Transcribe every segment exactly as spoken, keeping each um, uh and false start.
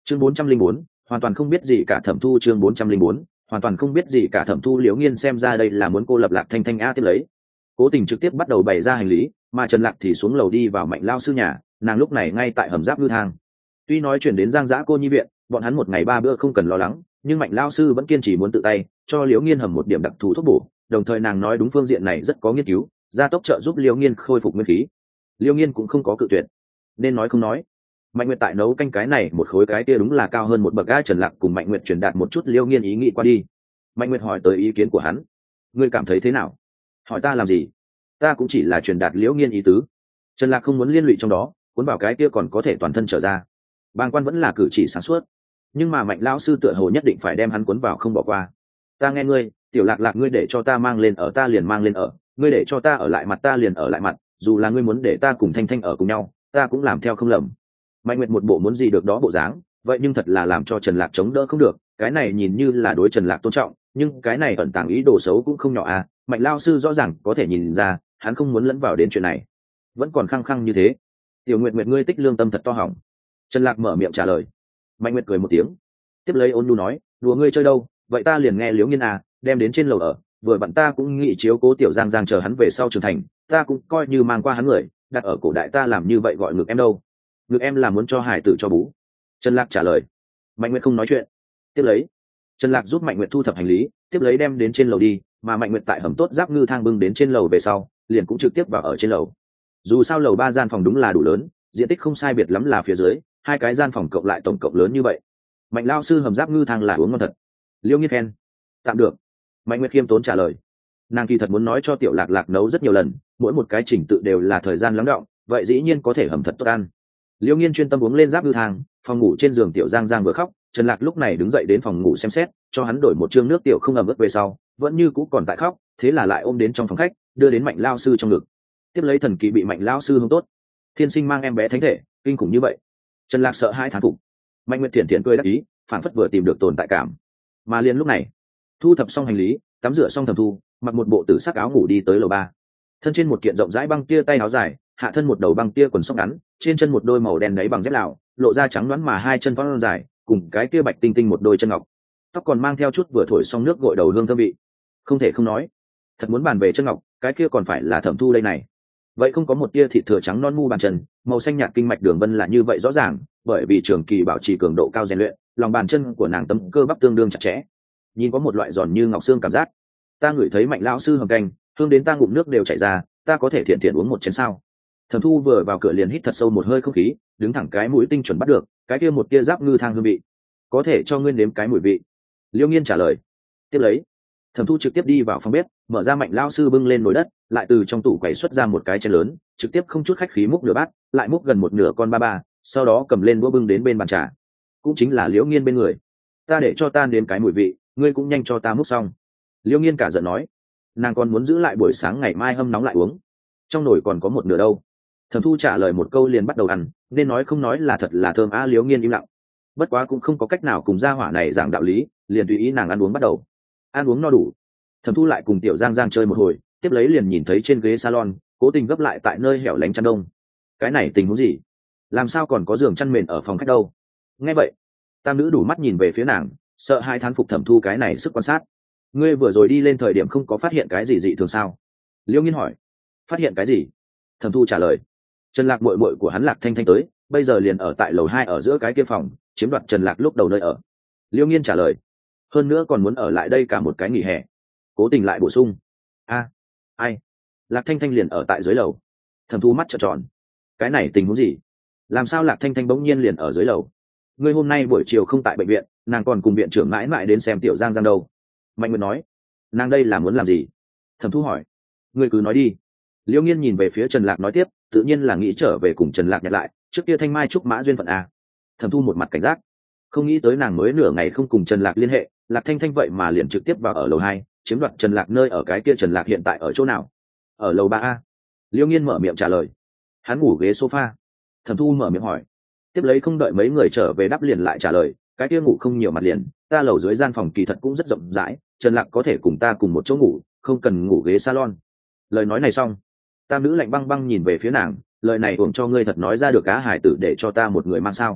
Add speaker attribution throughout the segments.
Speaker 1: chương bốn trăm linh bốn hoàn toàn không biết gì cả Thẩm Thu. Chương bốn trăm linh bốn hoàn toàn không biết gì cả Thẩm Thu. Liễu Nghiên xem ra đây là muốn cô lập Lạc Thanh Thanh a tiếp lấy Cố Tình trực tiếp bắt đầu bày ra hành lý, mà Trần Lạc thì xuống lầu đi vào Mạnh lao sư nhà. Nàng lúc này ngay tại hầm giáp ngư thang. Tuy nói chuyển đến Giang Giã cô nhi viện, bọn hắn một ngày ba bữa không cần lo lắng, nhưng Mạnh lao sư vẫn kiên trì muốn tự tay cho Liễu Nghiên hầm một điểm đặc thù thuốc bổ. Đồng thời nàng nói đúng phương diện này rất có nghiên cứu, gia tốc trợ giúp Liễu Nghiên khôi phục nguyên khí. Liễu Nghiên cũng không có cự tuyệt, nên nói không nói. Mạnh Nguyệt tại nấu canh cái này một khối cái kia đúng là cao hơn một bậc a. Trần Lạc cùng Mạnh Nguyệt truyền đạt một chút Liễu Nghiên ý nghĩ qua đi. Mạnh Nguyệt hỏi tới ý kiến của hắn. Ngươi cảm thấy thế nào? Hỏi ta làm gì? Ta cũng chỉ là truyền đạt Liễu Nghiên ý tứ. Trần Lạc không muốn liên lụy trong đó, cuốn vào cái kia còn có thể toàn thân trở ra. Bàng quan vẫn là cử chỉ sáng suốt, nhưng mà Mạnh lão sư tựa hồ nhất định phải đem hắn cuốn vào không bỏ qua. Ta nghe ngươi, Tiểu Lạc Lạc, ngươi để cho ta mang lên ở ta liền mang lên ở, ngươi để cho ta ở lại mặt ta liền ở lại mặt, dù là ngươi muốn để ta cùng Thanh Thanh ở cùng nhau, ta cũng làm theo không lầm. Mạnh Nguyệt một bộ muốn gì được đó bộ dáng, vậy nhưng thật là làm cho Trần Lạc chống đỡ không được. Cái này nhìn như là đối Trần Lạc tôn trọng, nhưng cái này ẩn tàng ý đồ xấu cũng không nhỏ à. Mạnh lao sư rõ ràng có thể nhìn ra hắn không muốn lẫn vào đến chuyện này, vẫn còn khăng khăng như thế. Tiểu Nguyệt Nguyệt, ngươi tích lương tâm thật to hỏng. Trần Lạc mở miệng trả lời. Mạnh Nguyệt cười một tiếng, tiếp lấy ôn nhu nói, đùa ngươi chơi đâu, vậy ta liền nghe Liễu Nghiên à, đem đến trên lầu ở, vừa bạn ta cũng nghĩ chiếu cố Tiểu Giang Giang chờ hắn về sau trưởng thành, ta cũng coi như mang qua hắn người, đặt ở cổ đại ta làm như vậy gọi ngực em đâu. Ngực em là muốn cho hải tử cho bú. Trần Lạc trả lời. Mạnh Nguyệt không nói chuyện. Tiếp lấy Trần Lạc giúp Mạnh Nguyệt thu thập hành lý, tiếp lấy đem đến trên lầu đi, mà Mạnh Nguyệt tại hầm tốt giáp ngư thang bưng đến trên lầu về sau, liền cũng trực tiếp vào ở trên lầu. Dù sao lầu ba gian phòng đúng là đủ lớn, diện tích không sai biệt lắm là phía dưới, hai cái gian phòng cộng lại tổng cộng lớn như vậy. Mạnh lao sư hầm giáp ngư thang là uống ngon thật. Liễu Nghiên khen. Tạm được. Mạnh Nguyệt khiêm tốn trả lời. Nàng kỳ thật muốn nói cho Tiểu Lạc Lạc nấu rất nhiều lần, mỗi một cái chỉnh tự đều là thời gian lắng đọng, vậy dĩ nhiên có thể hầm thật tốt ăn. Liễu Nghiên chuyên tâm uống lên giáp ngư thang, phòng ngủ trên giường Tiểu Giang Giang vừa khóc, Trần Lạc lúc này đứng dậy đến phòng ngủ xem xét, cho hắn đổi một chương nước tiểu không ẩm ướt về sau, vẫn như cũ còn tại khóc, thế là lại ôm đến trong phòng khách, đưa đến Mạnh lao sư trong ngực. Tiếp lấy thần kỳ bị Mạnh lao sư hông tốt. Thiên sinh mang em bé thánh thể, kinh khủng như vậy. Trần Lạc sợ hãi thán phục. Mạnh Nguyệt thiện thiện cười đáp ý, phản phất vừa tìm được tồn tại cảm. Mà liền lúc này, thu thập xong hành lý, tắm rửa xong Thẩm Thu, mặc một bộ tử sắc áo ngủ đi tới lầu ba. Thân trên một kiện rộng rãi băng tia tay áo dài, hạ thân một đầu băng tia quần sóc ngắn, trên chân một đôi màu đen đáy bằng dép lào, lộ ra trắng nõn mà hai chân thon dài, cùng cái kia bạch tinh tinh một đôi chân ngọc. Tóc còn mang theo chút vừa thổi xong nước gội đầu hương thơm vị. Không thể không nói, thật muốn bàn về chân ngọc, cái kia còn phải là Thẩm Thu đây này. Vậy không có một tia thịt thừa trắng non mu bàn chân, màu xanh nhạt kinh mạch đường vân là như vậy rõ ràng, bởi vì trường kỳ bảo trì cường độ cao rèn luyện, lòng bàn chân của nàng tấm cơ bắp tương đương chặt chẽ, nhìn có một loại giòn như ngọc xương cảm giác. Ta ngửi thấy Mạnh lão sư hầm canh, hương đến ta ngụm nước đều chảy ra, ta có thể thiện thiện uống một chén sao? Thẩm Thu vừa vào cửa liền hít thật sâu một hơi không khí, đứng thẳng cái mũi tinh chuẩn bắt được cái kia một tia giáp ngư thang hương vị. Có thể cho ngươi nếm cái mùi vị. Liễu Nghiên trả lời. Tiếp lấy Thẩm Thu trực tiếp đi vào phòng bếp, mở ra Mạnh lão sư bưng lên nồi đất, lại từ trong tủ quầy xuất ra một cái chén lớn, trực tiếp không chút khách khí múc nửa bát, lại múc gần một nửa con ba ba, sau đó cầm lên đũa bưng đến bên bàn trà, cũng chính là Liễu Nghiên bên người. Ta để cho ta nếm cái mùi vị, ngươi cũng nhanh cho ta múc xong. Liễu Nghiên cả giận nói, nàng còn muốn giữ lại buổi sáng ngày mai hâm nóng lại uống, trong nồi còn có một nửa đâu. Thẩm Thu trả lời một câu liền bắt đầu ăn, nên nói không nói là thật là thơm a. Liễu Nghiên im lặng, bất quá cũng không có cách nào cùng gia hỏa này giảng đạo lý, liền tùy ý nàng ăn uống bắt đầu. Ăn uống no đủ, Thẩm Thu lại cùng Tiểu Giang Giang chơi một hồi, tiếp lấy liền nhìn thấy trên ghế salon Cố Tình gấp lại tại nơi hẻo lánh chăn đông. Cái này tình huống gì? Làm sao còn có giường chăn mền ở phòng khách đâu? Nghe vậy tam nữ đủ mắt nhìn về phía nàng, sợ hai thán phục Thẩm Thu cái này sức quan sát. Ngươi vừa rồi đi lên thời điểm không có phát hiện cái gì dị thường sao? Liễu Nghiên hỏi. Phát hiện cái gì? Thẩm Thu trả lời. Trần Lạc muội muội của hắn Lạc Thanh Thanh tới, bây giờ liền ở tại lầu hai ở giữa cái kia phòng, chiếm đoạt Trần Lạc lúc đầu nơi ở. Liễu Nghiên trả lời. Hơn nữa còn muốn ở lại đây cả một cái nghỉ hè. Cố Tình lại bổ sung. A, ai? Lạc Thanh Thanh liền ở tại dưới lầu. Thẩm Thu mắt trợn tròn. Cái này tình huống gì? Làm sao Lạc Thanh Thanh bỗng nhiên liền ở dưới lầu? Ngươi hôm nay buổi chiều không tại bệnh viện, nàng còn cùng viện trưởng mãi mãi đến xem Tiểu Giang Giang đâu? Mạnh Nguyệt nói. Nàng đây là muốn làm gì? Thẩm Thu hỏi. Ngươi cứ nói đi. Liễu Nghiên nhìn về phía Trần Lạc nói tiếp, tự nhiên là nghĩ trở về cùng Trần Lạc nhặt lại trước kia thanh mai trúc mã duyên phận a. Thẩm Thu một mặt cảnh giác, không nghĩ tới nàng mới nửa ngày không cùng Trần Lạc liên hệ, Lạc Thanh Thanh vậy mà liền trực tiếp vào ở lầu hai, chiếm đoạt Trần Lạc nơi ở. Cái kia Trần Lạc hiện tại ở chỗ nào? Ở lầu ba a. Liễu Nghiên mở miệng trả lời. Hắn ngủ ghế sofa. Thẩm Thu mở miệng hỏi, tiếp lấy không đợi mấy người trở về đáp liền lại trả lời, cái kia ngủ không nhiều mặt liền, ta lầu dưới gian phòng kỳ thật cũng rất rộng rãi, Trần Lạc có thể cùng ta cùng một chỗ ngủ, không cần ngủ ghế salon. Lời nói này xong, tam nữ lạnh băng băng nhìn về phía nàng, lời này uổng cho ngươi thật nói ra được, cá hải tử để cho ta một người mang sao?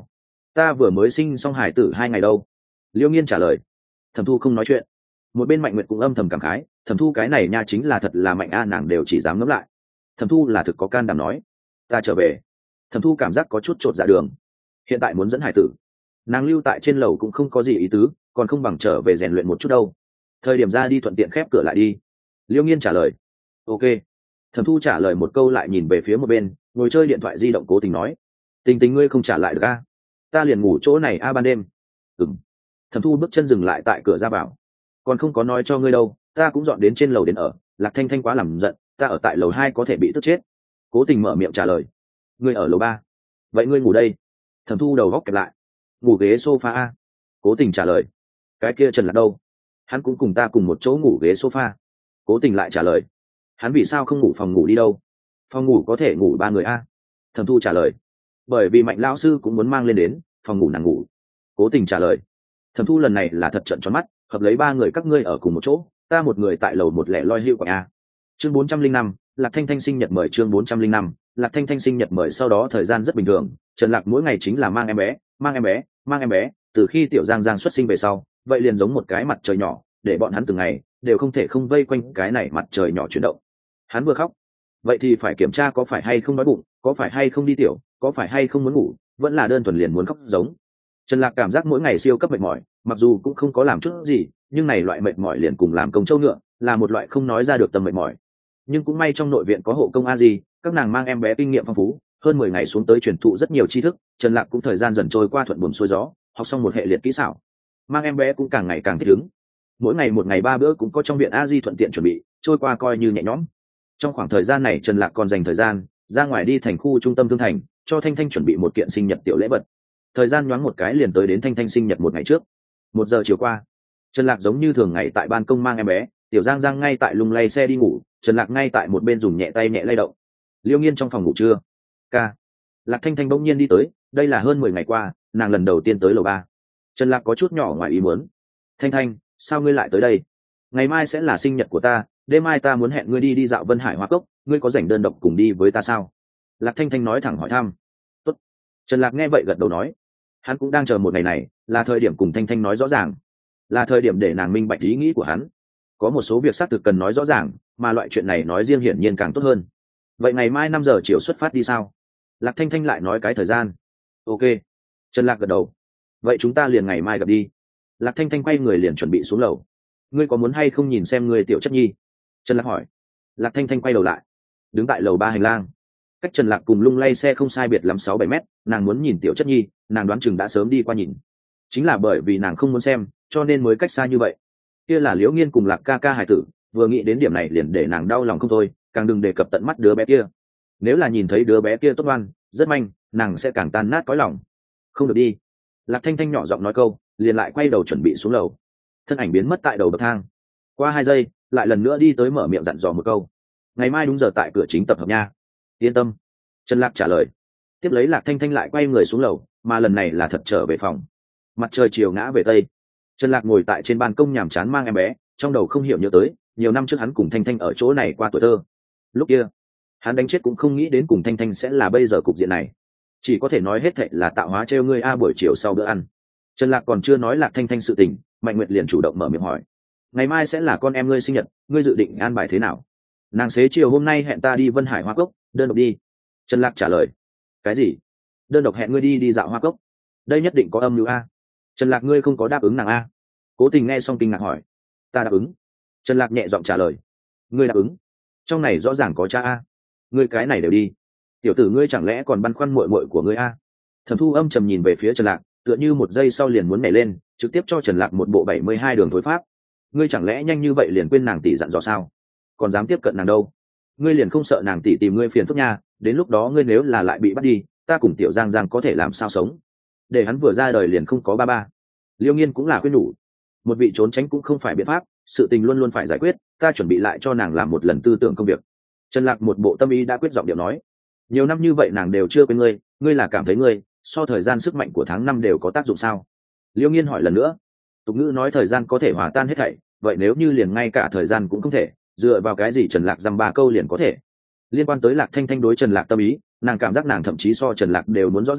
Speaker 1: ta vừa mới sinh xong hải tử hai ngày đâu. Liêu Nghiên trả lời. Thẩm Thu không nói chuyện. Một bên Mạnh Nguyệt cũng âm thầm cảm khái, Thẩm Thu cái này nha chính là thật là mạnh a, nàng đều chỉ dám ngẫm lại. Thẩm Thu là thực có can đảm nói, ta trở về. Thẩm Thu cảm giác có chút trột dạ đường, hiện tại muốn dẫn hải tử, nàng lưu tại trên lầu cũng không có gì ý tứ, còn không bằng trở về rèn luyện một chút đâu. Thời điểm ra đi thuận tiện khép cửa lại đi. Liêu Nghiên trả lời. Ok. Thẩm Thu trả lời một câu lại nhìn về phía một bên ngồi chơi điện thoại di động Cố Tình nói, Tình Tình ngươi không trả lại được a? Ta liền ngủ chỗ này a ban đêm. Ừm. Thẩm Thu bước chân dừng lại tại cửa ra vào. Còn không có nói cho ngươi đâu, ta cũng dọn đến trên lầu đến ở, Lạc Thanh Thanh quá làm giận, ta ở tại lầu hai có thể bị tức chết. Cố Tình mở miệng trả lời. Ngươi ở lầu ba, vậy ngươi ngủ đây. Thẩm Thu đầu góc kẹp lại. Ngủ ghế sofa a. Cố Tình trả lời. Cái kia Trần Lạc đâu? Hắn cũng cùng ta cùng một chỗ ngủ ghế sofa. Cố Tình lại trả lời. Hắn vì sao không ngủ phòng ngủ đi đâu? Phòng ngủ có thể ngủ ba người a. Thẩm Thu trả lời. Bởi vì Mạnh lão sư cũng muốn mang lên đến phòng ngủ nàng ngủ. Cố Tình trả lời. Thẩm Thu lần này là thật trận tròn mắt, hợp lấy ba người các ngươi ở cùng một chỗ, ta một người tại lầu một lẻ loi hữu quả a. Chương bốn trăm linh năm, Lạc Thanh Thanh sinh nhật mời. Chương bốn trăm linh năm, Lạc Thanh Thanh sinh nhật mời. Sau đó thời gian rất bình thường, Trần Lạc mỗi ngày chính là mang em bé, mang em bé, mang em bé, từ khi Tiểu Giang Giang xuất sinh về sau, vậy liền giống một cái mặt trời nhỏ, để bọn hắn từng ngày đều không thể không vây quanh cái này mặt trời nhỏ chuyển động. Hắn vừa khóc, vậy thì phải kiểm tra có phải hay không đói bụng, có phải hay không đi tiểu, có phải hay không muốn ngủ, vẫn là đơn thuần liền muốn khóc giống. Trần Lạc cảm giác mỗi ngày siêu cấp mệt mỏi, mặc dù cũng không có làm chút gì, nhưng này loại mệt mỏi liền cùng làm công châu ngựa, là một loại không nói ra được tầm mệt mỏi. Nhưng cũng may trong nội viện có hộ công a gì, các nàng mang em bé kinh nghiệm phong phú, hơn mười ngày xuống tới truyền thụ rất nhiều tri thức, Trần Lạc cũng thời gian dần trôi qua thuận buồm xuôi gió, học xong một hệ liệt kỹ xảo. Mang em bé cũng càng ngày càng thích ứng. Mỗi ngày một ngày ba bữa cũng có trong viện a di thuận tiện chuẩn bị, trôi qua coi như nhẹ nhõm. Trong khoảng thời gian này Trần Lạc còn dành thời gian ra ngoài đi thành khu trung tâm thương thành, cho Thanh Thanh chuẩn bị một kiện sinh nhật tiểu lễ vật. Thời gian nhoáng một cái liền tới đến Thanh Thanh sinh nhật một ngày trước. Một giờ chiều qua, Trần Lạc giống như thường ngày tại ban công mang em bé, Tiểu Giang Giang ngay tại lung lay xe đi ngủ, Trần Lạc ngay tại một bên dùng nhẹ tay nhẹ lay động. Liêu Nghiên trong phòng ngủ trưa. Ca. Lạc Thanh Thanh bỗng nhiên đi tới, đây là hơn mười ngày qua, nàng lần đầu tiên tới lầu ba. Trần Lạc có chút nhỏ ngoài ý muốn. Thanh Thanh, sao ngươi lại tới đây? Ngày mai sẽ là sinh nhật của ta, đêm mai ta muốn hẹn ngươi đi đi dạo Vân Hải Hoa Cốc, ngươi có rảnh đơn độc cùng đi với ta sao? Lạc Thanh Thanh nói thẳng hỏi thăm. Tốt. Trần Lạc nghe vậy gật đầu nói, hắn cũng đang chờ một ngày này, là thời điểm cùng Thanh Thanh nói rõ ràng, là thời điểm để nàng minh bạch ý nghĩ của hắn. Có một số việc xác thực cần nói rõ ràng, mà loại chuyện này nói riêng hiển nhiên càng tốt hơn. Vậy ngày mai năm giờ chiều xuất phát đi sao? Lạc Thanh Thanh lại nói cái thời gian. Ok. Trần Lạc gật đầu. Vậy chúng ta liền ngày mai gặp đi. Lạc Thanh Thanh quay người liền chuẩn bị xuống lầu. Ngươi có muốn hay không nhìn xem người tiểu chất nhi? Trần Lạc hỏi. Lạc Thanh Thanh quay đầu lại, đứng tại lầu ba hành lang, cách Trần Lạc cùng lung lay xe không sai biệt lắm sáu bảy mét, nàng muốn nhìn tiểu chất nhi, nàng đoán chừng đã sớm đi qua nhìn. Chính là bởi vì nàng không muốn xem, cho nên mới cách xa như vậy. Kia là Liễu Nghiên cùng Lạc ca ca hài tử, vừa nghĩ đến điểm này liền để nàng đau lòng không thôi, càng đừng đề cập tận mắt đứa bé kia. Nếu là nhìn thấy đứa bé kia tốt ngoan, rất manh, nàng sẽ càng tan nát cõi lòng. Không được đi. Lạc Thanh Thanh nhỏ giọng nói câu, liền lại quay đầu chuẩn bị xuống lầu. Thân ảnh biến mất tại đầu bậc thang. Qua hai giây, lại lần nữa đi tới mở miệng dặn dò một câu. Ngày mai đúng giờ tại cửa chính tập hợp nha. Yên tâm. Trần Lạc trả lời. Tiếp lấy Lạc Thanh Thanh lại quay người xuống lầu, mà lần này là thật trở về phòng. Mặt trời chiều ngã về tây. Trần Lạc ngồi tại trên ban công nhàm chán mang em bé, trong đầu không hiểu nhớ tới nhiều năm trước hắn cùng Thanh Thanh ở chỗ này qua tuổi thơ. Lúc kia hắn đánh chết cũng không nghĩ đến cùng Thanh Thanh sẽ là bây giờ cục diện này, chỉ có thể nói hết thệ là tạo hóa trêu ngươi a. Buổi chiều sau bữa ăn, Trần Lạc còn chưa nói Lạc Thanh Thanh sự tình, Mạnh Nguyệt liền chủ động mở miệng hỏi, ngày mai sẽ là con em ngươi sinh nhật, ngươi dự định an bài thế nào? Nàng xế chiều hôm nay hẹn ta đi Vân Hải Hoa Cốc, đơn độc đi. Trần Lạc trả lời. Cái gì? Đơn độc hẹn ngươi đi đi dạo Hoa Cốc? Đây nhất định có âm mưu a. Trần Lạc, ngươi không có đáp ứng nàng a? Cố Tình nghe xong kinh ngạc hỏi. Ta đáp ứng. Trần Lạc nhẹ giọng trả lời. Ngươi đáp ứng? Trong này rõ ràng có cha a. Ngươi cái này đều đi, tiểu tử ngươi chẳng lẽ còn băn khoăn muội muội của ngươi a? Thẩm Thu âm trầm nhìn về phía Trần Lạc, tựa như một giây sau liền muốn nhảy lên, trực tiếp cho Trần Lạc một bộ bảy mươi hai đường thối pháp. Ngươi chẳng lẽ nhanh như vậy liền quên nàng tỷ dặn dò sao? Còn dám tiếp cận nàng đâu? Ngươi liền không sợ nàng tỷ tìm ngươi phiền phức nha? Đến lúc đó ngươi nếu là lại bị bắt đi, ta cùng Tiểu Giang Giang có thể làm sao sống? Để hắn vừa ra đời liền không có ba ba. Liêu Nghiên cũng là khuyên nhủ, một vị trốn tránh cũng không phải biện pháp, sự tình luôn luôn phải giải quyết, ta chuẩn bị lại cho nàng làm một lần tư tưởng công việc. Trần Lạc một bộ tâm ý đã quyết giọng điệu nói, nhiều năm như vậy nàng đều chưa quên ngươi, ngươi là cảm thấy ngươi so thời gian sức mạnh của tháng năm đều có tác dụng sao? Liêu Nghiên hỏi lần nữa. Tục ngữ nói thời gian có thể hòa tan hết thảy, vậy nếu như liền ngay cả thời gian cũng không thể, dựa vào cái gì Trần Lạc dăm ba câu liền có thể? Liên quan tới Lạc Thanh Thanh đối Trần Lạc tâm ý, nàng cảm giác nàng thậm chí so Trần Lạc đều muốn rõ ràng,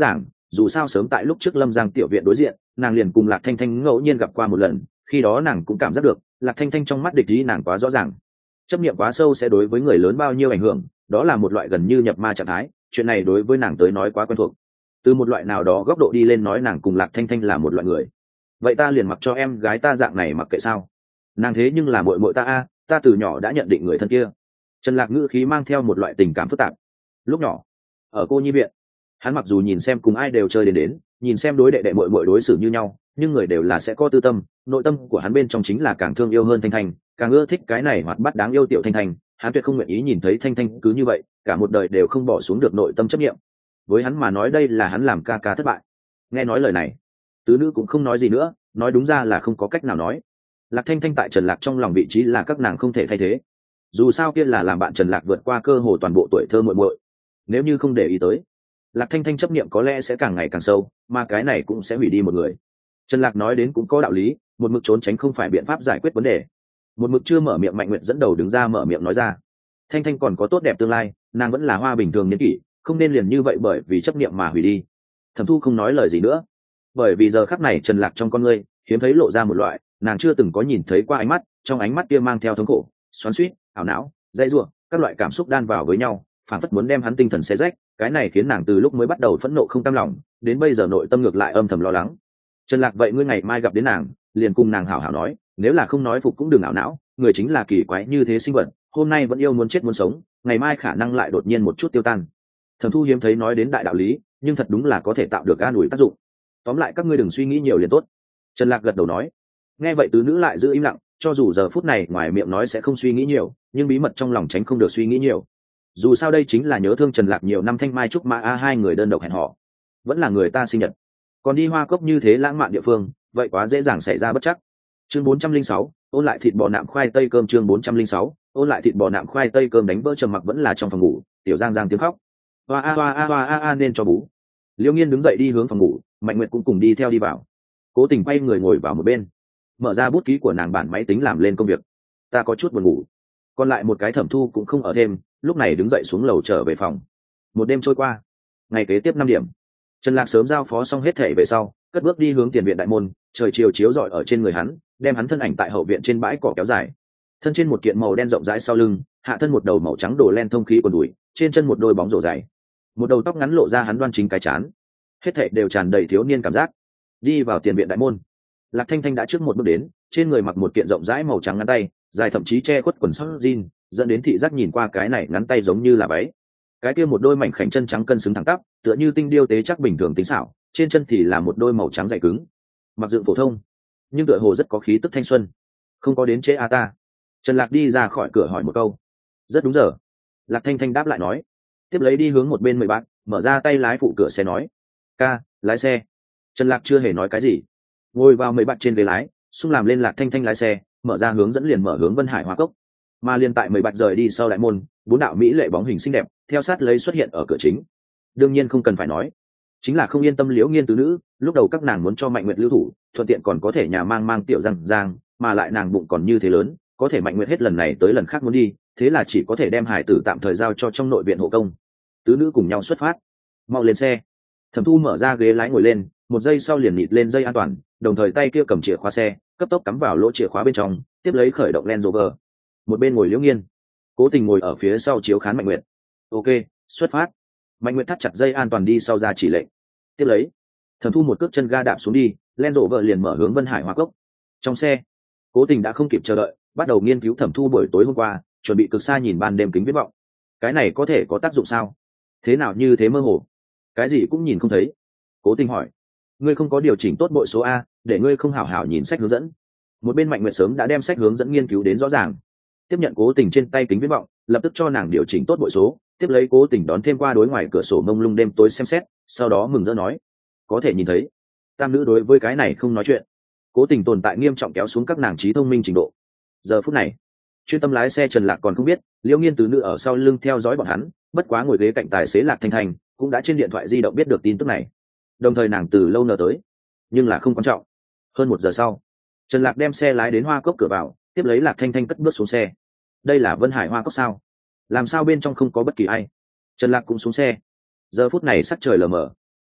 Speaker 1: dù sao sớm tại lúc trước lâm giang tiểu viện đối diện nàng liền cùng lạc thanh thanh ngẫu nhiên gặp qua một lần, khi đó nàng cũng cảm giác được lạc thanh thanh trong mắt địch ý nàng quá rõ ràng. Chấp niệm quá sâu sẽ đối với người lớn bao nhiêu ảnh hưởng, đó là một loại gần như nhập ma trạng thái, chuyện này đối với nàng tới nói quá quen thuộc. Từ một loại nào đó góc độ đi lên nói nàng cùng lạc thanh thanh là một loại người. Vậy ta liền mặc cho em gái ta dạng này mặc kệ sao? Nàng thế nhưng là muội muội ta a, ta từ nhỏ đã nhận định người thân kia. Trần Lạc ngữ khí mang theo một loại tình cảm phức tạp. Lúc nhỏ ở cô nhi viện, hắn mặc dù nhìn xem cùng ai đều chơi đến đến, nhìn xem đối đệ đệ muội muội đối xử như nhau, nhưng người đều là sẽ có tư tâm, nội tâm của hắn bên trong chính là càng thương yêu hơn Thanh Thanh, càng ưa thích cái này hoạt bát đáng yêu tiểu Thanh Thanh, hắn tuyệt không nguyện ý nhìn thấy Thanh Thanh cứ như vậy, cả một đời đều không bỏ xuống được nội tâm chấp niệm. Với hắn mà nói đây là hắn làm ca ca thất bại. Nghe nói lời này, tứ nữ cũng không nói gì nữa, nói đúng ra là không có cách nào nói. Lạc Thanh Thanh tại Trần Lạc trong lòng vị trí là các nàng không thể thay thế. Dù sao kia là làm bạn Trần Lạc vượt qua cơ hồ toàn bộ tuổi thơ muội muội. Nếu như không để ý tới, Lạc Thanh Thanh chấp niệm có lẽ sẽ càng ngày càng sâu, mà cái này cũng sẽ hủy đi một người. Trần Lạc nói đến cũng có đạo lý, một mực trốn tránh không phải biện pháp giải quyết vấn đề. Một mực chưa mở miệng Mạnh Nguyệt dẫn đầu đứng ra mở miệng nói ra. Thanh Thanh còn có tốt đẹp tương lai, nàng vẫn là hoa bình thường niên kỷ, không nên liền như vậy bởi vì chấp niệm mà hủy đi. Thẩm Thu không nói lời gì nữa, bởi vì giờ khắc này Trần Lạc trong con ngươi hiếm thấy lộ ra một loại nàng chưa từng có nhìn thấy qua ánh mắt, trong ánh mắt kia mang theo thống khổ, xoắn xuýt, ảo não, dây rủa, các loại cảm xúc đan vào với nhau, phản phất muốn đem hắn tinh thần xé rách. Cái này khiến nàng từ lúc mới bắt đầu phẫn nộ không cam lòng, đến bây giờ nội tâm ngược lại âm thầm lo lắng. Trần Lạc, vậy ngươi ngày mai gặp đến nàng, liền cùng nàng hảo hảo nói, nếu là không nói phục cũng đừng ảo não, người chính là kỳ quái như thế sinh vật, hôm nay vẫn yêu muốn chết muốn sống, ngày mai khả năng lại đột nhiên một chút tiêu tan. Thẩm Thu hiếm thấy nói đến đại đạo lý, nhưng thật đúng là có thể tạo được an ủi tác dụng. Tóm lại các ngươi đừng suy nghĩ nhiều liền tốt. Trần Lạc gật đầu nói. Nghe vậy tứ nữ lại giữ im lặng, cho dù giờ phút này ngoài miệng nói sẽ không suy nghĩ nhiều, nhưng bí mật trong lòng tránh không được suy nghĩ nhiều. Dù sao đây chính là nhớ thương Trần Lạc nhiều năm thanh mai trúc mã a, hai người đơn độc hẹn hò, vẫn là người ta sinh nhật, còn đi hoa cốc như thế lãng mạn địa phương, vậy quá dễ dàng xảy ra bất chắc. Chương bốn trăm linh sáu, ôn lại thịt bò nạm khoai tây cơm. Chương bốn trăm linh sáu, ôn lại thịt bò nạm khoai tây cơm. Đánh vỡ trầm mặc vẫn là trong phòng ngủ, tiểu Giang Giang tiếng khóc. Hoa a hoa a hoa a a nên cho bú. Liễu Nghiên đứng dậy đi hướng phòng ngủ, Mạnh Nguyệt cũng cùng đi theo đi vào. Cố Tình quay người ngồi vào một bên, mở ra bút ký của nàng bản máy tính làm lên công việc. Ta có chút buồn ngủ. Còn lại một cái Thẩm Thu cũng không ở thêm, lúc này đứng dậy xuống lầu trở về phòng. Một đêm trôi qua, ngày kế tiếp năm điểm, Trần Lạc sớm giao phó xong hết thể về sau, cất bước đi hướng tiền viện đại môn, trời chiều chiếu rọi ở trên người hắn, đem hắn thân ảnh tại hậu viện trên bãi cỏ kéo dài. Thân trên một kiện màu đen rộng rãi sau lưng, hạ thân một đầu màu trắng đồ len thông khí quần đùi, trên chân một đôi bóng rổ dày, một đầu tóc ngắn lộ ra hắn đoan chính cái chán, hết thảy đều tràn đầy thiếu niên cảm giác. Đi vào tiền viện đại môn, Lạc Thanh Thanh đã trước một bước đến, trên người mặc một kiện rộng rãi màu trắng ngắn tay, dài thậm chí che khuất quần sóc jean, dẫn đến thị giác nhìn qua cái này ngắn tay giống như là váy. Cái kia một đôi mảnh khảnh chân trắng cân xứng thẳng tắp, tựa như tinh điêu tế chắc bình thường tính xảo, trên chân thì là một đôi màu trắng dày cứng. Mặc dựng phổ thông, nhưng tựa hồ rất có khí tức thanh xuân. Không có đến trễ a ta. Trần Lạc đi ra khỏi cửa hỏi một câu. Rất đúng giờ. Lạc Thanh Thanh đáp lại nói. Tiếp lấy đi hướng một bên mười bạn, mở ra tay lái phụ cửa xe nói. Ca, lái xe. Trần Lạc chưa hề nói cái gì, ngồi vào mười bạn trên ghế lái, xung làm lên Lạc Thanh Thanh lái xe, mở ra hướng dẫn liền mở hướng Vân Hải Hoa Cốc. Mà liền tại mười bạn rời đi sau đại môn, bốn đạo mỹ lệ bóng hình xinh đẹp theo sát lấy xuất hiện ở cửa chính. Đương nhiên không cần phải nói, chính là không yên tâm Liễu Nghiên tứ nữ, lúc đầu các nàng muốn cho Mạnh Nguyệt lưu thủ, thuận tiện còn có thể nhà mang mang tiểu Giang Giang, mà lại nàng bụng còn như thế lớn, có thể Mạnh Nguyệt hết lần này tới lần khác muốn đi, thế là chỉ có thể đem hải tử tạm thời giao cho trong nội viện hộ công. Tứ nữ cùng nhau xuất phát, mau lên xe. Thẩm Thu mở ra ghế lái ngồi lên, một giây sau liền nhịt lên dây an toàn, đồng thời tay kia cầm chìa khóa xe, cấp tốc cắm vào lỗ chìa khóa bên trong, tiếp lấy khởi động Land Rover. Một bên ngồi Liễu Nghiên, Cố Tình ngồi ở phía sau chiếu khán Mạnh Nguyệt. Ok, xuất phát. Mạnh Nguyệt thắt chặt dây an toàn đi sau ra chỉ lệnh. Tiếp lấy, Thẩm Thu một cước chân ga đạp xuống đi, Land Rover liền mở hướng Vân Hải Hoa Cốc. Trong xe, Cố Tình đã không kịp chờ đợi, bắt đầu nghiên cứu Thẩm Thu buổi tối hôm qua, chuẩn bị cực xa nhìn ban đêm kính viễn vọng. Cái này có thể có tác dụng sao? Thế nào như thế mơ hồ, cái gì cũng nhìn không thấy. Cố Tình hỏi. Ngươi không có điều chỉnh tốt bội số a, để ngươi không hảo hảo nhìn sách hướng dẫn. Một bên Mạnh Nguyệt sớm đã đem sách hướng dẫn nghiên cứu đến rõ ràng, tiếp nhận Cố Tình trên tay kính viễn vọng, lập tức cho nàng điều chỉnh tốt bội số, tiếp lấy Cố Tình đón thêm qua đối ngoài cửa sổ mông lung đêm tối xem xét, sau đó mừng rỡ nói, có thể nhìn thấy. Tam nữ đối với cái này không nói chuyện. Cố Tình tồn tại nghiêm trọng kéo xuống các nàng trí thông minh trình độ. Giờ phút này, chuyên tâm lái xe Trần Lạc còn không biết, Liễu Nghiên tứ nữ ở sau lưng theo dõi bọn hắn, bất quá ngồi ghế cạnh tài xế Lạc Thanh Thanh cũng đã trên điện thoại di động biết được tin tức này. Đồng thời nàng từ lâu nở tới, nhưng là không quan trọng. Hơn một giờ sau, Trần Lạc đem xe lái đến Hoa Cốc cửa vào, tiếp lấy Lạc Thanh Thanh cất bước xuống xe. Đây là Vân Hải Hoa Cốc sao? Làm sao bên trong không có bất kỳ ai? Trần Lạc cũng xuống xe. Giờ phút này sắc trời lờ mờ,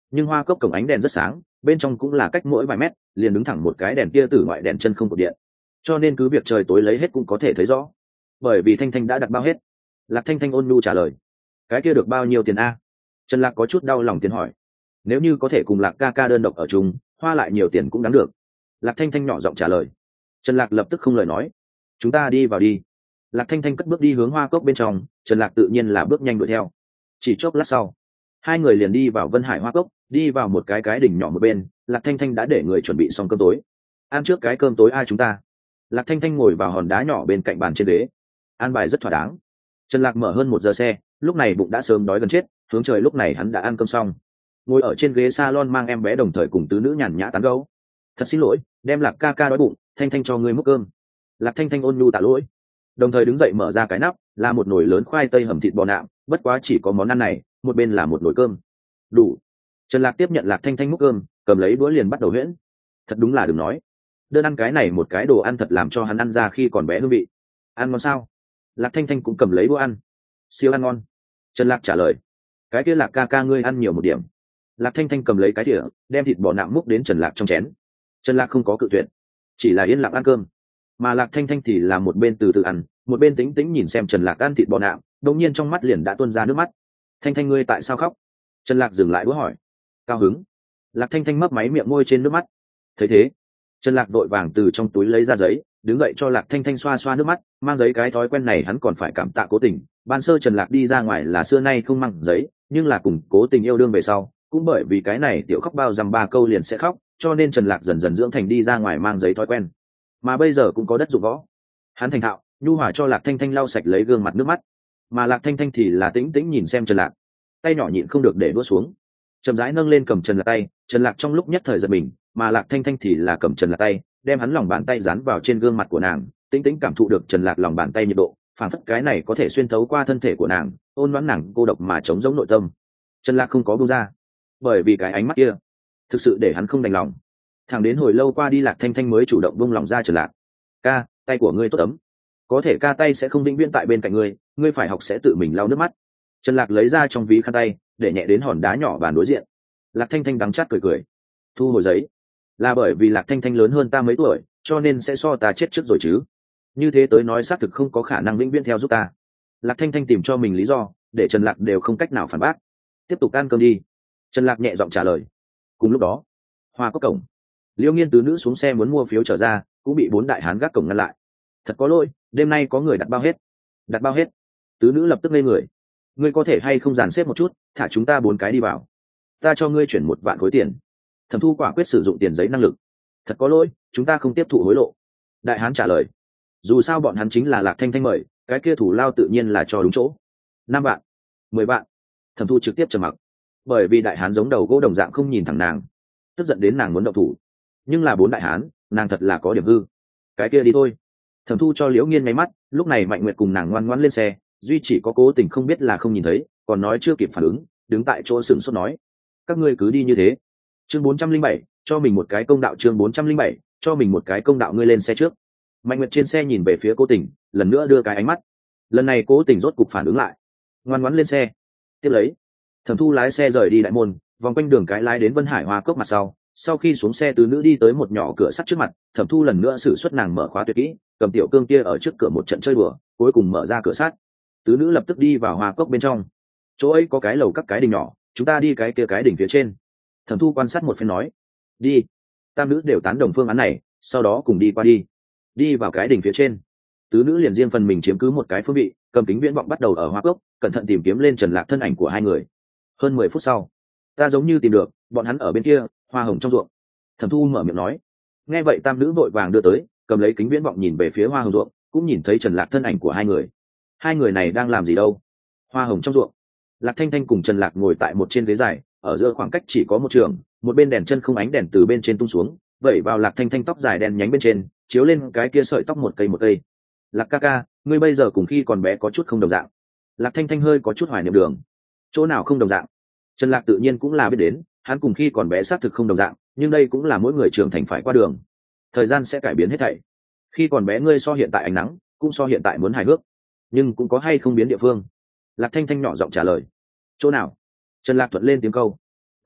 Speaker 1: nhưng hoa cốc cổng ánh đèn rất sáng, bên trong cũng là cách mỗi vài mét liền đứng thẳng một cái đèn tia tử ngoại đèn chân không cột điện, cho nên cứ việc trời tối lấy hết cũng có thể thấy rõ, bởi vì thanh thanh đã đặt bao hết. Lạc Thanh Thanh ôn nhu trả lời. Cái kia được bao nhiêu tiền a? Trần Lạc có chút đau lòng tiến hỏi. Nếu như có thể cùng Lạc ca ca đơn độc ở chung, hoa lại nhiều tiền cũng đáng được. Lạc Thanh Thanh nhỏ giọng trả lời. Trần Lạc lập tức không lời nói. Chúng ta đi vào đi. Lạc Thanh Thanh cất bước đi hướng hoa cốc bên trong, Trần Lạc tự nhiên là bước nhanh đuổi theo. Chỉ chốc lát sau, hai người liền đi vào Vân Hải hoa cốc, đi vào một cái cái đỉnh nhỏ một bên. Lạc Thanh Thanh đã để người chuẩn bị xong cơm tối. Ăn trước cái cơm tối ai chúng ta. Lạc Thanh Thanh ngồi vào hòn đá nhỏ bên cạnh bàn trên ghế. An bài rất thỏa đáng. Trần Lạc mở hơn một giờ xe, lúc này bụng đã sớm đói gần chết, hướng trời lúc này hắn đã ăn cơm xong, ngồi ở trên ghế salon mang em bé đồng thời cùng tứ nữ nhàn nhã tán gẫu. Thật xin lỗi, đem Lạc ca ca đói bụng, Thanh Thanh cho ngươi múc cơm. Lạc Thanh Thanh ôn nhu tạ lỗi, đồng thời đứng dậy mở ra cái nắp, là một nồi lớn khoai tây hầm thịt bò nạm, bất quá chỉ có món ăn này, một bên là một nồi cơm. Đủ. Trần Lạc tiếp nhận Lạc Thanh Thanh múc cơm, cầm lấy đũa liền bắt đầu huyễn. Thật đúng là đừng nói, đơn ăn cái này một cái đồ ăn thật làm cho hắn ăn ra khi còn bé hương vị. Ăn ngon sao? Lạc Thanh Thanh cũng cầm lấy đũa ăn. Siêu ăn ngon. Trần Lạc trả lời. Cái kia Lạc ca ca ngươi ăn nhiều một điểm. Lạc Thanh Thanh cầm lấy cái thìa, đem thịt bò nạm múc đến Trần Lạc trong chén. Trần Lạc không có cự tuyệt, chỉ là yên lặng ăn cơm. Mà Lạc Thanh Thanh thì là một bên từ từ ăn, một bên tĩnh tĩnh nhìn xem Trần Lạc ăn thịt bò nạm, đột nhiên trong mắt liền đã tuôn ra nước mắt. Thanh Thanh ngươi tại sao khóc? Trần Lạc dừng lại đũa hỏi. Cao hứng. Lạc Thanh Thanh mấp máy miệng môi trên nước mắt. Thấy thế, Trần Lạc đội vàng từ trong túi lấy ra giấy, đứng dậy cho Lạc Thanh Thanh xoa xoa nước mắt, mang giấy cái thói quen này hắn còn phải cảm tạ Cố Tình. Ban sơ Trần Lạc đi ra ngoài là xưa nay không mang giấy, nhưng là cùng Cố Tình yêu đương về sau, cũng bởi vì cái này tiểu khóc bao dăm ba câu liền sẽ khóc, cho nên Trần Lạc dần dần dưỡng thành đi ra ngoài mang giấy thói quen. Mà bây giờ cũng có đất dụng võ, hắn thành thạo, nhu hòa cho Lạc Thanh Thanh lau sạch lấy gương mặt nước mắt, mà Lạc Thanh Thanh thì là tĩnh tĩnh nhìn xem Trần Lạc, tay nhỏ nhịn không được để đũa xuống, chậm rãi nâng lên cầm Trần Lạc tay. Trần Lạc trong lúc nhất thời giật mình, mà Lạc Thanh Thanh thì là cầm Trần Lạc tay, đem hắn lòng bàn tay dán vào trên gương mặt của nàng, tĩnh tĩnh cảm thụ được Trần Lạc lòng bàn tay nhiệt độ, phản phất cái này có thể xuyên thấu qua thân thể của nàng, ôn nhuận nàng cô độc mà chống giống nội tâm. Trần Lạc không có buông ra, bởi vì cái ánh mắt kia thực sự để hắn không đành lòng. Thẳng đến hồi lâu qua đi, Lạc Thanh Thanh mới chủ động buông lòng ra Trần Lạc. Ca, tay của ngươi tốt ấm, có thể ca tay sẽ không vĩnh viễn tại bên cạnh ngươi, ngươi phải học sẽ tự mình lau nước mắt. Trần Lạc lấy ra trong ví khăn tay, để nhẹ đến hòn đá nhỏ bàn đối diện. Lạc Thanh Thanh đắng chát cười cười, thu hồi giấy. Là bởi vì Lạc Thanh Thanh lớn hơn ta mấy tuổi, cho nên sẽ so ta chết trước rồi chứ. Như thế tới nói xác thực không có khả năng vĩnh viễn theo giúp ta. Lạc Thanh Thanh tìm cho mình lý do, để Trần Lạc đều không cách nào phản bác. Tiếp tục ăn cơm đi. Trần Lạc nhẹ giọng trả lời. Cùng lúc đó, hoa cốc cổng, Liêu Nghiên tứ nữ xuống xe muốn mua phiếu trở ra, cũng bị bốn đại hán gác cổng ngăn lại. Thật có lỗi, đêm nay có người đặt bao hết. Đặt bao hết? Tứ nữ lập tức ngây người. Ngươi có thể hay không dàn xếp một chút, thả chúng ta bốn cái đi vào. Ta cho ngươi chuyển một vạn khối tiền. Thẩm Thu quả quyết sử dụng tiền giấy năng lực. Thật có lỗi, chúng ta không tiếp thụ hối lộ. Đại hán trả lời. Dù sao bọn hắn chính là Lạc Thanh Thanh mời, cái kia thủ lao tự nhiên là cho đúng chỗ. Năm vạn, mười vạn. Thẩm Thu trực tiếp trầm mặc, bởi vì đại hán giống đầu gỗ đồng dạng không nhìn thẳng nàng, tức giận đến nàng muốn động thủ. Nhưng là bốn đại hán, nàng thật là có điểm hư. Cái kia đi thôi. Thẩm Thu cho Liễu Nghiên nháy mắt, lúc này Mạnh Nguyệt cùng nàng ngoan ngoãn lên xe, duy chỉ có Cố Tình không biết là không nhìn thấy, còn nói chưa kịp phản ứng, đứng tại chỗ sững sốt nói: các ngươi cứ đi như thế. Chương bốn trăm linh bảy, cho mình một cái công đạo. Chương bốn trăm linh bảy, cho mình một cái công đạo. Ngươi lên xe trước. Mạnh Nguyệt trên xe nhìn về phía Cố Tình, lần nữa đưa cái ánh mắt. Lần này Cố Tình rốt cục phản ứng lại, ngoan ngoãn lên xe. Tiếp lấy, Thẩm Thu lái xe rời đi đại môn, vòng quanh đường cái lái đến Vân Hải Hoa Cốc mặt sau. Sau khi xuống xe, tứ nữ đi tới một nhỏ cửa sắt trước mặt. Thẩm Thu lần nữa sử xuất nàng mở khóa tuyệt kỹ, cầm tiểu cương kia ở trước cửa một trận chơi đùa, cuối cùng mở ra cửa sắt. Tứ nữ lập tức đi vào Hoa Cốc bên trong. Chỗ ấy có cái lầu các cái đình nhỏ, chúng ta đi cái kia cái đỉnh phía trên. Thẩm Thu quan sát một phen nói. Đi. Tam nữ đều tán đồng phương án này, sau đó cùng đi qua đi. Đi vào cái đỉnh phía trên, tứ nữ liền riêng phần mình chiếm cứ một cái phương vị, cầm kính viễn vọng bắt đầu ở Hoa Cốc cẩn thận tìm kiếm lên Trần Lạc thân ảnh của hai người. Hơn mười phút sau, ta giống như tìm được bọn hắn ở bên kia, hoa hồng trong ruộng. Thẩm Thu mở miệng nói. Nghe vậy tam nữ vội vàng đưa tới, cầm lấy kính viễn vọng nhìn về phía hoa hồng ruộng, cũng nhìn thấy Trần Lạc thân ảnh của hai người. Hai người này đang làm gì đâu? Hoa hồng trong ruộng, Lạc Thanh Thanh cùng Trần Lạc ngồi tại một trên ghế dài, ở giữa khoảng cách chỉ có một trường, một bên đèn chân không ánh đèn từ bên trên tung xuống, vẩy vào Lạc Thanh Thanh tóc dài đen nhánh bên trên, chiếu lên cái kia sợi tóc một cây một cây. Lạc ca ca, ngươi bây giờ cùng khi còn bé có chút không đồng dạng. Lạc Thanh Thanh hơi có chút hoài niệm đường. Chỗ nào không đồng dạng? Trần Lạc tự nhiên cũng là biết đến, hắn cùng khi còn bé xác thực không đồng dạng, nhưng đây cũng là mỗi người trưởng thành phải qua đường. Thời gian sẽ cải biến hết thảy. Khi còn bé ngươi so hiện tại ánh nắng, cũng so hiện tại muốn hài hước, nhưng cũng có hay không biến địa phương. Lạc Thanh Thanh nhỏ giọng trả lời. Chỗ nào? Trần Lạc thuận lên tiếng câu.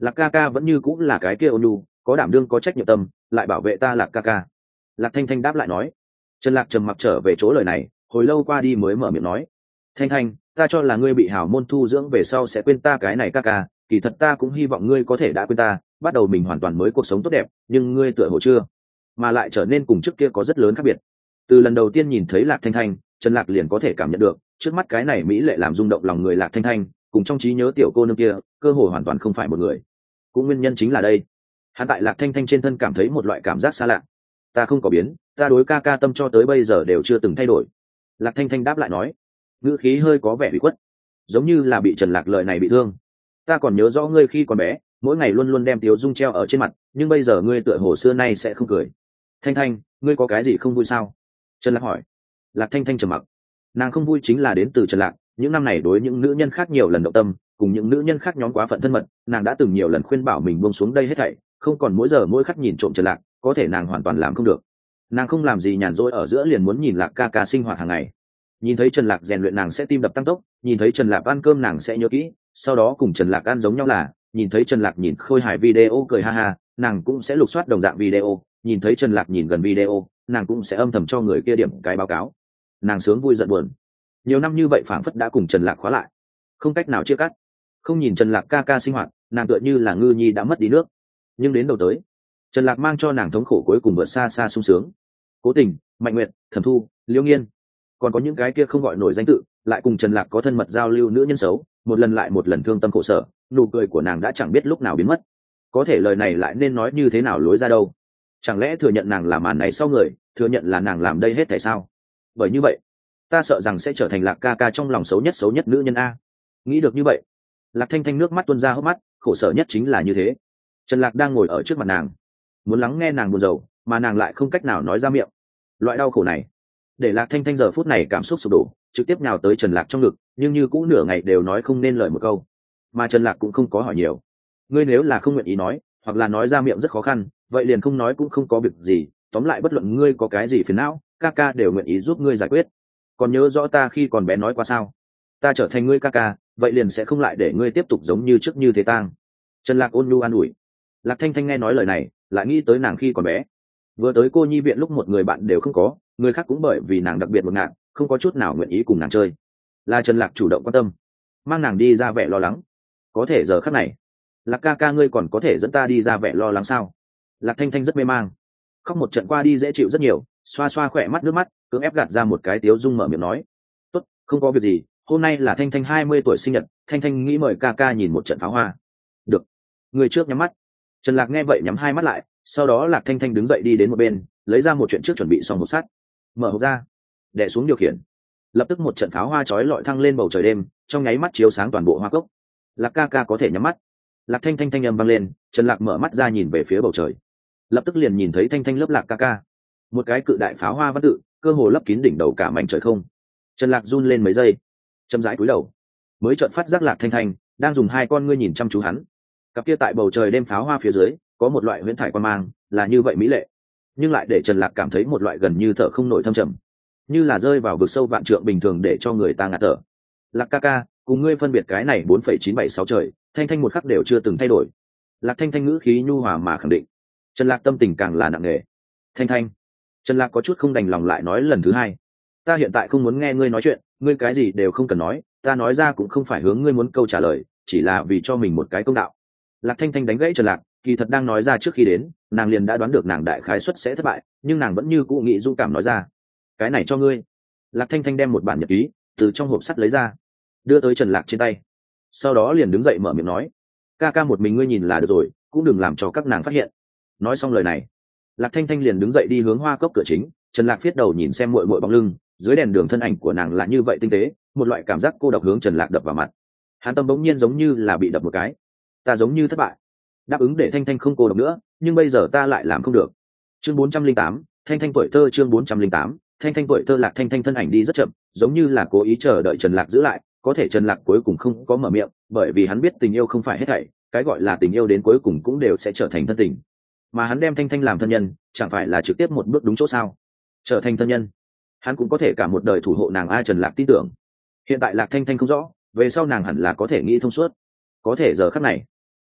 Speaker 1: Lạc ca ca vẫn như cũng là cái kia ôn nhu, có đảm đương có trách nhiệm tâm, lại bảo vệ ta Lạc ca ca. Lạc Thanh Thanh đáp lại nói. Trần Lạc trầm mặc trở về chỗ lời này, hồi lâu qua đi mới mở miệng nói. Thanh Thanh, ta cho là ngươi bị hảo môn thu dưỡng về sau sẽ quên ta cái này ca ca, kỳ thật ta cũng hy vọng ngươi có thể đã quên ta, bắt đầu mình hoàn toàn mới cuộc sống tốt đẹp, nhưng ngươi tựa hồ chưa, mà lại trở nên cùng trước kia có rất lớn khác biệt. Từ lần đầu tiên nhìn thấy Lạc Thanh Thanh, Trần Lạc liền có thể cảm nhận được, trước mắt cái này mỹ lệ làm rung động lòng người Lạc Thanh Thanh, cùng trong trí nhớ tiểu cô nương kia, cơ hồ hoàn toàn không phải một người. Cũng nguyên nhân chính là đây, hắn tại Lạc Thanh Thanh trên thân cảm thấy một loại cảm giác xa lạ. Ta không có biến, ta đối ca ca tâm cho tới bây giờ đều chưa từng thay đổi. Lạc Thanh Thanh đáp lại nói, ngữ khí hơi có vẻ bị khuất, giống như là bị Trần Lạc lời này bị thương. Ta còn nhớ rõ ngươi khi còn bé, mỗi ngày luôn luôn đem tiếu dung treo ở trên mặt, nhưng bây giờ ngươi tựa hồ xưa nay sẽ không cười. Thanh Thanh, ngươi có cái gì không vui sao? Trần Lạc hỏi. Lạc Thanh Thanh trầm mặc. Nàng không vui chính là đến từ Trần Lạc, những năm này đối những nữ nhân khác nhiều lần động tâm, cùng những nữ nhân khác nhóm quá phận thân mật, nàng đã từng nhiều lần khuyên bảo mình buông xuống đây hết thảy, không còn mỗi giờ mỗi khắc nhìn trộm Trần Lạc, có thể nàng hoàn toàn làm không được. Nàng không làm gì nhàn rỗi ở giữa liền muốn nhìn Lạc ca ca sinh hoạt hàng ngày. Nhìn thấy Trần Lạc rèn luyện nàng sẽ tim đập tăng tốc, nhìn thấy Trần Lạc ăn cơm nàng sẽ nhớ kỹ, sau đó cùng Trần Lạc ăn giống nhau là, nhìn thấy Trần Lạc nhìn khôi hài video cười ha ha, nàng cũng sẽ lục soát đồng dạng video, nhìn thấy Trần Lạc nhìn gần video, nàng cũng sẽ âm thầm cho người kia điểm cái báo cáo. Nàng sướng vui giận buồn. Nhiều năm như vậy phảng phất đã cùng Trần Lạc khóa lại, không cách nào chia cắt. Không nhìn Trần Lạc ca ca sinh hoạt, nàng tựa như là ngư nhi đã mất đi nước. Nhưng đến đầu tới, Trần Lạc mang cho nàng thống khổ cuối cùng vượt xa xa sung sướng. Cố Tình, Mạnh Nguyệt, Thẩm Thu, Liễu Nghiên, còn có những cái kia không gọi nổi danh tự, lại cùng Trần Lạc có thân mật giao lưu nữ nhân xấu, một lần lại một lần thương tâm khổ sở, nụ cười của nàng đã chẳng biết lúc nào biến mất. Có thể lời này lại nên nói như thế nào lối ra đâu? Chẳng lẽ thừa nhận nàng làm màn này sau người, thừa nhận là nàng làm đây hết tại sao? Bởi như vậy, ta sợ rằng sẽ trở thành Lạc ca ca trong lòng xấu nhất xấu nhất nữ nhân a. Nghĩ được như vậy, Lạc Thanh Thanh nước mắt tuôn ra hốc mắt, khổ sở nhất chính là như thế. Trần Lạc đang ngồi ở trước mặt nàng, muốn lắng nghe nàng buồn rầu, mà nàng lại không cách nào nói ra miệng. Loại đau khổ này, để Lạc Thanh Thanh giờ phút này cảm xúc sụp đổ, trực tiếp nhào tới Trần Lạc trong ngực, nhưng như cũng nửa ngày đều nói không nên lời một câu. Mà Trần Lạc cũng không có hỏi nhiều. Ngươi nếu là không nguyện ý nói, hoặc là nói ra miệng rất khó khăn, vậy liền không nói cũng không có việc gì, tóm lại bất luận ngươi có cái gì phiền não, ca ca đều nguyện ý giúp ngươi giải quyết. Còn nhớ rõ ta khi còn bé nói qua sao? Ta trở thành ngươi ca ca, vậy liền sẽ không lại để ngươi tiếp tục giống như trước như thế tang. Trần Lạc ôn nhu an ủi. Lạc Thanh Thanh nghe nói lời này, lại nghĩ tới nàng khi còn bé. Vừa tới cô nhi viện lúc một người bạn đều không có, người khác cũng bởi vì nàng đặc biệt một ngạn, không có chút nào nguyện ý cùng nàng chơi. Là Trần Lạc chủ động quan tâm, mang nàng đi ra vẻ lo lắng. Có thể giờ khắc này, Lạc ca ca ngươi còn có thể dẫn ta đi ra vẻ lo lắng sao? Lạc Thanh Thanh rất mê mang, khóc một trận qua đi dễ chịu rất nhiều, xoa xoa khỏe mắt nước mắt, cưỡng ép gạt ra một cái tiếu dung mở miệng nói. Tốt, không có việc gì, hôm nay là Thanh Thanh hai mươi tuổi sinh nhật, Thanh Thanh nghĩ mời ca ca nhìn một trận pháo hoa. Được. Người trước nhắm mắt. Trần Lạc nghe vậy nhắm hai mắt lại, sau đó Lạc Thanh Thanh đứng dậy đi đến một bên, lấy ra một chuyện trước chuẩn bị xong hộp sắt, mở hộp ra, đè xuống điều khiển. Lập tức một trận pháo hoa chói lọi thăng lên bầu trời đêm, trong nháy mắt chiếu sáng toàn bộ hoa cốc. Lạc ca ca có thể nhắm mắt. Lạc Thanh Thanh thanh âm vang lên, Trần Lạc mở mắt ra nhìn về phía bầu trời, lập tức liền nhìn thấy Thanh Thanh lớp Lạc ca ca, một cái cự đại pháo hoa văn tự, cơ hồ lấp kín đỉnh đầu cả mảnh trời không. Trần Lạc run lên mấy giây, chậm rãi cúi đầu, mới chợt phát giác Lạc Thanh Thanh đang dùng hai con ngươi nhìn chăm chú hắn. Cặp kia tại bầu trời đêm pháo hoa phía dưới, có một loại huyễn thải quan mang, là như vậy mỹ lệ, nhưng lại để Trần Lạc cảm thấy một loại gần như thở không nổi thâm trầm, như là rơi vào vực sâu vạn trượng bình thường để cho người ta ngạt thở. Lạc ca ca, cùng ngươi phân biệt cái này bốn phẩy chín bảy sáu trời, Thanh Thanh một khắc đều chưa từng thay đổi. Lạc Thanh Thanh ngữ khí nhu hòa mà khẳng định. Trần Lạc tâm tình càng là nặng nề. Thanh Thanh. Trần Lạc có chút không đành lòng lại nói lần thứ hai. Ta hiện tại không muốn nghe ngươi nói chuyện, ngươi cái gì đều không cần nói, ta nói ra cũng không phải hướng ngươi muốn câu trả lời, chỉ là vì cho mình một cái công đạo. Lạc Thanh Thanh đánh gãy Trần Lạc, kỳ thật đang nói ra trước khi đến, nàng liền đã đoán được nàng đại khái suất sẽ thất bại, nhưng nàng vẫn như cũ nghĩ dũng cảm nói ra. Cái này cho ngươi. Lạc Thanh Thanh đem một bản nhật ký từ trong hộp sắt lấy ra, đưa tới Trần Lạc trên tay, sau đó liền đứng dậy mở miệng nói. Ca ca một mình ngươi nhìn là được rồi, cũng đừng làm cho các nàng phát hiện. Nói xong lời này, Lạc Thanh Thanh liền đứng dậy đi hướng hoa cốc cửa chính. Trần Lạc viết đầu nhìn xem muội muội bóng lưng, dưới đèn đường thân ảnh của nàng là như vậy tinh tế, một loại cảm giác cô độc hướng Trần Lạc đập vào mặt. Hắn tâm bỗng nhiên giống như là bị đập một cái. Ta giống như thất bại, đáp ứng để Thanh Thanh không cô độc nữa, nhưng bây giờ ta lại làm không được. Chương bốn trăm linh tám, Thanh Thanh tuổi thơ. Chương bốn trăm linh tám, Thanh Thanh tuổi thơ. Lạc Thanh Thanh thân ảnh đi rất chậm, giống như là cố ý chờ đợi Trần Lạc giữ lại, có thể Trần Lạc cuối cùng không có mở miệng, bởi vì hắn biết tình yêu không phải hết thảy, cái gọi là tình yêu đến cuối cùng cũng đều sẽ trở thành thân tình. Mà hắn đem Thanh Thanh làm thân nhân, chẳng phải là trực tiếp một bước đúng chỗ sao? Trở thành thân nhân, hắn cũng có thể cả một đời thủ hộ nàng. A Trần Lạc tin tưởng, hiện tại Lạc Thanh Thanh không rõ, về sau nàng hẳn là có thể nghĩ thông suốt. Có thể giờ khắc này,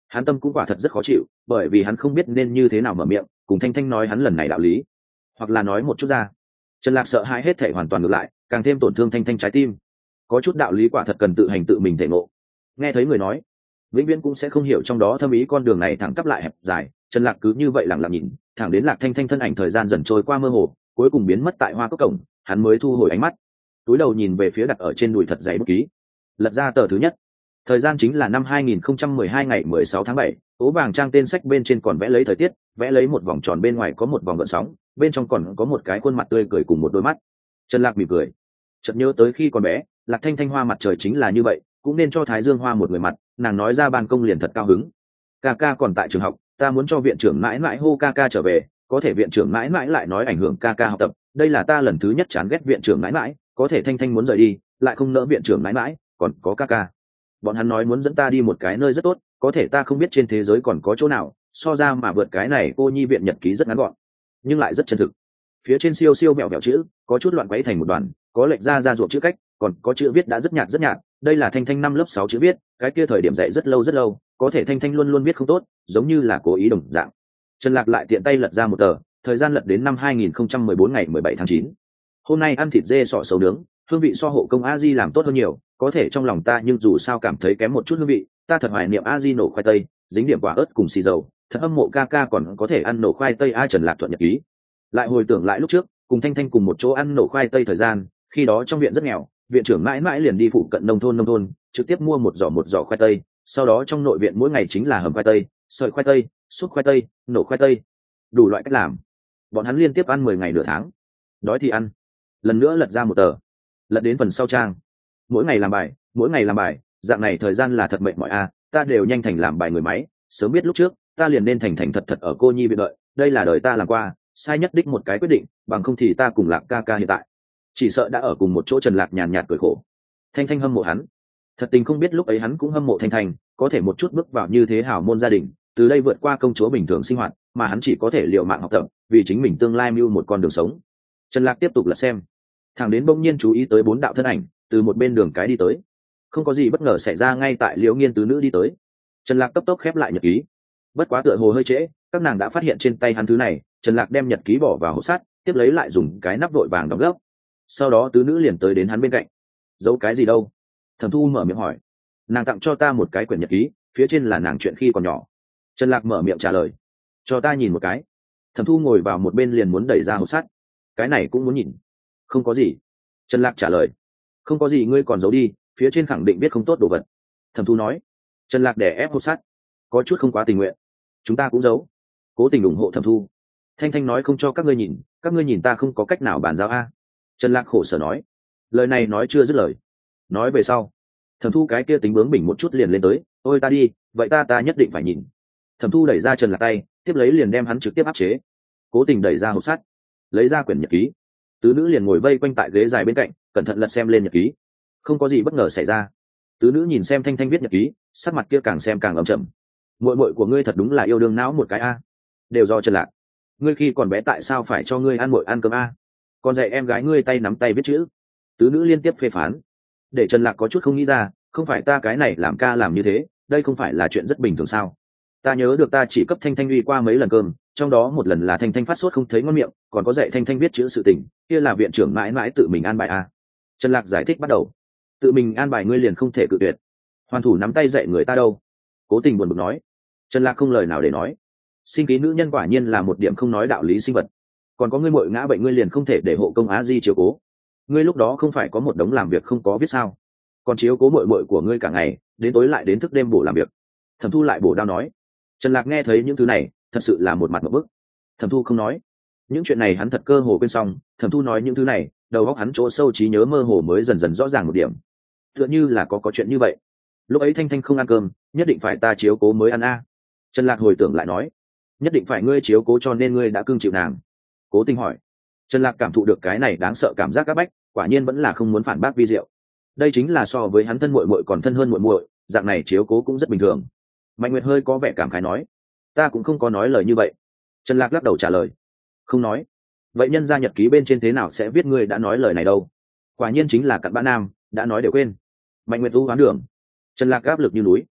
Speaker 1: Hắn tâm cũng quả thật rất khó chịu, bởi vì hắn không biết nên như thế nào mở miệng cùng Thanh Thanh nói hắn lần này đạo lý, hoặc là nói một chút ra. Trần Lạc sợ hãi hết thể hoàn toàn ngược lại, càng thêm tổn thương Thanh Thanh trái tim. Có chút đạo lý quả thật cần tự hành tự mình thể ngộ. Nghe thấy người nói, vĩnh viễn cũng sẽ không hiểu trong đó thâm ý con đường này thẳng tắp lại hẹp dài. Trần Lạc cứ như vậy lặng lặng nhìn, thẳng đến Lạc Thanh Thanh thân ảnh thời gian dần trôi qua mơ hồ, cuối cùng biến mất tại hoa cốc cổng, hắn mới thu hồi ánh mắt, túi đầu nhìn về phía đặt ở trên đùi thật dày bút ký, lật ra tờ thứ nhất. Thời gian chính là năm hai nghìn không trăm mười hai ngày mười sáu tháng bảy, ố vàng trang tên sách bên trên còn vẽ lấy thời tiết, vẽ lấy một vòng tròn bên ngoài có một vòng gợn sóng, bên trong còn có một cái khuôn mặt tươi cười cùng một đôi mắt. Trần Lạc mỉm cười, chợt nhớ tới khi còn bé, Lạc Thanh Thanh hoa mặt trời chính là như vậy, cũng nên cho Thái Dương hoa một người mặt, nàng nói ra ban công liền thật cao hứng. Ca ca còn tại trường học, ta muốn cho viện trưởng mãi mãi hô ca ca trở về, có thể viện trưởng mãi mãi lại nói ảnh hưởng ca ca học tập, đây là ta lần thứ nhất chán ghét viện trưởng mãi mãi, có thể Thanh Thanh muốn rời đi, lại không nỡ viện trưởng mãi mãi, còn có ca ca. Bọn hắn nói muốn dẫn ta đi một cái nơi rất tốt, có thể ta không biết trên thế giới còn có chỗ nào so ra mà vượt cái này. Cô nhi viện nhật ký rất ngắn gọn nhưng lại rất chân thực, phía trên siêu siêu mẹo mẹo chữ, có chút loạn quấy thành một đoàn, có lệch ra ra ruột chữ cách, còn có chữ viết đã rất nhạt rất nhạt. Đây là Thanh Thanh năm lớp sáu chữ viết, cái kia thời điểm dạy rất lâu rất lâu, có thể Thanh Thanh luôn luôn viết không tốt, giống như là cố ý đồng dạng. Trần Lạc lại tiện tay lật ra một tờ, thời gian lật đến năm hai nghìn không trăm mười bốn ngày mười bảy tháng chín. Hôm nay ăn thịt dê sọ sầu nướng, hương vị so hộ công a di làm tốt hơn nhiều, có thể trong lòng ta nhưng dù sao cảm thấy kém một chút hương vị, ta thật hoài niệm a di nổ khoai tây, dính điểm quả ớt cùng xì dầu, thật âm mộ ca ca còn có thể ăn nổ khoai tây a. Trần Lạc thuận nhật ký, lại hồi tưởng lại lúc trước cùng Thanh Thanh cùng một chỗ ăn nổ khoai tây thời gian, khi đó trong viện rất nghèo, viện trưởng mãi mãi liền đi phụ cận nông thôn nông thôn trực tiếp mua một giỏ một giỏ khoai tây, sau đó trong nội viện mỗi ngày chính là hầm khoai tây, sợi khoai tây, súp khoai tây, nổ khoai tây, đủ loại cách làm. Bọn hắn liên tiếp ăn mười ngày nửa tháng, đói thì ăn. Lần nữa lật ra một tờ, lật đến phần sau trang, mỗi ngày làm bài, mỗi ngày làm bài, dạng này thời gian là thật mệt mỏi a. Ta đều nhanh thành làm bài người máy, sớm biết lúc trước ta liền nên thành thành thật thật ở cô nhi viện đợi, đây là đời ta làm qua sai nhất đích một cái quyết định, bằng không thì ta cùng Lạc ca ca hiện tại chỉ sợ đã ở cùng một chỗ. Trần Lạc nhàn nhạt cười khổ. Thanh Thanh hâm mộ hắn, thật tình không biết lúc ấy hắn cũng hâm mộ Thanh Thanh, có thể một chút bước vào như thế hảo môn gia đình, từ đây vượt qua công chúa bình thường sinh hoạt, mà hắn chỉ có thể liều mạng học tập vì chính mình tương lai mưu một con đường sống. Trần Lạc tiếp tục lật xem, thẳng đến bỗng nhiên chú ý tới bốn đạo thân ảnh từ một bên đường cái đi tới, không có gì bất ngờ xảy ra ngay tại Liễu Nghiên tứ nữ đi tới. Trần Lạc cấp tốc khép lại nhật ký, bất quá tựa hồ hơi trễ, các nàng đã phát hiện trên tay hắn thứ này. Trần Lạc đem nhật ký bỏ vào hộp sắt, tiếp lấy lại dùng cái nắp vội vàng đóng gấp, sau đó tứ nữ liền tới đến hắn bên cạnh. Giấu cái gì đâu? Thẩm Thu mở miệng hỏi. Nàng tặng cho ta một cái quyển nhật ký, phía trên là nàng chuyện khi còn nhỏ. Trần Lạc mở miệng trả lời. Cho ta nhìn một cái. Thẩm Thu ngồi vào một bên liền muốn đẩy ra hộp sắt. Cái này cũng muốn nhìn? Không có gì. Trần Lạc trả lời. Không có gì ngươi còn giấu đi, phía trên khẳng định biết không tốt đồ vật. Thẩm Thu nói. Trần Lạc đè ép hộp sắt, có chút không quá tình nguyện. Chúng ta cũng giấu. Cố tình ủng hộ Thẩm Thu. Thanh Thanh nói không cho các ngươi nhìn, các ngươi nhìn ta không có cách nào bàn giao a. Trần Lạc khổ sở nói. Lời này nói chưa dứt lời, nói về sau, Thẩm Thu cái kia tính bướng bỉnh một chút liền lên tới. Ôi ta đi, vậy ta ta nhất định phải nhìn. Thẩm Thu đẩy ra Trần Lạc tay, tiếp lấy liền đem hắn trực tiếp áp chế. Cố tình đẩy ra hộp sắt, lấy ra quyển nhật ký. Tứ nữ liền ngồi vây quanh tại ghế dài bên cạnh, cẩn thận lật xem lên nhật ký. Không có gì bất ngờ xảy ra. Tứ nữ nhìn xem Thanh Thanh viết nhật ký, sắc mặt kia càng xem càng ấm chậm. Muội muội của ngươi thật đúng là yêu đương não một cái a. Đều do Trần Lạc. Ngươi khi còn bé tại sao phải cho ngươi ăn muội ăn cơm a? Còn dạy em gái ngươi tay nắm tay viết chữ. Tứ nữ liên tiếp phê phán, để Trần Lạc có chút không nghĩ ra, không phải ta cái này làm ca làm như thế, đây không phải là chuyện rất bình thường sao? Ta nhớ được ta chỉ cấp Thanh Thanh uy qua mấy lần cơm, trong đó một lần là Thanh Thanh phát sốt không thấy ngon miệng, còn có dạy Thanh Thanh viết chữ sự tình, kia là viện trưởng mãi mãi tự mình an bài a. Trần Lạc giải thích bắt đầu. Tự mình an bài ngươi liền không thể cự tuyệt. Hoàn thủ nắm tay dạy người ta đâu? Cố tình buồn bực nói. Trần Lạc không lời nào để nói. Sinh ký nữ nhân quả nhiên là một điểm không nói đạo lý sinh vật. Còn có ngươi muội ngã bệnh ngươi liền không thể để hộ công á di chiếu cố. Ngươi lúc đó không phải có một đống làm việc không có viết sao? Còn chiếu cố muội muội của ngươi cả ngày, đến tối lại đến thức đêm bổ làm việc. Thẩm Thu lại bổ đao nói. Trần Lạc nghe thấy những thứ này, thật sự là một mặt một bức. Thẩm Thu không nói. Những chuyện này hắn thật cơ hồ quên xong, Thẩm Thu nói những thứ này, đầu óc hắn chỗ sâu trí nhớ mơ hồ mới dần dần rõ ràng một điểm. Tựa như là có có chuyện như vậy. Lúc ấy Thanh Thanh không ăn cơm, nhất định phải ta chiếu cố mới ăn a. Trần Lạc hồi tưởng lại nói. Nhất định phải ngươi chiếu cố cho nên ngươi đã cưng chịu nàng. Cố Tình hỏi. Trần Lạc cảm thụ được cái này đáng sợ cảm giác áp bách, quả nhiên vẫn là không muốn phản bác Vi Diệu. Đây chính là so với hắn thân muội muội còn thân hơn muội muội, dạng này chiếu cố cũng rất bình thường. Mạnh Nguyệt hơi có vẻ cảm khái nói, ta cũng không có nói lời như vậy. Trần Lạc lắc đầu trả lời, không nói. Vậy nhân gia nhật ký bên trên thế nào sẽ viết ngươi đã nói lời này đâu? Quả nhiên chính là cặn bã nam, đã nói đều quên. Mạnh Nguyệt u hoán đường. Trần Lạc áp lực như núi.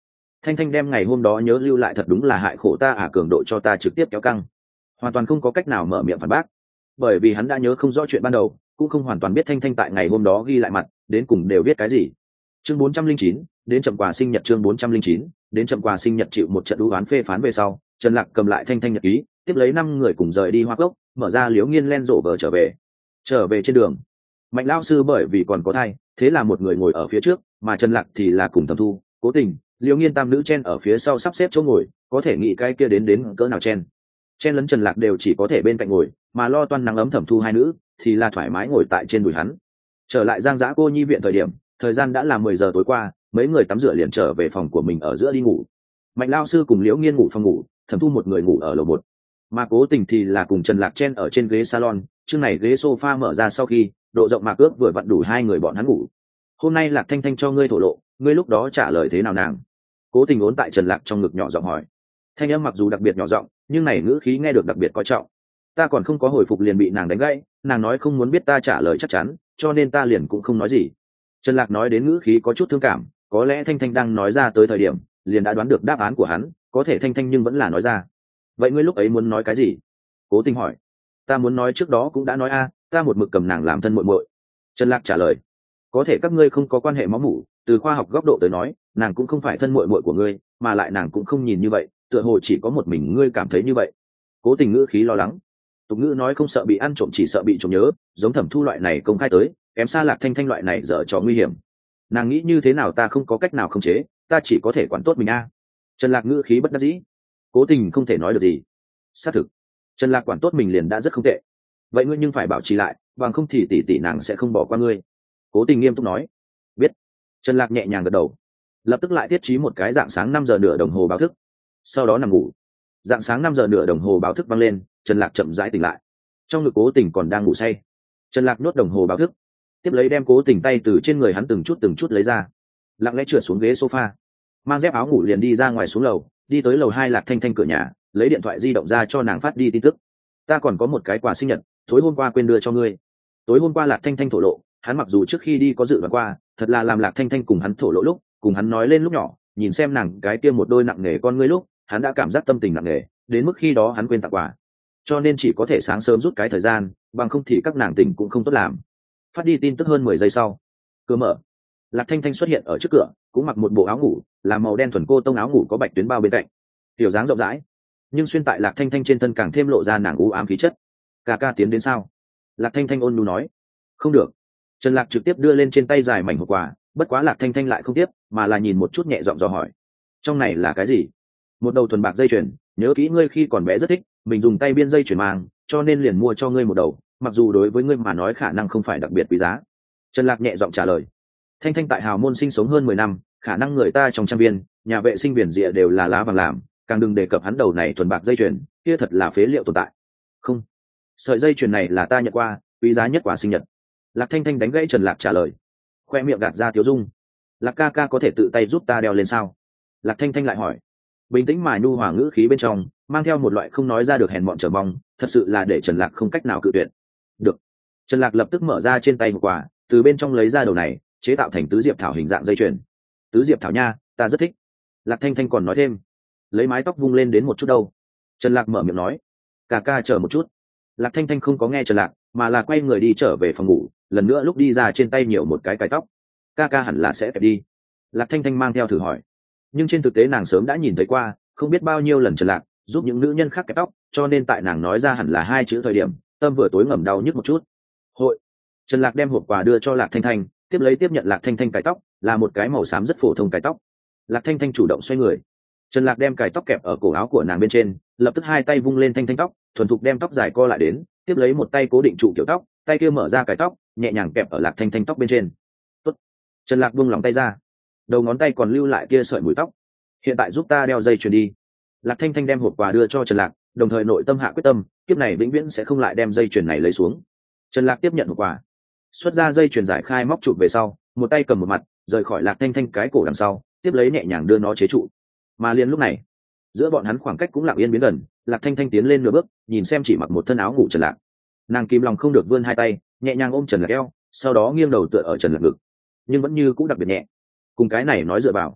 Speaker 1: Thanh Thanh đem ngày hôm đó nhớ lưu lại thật đúng là hại khổ ta à, cường độ cho ta trực tiếp kéo căng, hoàn toàn không có cách nào mở miệng phản bác, bởi vì hắn đã nhớ không rõ chuyện ban đầu, cũng không hoàn toàn biết Thanh Thanh tại ngày hôm đó ghi lại mặt đến cùng đều viết cái gì. Chương bốn trăm linh chín, đến chậm quà sinh nhật. Chương bốn trăm linh chín, đến chậm quà sinh nhật. Chịu một trận đú oán phê phán về sau, Trần Lạc cầm lại Thanh Thanh nhật ký, tiếp lấy năm người cùng rời đi Hoa Cốc, mở ra Liễu Nghiên len rộ vờ trở về. Trở về trên đường, Mạnh lão sư bởi vì còn có thai, thế là một người ngồi ở phía trước, mà Trần Lạc thì là cùng Thẩm Thu, Cố Tình, Liễu Nghiên tam nữ chen ở phía sau sắp xếp chỗ ngồi, có thể nghĩ cái kia đến đến cỡ nào chen. Chen lấn Trần Lạc đều chỉ có thể bên cạnh ngồi, mà lo toan nắng ấm Thẩm Thu hai nữ thì là thoải mái ngồi tại trên đùi hắn. Trở lại Giang Giã cô nhi viện thời điểm, thời gian đã là mười giờ tối qua, mấy người tắm rửa liền trở về phòng của mình ở giữa đi ngủ. Mạnh lão sư cùng Liễu Nghiên ngủ phòng ngủ, Thẩm Thu một người ngủ ở lầu một, mà Cố Tình thì là cùng Trần Lạc chen ở trên ghế salon. Chương này ghế sofa mở ra sau khi độ rộng mạc ước vừa vặn đủ hai người bọn hắn ngủ. Hôm nay Lạc Thanh Thanh cho ngươi thổ lộ, ngươi lúc đó trả lời thế nào nàng? Cố Tình ốn tại Trần Lạc trong ngực nhỏ giọng hỏi. Thanh âm mặc dù đặc biệt nhỏ giọng, nhưng này ngữ khí nghe được đặc biệt coi trọng. Ta còn không có hồi phục liền bị nàng đánh gãy, nàng nói không muốn biết ta trả lời chắc chắn, cho nên ta liền cũng không nói gì. Trần Lạc nói đến ngữ khí có chút thương cảm, có lẽ Thanh Thanh đang nói ra tới thời điểm liền đã đoán được đáp án của hắn, có thể Thanh Thanh nhưng vẫn là nói ra. Vậy ngươi lúc ấy muốn nói cái gì? Cố Tình hỏi. Ta muốn nói trước đó cũng đã nói a, ta một mực cầm nàng làm thân muội muội. Trần Lạc trả lời. Có thể các ngươi không có quan hệ máu mủ, từ khoa học góc độ tới nói, nàng cũng không phải thân muội muội của ngươi, mà lại nàng cũng không nhìn như vậy, tựa hồ chỉ có một mình ngươi cảm thấy như vậy. Cố Tình ngữ khí lo lắng. Tục ngữ nói không sợ bị ăn trộm chỉ sợ bị trộm nhớ, giống Thẩm Thu loại này công khai tới, kém xa Lạc Thanh Thanh loại này dở trò nguy hiểm. Nàng nghĩ như thế nào ta không có cách nào khống chế, ta chỉ có thể quản tốt mình a. Trần Lạc ngữ khí bất đắc dĩ. Cố Tình không thể nói được gì. Xác thực, Trần Lạc quản tốt mình liền đã rất không tệ. Vậy ngươi nhưng phải bảo trì lại, bằng không thì tỷ tỷ nàng sẽ không bỏ qua ngươi. Cố Tình nghiêm túc nói. Biết. Trần Lạc nhẹ nhàng gật đầu, lập tức lại thiết trí một cái dạng sáng năm giờ nửa đồng hồ báo thức, sau đó nằm ngủ. Dạng sáng năm giờ nửa đồng hồ báo thức vang lên, Trần Lạc chậm rãi tỉnh lại. Trong ngực Cố Tình còn đang ngủ say. Trần Lạc nuốt đồng hồ báo thức, tiếp lấy đem Cố Tình tay từ trên người hắn từng chút từng chút lấy ra, lặng lẽ trượt xuống ghế sofa, mang dép áo ngủ liền đi ra ngoài xuống lầu, đi tới lầu hai Lạc Thanh Thanh cửa nhà, lấy điện thoại di động ra cho nàng phát đi tin tức. Ta còn có một cái quà sinh nhật, tối hôm qua quên đưa cho ngươi. Tối hôm qua Lạc Thanh Thanh thổ lộ, hắn mặc dù trước khi đi có dự đoán qua, thật là làm Lạc Thanh Thanh cùng hắn thổ lộ lúc, cùng hắn nói lên lúc nhỏ, nhìn xem nàng cái kia một đôi nặng nề con ngươi lúc, hắn đã cảm giác tâm tình nặng nề, đến mức khi đó hắn quên tặng quà. Cho nên chỉ có thể sáng sớm rút cái thời gian, bằng không thì các nàng tình cũng không tốt làm. Phát đi tin tức hơn mười giây sau, cửa mở, Lạc Thanh Thanh xuất hiện ở trước cửa, cũng mặc một bộ áo ngủ, là màu đen thuần cô tông áo ngủ có bạch tuyến bao bên cạnh, tiểu dáng rộng rãi, nhưng xuyên tại Lạc Thanh Thanh trên thân càng thêm lộ ra nàng u ám khí chất. Ca ca tiến đến sao? Lạc Thanh Thanh ôn nhu nói. Không được. Trần Lạc trực tiếp đưa lên trên tay dài mảnh hộp quà, bất quá Lạc Thanh Thanh lại không tiếp, mà là nhìn một chút nhẹ giọng dò hỏi. Trong này là cái gì? Một đầu thuần bạc dây chuyền, nhớ kỹ ngươi khi còn bé rất thích, mình dùng tay biên dây chuyền mang, cho nên liền mua cho ngươi một đầu, mặc dù đối với ngươi mà nói khả năng không phải đặc biệt quý giá. Trần Lạc nhẹ giọng trả lời. Thanh Thanh tại Hào Môn sinh sống hơn mười năm, khả năng người ta trong trang viên, nhà vệ sinh biển rịa đều là lá vàng làm, càng đừng đề cập hắn đầu này thuần bạc dây chuyền, kia thật là phế liệu tồn tại. Không, sợi dây chuyền này là ta nhận qua, quý giá nhất quà sinh nhật. Lạc Thanh Thanh đánh gãy Trần Lạc trả lời, khoe miệng gạt ra tiếu dung. Lạc ca ca có thể tự tay giúp ta đeo lên sao? Lạc Thanh Thanh lại hỏi, bình tĩnh mà nhu hòa ngữ khí bên trong mang theo một loại không nói ra được hèn mọn chờ mong, thật sự là để Trần Lạc không cách nào cự tuyệt. Được. Trần Lạc lập tức mở ra trên tay một quà, từ bên trong lấy ra đầu này chế tạo thành tứ diệp thảo hình dạng dây chuyền. Tứ diệp thảo nha, ta rất thích. Lạc Thanh Thanh còn nói thêm, lấy mái tóc vung lên đến một chút đâu. Trần Lạc mở miệng nói, ca ca chờ một chút. Lạc Thanh Thanh không có nghe Trần Lạc, mà là quay người đi trở về phòng ngủ, lần nữa lúc đi ra trên tay nhiều một cái cài tóc. Ca ca hẳn là sẽ phải đi. Lạc Thanh Thanh mang theo thử hỏi, nhưng trên thực tế nàng sớm đã nhìn thấy qua không biết bao nhiêu lần Trần Lạc giúp những nữ nhân khác kẹp tóc, cho nên tại nàng nói ra hẳn là hai chữ thời điểm, tâm vừa tối ngầm đau nhức một chút. Hội. Trần Lạc đem hộp quà đưa cho Lạc Thanh Thanh, tiếp lấy tiếp nhận Lạc Thanh Thanh cài tóc, là một cái màu xám rất phổ thông cài tóc. Lạc Thanh Thanh chủ động xoay người, Trần Lạc đem cài tóc kẹp ở cổ áo của nàng bên trên, lập tức hai tay vung lên thanh thanh tóc, thuần thục đem tóc dài co lại đến, tiếp lấy một tay cố định trụ kiểu tóc, tay kia mở ra cài tóc, nhẹ nhàng kẹp ở Lạc Thanh Thanh tóc bên trên. Tốt. Trần Lạc buông lòng tay ra, đầu ngón tay còn lưu lại kia sợi bụi tóc. Hiện tại giúp ta đeo dây chuyền đi. Lạc Thanh Thanh đem hộp quà đưa cho Trần Lạc, đồng thời nội tâm hạ quyết tâm, kiếp này vĩnh viễn sẽ không lại đem dây chuyền này lấy xuống. Trần Lạc tiếp nhận hộp quà, xuất ra dây chuyền giải khai móc chụp về sau, một tay cầm một mặt, rời khỏi Lạc Thanh Thanh cái cổ đằng sau, tiếp lấy nhẹ nhàng đưa nó chế trụ. Mà liền lúc này, giữa bọn hắn khoảng cách cũng lặng yên biến gần, Lạc Thanh Thanh tiến lên nửa bước, nhìn xem chỉ mặc một thân áo ngủ Trần Lạc. Nàng kìm lòng không được vươn hai tay, nhẹ nhàng ôm Trần Lạc eo, sau đó nghiêng đầu tựa ở Trần Lạc ngực, nhưng vẫn như cũng đặc biệt nhẹ. Cùng cái này nói dựa vào.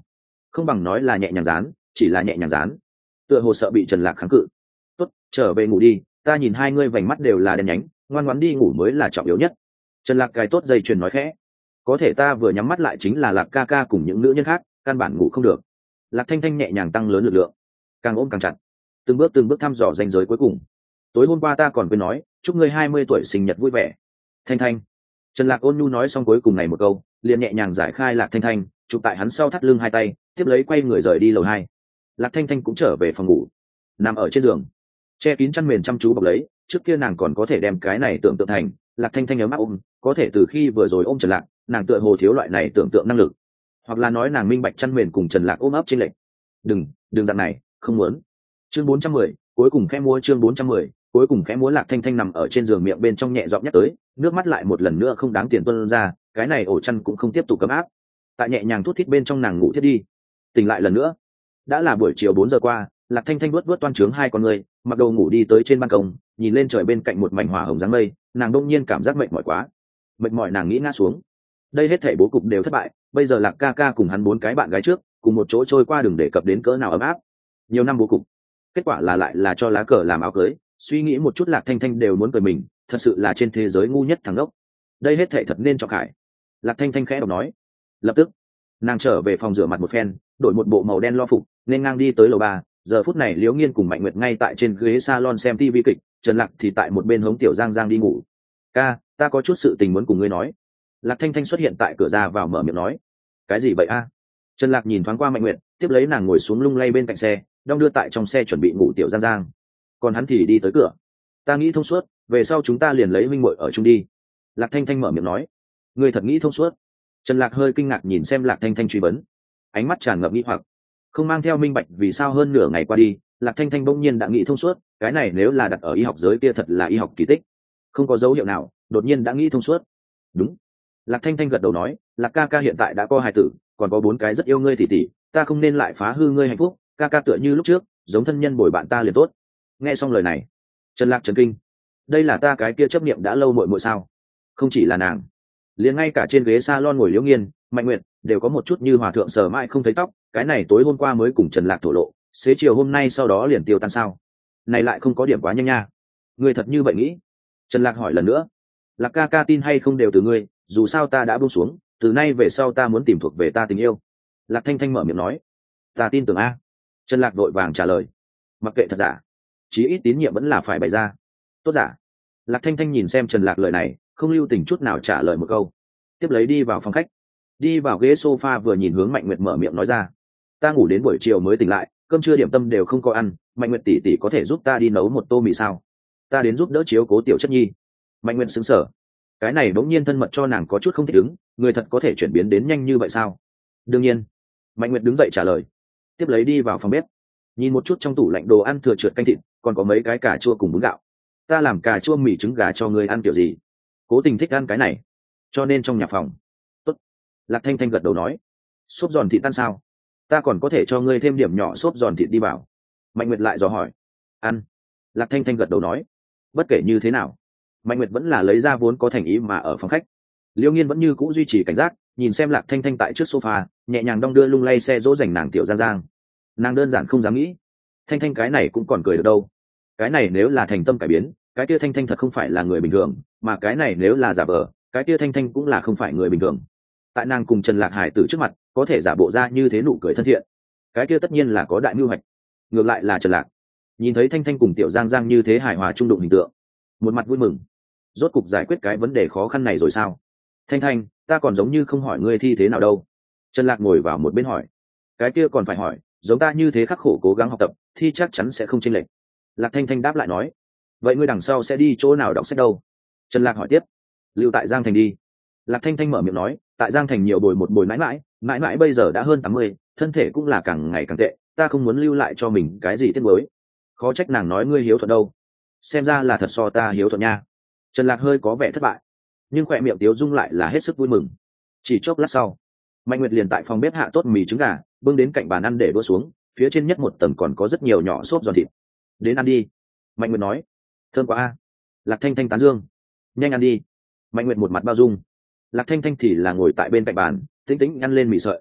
Speaker 1: không bằng nói là nhẹ nhàng dán, chỉ là nhẹ nhàng dán, tựa hồ sợ bị Trần Lạc kháng cự. Tốt, trở về ngủ đi, ta nhìn hai ngươi vành mắt đều là đen nhánh, ngoan ngoãn đi ngủ mới là trọng yếu nhất. Trần Lạc cài tốt dây chuyền nói khẽ. Có thể ta vừa nhắm mắt lại chính là Lạc ca ca cùng những nữ nhân khác, căn bản ngủ không được. Lạc Thanh Thanh nhẹ nhàng tăng lớn lực lượng, càng ôm càng chặt, từng bước từng bước thăm dò ranh giới cuối cùng. Tối hôm qua ta còn quên nói, chúc ngươi hai mươi tuổi sinh nhật vui vẻ. Thanh Thanh. Trần Lạc ôn nhu nói xong cuối cùng này một câu, liền nhẹ nhàng giải khai Lạc Thanh Thanh, chụp tại hắn sau thắt lưng hai tay, tiếp lấy quay người rời đi lầu hai. Lạc Thanh Thanh cũng trở về phòng ngủ, nằm ở trên giường, che kín chăn mền chăm chú bọc lấy. Trước kia nàng còn có thể đem cái này tưởng tượng thành Lạc Thanh Thanh ấm áp ôm, có thể từ khi vừa rồi ôm Trần Lạc, nàng tựa hồ thiếu loại này tưởng tượng năng lực, hoặc là nói nàng minh bạch chăn mền cùng Trần Lạc ôm ấp trên lệnh. Đừng, đừng dạng này, không muốn. Chương bốn trăm mười, cuối cùng khẽ mua chương bốn trăm mười, cuối cùng khẽ múa. Lạc Thanh Thanh nằm ở trên giường, miệng bên trong nhẹ giọng nhắc tới, nước mắt lại một lần nữa không đáng tiền tuôn ra, cái này ổ chăn cũng không tiếp tục cấm áp. Tại nhẹ nhàng thút thít bên trong nàng ngủ thiết đi. Tỉnh lại lần nữa, đã là buổi chiều bốn giờ qua. Lạc Thanh Thanh vuốt vuốt toan trướng hai con người, mặc đồ ngủ đi tới trên ban công, nhìn lên trời bên cạnh một mảnh hỏa hồng dáng mây, nàng đông nhiên cảm giác mệt mỏi quá. Mệt mỏi nàng nghĩ ngã xuống. Đây hết thảy bố cục đều thất bại, bây giờ Lạc ca ca cùng hắn bốn cái bạn gái trước, cùng một chỗ trôi qua, đừng đề cập đến cỡ nào ấm áp. Nhiều năm bố cục, kết quả là lại là cho lá cờ làm áo cưới. Suy nghĩ một chút Lạc Thanh Thanh đều muốn cười mình, thật sự là trên thế giới ngu nhất thằng đốc. Đây hết thảy thật nên cho khải. Lạc Thanh Thanh khẽ đọc nói. Lập tức, nàng trở về phòng rửa mặt một phen, đổi một bộ màu đen lo phục, nên ngang đi tới lầu ba. Giờ phút này Liễu Nghiên cùng Mạnh Nguyệt ngay tại trên ghế salon xem tivi kịch, Trần Lạc thì tại một bên hống Tiểu Giang Giang đi ngủ. Ca, ta có chút sự tình muốn cùng ngươi nói. Lạc Thanh Thanh xuất hiện tại cửa ra vào mở miệng nói. Cái gì vậy a? Trần Lạc nhìn thoáng qua Mạnh Nguyệt, tiếp lấy nàng ngồi xuống lung lay bên cạnh xe, đong đưa tại trong xe chuẩn bị ngủ Tiểu Giang Giang. Còn hắn thì đi tới cửa. Ta nghĩ thông suốt, về sau chúng ta liền lấy huynh muội ở chung đi. Lạc Thanh Thanh mở miệng nói. Ngươi thật nghĩ thông suốt? Trần Lạc hơi kinh ngạc nhìn xem Lạc Thanh Thanh truy vấn, ánh mắt tràn ngập nghi hoặc, không mang theo minh bạch vì sao hơn nửa ngày qua đi, Lạc Thanh Thanh bỗng nhiên đã nghĩ thông suốt. Cái này nếu là đặt ở y học giới kia thật là y học kỳ tích, không có dấu hiệu nào, đột nhiên đã nghĩ thông suốt. Đúng. Lạc Thanh Thanh gật đầu nói, Lạc ca ca hiện tại đã có hài tử, còn có bốn cái rất yêu ngươi tỉ tỉ, ta không nên lại phá hư ngươi hạnh phúc, ca ca tựa như lúc trước, giống thân nhân bồi bạn ta liền tốt. Nghe xong lời này, Trần Lạc chấn kinh. Đây là ta cái kia chấp niệm đã lâu muội muội sao? Không chỉ là nàng, liền ngay cả trên ghế salon ngồi Liễu Nghiên, Mạnh Nguyệt đều có một chút như hòa thượng sờ mãi không thấy tóc. Cái này tối hôm qua mới cùng Trần Lạc thổ lộ, xế chiều hôm nay sau đó liền tiêu tan sao? Này lại không có điểm quá nhanh nha. Ngươi thật như vậy nghĩ? Trần Lạc hỏi lần nữa. Lạc ca ca tin hay không đều từ ngươi, dù sao ta đã buông xuống, từ nay về sau ta muốn tìm thuộc về ta tình yêu. Lạc Thanh Thanh mở miệng nói. Ta tin tưởng a. Trần Lạc đội vàng trả lời. Mặc kệ thật giả, chí ít tín nhiệm vẫn là phải bày ra. Tốt giả. Lạc Thanh Thanh nhìn xem Trần Lạc lời này, không lưu tình chút nào trả lời một câu, tiếp lấy đi vào phòng khách. Đi vào ghế sofa vừa nhìn hướng Mạnh Nguyệt mở miệng nói ra. Ta ngủ đến buổi chiều mới tỉnh lại, cơm trưa điểm tâm đều không có ăn, Mạnh Nguyệt tỷ tỷ có thể giúp ta đi nấu một tô mì sao? Ta đến giúp đỡ chiếu cố Tiểu Chất Nhi. Mạnh Nguyệt sững sờ. Cái này bỗng nhiên thân mật cho nàng có chút không thích ứng, người thật có thể chuyển biến đến nhanh như vậy sao? Đương nhiên. Mạnh Nguyệt đứng dậy trả lời, tiếp lấy đi vào phòng bếp, nhìn một chút trong tủ lạnh đồ ăn thừa trượt canh thịt, còn có mấy cái cà chua cùng bún gạo. Ta làm cà chua mì trứng gà cho ngươi ăn kiểu gì? Cố Tình thích ăn cái này, cho nên trong nhà phòng. Tốt. Lạc Thanh Thanh gật đầu nói. Xốp giòn thịt ăn sao? Ta còn có thể cho ngươi thêm điểm nhỏ xốp giòn thịt đi vào. Mạnh Nguyệt lại dò hỏi. Ăn. Lạc Thanh Thanh gật đầu nói. Bất kể như thế nào, Mạnh Nguyệt vẫn là lấy ra vốn có thành ý mà ở phòng khách. Liễu Nghiên vẫn như cũ duy trì cảnh giác, nhìn xem Lạc Thanh Thanh tại trước sofa, nhẹ nhàng đong đưa lung lay xe dỗ dành nàng Tiểu Giang Giang. Nàng đơn giản không dám nghĩ, Thanh Thanh cái này cũng còn cười được đâu. Cái này nếu là thành tâm cải biến, cái kia Thanh Thanh thật không phải là người bình thường, mà cái này nếu là giả vờ, cái kia Thanh Thanh cũng là không phải người bình thường. Tại nàng cùng Trần Lạc Hải tử trước mặt, có thể giả bộ ra như thế nụ cười thân thiện, cái kia tất nhiên là có đại mưu hoạch. Ngược lại là Trần Lạc, nhìn thấy Thanh Thanh cùng Tiểu Giang Giang như thế hài hòa trung đụng hình tượng, một mặt vui mừng. Rốt cục giải quyết cái vấn đề khó khăn này rồi sao? Thanh Thanh, ta còn giống như không hỏi ngươi thi thế nào đâu. Trần Lạc ngồi vào một bên hỏi. Cái kia còn phải hỏi, giống ta như thế khắc khổ cố gắng học tập, thi chắc chắn sẽ không chênh lệch. Lạc Thanh Thanh đáp lại nói. Vậy ngươi đằng sau sẽ đi chỗ nào đọc sách đâu? Trần Lạc hỏi tiếp. Lưu tại Giang Thành đi. Lạc Thanh Thanh mở miệng nói, tại Giang Thành nhiều bồi một bồi mãi mãi, mãi mãi bây giờ đã hơn tám mươi, thân thể cũng là càng ngày càng tệ, ta không muốn lưu lại cho mình cái gì tiếc nuối. Khó trách nàng nói ngươi hiếu thuận đâu. Xem ra là thật so ta hiếu thuận nha. Trần Lạc hơi có vẻ thất bại, nhưng khỏe miệng Tiếu Dung lại là hết sức vui mừng. Chỉ chốc lát sau, Mạnh Nguyệt liền tại phòng bếp hạ tốt mì trứng gà, bưng đến cạnh bàn ăn để đũa xuống, phía trên nhất một tầng còn có rất nhiều nhỏ xốp giòn thịt. Đến ăn đi. Mạnh Nguyệt nói. Thơm quá a. Lạc Thanh Thanh tán dương. Nhanh ăn đi. Mạnh Nguyệt một mặt bao dung. Lạc Thanh Thanh thì là ngồi tại bên cạnh bàn, tĩnh tĩnh ăn lên mì sợi.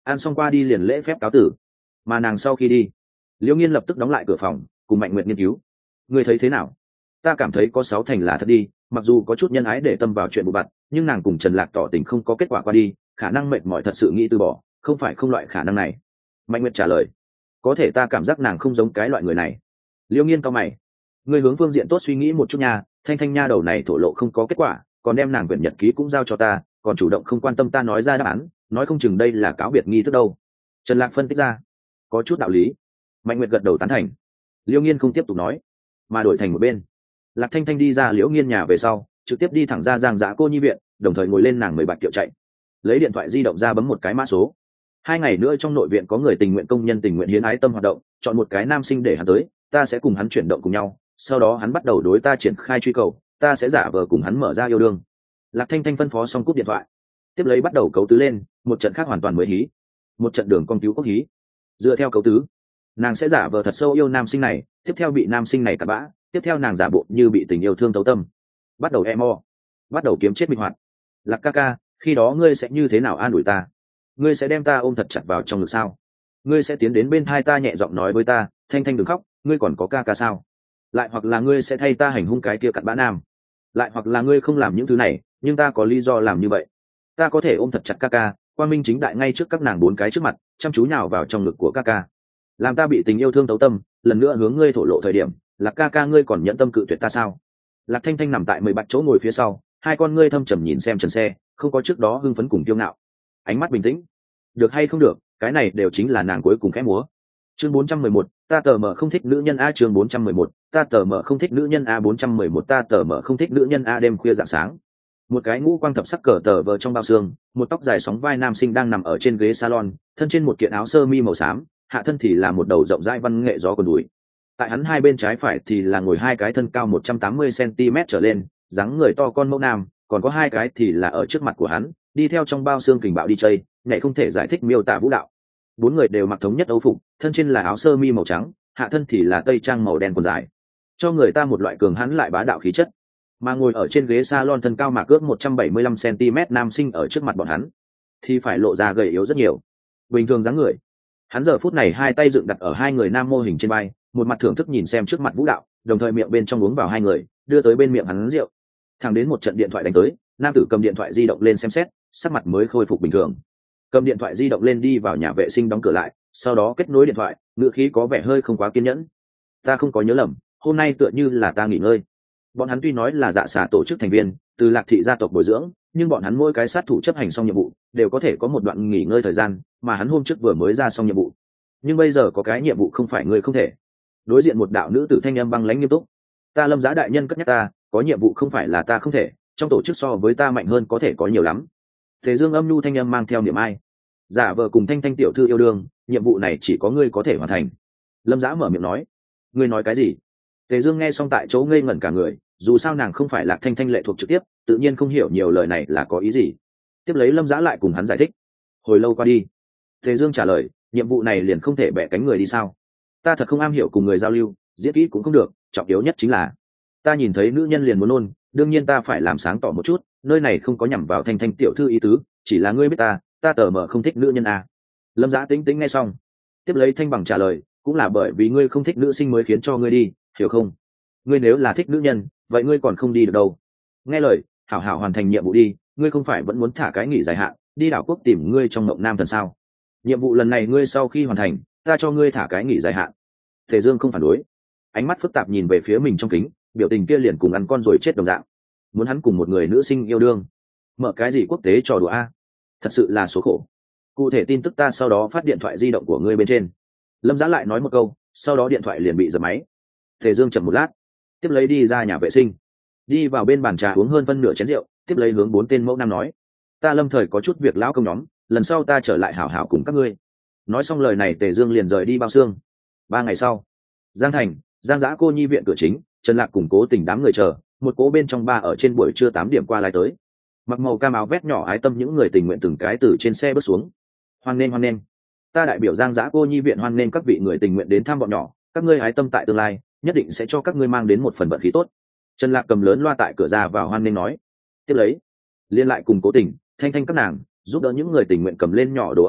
Speaker 1: ăn xong qua đi liền lễ phép cáo tử. Mà nàng sau khi đi, liễu nghiên lập tức đóng lại cửa phòng cùng Mạnh Nguyệt nghiên cứu. Ngươi thấy thế nào? Ta cảm thấy có sáu thành là thật đi, mặc dù có chút nhân ái để tâm vào chuyện vụ vặt, nhưng nàng cùng Trần Lạc tỏ tình không có kết quả qua đi, khả năng mệt mỏi thật sự nghĩ từ bỏ, không phải không loại khả năng này. Mạnh Nguyệt trả lời. Có thể ta cảm giác nàng không giống cái loại người này. Liễu nghiên cau mày. Ngươi hướng phương diện tốt suy nghĩ một chút nha, thanh thanh nha đầu này thổ lộ không có kết quả, còn đem nàng quyển nhật ký cũng giao cho ta, còn chủ động không quan tâm ta nói ra đáp án, nói không chừng đây là cáo biệt nghi thức đâu. Trần Lạc phân tích ra. Có chút đạo lý. Mạnh Nguyệt gật đầu tán thành. Liễu nghiên không tiếp tục nói, mà đổi thành một bên. Lạc Thanh Thanh đi ra Liễu nghiên nhà về sau, trực tiếp đi thẳng ra Giang Giã cô nhi viện, đồng thời ngồi lên nàng mười bạch kiệu chạy, lấy điện thoại di động ra bấm một cái mã số. Hai ngày nữa trong nội viện có người tình nguyện công nhân tình nguyện hiến ái tâm hoạt động, chọn một cái nam sinh để hắn tới, ta sẽ cùng hắn chuyển động cùng nhau, sau đó hắn bắt đầu đối ta triển khai truy cầu, ta sẽ giả vờ cùng hắn mở ra yêu đương. Lạc Thanh Thanh phân phó xong cúp điện thoại, tiếp lấy bắt đầu cấu tứ lên, một trận khác hoàn toàn mới hí, một trận đường con cứu quốc hí. Dựa theo cấu tứ, nàng sẽ giả vờ thật sâu yêu nam sinh này, tiếp theo bị nam sinh này cặn bã, tiếp theo nàng giả bộ như bị tình yêu thương tấu tâm, bắt đầu emo, bắt đầu kiếm chết minh hoạt. Lạc ca ca, khi đó ngươi sẽ như thế nào an ủi ta? Ngươi sẽ đem ta ôm thật chặt vào trong ngực sao? Ngươi sẽ tiến đến bên thai ta nhẹ giọng nói với ta, Thanh Thanh đừng khóc, ngươi còn có ca ca sao? Lại hoặc là ngươi sẽ thay ta hành hung cái kia cặn bã nam? Lại hoặc là ngươi không làm những thứ này, nhưng ta có lý do làm như vậy. Ta có thể ôm thật chặt ca ca, quang minh chính đại ngay trước các nàng bốn cái trước mặt, chăm chú nhào vào trong ngực của ca ca, làm ta bị tình yêu thương tấu tâm, lần nữa hướng ngươi thổ lộ thời điểm, là ca ca ngươi còn nhẫn tâm cự tuyệt ta sao? Lạc Thanh Thanh nằm tại mười bạch chỗ ngồi phía sau, hai con ngươi thâm trầm nhìn xem trần xe, không có trước đó hưng phấn cùng kiêu ngạo, ánh mắt bình tĩnh. Được hay không được, cái này đều chính là nàng cuối cùng khẽ múa. Chương bốn trăm mười một, ta tờ mờ không thích nữ nhân a. Chương bốn trăm mười một, ta tờ mờ không thích nữ nhân a. bốn trăm mười một, ta tờ mờ không thích nữ nhân a. Đêm khuya rạng sáng, một cái ngũ quang thập sắc cờ tờ vờ trong bao xương, một tóc dài sóng vai nam sinh đang nằm ở trên ghế salon, thân trên một kiện áo sơ mi màu xám, hạ thân thì là một đầu rộng rãi văn nghệ gió quần đùi. Tại hắn hai bên trái phải thì là ngồi hai cái thân cao một trăm tám mươi xăng-ti-mét trở lên, dáng người to con mẫu nam, còn có hai cái thì là ở trước mặt của hắn, đi theo trong bao xương kình bạo đi chơi, nhảy không thể giải thích miêu tả vũ đạo. Bốn người đều mặc thống nhất âu phục, thân trên là áo sơ mi màu trắng, hạ thân thì là tây trang màu đen quần dài, cho người ta một loại cường hãn lại bá đạo khí chất. Mà ngồi ở trên ghế salon thân cao mạc ước một trăm bảy mươi lăm xăng-ti-mét nam sinh ở trước mặt bọn hắn thì phải lộ ra gầy yếu rất nhiều. Bình thường dáng người, hắn giờ phút này hai tay dựng đặt ở hai người nam mô hình trên vai, một mặt thưởng thức nhìn xem trước mặt vũ đạo, đồng thời miệng bên trong uống vào hai người đưa tới bên miệng hắn rượu. Thẳng đến một trận điện thoại đánh tới, nam tử cầm điện thoại di động lên xem xét, sắc mặt mới khôi phục bình thường, cầm điện thoại di động lên đi vào nhà vệ sinh đóng cửa lại, sau đó kết nối điện thoại, ngữ khí có vẻ hơi không quá kiên nhẫn. Ta không có nhớ lầm, hôm nay tựa như là ta nghỉ ngơi. Bọn hắn tuy nói là dạ xả tổ chức thành viên, từ Lạc thị gia tộc bồi dưỡng, nhưng bọn hắn mỗi cái sát thủ chấp hành xong nhiệm vụ đều có thể có một đoạn nghỉ ngơi thời gian, mà hắn hôm trước vừa mới ra xong nhiệm vụ. Nhưng bây giờ có cái nhiệm vụ không phải người không thể. Đối diện một đạo nữ tử thanh âm băng lãnh nghiêm túc. Ta Lâm Giá đại nhân cất nhắc ta, có nhiệm vụ không phải là ta không thể, trong tổ chức so với ta mạnh hơn có thể có nhiều lắm. Thế Dương âm nhu thanh âm mang theo niềm ai. Giả vờ cùng Thanh Thanh tiểu thư yêu đương, nhiệm vụ này chỉ có ngươi có thể hoàn thành. Lâm Giá mở miệng nói. Ngươi nói cái gì? Tề Dương nghe xong tại chỗ ngây ngẩn cả người, dù sao nàng không phải Lạc Thanh Thanh lệ thuộc trực tiếp, tự nhiên không hiểu nhiều lời này là có ý gì. Tiếp lấy Lâm Giá lại cùng hắn giải thích. Hồi lâu qua đi, Tề Dương trả lời, nhiệm vụ này liền không thể bẻ cánh người đi sao? Ta thật không am hiểu cùng người giao lưu, diễn kỹ cũng không được, trọng yếu nhất chính là ta nhìn thấy nữ nhân liền muốn nôn, đương nhiên ta phải làm sáng tỏ một chút, nơi này không có nhằm vào Thanh Thanh tiểu thư ý tứ, chỉ là ngươi biết ta, ta tờ mờ không thích nữ nhân à. Lâm Giá tính tính nghe xong, tiếp lấy thanh bằng trả lời, cũng là bởi vì ngươi không thích nữ sinh mới khiến cho ngươi đi, hiểu không? Ngươi nếu là thích nữ nhân, vậy ngươi còn không đi được đâu. Nghe lời, hảo hảo hoàn thành nhiệm vụ đi, ngươi không phải vẫn muốn thả cái nghỉ dài hạn, đi đảo quốc tìm ngươi trong mộng nam thần sao? Nhiệm vụ lần này ngươi sau khi hoàn thành, ta cho ngươi thả cái nghỉ dài hạn. Tề Dương không phản đối, ánh mắt phức tạp nhìn về phía mình trong kính, biểu tình kia liền cùng ăn con rồi chết đồng dạng. Muốn hắn cùng một người nữ sinh yêu đương, mở cái gì quốc tế trò đùa a? Thật sự là số khổ. Cụ thể tin tức ta sau đó phát điện thoại di động của ngươi bên trên. Lâm Giá lại nói một câu, sau đó điện thoại liền bị giật máy. Tề Dương chậm một lát, tiếp lấy đi ra nhà vệ sinh, đi vào bên bàn trà uống hơn phân nửa chén rượu, tiếp lấy hướng bốn tên mẫu nam nói, ta Lâm thời có chút việc lão công nhóm, lần sau ta trở lại hảo hảo cùng các ngươi. Nói xong lời này Tề Dương liền rời đi bao xương. Ba ngày sau, Giang Thành, Giang Giã cô nhi viện cửa chính, Trần Lạc cùng Cố Tình đám người chờ, một cố bên trong ba ở trên buổi trưa tám điểm qua lại tới. Mặc màu cam áo vét nhỏ ái tâm những người tình nguyện từng cái từ trên xe bước xuống. Hoan nghênh hoan nghênh, ta đại biểu Giang Giã cô nhi viện hoan nghênh các vị người tình nguyện đến thăm bọn nhỏ, các ngươi ái tâm tại tương lai nhất định sẽ cho các ngươi mang đến một phần vận khí tốt. Trần Lạc cầm lớn loa tại cửa ra vào hoan nghênh nói. Tiếp lấy, liên lại cùng Cố Tình, Thanh Thanh các nàng giúp đỡ những người tình nguyện cầm lên nhỏ đồ ăn vặt,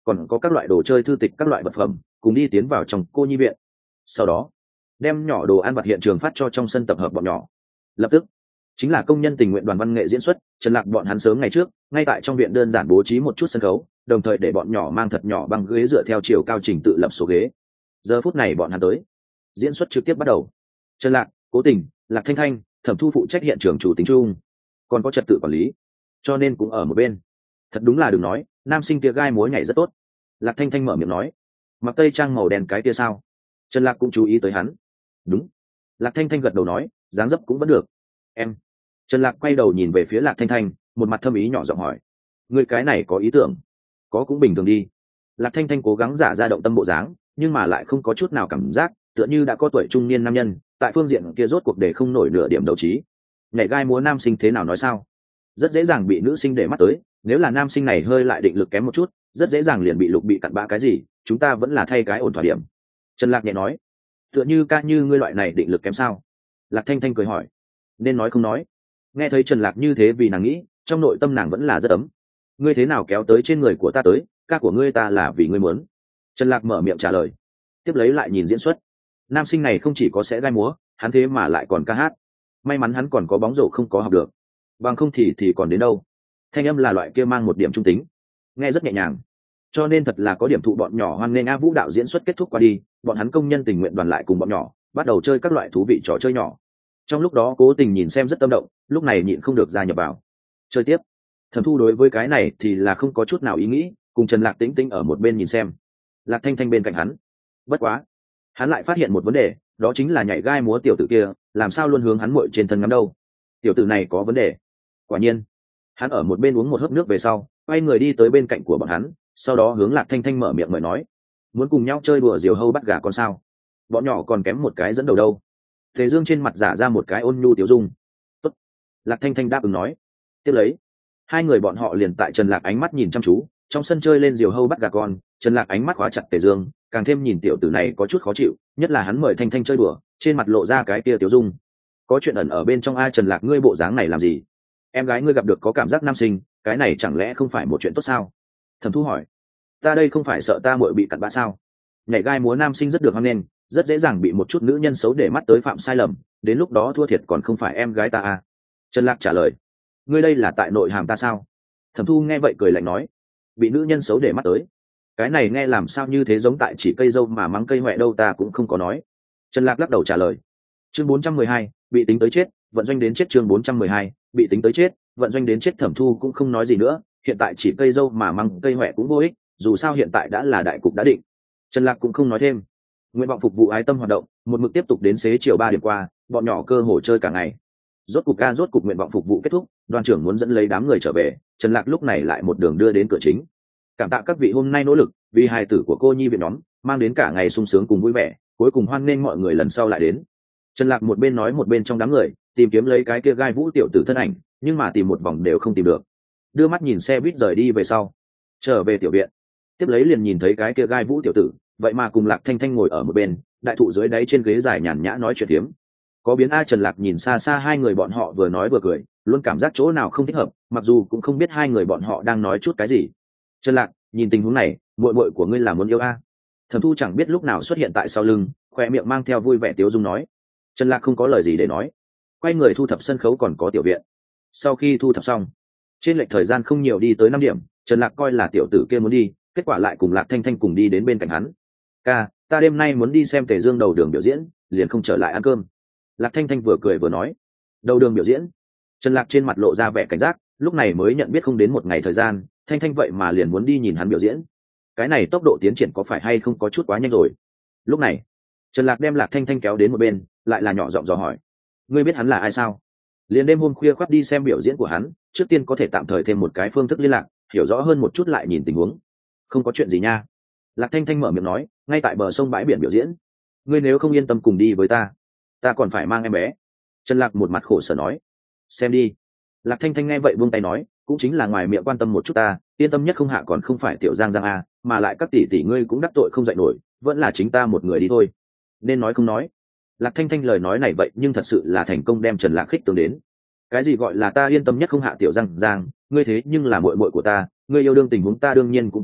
Speaker 1: còn có các loại đồ chơi thư tịch các loại vật phẩm cùng đi tiến vào trong cô nhi viện. Sau đó đem nhỏ đồ ăn vặt hiện trường phát cho trong sân tập hợp bọn nhỏ. Lập tức chính là công nhân tình nguyện đoàn văn nghệ diễn xuất. Trần Lạc bọn hắn sớm ngày trước ngay tại trong viện đơn giản bố trí một chút sân khấu, đồng thời để bọn nhỏ mang thật nhỏ băng ghế dựa theo chiều cao trình tự lập số ghế. Giờ phút này bọn hắn tới, diễn xuất trực tiếp bắt đầu. Trần Lạc, Cố Tình, Lạc Thanh Thanh, Thẩm Thu phụ trách hiện trường chủ tính chung, còn có trật tự quản lý, cho nên cũng ở một bên. Thật đúng là đừng nói, nam sinh kia gai múa nhảy rất tốt. Lạc Thanh Thanh mở miệng nói. Mặc tây trang màu đen cái kia sao? Trần Lạc cũng chú ý tới hắn. Đúng. Lạc Thanh Thanh gật đầu nói, dáng dấp cũng vẫn được. Em. Trần Lạc quay đầu nhìn về phía Lạc Thanh Thanh, một mặt thâm ý nhỏ giọng hỏi, người cái này có ý tưởng? Có cũng bình thường đi. Lạc Thanh Thanh cố gắng giả ra động tâm bộ dáng, nhưng mà lại không có chút nào cảm giác, tựa như đã có tuổi trung niên nam nhân, tại phương diện kia rốt cuộc để không nổi nửa điểm đấu trí. Nhảy gai múa nam sinh thế nào nói sao? Rất dễ dàng bị nữ sinh để mắt tới, nếu là nam sinh này hơi lại định lực kém một chút, rất dễ dàng liền bị lục bị cặn bã cái gì, chúng ta vẫn là thay cái ổn thỏa điểm. Trần Lạc nhẹ nói. Tựa như ca như ngươi loại này định lực kém sao? Lạc Thanh Thanh cười hỏi. Nên nói không nói. Nghe thấy Trần Lạc như thế vì nàng nghĩ, trong nội tâm nàng vẫn là rất ấm. Ngươi thế nào kéo tới trên người của ta tới, ca của ngươi ta là vì ngươi muốn. Trần Lạc mở miệng trả lời. Tiếp lấy lại nhìn diễn xuất. Nam sinh này không chỉ có sẽ gai múa, hắn thế mà lại còn ca hát. May mắn hắn còn có bóng rổ không có học được, bằng không thì thì còn đến đâu. Thanh âm là loại kia mang một điểm trung tính, nghe rất nhẹ nhàng, cho nên thật là có điểm thụ bọn nhỏ hoan nghênh. A Vũ đạo diễn xuất kết thúc qua đi, bọn hắn công nhân tình nguyện đoàn lại cùng bọn nhỏ bắt đầu chơi các loại thú vị trò chơi nhỏ. Trong lúc đó Cố Tình nhìn xem rất tâm động, lúc này nhịn không được gia nhập vào chơi tiếp. Thẩm Thu đối với cái này thì là không có chút nào ý nghĩ, cùng Trần Lạc tĩnh tĩnh ở một bên nhìn xem. Lạc Thanh Thanh bên cạnh hắn. Bất quá hắn lại phát hiện một vấn đề, đó chính là nhảy gai múa tiểu tử kia làm sao luôn hướng hắn muội trên thân ngắm đâu. Tiểu tử này có vấn đề. Quả nhiên hắn ở một bên uống một hớp nước về sau, quay người đi tới bên cạnh của bọn hắn, sau đó hướng Lạc Thanh Thanh mở miệng mời nói, muốn cùng nhau chơi đùa diều hâu bắt gà con sao? Bọn nhỏ còn kém một cái dẫn đầu đâu. Thế Dương trên mặt giả ra một cái ôn nhu tiểu dung. Tốt. Lạc Thanh Thanh đáp ứng nói. Tiếp lấy hai người bọn họ liền tại Trần Lạc ánh mắt nhìn chăm chú, trong sân chơi lên diều hâu bắt gà con. Trần Lạc ánh mắt khóa chặt Tề Dương, càng thêm nhìn tiểu tử này có chút khó chịu, nhất là hắn mời Thanh Thanh chơi đùa, trên mặt lộ ra cái kia tiểu dung. Có chuyện ẩn ở bên trong. A Trần Lạc, ngươi bộ dáng này làm gì? Em gái ngươi gặp được có cảm giác nam sinh, cái này chẳng lẽ không phải một chuyện tốt sao? Thẩm Thu hỏi. Ta đây không phải sợ ta muội bị cặn bã sao? Nhảy gai múa nam sinh rất được hoan nghênh, rất dễ dàng bị một chút nữ nhân xấu để mắt tới phạm sai lầm, đến lúc đó thua thiệt còn không phải em gái ta à? Trần Lạc trả lời. Ngươi đây là tại nội hàm ta sao? Thẩm Thu nghe vậy cười lạnh nói. Bị nữ nhân xấu để mắt tới, cái này nghe làm sao như thế giống tại chỉ cây dâu mà mắng cây hoẹ đâu, ta cũng không có nói. Trần Lạc lắc đầu trả lời. Chương bốn trăm mười hai, bị tính tới chết, vận doanh đến chết. Chương bốn trăm mười hai, bị tính tới chết, vận doanh đến chết. Thẩm Thu cũng không nói gì nữa, hiện tại chỉ cây dâu mà mắng cây hoẹ cũng vô ích, dù sao hiện tại đã là đại cục đã định. Trần Lạc cũng không nói thêm. Nguyện vọng phục vụ ái tâm hoạt động một mực tiếp tục đến xế chiều ba điểm qua, bọn nhỏ cơ hồ chơi cả ngày. Rốt cục ca rốt cục nguyện vọng phục vụ kết thúc, đoàn trưởng muốn dẫn lấy đám người trở về, Trần Lạc lúc này lại một đường đưa đến cửa chính. Cảm tạ các vị hôm nay nỗ lực, vì hài tử của cô nhi viện nhóm mang đến cả ngày sung sướng cùng vui vẻ, cuối cùng hoan nghênh mọi người lần sau lại đến. Trần Lạc một bên nói một bên trong đám người tìm kiếm lấy cái kia gai vũ tiểu tử thân ảnh, nhưng mà tìm một vòng đều không tìm được. Đưa mắt nhìn xe buýt rời đi về sau, trở về tiểu viện, tiếp lấy liền nhìn thấy cái kia gai vũ tiểu tử, vậy mà cùng Lạc Thanh Thanh ngồi ở một bên, đại thụ dưới đáy trên ghế dài nhàn nhã nói chuyện tiếm. Có biến A. Trần Lạc nhìn xa xa hai người bọn họ vừa nói vừa cười, luôn cảm giác chỗ nào không thích hợp, mặc dù cũng không biết hai người bọn họ đang nói chút cái gì. Trần Lạc, nhìn tình huống này, muội muội của ngươi là muốn yêu A? Thẩm Thu chẳng biết lúc nào xuất hiện tại sau lưng, khoe miệng mang theo vui vẻ tiếu dung nói. Trần Lạc không có lời gì để nói, quay người thu thập sân khấu còn có tiểu viện. Sau khi thu thập xong, trên lệch thời gian không nhiều, đi tới năm điểm, Trần Lạc coi là tiểu tử kia muốn đi, kết quả lại cùng Lạc Thanh Thanh cùng đi đến bên cạnh hắn. Ca, ta đêm nay muốn đi xem Tề Dương đầu đường biểu diễn, liền không trở lại ăn cơm. Lạc Thanh Thanh vừa cười vừa nói. Đầu đường biểu diễn? Trần Lạc trên mặt lộ ra vẻ cảnh giác, lúc này mới nhận biết không đến một ngày thời gian, Thanh Thanh vậy mà liền muốn đi nhìn hắn biểu diễn. Cái này tốc độ tiến triển có phải hay không có chút quá nhanh rồi? Lúc này Trần Lạc đem Lạc Thanh Thanh kéo đến một bên, lại là nhỏ giọng dò hỏi. Ngươi biết hắn là ai sao? Liền đêm hôm khuya khoắt đi xem biểu diễn của hắn, trước tiên có thể tạm thời thêm một cái phương thức liên lạc, hiểu rõ hơn một chút lại nhìn tình huống. Không có chuyện gì nha. Lạc Thanh Thanh mở miệng nói, ngay tại bờ sông bãi biển biểu diễn. Ngươi nếu không yên tâm cùng đi với ta, ta còn phải mang em bé. Trần Lạc một mặt khổ sở nói. Xem đi. Lạc Thanh Thanh nghe vậy buông tay nói, cũng chính là ngoài miệng quan tâm một chút ta, yên tâm nhất không hạ còn không phải tiểu Giang Giang a, mà lại các tỷ tỷ ngươi cũng đắc tội không dậy nổi, vẫn là chính ta một người đi thôi. Nên nói không nói. Lạc Thanh Thanh lời nói này vậy nhưng thật sự là thành công đem Trần Lạc khích tướng đến. Cái gì gọi là ta yên tâm nhất không hạ tiểu Giang Giang, ngươi thế nhưng là muội muội của ta, ngươi yêu đương tình huống ta đương nhiên cũng quan tâm,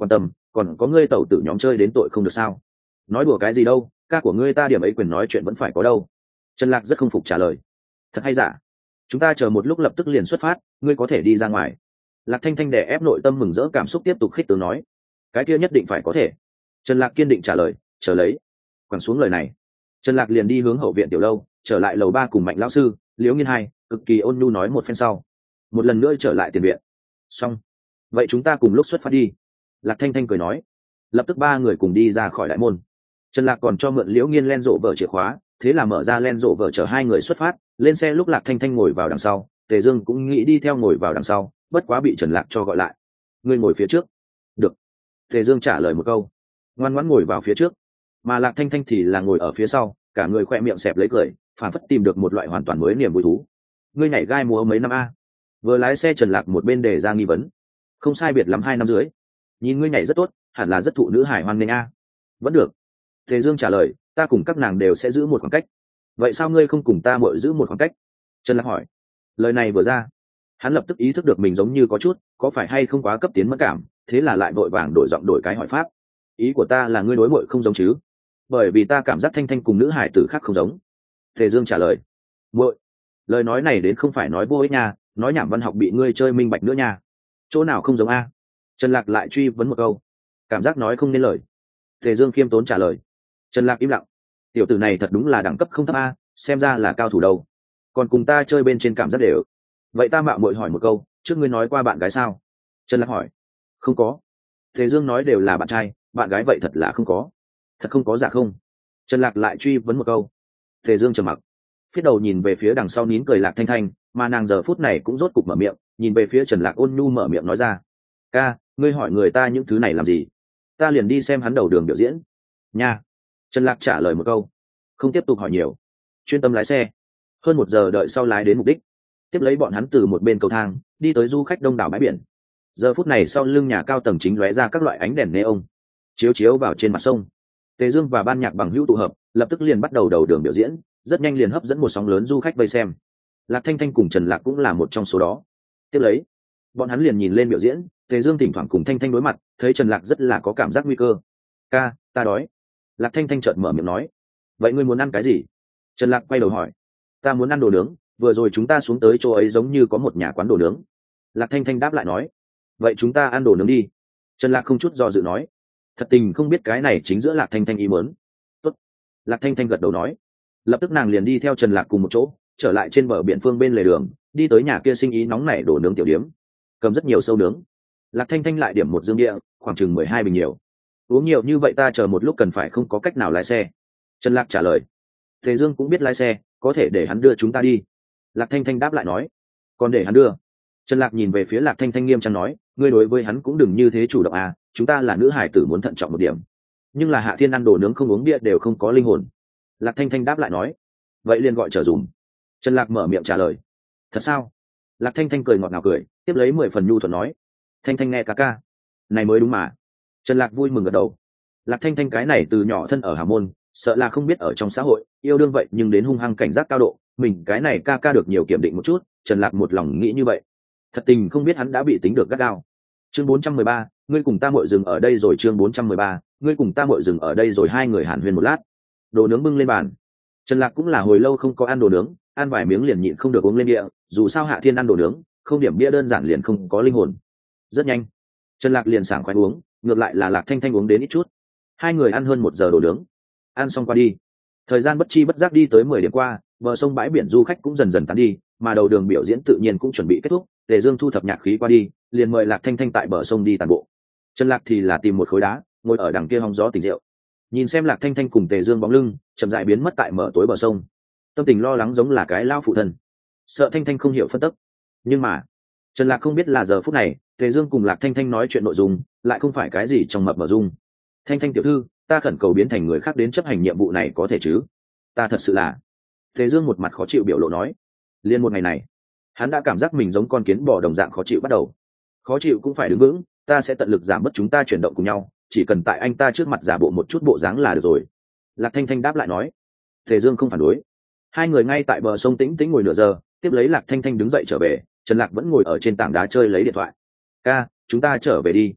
Speaker 1: còn có ngươi tẩu tử nhóm chơi đến tội không được sao? Nói đùa cái gì đâu, ca của ngươi ta điểm ấy quyền nói chuyện vẫn phải có đâu. Trần Lạc rất không phục trả lời. Thật hay giả? Chúng ta chờ một lúc lập tức liền xuất phát, ngươi có thể đi ra ngoài. Lạc Thanh Thanh đè ép nội tâm mừng rỡ cảm xúc tiếp tục khích tướng nói. Cái kia nhất định phải có thể. Trần Lạc kiên định trả lời, chờ lấy. Quẳng xuống lời này, Trần Lạc liền đi hướng hậu viện tiểu lâu, trở lại lầu ba cùng Mạnh lão sư, Liễu Nghiên hai, cực kỳ ôn nhu nói một phen sau, một lần nữa trở lại tiền viện. Xong, vậy chúng ta cùng lúc xuất phát đi. Lạc Thanh Thanh cười nói. Lập tức ba người cùng đi ra khỏi đại môn. Trần Lạc còn cho mượn Liễu Nghiên len rộ vở chìa khóa, thế là mở ra len rộ vở chở hai người xuất phát. Lên xe lúc Lạc Thanh Thanh ngồi vào đằng sau, Tề Dương cũng nghĩ đi theo ngồi vào đằng sau, bất quá bị Trần Lạc cho gọi lại. Ngươi ngồi phía trước. Được. Tề Dương trả lời một câu, ngoan ngoãn ngồi vào phía trước, mà Lạc Thanh Thanh thì là ngồi ở phía sau, cả người khoe miệng xẹp lấy cười, phản phất tìm được một loại hoàn toàn mới niềm vui thú. Ngươi nhảy gai múa mấy năm a? Vừa lái xe Trần Lạc một bên đề ra nghi vấn. Không sai biệt lắm hai năm dưới. Nhìn ngươi nhảy rất tốt, hẳn là rất thụ nữ hải hoan nghênh a. Vẫn được. Tề Dương trả lời, ta cùng các nàng đều sẽ giữ một khoảng cách. Vậy sao ngươi không cùng ta muội giữ một khoảng cách? Trần Lạc hỏi. Lời này vừa ra, hắn lập tức ý thức được mình giống như có chút, có phải hay không quá cấp tiến mất cảm, thế là lại vội vàng đổi giọng đổi cái hỏi pháp. Ý của ta là ngươi đối muội không giống chứ? Bởi vì ta cảm giác Thanh Thanh cùng nữ hải tử khác không giống. Tề Dương trả lời. Muội, lời nói này đến không phải nói vô ích nha, nói nhảm văn học bị ngươi chơi minh bạch nữa nha. Chỗ nào không giống a? Trần Lạc lại truy vấn một câu. Cảm giác nói không nên lời. Tề Dương khiêm tốn trả lời. Trần Lạc im lặng. Tiểu tử này thật đúng là đẳng cấp không thấp a, xem ra là cao thủ đâu. Còn cùng ta chơi bên trên cảm giác đều. Vậy ta mạo muội hỏi một câu, trước ngươi nói qua bạn gái sao? Trần Lạc hỏi. Không có. Tề Dương nói đều là bạn trai, bạn gái vậy thật là không có. Thật không có dạ không? Trần Lạc lại truy vấn một câu. Tề Dương trầm mặc, phía đầu nhìn về phía đằng sau nín cười Lạc Thanh Thanh, mà nàng giờ phút này cũng rốt cục mở miệng, nhìn về phía Trần Lạc ôn nhu mở miệng nói ra. Ca, ngươi hỏi người ta những thứ này làm gì? Ta liền đi xem hắn đầu đường biểu diễn. Nha. Trần Lạc trả lời một câu, không tiếp tục hỏi nhiều, chuyên tâm lái xe. Hơn một giờ đợi sau lái đến mục đích, tiếp lấy bọn hắn từ một bên cầu thang đi tới du khách đông đảo bãi biển. Giờ phút này sau lưng nhà cao tầng chính lóe ra các loại ánh đèn neon, chiếu chiếu vào trên mặt sông. Tề Dương và ban nhạc bằng hữu tụ hợp, lập tức liền bắt đầu đầu đường biểu diễn, rất nhanh liền hấp dẫn một sóng lớn du khách vây xem. Lạc Thanh Thanh cùng Trần Lạc cũng là một trong số đó. Tiếp lấy, bọn hắn liền nhìn lên biểu diễn, Tề Dương thỉnh thoảng cùng Thanh Thanh đối mặt, thấy Trần Lạc rất là có cảm giác nguy cơ. Ca, ta đói. Lạc Thanh Thanh chợt mở miệng nói. Vậy ngươi muốn ăn cái gì? Trần Lạc quay đầu hỏi. Ta muốn ăn đồ nướng, vừa rồi chúng ta xuống tới chỗ ấy giống như có một nhà quán đồ nướng. Lạc Thanh Thanh đáp lại nói. Vậy chúng ta ăn đồ nướng đi. Trần Lạc không chút do dự nói. Thật tình không biết cái này chính giữa Lạc Thanh Thanh ý muốn. Tốt. Lạc Thanh Thanh gật đầu nói. Lập tức nàng liền đi theo Trần Lạc cùng một chỗ, trở lại trên bờ biển phương bên lề đường, đi tới nhà kia sinh ý nóng nảy đồ nướng tiểu điếm, cầm rất nhiều sâu nướng. Lạc Thanh Thanh lại điểm một dương địa, khoảng chừng mười hai bình nhiều. Uống nhiều như vậy ta chờ một lúc cần phải không có cách nào lái xe. Trần Lạc trả lời. Tề Dương cũng biết lái xe, có thể để hắn đưa chúng ta đi. Lạc Thanh Thanh đáp lại nói. Còn để hắn đưa? Trần Lạc nhìn về phía Lạc Thanh Thanh nghiêm trang nói, ngươi đối với hắn cũng đừng như thế chủ động à, chúng ta là nữ hải tử muốn thận trọng một điểm. Nhưng là Hạ Thiên ăn đồ nướng không uống bia đều không có linh hồn. Lạc Thanh Thanh đáp lại nói. Vậy liền gọi trở dùm. Trần Lạc mở miệng trả lời. Thật sao? Lạc Thanh Thanh cười ngọt ngào cười, tiếp lấy mười phần nhu thuận nói. Thanh Thanh nghe ca ca. Này mới đúng mà. Trần Lạc vui mừng gật đầu. Lạc Thanh Thanh cái này từ nhỏ thân ở Hà Môn, sợ là không biết ở trong xã hội yêu đương vậy nhưng đến hung hăng cảnh giác cao độ, mình cái này ca ca được nhiều kiểm định một chút. Trần Lạc một lòng nghĩ như vậy. Thật tình không biết hắn đã bị tính được gắt gao. Chương bốn trăm mười ba, ngươi cùng ta muội dừng ở đây rồi. Chương bốn trăm mười ba, ngươi cùng ta muội dừng ở đây rồi. Hai người hàn huyên một lát, đồ nướng bưng lên bàn. Trần Lạc cũng là hồi lâu không có ăn đồ nướng, ăn vài miếng liền nhịn không được uống lên bia, dù sao Hạ Thiên ăn đồ nướng, không điểm bia đơn giản liền không có linh hồn. Rất nhanh, Trần Lạc liền sảng khoái uống, ngược lại là Lạc Thanh Thanh uống đến ít chút. Hai người ăn hơn một giờ đồ nướng, ăn xong qua đi, thời gian bất chi bất giác đi tới mười điểm qua, bờ sông bãi biển du khách cũng dần dần tán đi, mà đầu đường biểu diễn tự nhiên cũng chuẩn bị kết thúc. Tề Dương thu thập nhạc khí qua đi, liền mời Lạc Thanh Thanh tại bờ sông đi tản bộ. Trần Lạc thì là tìm một khối đá, ngồi ở đằng kia hóng gió tỉnh rượu, nhìn xem Lạc Thanh Thanh cùng Tề Dương bóng lưng chậm rãi biến mất tại mở tối bờ sông, tâm tình lo lắng giống là cái lao phụ thân, sợ Thanh Thanh không hiểu phân tức. Nhưng mà Trần Lạc không biết là giờ phút này Tề Dương cùng Lạc Thanh Thanh nói chuyện nội dung lại không phải cái gì trong mập mờ dung. Thanh Thanh tiểu thư, ta khẩn cầu biến thành người khác đến chấp hành nhiệm vụ này có thể chứ? Ta thật sự là. Tề Dương một mặt khó chịu biểu lộ nói. Liên một ngày này, hắn đã cảm giác mình giống con kiến bò đồng dạng khó chịu bắt đầu. Khó chịu cũng phải đứng vững, ta sẽ tận lực giảm bớt chúng ta chuyển động cùng nhau, chỉ cần tại anh ta trước mặt giả bộ một chút bộ dáng là được rồi. Lạc Thanh Thanh đáp lại nói. Tề Dương không phản đối. Hai người ngay tại bờ sông tĩnh tĩnh ngồi nửa giờ, tiếp lấy Lạc Thanh Thanh đứng dậy trở về, Trần Lạc vẫn ngồi ở trên tảng đá chơi lấy điện thoại. Ca, chúng ta trở về đi.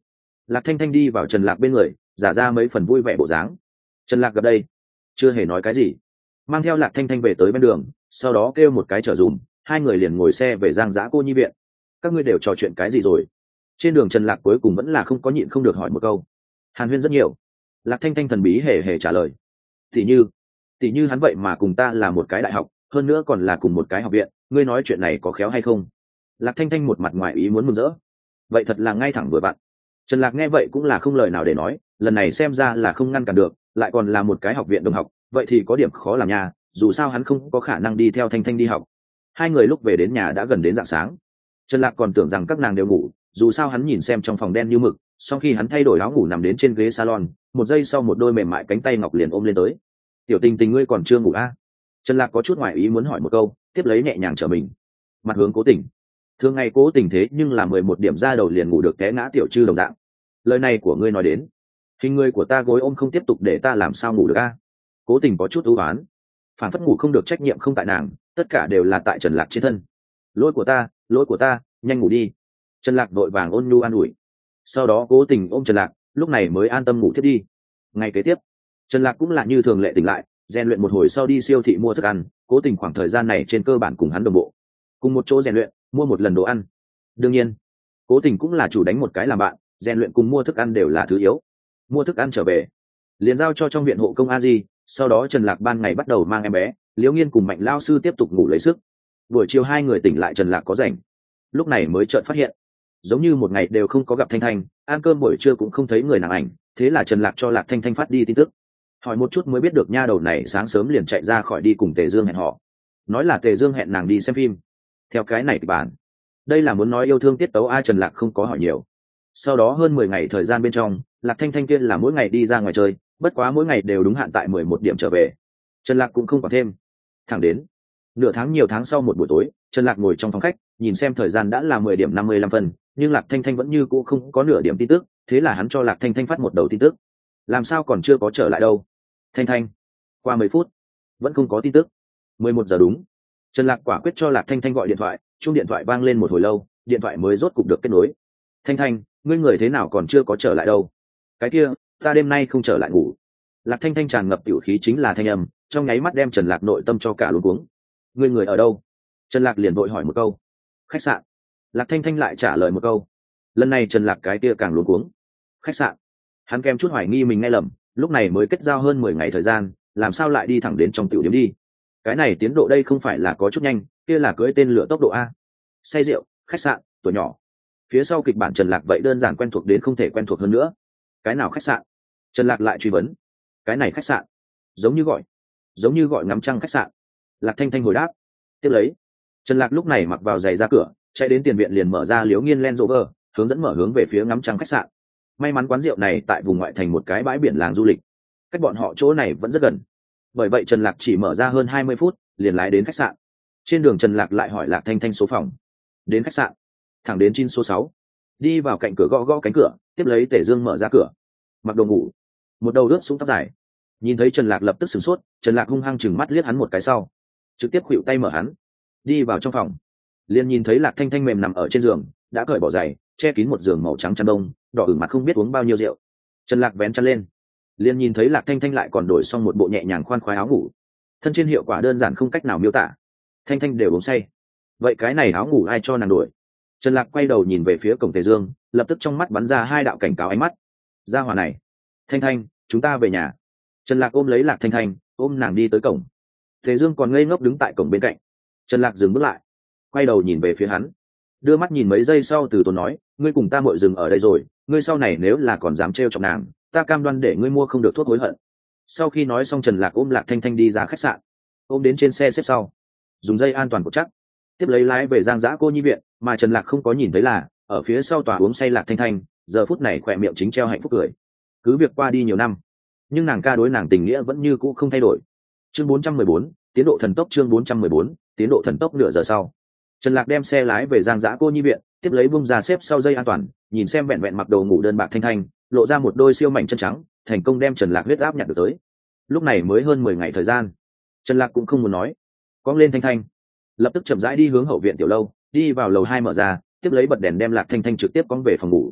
Speaker 1: Lạc Thanh Thanh đi vào Trần Lạc bên người, giả ra mấy phần vui vẻ bộ dáng. Trần Lạc gặp đây, chưa hề nói cái gì, mang theo Lạc Thanh Thanh về tới bên đường, sau đó kêu một cái chở dùm, hai người liền ngồi xe về Giang Giã Cô Nhi viện. Các ngươi đều trò chuyện cái gì rồi? Trên đường Trần Lạc cuối cùng vẫn là không có nhịn không được hỏi một câu. Hàn huyên rất nhiều. Lạc Thanh Thanh thần bí hề hề trả lời. Tỷ như, tỷ như hắn vậy mà cùng ta là một cái đại học, hơn nữa còn là cùng một cái học viện, ngươi nói chuyện này có khéo hay không? Lạc Thanh Thanh một mặt ngoài ý muốn mừng rỡ. Vậy thật là ngay thẳng vừa vặn. Trần Lạc nghe vậy cũng là không lời nào để nói, lần này xem ra là không ngăn cản được, lại còn là một cái học viện đồng học, vậy thì có điểm khó làm nha, dù sao hắn không có khả năng đi theo Thanh Thanh đi học. Hai người lúc về đến nhà đã gần đến rạng sáng. Trần Lạc còn tưởng rằng các nàng đều ngủ, dù sao hắn nhìn xem trong phòng đen như mực, sau khi hắn thay đổi áo ngủ nằm đến trên ghế salon, một giây sau một đôi mềm mại cánh tay ngọc liền ôm lên tới. Tiểu Tình Tình ngươi còn chưa ngủ à? Trần Lạc có chút ngoài ý muốn hỏi một câu, tiếp lấy nhẹ nhàng trở mình, mặt hướng Cố Tình. Thường ngày Cố Tình thế nhưng là mười một điểm ra đầu liền ngủ được té ngã tiểu chư đồng dạng. Lời này của ngươi nói đến, hình người của ta gối ôm không tiếp tục để ta làm sao ngủ được a? À? Cố Tình có chút ưu oán, phản phất ngủ không được trách nhiệm không tại nàng, tất cả đều là tại Trần Lạc trên thân. Lỗi của ta, lỗi của ta, nhanh ngủ đi. Trần Lạc vội vàng ôn nhu an ủi. Sau đó Cố Tình ôm Trần Lạc, lúc này mới an tâm ngủ tiếp đi. Ngày kế tiếp, Trần Lạc cũng là như thường lệ tỉnh lại, rèn luyện một hồi sau đi siêu thị mua thức ăn. Cố Tình khoảng thời gian này trên cơ bản cùng hắn đồng bộ, cùng một chỗ rèn luyện, mua một lần đồ ăn. Đương nhiên, Cố Tình cũng là chủ đánh một cái làm bạn, rèn luyện cùng mua thức ăn đều là thứ yếu. Mua thức ăn trở về, liền giao cho trong viện hộ công a di. Sau đó Trần Lạc ban ngày bắt đầu mang em bé Liễu Nghiên cùng Mạnh lao sư tiếp tục ngủ lấy sức. Buổi chiều hai người tỉnh lại, Trần Lạc có rảnh, lúc này mới chợt phát hiện giống như một ngày đều không có gặp Thanh Thanh, ăn cơm buổi trưa cũng không thấy người nàng ảnh. Thế là Trần Lạc cho Lạc Thanh Thanh phát đi tin tức, hỏi một chút mới biết được nha đầu này sáng sớm liền chạy ra khỏi đi cùng Tề Dương hẹn họ, nói là Tề Dương hẹn nàng đi xem phim. Theo cái này thì bản đây là muốn nói yêu thương tiết tấu a. Trần Lạc không có hỏi nhiều. Sau đó hơn mười ngày thời gian bên trong, Lạc Thanh Thanh kia là mỗi ngày đi ra ngoài chơi, bất quá mỗi ngày đều đúng hạn tại mười một điểm trở về. Trần Lạc cũng không còn thêm. Thẳng đến nửa tháng nhiều tháng sau một buổi tối, Trần Lạc ngồi trong phòng khách, nhìn xem thời gian đã là mười điểm năm mươi lăm phân, nhưng Lạc Thanh Thanh vẫn như cũ không có nửa điểm tin tức. Thế là hắn cho Lạc Thanh Thanh phát một đầu tin tức. Làm sao còn chưa có trở lại đâu? Thanh Thanh. Qua mười phút, vẫn không có tin tức. mười một giờ đúng. Trần Lạc quả quyết cho Lạc Thanh Thanh gọi điện thoại, chuông điện thoại vang lên một hồi lâu, điện thoại mới rốt cục được kết nối. Thanh Thanh, ngươi người thế nào còn chưa có trở lại đâu? Cái kia, ta đêm nay không trở lại ngủ. Lạc Thanh Thanh tràn ngập tiểu khí chính là thanh âm, trong nháy mắt đem Trần Lạc nội tâm cho cả luống cuống. Ngươi người ở đâu? Trần Lạc liền vội hỏi một câu. Khách sạn. Lạc Thanh Thanh lại trả lời một câu. Lần này Trần Lạc cái kia càng luống cuống. Khách sạn? Hắn kèm chút hoài nghi mình nghe lầm, lúc này mới kết giao hơn mười ngày thời gian, làm sao lại đi thẳng đến trong tiểu điểm đi? Cái này tiến độ đây không phải là có chút nhanh, kia là cưỡi tên lửa tốc độ a. Say rượu, khách sạn, tuổi nhỏ. Phía sau kịch bản Trần Lạc vậy đơn giản quen thuộc đến không thể quen thuộc hơn nữa. Cái nào khách sạn? Trần Lạc lại truy vấn. Cái này khách sạn, giống như gọi, giống như gọi ngắm trăng khách sạn. Lạc Thanh Thanh hồi đáp. Tiếp lấy, Trần Lạc lúc này mặc vào giày ra cửa, chạy đến tiền viện liền mở ra Liễu Nghiên Land Rover, hướng dẫn mở hướng về phía ngắm trăng khách sạn. May mắn quán rượu này tại vùng ngoại thành một cái bãi biển làng du lịch, cách bọn họ chỗ này vẫn rất gần. Bởi vậy Trần Lạc chỉ mở ra hơn hai mươi phút, liền lái đến khách sạn. Trên đường Trần Lạc lại hỏi Lạc Thanh Thanh số phòng. Đến khách sạn, thẳng đến chín số sáu. Đi vào cạnh cửa gõ gõ cánh cửa, tiếp lấy Tề Dương mở ra cửa. Mặc đồ ngủ, một đầu rớt xuống tóc dài. Nhìn thấy Trần Lạc lập tức sửng sốt, Trần Lạc hung hăng chừng mắt liếc hắn một cái sau, trực tiếp khuỵu tay mở hắn. Đi vào trong phòng, liền nhìn thấy Lạc Thanh Thanh mềm nằm ở trên giường, đã cởi bỏ giày, che kín một giường màu trắng chăn đông, đỏ ửng mặt không biết uống bao nhiêu rượu. Trần Lạc vén chăn lên, liền nhìn thấy Lạc Thanh Thanh lại còn đổi xong một bộ nhẹ nhàng khoan khoái áo ngủ. Thân trên hiệu quả đơn giản không cách nào miêu tả. Thanh Thanh đều uống say. Vậy cái này áo ngủ ai cho nàng đổi? Trần Lạc quay đầu nhìn về phía cổng Tề Dương, lập tức trong mắt bắn ra hai đạo cảnh cáo ánh mắt. Gia hỏa này, Thanh Thanh, chúng ta về nhà. Trần Lạc ôm lấy Lạc Thanh Thanh, ôm nàng đi tới cổng. Tề Dương còn ngây ngốc đứng tại cổng bên cạnh. Trần Lạc dừng bước lại, quay đầu nhìn về phía hắn, đưa mắt nhìn mấy giây sau từ tốn nói, ngươi cùng ta muội dừng ở đây rồi, ngươi sau này nếu là còn dám trêu chọc nàng, ta cam đoan để ngươi mua không được thuốc hối hận. Sau khi nói xong Trần Lạc ôm Lạc Thanh Thanh đi ra khách sạn, ôm đến trên xe xếp sau, dùng dây an toàn cột chắc, tiếp lấy lái về Giang Giã Cô Nhi viện. Mà Trần Lạc không có nhìn thấy là ở phía sau tòa uống say Lạc Thanh Thanh giờ phút này khỏe miệng chính treo hạnh phúc cười. Cứ việc qua đi nhiều năm, nhưng nàng ca đối nàng tình nghĩa vẫn như cũ không thay đổi. Chương bốn trăm mười bốn, tiến độ thần tốc. Chương bốn trăm mười bốn, tiến độ thần tốc. Nửa giờ sau, Trần Lạc đem xe lái về Giang Giã Cô Nhi viện, tiếp lấy bung ra xếp sau dây an toàn, nhìn xem vẹn vẹn mặc đồ ngủ đơn bạc Thanh Thanh, lộ ra một đôi siêu mảnh chân trắng, thành công đem Trần Lạc huyết áp nhặt được tới. Lúc này mới hơn mười ngày thời gian, Trần Lạc cũng không muốn nói, cong lên Thanh Thanh, lập tức chậm rãi đi hướng hậu viện tiểu lâu, đi vào lầu hai mở ra, tiếp lấy bật đèn đem Lạc Thanh Thanh trực tiếp cong về phòng ngủ.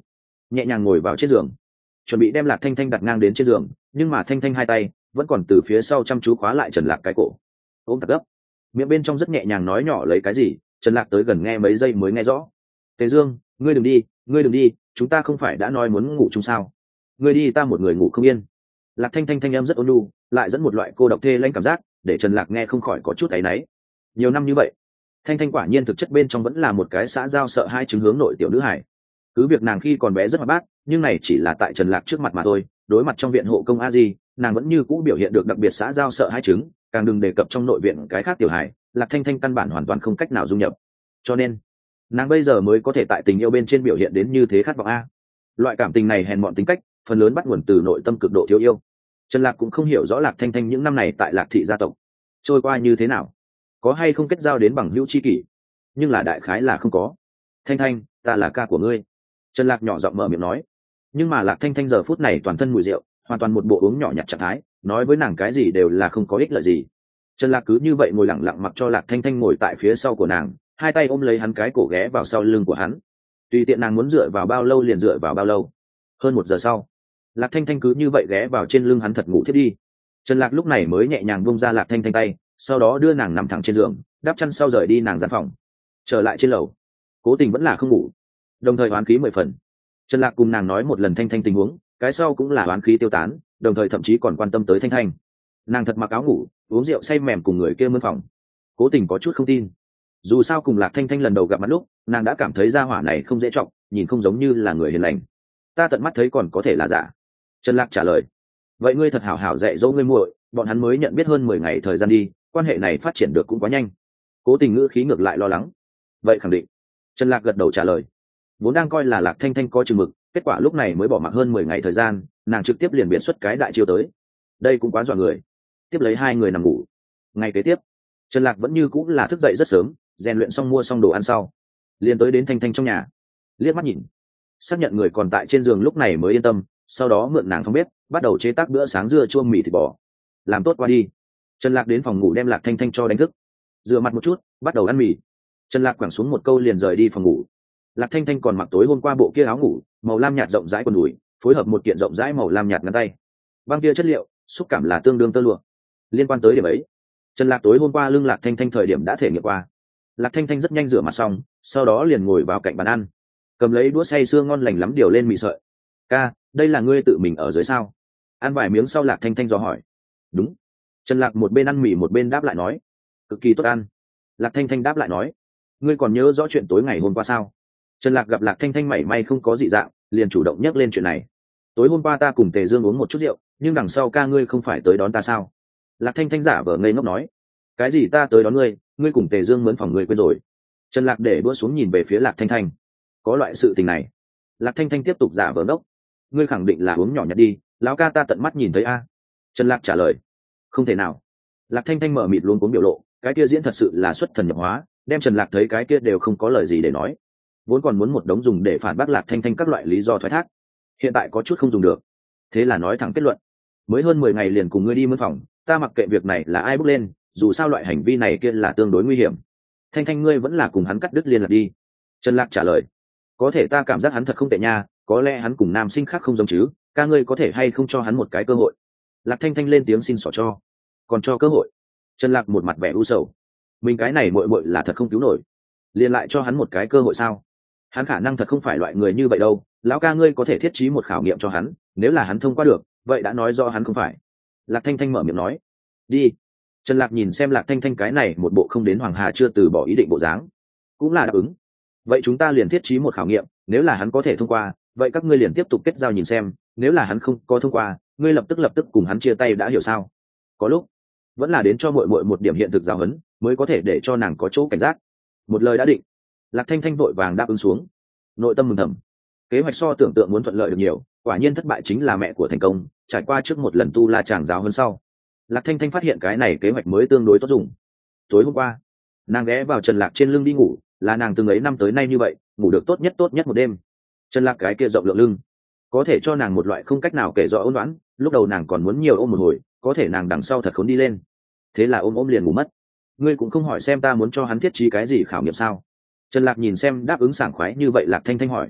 Speaker 1: nhẹ nhàng ngồi vào trên giường, chuẩn bị đem lạc thanh thanh đặt ngang đến trên giường, nhưng mà thanh thanh hai tay vẫn còn từ phía sau chăm chú khóa lại trần lạc cái cổ, ôm thật gấp, miệng bên trong rất nhẹ nhàng nói nhỏ lấy cái gì. Trần lạc tới gần nghe mấy giây mới nghe rõ. Tề Dương, ngươi đừng đi, ngươi đừng đi, chúng ta không phải đã nói muốn ngủ chung sao? Ngươi đi ta một người ngủ không yên. Lạc thanh thanh thanh âm rất ôn nhu, lại dẫn một loại cô độc thê lanh cảm giác, để Trần Lạc nghe không khỏi có chút áy náy. Nhiều năm như vậy, thanh thanh quả nhiên thực chất bên trong vẫn là một cái xã giao sợ hai chứng hướng nội tiểu nữ hải. Cứ việc nàng khi còn bé rất hoạt bát, nhưng này chỉ là tại Trần Lạc trước mặt mà thôi. Đối mặt trong viện hộ công a di, nàng vẫn như cũ biểu hiện được đặc biệt xã giao sợ hai chứng, càng đừng đề cập trong nội viện cái khác tiểu hải. Lạc thanh thanh căn bản hoàn toàn không cách nào dung nhập, cho nên nàng bây giờ mới có thể tại tình yêu bên trên biểu hiện đến như thế khát vọng a. Loại cảm tình này hèn mọn tính cách, phần lớn bắt nguồn từ nội tâm cực độ thiếu yêu. Trần Lạc cũng không hiểu rõ Lạc thanh thanh những năm này tại Lạc thị gia tộc trôi qua như thế nào, có hay không kết giao đến bằng hữu tri kỷ, nhưng là đại khái là không có. Thanh thanh, ta là ca của ngươi. Trần Lạc nhỏ giọng mở miệng nói, nhưng mà Lạc thanh thanh giờ phút này toàn thân mùi rượu, hoàn toàn một bộ uống nhỏ nhặt trạng thái, nói với nàng cái gì đều là không có ích lợi gì. Trần Lạc cứ như vậy ngồi lặng lặng mặc cho Lạc thanh thanh ngồi tại phía sau của nàng, hai tay ôm lấy hắn cái cổ ghé vào sau lưng của hắn, tùy tiện nàng muốn dựa vào bao lâu liền dựa vào bao lâu. Hơn một giờ sau, Lạc thanh thanh cứ như vậy ghé vào trên lưng hắn thật ngủ thiết đi. Trần Lạc lúc này mới nhẹ nhàng buông ra Lạc thanh thanh tay, sau đó đưa nàng nằm thẳng trên giường, đắp chăn sau rời đi nàng gian phòng. Trở lại trên lầu, Cố Tình vẫn là không ngủ, đồng thời oán khí mười phần. Trần Lạc cùng nàng nói một lần thanh thanh tình huống, cái sau cũng là oán khí tiêu tán, đồng thời thậm chí còn quan tâm tới thanh thanh. Nàng thật mặc áo ngủ, uống rượu say mềm cùng người kia mướn phòng. Cố Tình có chút không tin, dù sao cùng Lạc thanh thanh lần đầu gặp mặt lúc, nàng đã cảm thấy gia hỏa này không dễ trọng, nhìn không giống như là người hiền lành. Ta tận mắt thấy còn có thể là giả. Trần Lạc trả lời, vậy ngươi thật hảo hảo dạy dỗ ngươi muội, bọn hắn mới nhận biết hơn mười ngày thời gian đi, quan hệ này phát triển được cũng quá nhanh. Cố Tình ngữ khí ngược lại lo lắng, vậy khẳng định. Trần Lạc gật đầu trả lời, vốn đang coi là Lạc thanh thanh có chừng mực, kết quả lúc này mới bỏ mặc hơn mười ngày thời gian, nàng trực tiếp liền biện xuất cái đại chiêu tới, đây cũng quá dọa người. Tiếp lấy hai người nằm ngủ. Ngày kế tiếp, Trần Lạc vẫn như cũng là thức dậy rất sớm, rèn luyện xong mua xong đồ ăn sau, liền tới đến thanh thanh trong nhà, liếc mắt nhìn, xác nhận người còn tại trên giường lúc này mới yên tâm, sau đó mượn nàng phòng bếp bắt đầu chế tác bữa sáng dưa chua mì thịt bò. Làm tốt qua đi, Trần Lạc đến phòng ngủ đem Lạc thanh thanh cho đánh thức, rửa mặt một chút bắt đầu ăn mì. Trần Lạc quẳng xuống một câu liền rời đi phòng ngủ. Lạc thanh thanh còn mặc tối hôm qua bộ kia áo ngủ màu lam nhạt rộng rãi quần đùi, phối hợp một kiện rộng rãi màu lam nhạt ngắn tay, băng kia chất liệu xúc cảm là tương đương tơ lụa. Liên quan tới điểm ấy, Trần Lạc tối hôm qua lưng Lạc thanh thanh thời điểm đã thể nghiệm qua. Lạc thanh thanh rất nhanh rửa mặt xong, sau đó liền ngồi vào cạnh bàn ăn, cầm lấy đũa xay sưa ngon lành lắm điều lên mì sợi. Ca, đây là ngươi tự mình ở dưới sao? Ăn vài miếng sau Lạc thanh thanh dò hỏi. Đúng. Trần Lạc một bên ăn mì một bên đáp lại nói, cực kỳ tốt ăn. Lạc thanh thanh đáp lại nói, ngươi còn nhớ rõ chuyện tối ngày hôm qua sao? Trần Lạc gặp Lạc thanh thanh mảy may không có dị dạng, liền chủ động nhắc lên chuyện này. Tối hôm qua ta cùng Tề Dương uống một chút rượu, nhưng đằng sau ca ngươi không phải tới đón ta sao? Lạc thanh thanh giả vờ ngây ngốc nói, cái gì ta tới đón ngươi, ngươi cùng Tề Dương mướn phòng ngươi quên rồi. Trần Lạc để đũa xuống nhìn về phía Lạc thanh thanh, có loại sự tình này? Lạc thanh thanh tiếp tục giả vờ ngốc, ngươi khẳng định là uống nhỏ nhặt đi, lão ca ta tận mắt nhìn thấy a. Trần Lạc trả lời, không thể nào. Lạc thanh thanh mở mịt luôn cuống biểu lộ, cái kia diễn thật sự là xuất thần nhập hóa, đem Trần Lạc thấy cái kia đều không có lời gì để nói, vốn còn muốn một đống dùng để phản bác Lạc thanh thanh các loại lý do thoái thác, hiện tại có chút không dùng được, thế là nói thẳng kết luận, mới hơn mười ngày liền cùng ngươi đi mướn phòng, ta mặc kệ việc này là ai bước lên, dù sao loại hành vi này kia là tương đối nguy hiểm. Thanh thanh ngươi vẫn là cùng hắn cắt đứt liên lạc đi. Trần Lạc trả lời, có thể ta cảm giác hắn thật không tệ nha, có lẽ hắn cùng nam sinh khác không giống chứ, ca ngươi có thể hay không cho hắn một cái cơ hội? Lạc thanh thanh lên tiếng xin xỏ cho, còn cho cơ hội? Trần Lạc một mặt vẻ u sầu, mình cái này muội muội là thật không cứu nổi, liền lại cho hắn một cái cơ hội sao? Hắn khả năng thật không phải loại người như vậy đâu, lão ca ngươi có thể thiết trí một khảo nghiệm cho hắn, nếu là hắn thông qua được, vậy đã nói do hắn không phải. Lạc thanh thanh mở miệng nói, đi. Trần Lạc nhìn xem Lạc thanh thanh cái này một bộ không đến Hoàng Hà chưa từ bỏ ý định bộ dáng, cũng là đáp ứng. Vậy chúng ta liền thiết trí một khảo nghiệm, nếu là hắn có thể thông qua, vậy các ngươi liền tiếp tục kết giao nhìn xem, nếu là hắn không có thông qua, ngươi lập tức lập tức cùng hắn chia tay, đã hiểu sao? Có lúc vẫn là đến cho muội muội một điểm hiện thực giáo huấn, mới có thể để cho nàng có chỗ cảnh giác. Một lời đã định, Lạc thanh thanh vội vàng đáp ứng xuống, nội tâm mừng thầm, kế hoạch so tưởng tượng muốn thuận lợi được nhiều, quả nhiên thất bại chính là mẹ của thành công. Trải qua trước một lần tu la chàng giáo hơn sau, Lạc thanh thanh phát hiện cái này kế hoạch mới tương đối tốt dùng. Tối hôm qua nàng ghé vào Trần Lạc trên lưng đi ngủ, là nàng từng ấy năm tới nay như vậy ngủ được tốt nhất tốt nhất một đêm. Trần Lạc cái kia rộng lượng lưng có thể cho nàng một loại không cách nào kể rõ ôn đoán, lúc đầu nàng còn muốn nhiều ôm một hồi, có thể nàng đằng sau thật khốn đi lên, thế là ôm ôm liền ngủ mất. Ngươi cũng không hỏi xem ta muốn cho hắn thiết trí cái gì khảo nghiệm sao? Trần Lạc nhìn xem đáp ứng sảng khoái như vậy Lạc thanh thanh hỏi,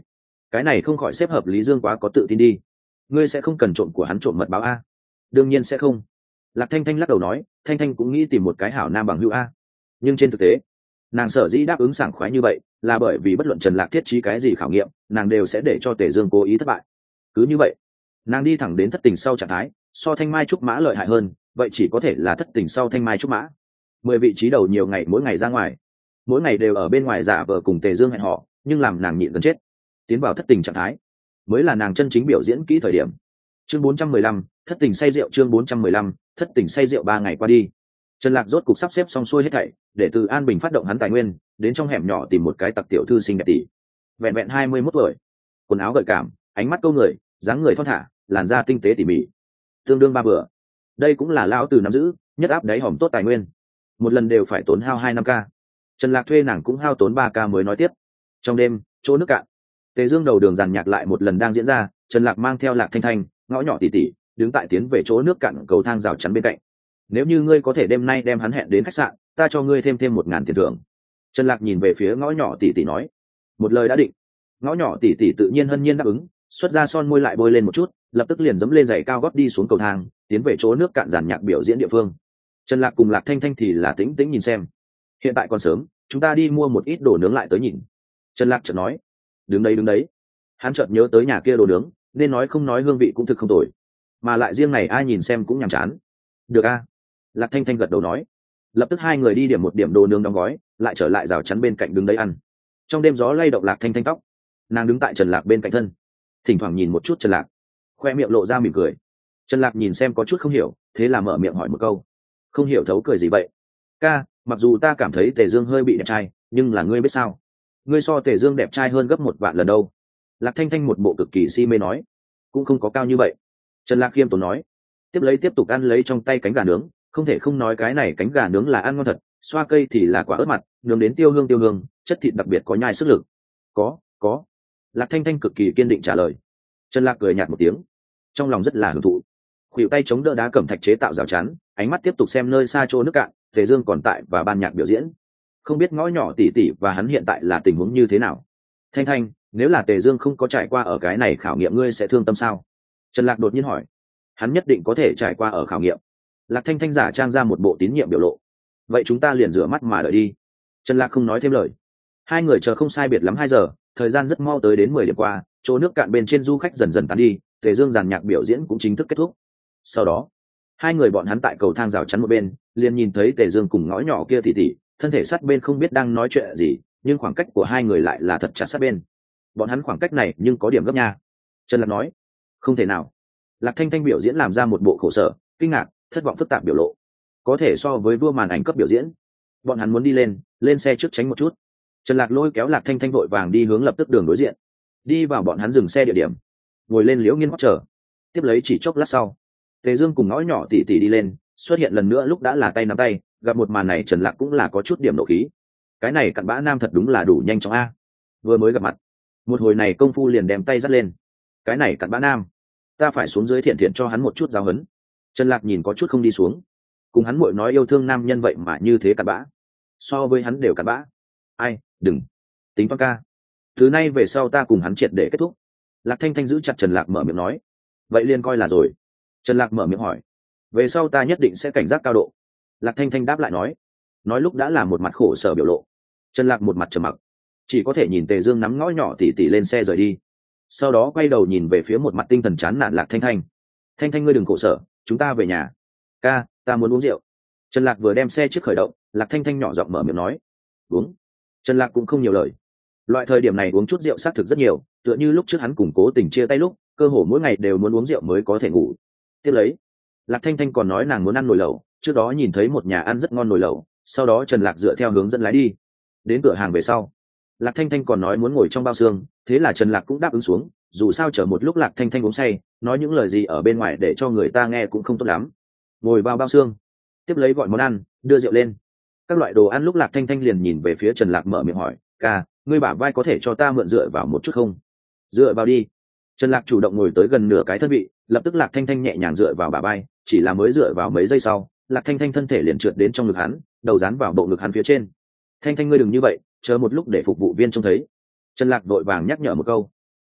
Speaker 1: cái này không khỏi xếp hợp lý dương quá có tự tin đi. Ngươi sẽ không cần trộm của hắn trộm mật báo a? Đương nhiên sẽ không. Lạc Thanh Thanh lắc đầu nói, Thanh Thanh cũng nghĩ tìm một cái hảo nam bằng hữu a. Nhưng trên thực tế, nàng sở dĩ đáp ứng sảng khoái như vậy là bởi vì bất luận Trần Lạc thiết trí cái gì khảo nghiệm, nàng đều sẽ để cho Tề Dương cố ý thất bại. Cứ như vậy, nàng đi thẳng đến thất tình sau trạng thái, so Thanh Mai trúc mã lợi hại hơn, vậy chỉ có thể là thất tình sau Thanh Mai trúc mã. Mười vị trí đầu nhiều ngày mỗi ngày ra ngoài, mỗi ngày đều ở bên ngoài giả vờ cùng Tề Dương hẹn hò, nhưng làm nàng nhịn gần chết. Tiến vào thất tình trạng thái, mới là nàng chân chính biểu diễn kỹ thời điểm. Chương bốn trăm mười lăm, thất tình say rượu. Chương bốn trăm mười lăm, thất tình say rượu. Ba ngày qua đi, Trần Lạc rốt cục sắp xếp xong xuôi hết thảy, để từ An Bình phát động hắn tài nguyên, đến trong hẻm nhỏ tìm một cái tặc tiểu thư xinh đẹp tỷ. Vẹn vẹn hai mươi mốt tuổi, quần áo gợi cảm, ánh mắt câu người, dáng người thon thả, làn da tinh tế tỉ mỉ, tương đương ba bữa. Đây cũng là lão từ nắm giữ, nhất áp đáy hòm tốt tài nguyên. Một lần đều phải tốn hao hai năm k. Trần Lạc thuê nàng cũng hao tốn ba k mới nói tiếp. Trong đêm, chỗ nước cạn, Tề Dương đầu đường giàn nhạc lại một lần đang diễn ra, Trần Lạc mang theo Lạc Thanh Thanh, ngõ nhỏ tỉ tỉ, đứng tại tiến về chỗ nước cạn cầu thang rào chắn bên cạnh. Nếu như ngươi có thể đêm nay đem hắn hẹn đến khách sạn, ta cho ngươi thêm thêm một ngàn tiền thưởng. Trần Lạc nhìn về phía ngõ nhỏ tỉ tỉ nói. Một lời đã định. Ngõ nhỏ tỉ tỉ tự nhiên hân nhiên đáp ứng, xuất ra son môi lại bôi lên một chút, lập tức liền dẫm lên giày cao gót đi xuống cầu thang, tiến về chỗ nước cạn giàn nhạc biểu diễn địa phương. Trần Lạc cùng Lạc Thanh Thanh thì là tĩnh tĩnh nhìn xem. Hiện tại còn sớm, chúng ta đi mua một ít đồ nướng lại tới nhìn. Trần Lạc chợt nói. Đứng đấy đứng đấy. Hắn chợt nhớ tới nhà kia đồ nướng, nên nói không nói hương vị cũng thực không tồi, mà lại riêng này ai nhìn xem cũng nhàm chán. Được a. Lạc Thanh Thanh gật đầu nói. Lập tức hai người đi điểm một điểm đồ nướng đóng gói, lại trở lại rào chắn bên cạnh đứng đấy ăn. Trong đêm gió lay động Lạc Thanh Thanh tóc, nàng đứng tại Trần Lạc bên cạnh thân, thỉnh thoảng nhìn một chút Trần Lạc, khoe miệng lộ ra mỉm cười. Trần Lạc nhìn xem có chút không hiểu, thế là mở miệng hỏi một câu. Không hiểu thấu cười gì vậy? Ca, mặc dù ta cảm thấy Tề Dương hơi bị đẹp trai, nhưng là ngươi biết sao? Ngươi so Tề Dương đẹp trai hơn gấp một vạn lần đâu. Lạc Thanh Thanh một bộ cực kỳ si mê nói. Cũng không có cao như vậy. Trần Lạc khiêm tốn nói. Tiếp lấy tiếp tục ăn lấy trong tay cánh gà nướng, không thể không nói cái này cánh gà nướng là ăn ngon thật, xoa cây thì là quả ớt mặt, nướng đến tiêu hương tiêu hương, chất thịt đặc biệt có nhai sức lực. Có, có. Lạc Thanh Thanh cực kỳ kiên định trả lời. Trần Lạc cười nhạt một tiếng, trong lòng rất là hưởng thụ. Khuỷu tay chống đỡ đá cẩm thạch chế tạo rào chắn, ánh mắt tiếp tục xem nơi xa chỗ nước cạn, Tề Dương còn tại và ban nhạc biểu diễn. Không biết ngõ nhỏ tỉ tỉ và hắn hiện tại là tình huống như thế nào. Thanh Thanh, nếu là Tề Dương không có trải qua ở cái này khảo nghiệm ngươi sẽ thương tâm sao? Trần Lạc đột nhiên hỏi. Hắn nhất định có thể trải qua ở khảo nghiệm. Lạc Thanh Thanh giả trang ra một bộ tín nhiệm biểu lộ. Vậy chúng ta liền rửa mắt mà đợi đi. Trần Lạc không nói thêm lời. Hai người chờ không sai biệt lắm hai giờ, thời gian rất mau tới đến mười điểm qua, chỗ nước cạn bên trên du khách dần dần tán đi, Tề Dương giàn nhạc biểu diễn cũng chính thức kết thúc. Sau đó, hai người bọn hắn tại cầu thang rào chắn một bên, liền nhìn thấy Tề Dương cùng ngõ nhỏ kia tỉ tỉ, thân thể sát bên không biết đang nói chuyện gì, nhưng khoảng cách của hai người lại là thật chặt sát bên. Bọn hắn khoảng cách này nhưng có điểm gấp nha. Trần Lạc nói. Không thể nào. Lạc Thanh Thanh biểu diễn làm ra một bộ khổ sở, kinh ngạc, thất vọng phức tạp biểu lộ. Có thể so với vua màn ảnh cấp biểu diễn. Bọn hắn muốn đi lên, lên xe trước tránh một chút. Trần Lạc lôi kéo Lạc Thanh Thanh vội vàng đi hướng lập tức đường đối diện. Đi vào bọn hắn dừng xe địa điểm, ngồi lên Liễu Nghiên hót chờ. Tiếp lấy chỉ chốc lát sau, Tề Dương cùng ngõ nhỏ tỉ tỉ đi lên, xuất hiện lần nữa lúc đã là tay nắm tay, gặp một màn này Trần Lạc cũng là có chút điểm nộ khí. Cái này cặn bã nam thật đúng là đủ nhanh chóng a. Vừa mới gặp mặt, một hồi này công phu liền đem tay dắt lên. Cái này cặn bã nam, ta phải xuống dưới thiện thiện cho hắn một chút giáo huấn. Trần Lạc nhìn có chút không đi xuống, cùng hắn muội nói yêu thương nam nhân vậy mà như thế cặn bã, so với hắn đều cặn bã. Ai, đừng tính toán ca, thứ nay về sau ta cùng hắn triệt để kết thúc. Lạc Thanh Thanh giữ chặt Trần Lạc mở miệng nói. Vậy liền coi là rồi. Trần Lạc mở miệng hỏi. Về sau ta nhất định sẽ cảnh giác cao độ. Lạc Thanh Thanh đáp lại nói. Nói lúc đã là một mặt khổ sở biểu lộ. Trần Lạc một mặt trầm mặc, chỉ có thể nhìn Tề Dương nắm ngõ nhỏ tỉ tỉ lên xe rời đi. Sau đó quay đầu nhìn về phía một mặt tinh thần chán nản Lạc Thanh Thanh. Thanh Thanh ngươi đừng khổ sở, chúng ta về nhà. Ca, ta muốn uống rượu. Trần Lạc vừa đem xe trước khởi động, Lạc Thanh Thanh nhỏ giọng mở miệng nói. Uống. Trần Lạc cũng không nhiều lời. Loại thời điểm này uống chút rượu xác thực rất nhiều, tựa như lúc trước hắn cùng Cố Tình chia tay lúc, cơ hồ mỗi ngày đều muốn uống rượu mới có thể ngủ. Tiếp lấy, Lạc Thanh Thanh còn nói nàng muốn ăn nồi lẩu, trước đó nhìn thấy một nhà ăn rất ngon nồi lẩu, sau đó Trần Lạc dựa theo hướng dẫn lái đi. Đến cửa hàng về sau, Lạc Thanh Thanh còn nói muốn ngồi trong bao xương, thế là Trần Lạc cũng đáp ứng xuống, dù sao chờ một lúc Lạc Thanh Thanh uống say, nói những lời gì ở bên ngoài để cho người ta nghe cũng không tốt lắm. Ngồi vào bao xương, tiếp lấy gọi món ăn, đưa rượu lên. Các loại đồ ăn lúc Lạc Thanh Thanh liền nhìn về phía Trần Lạc mở miệng hỏi, ca, ngươi bả vai có thể cho ta mượn dựa vào một chút không? Dựa vào đi. Trần Lạc chủ động ngồi tới gần nửa cái thân vị, lập tức Lạc Thanh Thanh nhẹ nhàng dựa vào bả vai, chỉ là mới dựa vào mấy giây sau, Lạc Thanh Thanh thân thể liền trượt đến trong ngực hắn, đầu dán vào bộ ngực hắn phía trên. Thanh Thanh ngươi đừng như vậy, chờ một lúc để phục vụ viên trông thấy. Trần Lạc vội vàng nhắc nhở một câu.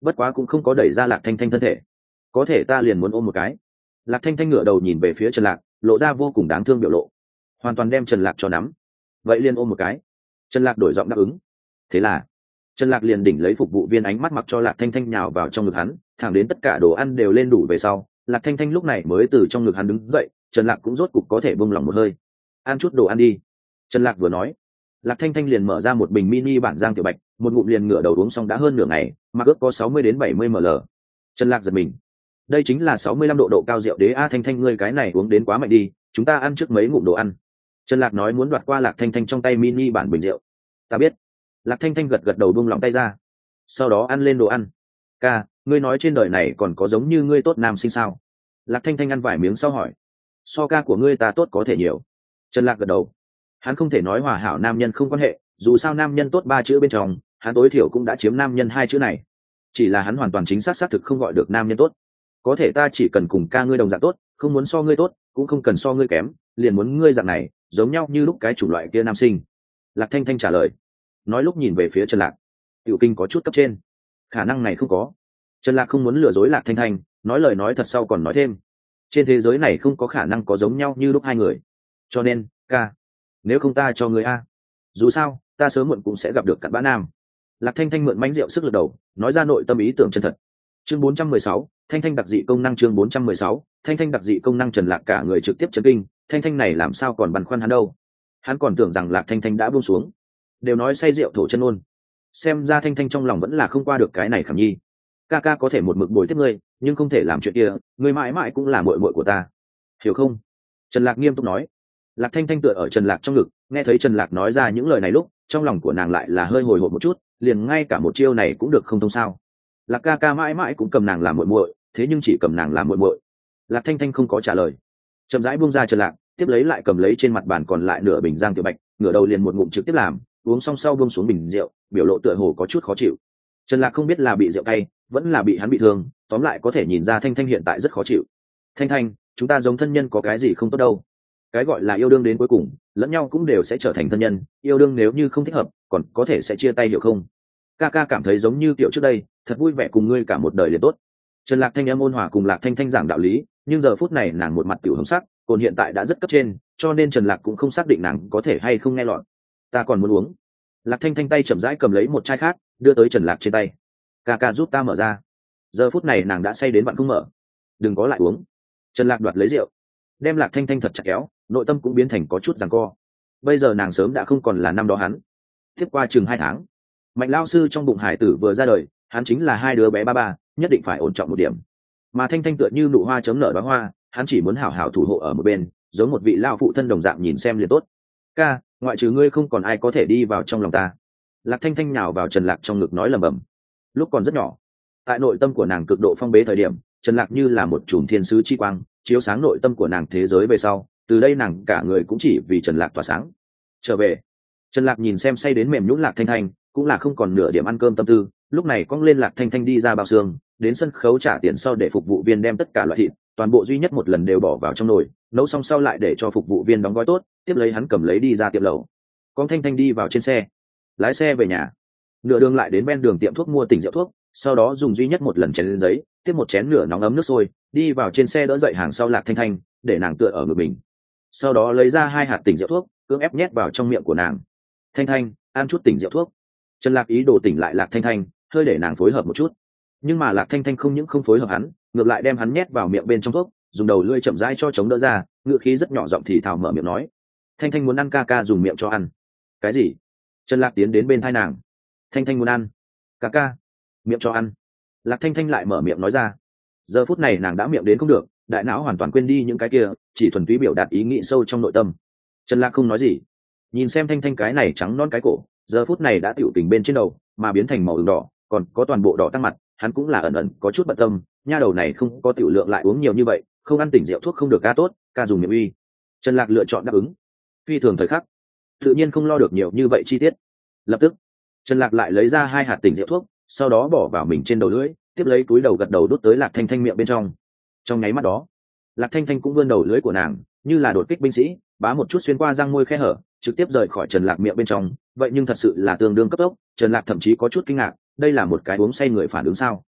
Speaker 1: bất quá cũng không có đẩy ra lạc thanh thanh thân thể. Có thể ta liền muốn ôm một cái. Lạc thanh thanh ngửa đầu nhìn về phía Trần Lạc, lộ ra vô cùng đáng thương biểu lộ, hoàn toàn đem Trần Lạc cho nắm. Vậy liền ôm một cái. Trần Lạc đổi giọng đáp ứng. Thế là Trần Lạc liền đỉnh lấy phục vụ viên ánh mắt mặc cho Lạc Thanh Thanh nhào vào trong ngực hắn, thẳng đến tất cả đồ ăn đều lên đủ về sau, Lạc Thanh Thanh lúc này mới từ trong ngực hắn đứng dậy, Trần Lạc cũng rốt cục có thể buông lỏng một hơi. Ăn chút đồ ăn đi. Trần Lạc vừa nói, Lạc Thanh Thanh liền mở ra một bình mini bản Giang Tiểu Bạch, một ngụm liền ngửa đầu uống xong đã hơn nửa ngày, mà ước có sáu mươi đến bảy mươi ml. Trần Lạc giật mình. Đây chính là sáu mươi lăm độ độ cao rượu đế a. Thanh Thanh ngươi cái này uống đến quá mạnh đi, chúng ta ăn trước mấy ngụm đồ ăn. Trần Lạc nói muốn đoạt qua Lạc Thanh Thanh trong tay mini bản bình rượu. Ta biết. Lạc Thanh Thanh gật gật đầu buông lỏng tay ra, sau đó ăn lên đồ ăn. Ca, ngươi nói trên đời này còn có giống như ngươi tốt nam sinh sao? Lạc Thanh Thanh ăn vài miếng sau hỏi. So ca của ngươi ta tốt có thể nhiều. Trần Lạc gật đầu. Hắn không thể nói hòa hảo nam nhân không quan hệ, dù sao nam nhân tốt ba chữ bên trong, hắn tối thiểu cũng đã chiếm nam nhân hai chữ này. Chỉ là hắn hoàn toàn chính xác xác thực không gọi được nam nhân tốt. Có thể ta chỉ cần cùng ca ngươi đồng dạng tốt, không muốn so ngươi tốt, cũng không cần so ngươi kém, liền muốn ngươi dạng này, giống nhau như lúc cái chủng loại kia nam sinh. Lạc Thanh Thanh trả lời. Nói lúc nhìn về phía Trần Lạc, Tiểu Kinh có chút cấp trên. Khả năng này không có. Trần Lạc không muốn lừa dối Lạc Thanh Thanh, nói lời nói thật sau còn nói thêm. Trên thế giới này không có khả năng có giống nhau như lúc hai người. Cho nên, ca, nếu không ta cho người a. Dù sao, ta sớm muộn cũng sẽ gặp được cặn bã nam. Lạc Thanh Thanh mượn mánh rượu sức lực đầu, nói ra nội tâm ý tưởng chân thật. Chương bốn trăm mười sáu, Thanh Thanh đặc dị công năng. Chương bốn trăm mười sáu, Thanh Thanh đặc dị công năng. Trần Lạc cả người trực tiếp chấn kinh, Thanh Thanh này làm sao còn băn khoăn hắn đâu? Hắn còn tưởng rằng Lạc Thanh Thanh đã buông xuống. Đều nói say rượu thổ chân ôn, xem ra Thanh Thanh trong lòng vẫn là không qua được cái này khảm nhi. Ca ca có thể một mực bồi tiếp ngươi, nhưng không thể làm chuyện kia, ngươi mãi mãi cũng là muội muội của ta, hiểu không? Trần Lạc nghiêm túc nói. Lạc Thanh Thanh tựa ở Trần Lạc trong ngực, nghe thấy Trần Lạc nói ra những lời này lúc, trong lòng của nàng lại là hơi hồi hộp một chút, liền ngay cả một chiêu này cũng được không thông sao? Lạc ca ca mãi mãi cũng cầm nàng làm muội muội, thế nhưng chỉ cầm nàng làm muội muội. Lạc Thanh Thanh không có trả lời, chậm rãi buông ra Trần Lạc, tiếp lấy lại cầm lấy trên mặt bàn còn lại nửa bình Giang Tiểu Bạch, ngửa đầu liền một ngụm trực tiếp làm, uống xong sau buông xuống bình rượu, biểu lộ tựa hồ có chút khó chịu. Trần Lạc không biết là bị rượu cay, vẫn là bị hắn bị thương, tóm lại có thể nhìn ra Thanh Thanh hiện tại rất khó chịu. Thanh Thanh, chúng ta giống thân nhân có cái gì không tốt đâu. Cái gọi là yêu đương đến cuối cùng, lẫn nhau cũng đều sẽ trở thành thân nhân, yêu đương nếu như không thích hợp, còn có thể sẽ chia tay hiểu không? Ca ca cảm thấy giống như tiểu trước đây, thật vui vẻ cùng ngươi cả một đời liền tốt. Trần Lạc thanh âm ôn hòa cùng Lạc Thanh Thanh giảng đạo lý, nhưng giờ phút này nàng một mặt tiểu hồng sắc, còn hiện tại đã rất cấp trên, cho nên Trần Lạc cũng không xác định nàng có thể hay không nghe lọt. Ta còn muốn uống. Lạc Thanh Thanh tay chậm rãi cầm lấy một chai khác, đưa tới Trần Lạc trên tay. Ca ca giúp ta mở ra. Giờ phút này nàng đã say đến bạn không mở. Đừng có lại uống. Trần Lạc đoạt lấy rượu, đem Lạc Thanh Thanh thật chặt kéo, nội tâm cũng biến thành có chút giằng co. Bây giờ nàng sớm đã không còn là năm đó hắn. Tiếp qua chừng hai tháng, Mạnh lao sư trong bụng hải tử vừa ra đời, hắn chính là hai đứa bé ba ba, nhất định phải ổn trọng một điểm. Mà Thanh Thanh tựa như nụ hoa chấm nở đóa hoa, hắn chỉ muốn hảo hảo thủ hộ ở một bên, giống một vị lao phụ thân đồng dạng nhìn xem liền tốt. Ca, ngoại trừ ngươi không còn ai có thể đi vào trong lòng ta. Lạc Thanh Thanh nhào vào Trần Lạc trong ngực nói lẩm bẩm. Lúc còn rất nhỏ, tại nội tâm của nàng cực độ phong bế thời điểm, Trần Lạc như là một chùm thiên sứ chi quang, chiếu sáng nội tâm của nàng thế giới về sau, từ đây nàng cả người cũng chỉ vì Trần Lạc tỏa sáng. Trở về, Trần Lạc nhìn xem say đến mềm nhũn Lạc Thanh Thanh, cũng là không còn nửa điểm ăn cơm tâm tư, lúc này cong lên Lạc Thanh Thanh đi ra bao xương, đến sân khấu trả tiền sau để phục vụ viên đem tất cả loại thịt, toàn bộ duy nhất một lần đều bỏ vào trong nồi, nấu xong sau lại để cho phục vụ viên đóng gói tốt, tiếp lấy hắn cầm lấy đi ra tiệm lẩu. Con Thanh Thanh đi vào trên xe, lái xe về nhà. Nửa đường lại đến bên đường tiệm thuốc mua tỉnh rượu thuốc, sau đó dùng duy nhất một lần chén lên giấy, tiếp một chén nửa nóng ấm nước sôi, đi vào trên xe đỡ dậy hàng sau Lạc Thanh Thanh, để nàng tựa ở ngực mình. Sau đó lấy ra hai hạt tỉnh rượu thuốc, cưỡng ép nhét vào trong miệng của nàng. Thanh Thanh, ăn chút tỉnh rượu thuốc. Trần Lạc ý đồ tỉnh lại Lạc Thanh Thanh, hơi để nàng phối hợp một chút. Nhưng mà Lạc Thanh Thanh không những không phối hợp hắn, ngược lại đem hắn nhét vào miệng bên trong thuốc, dùng đầu lưỡi chậm rãi cho chống đỡ ra, ngựa khí rất nhỏ giọng thì thào mở miệng nói: Thanh Thanh muốn ăn ca ca dùng miệng cho ăn. Cái gì? Trần Lạc tiến đến bên tai nàng. Thanh Thanh muốn ăn ca ca, miệng cho ăn. Lạc Thanh Thanh lại mở miệng nói ra. Giờ phút này nàng đã miệng đến không được, đại não hoàn toàn quên đi những cái kia, chỉ thuần túy biểu đạt ý nghĩ sâu trong nội tâm. Trần Lạc không nói gì, nhìn xem Thanh Thanh cái này trắng non cái cổ, giờ phút này đã tiểu tình bên trên đầu, mà biến thành màu ửng đỏ, còn có toàn bộ đỏ tăng mặt, hắn cũng là ẩn ẩn có chút bận tâm, nha đầu này không có tiểu lượng lại uống nhiều như vậy, không ăn tỉnh rượu thuốc không được ca tốt, ca dùng miệng uy. Trần Lạc lựa chọn đáp ứng. Phi thường thời khắc, tự nhiên không lo được nhiều như vậy chi tiết. Lập tức, Trần Lạc lại lấy ra hai hạt tỉnh rượu thuốc, sau đó bỏ vào mình trên đầu lưỡi, tiếp lấy túi đầu gật đầu đút tới Lạc Thanh Thanh miệng bên trong. Trong nháy mắt đó, Lạc Thanh Thanh cũng vươn đầu lưỡi của nàng, như là đột kích binh sĩ, bá một chút xuyên qua răng môi khe hở, trực tiếp rời khỏi Trần Lạc miệng bên trong. Vậy nhưng thật sự là tương đương cấp tốc, Trần Lạc thậm chí có chút kinh ngạc, đây là một cái uống say người phản ứng sao?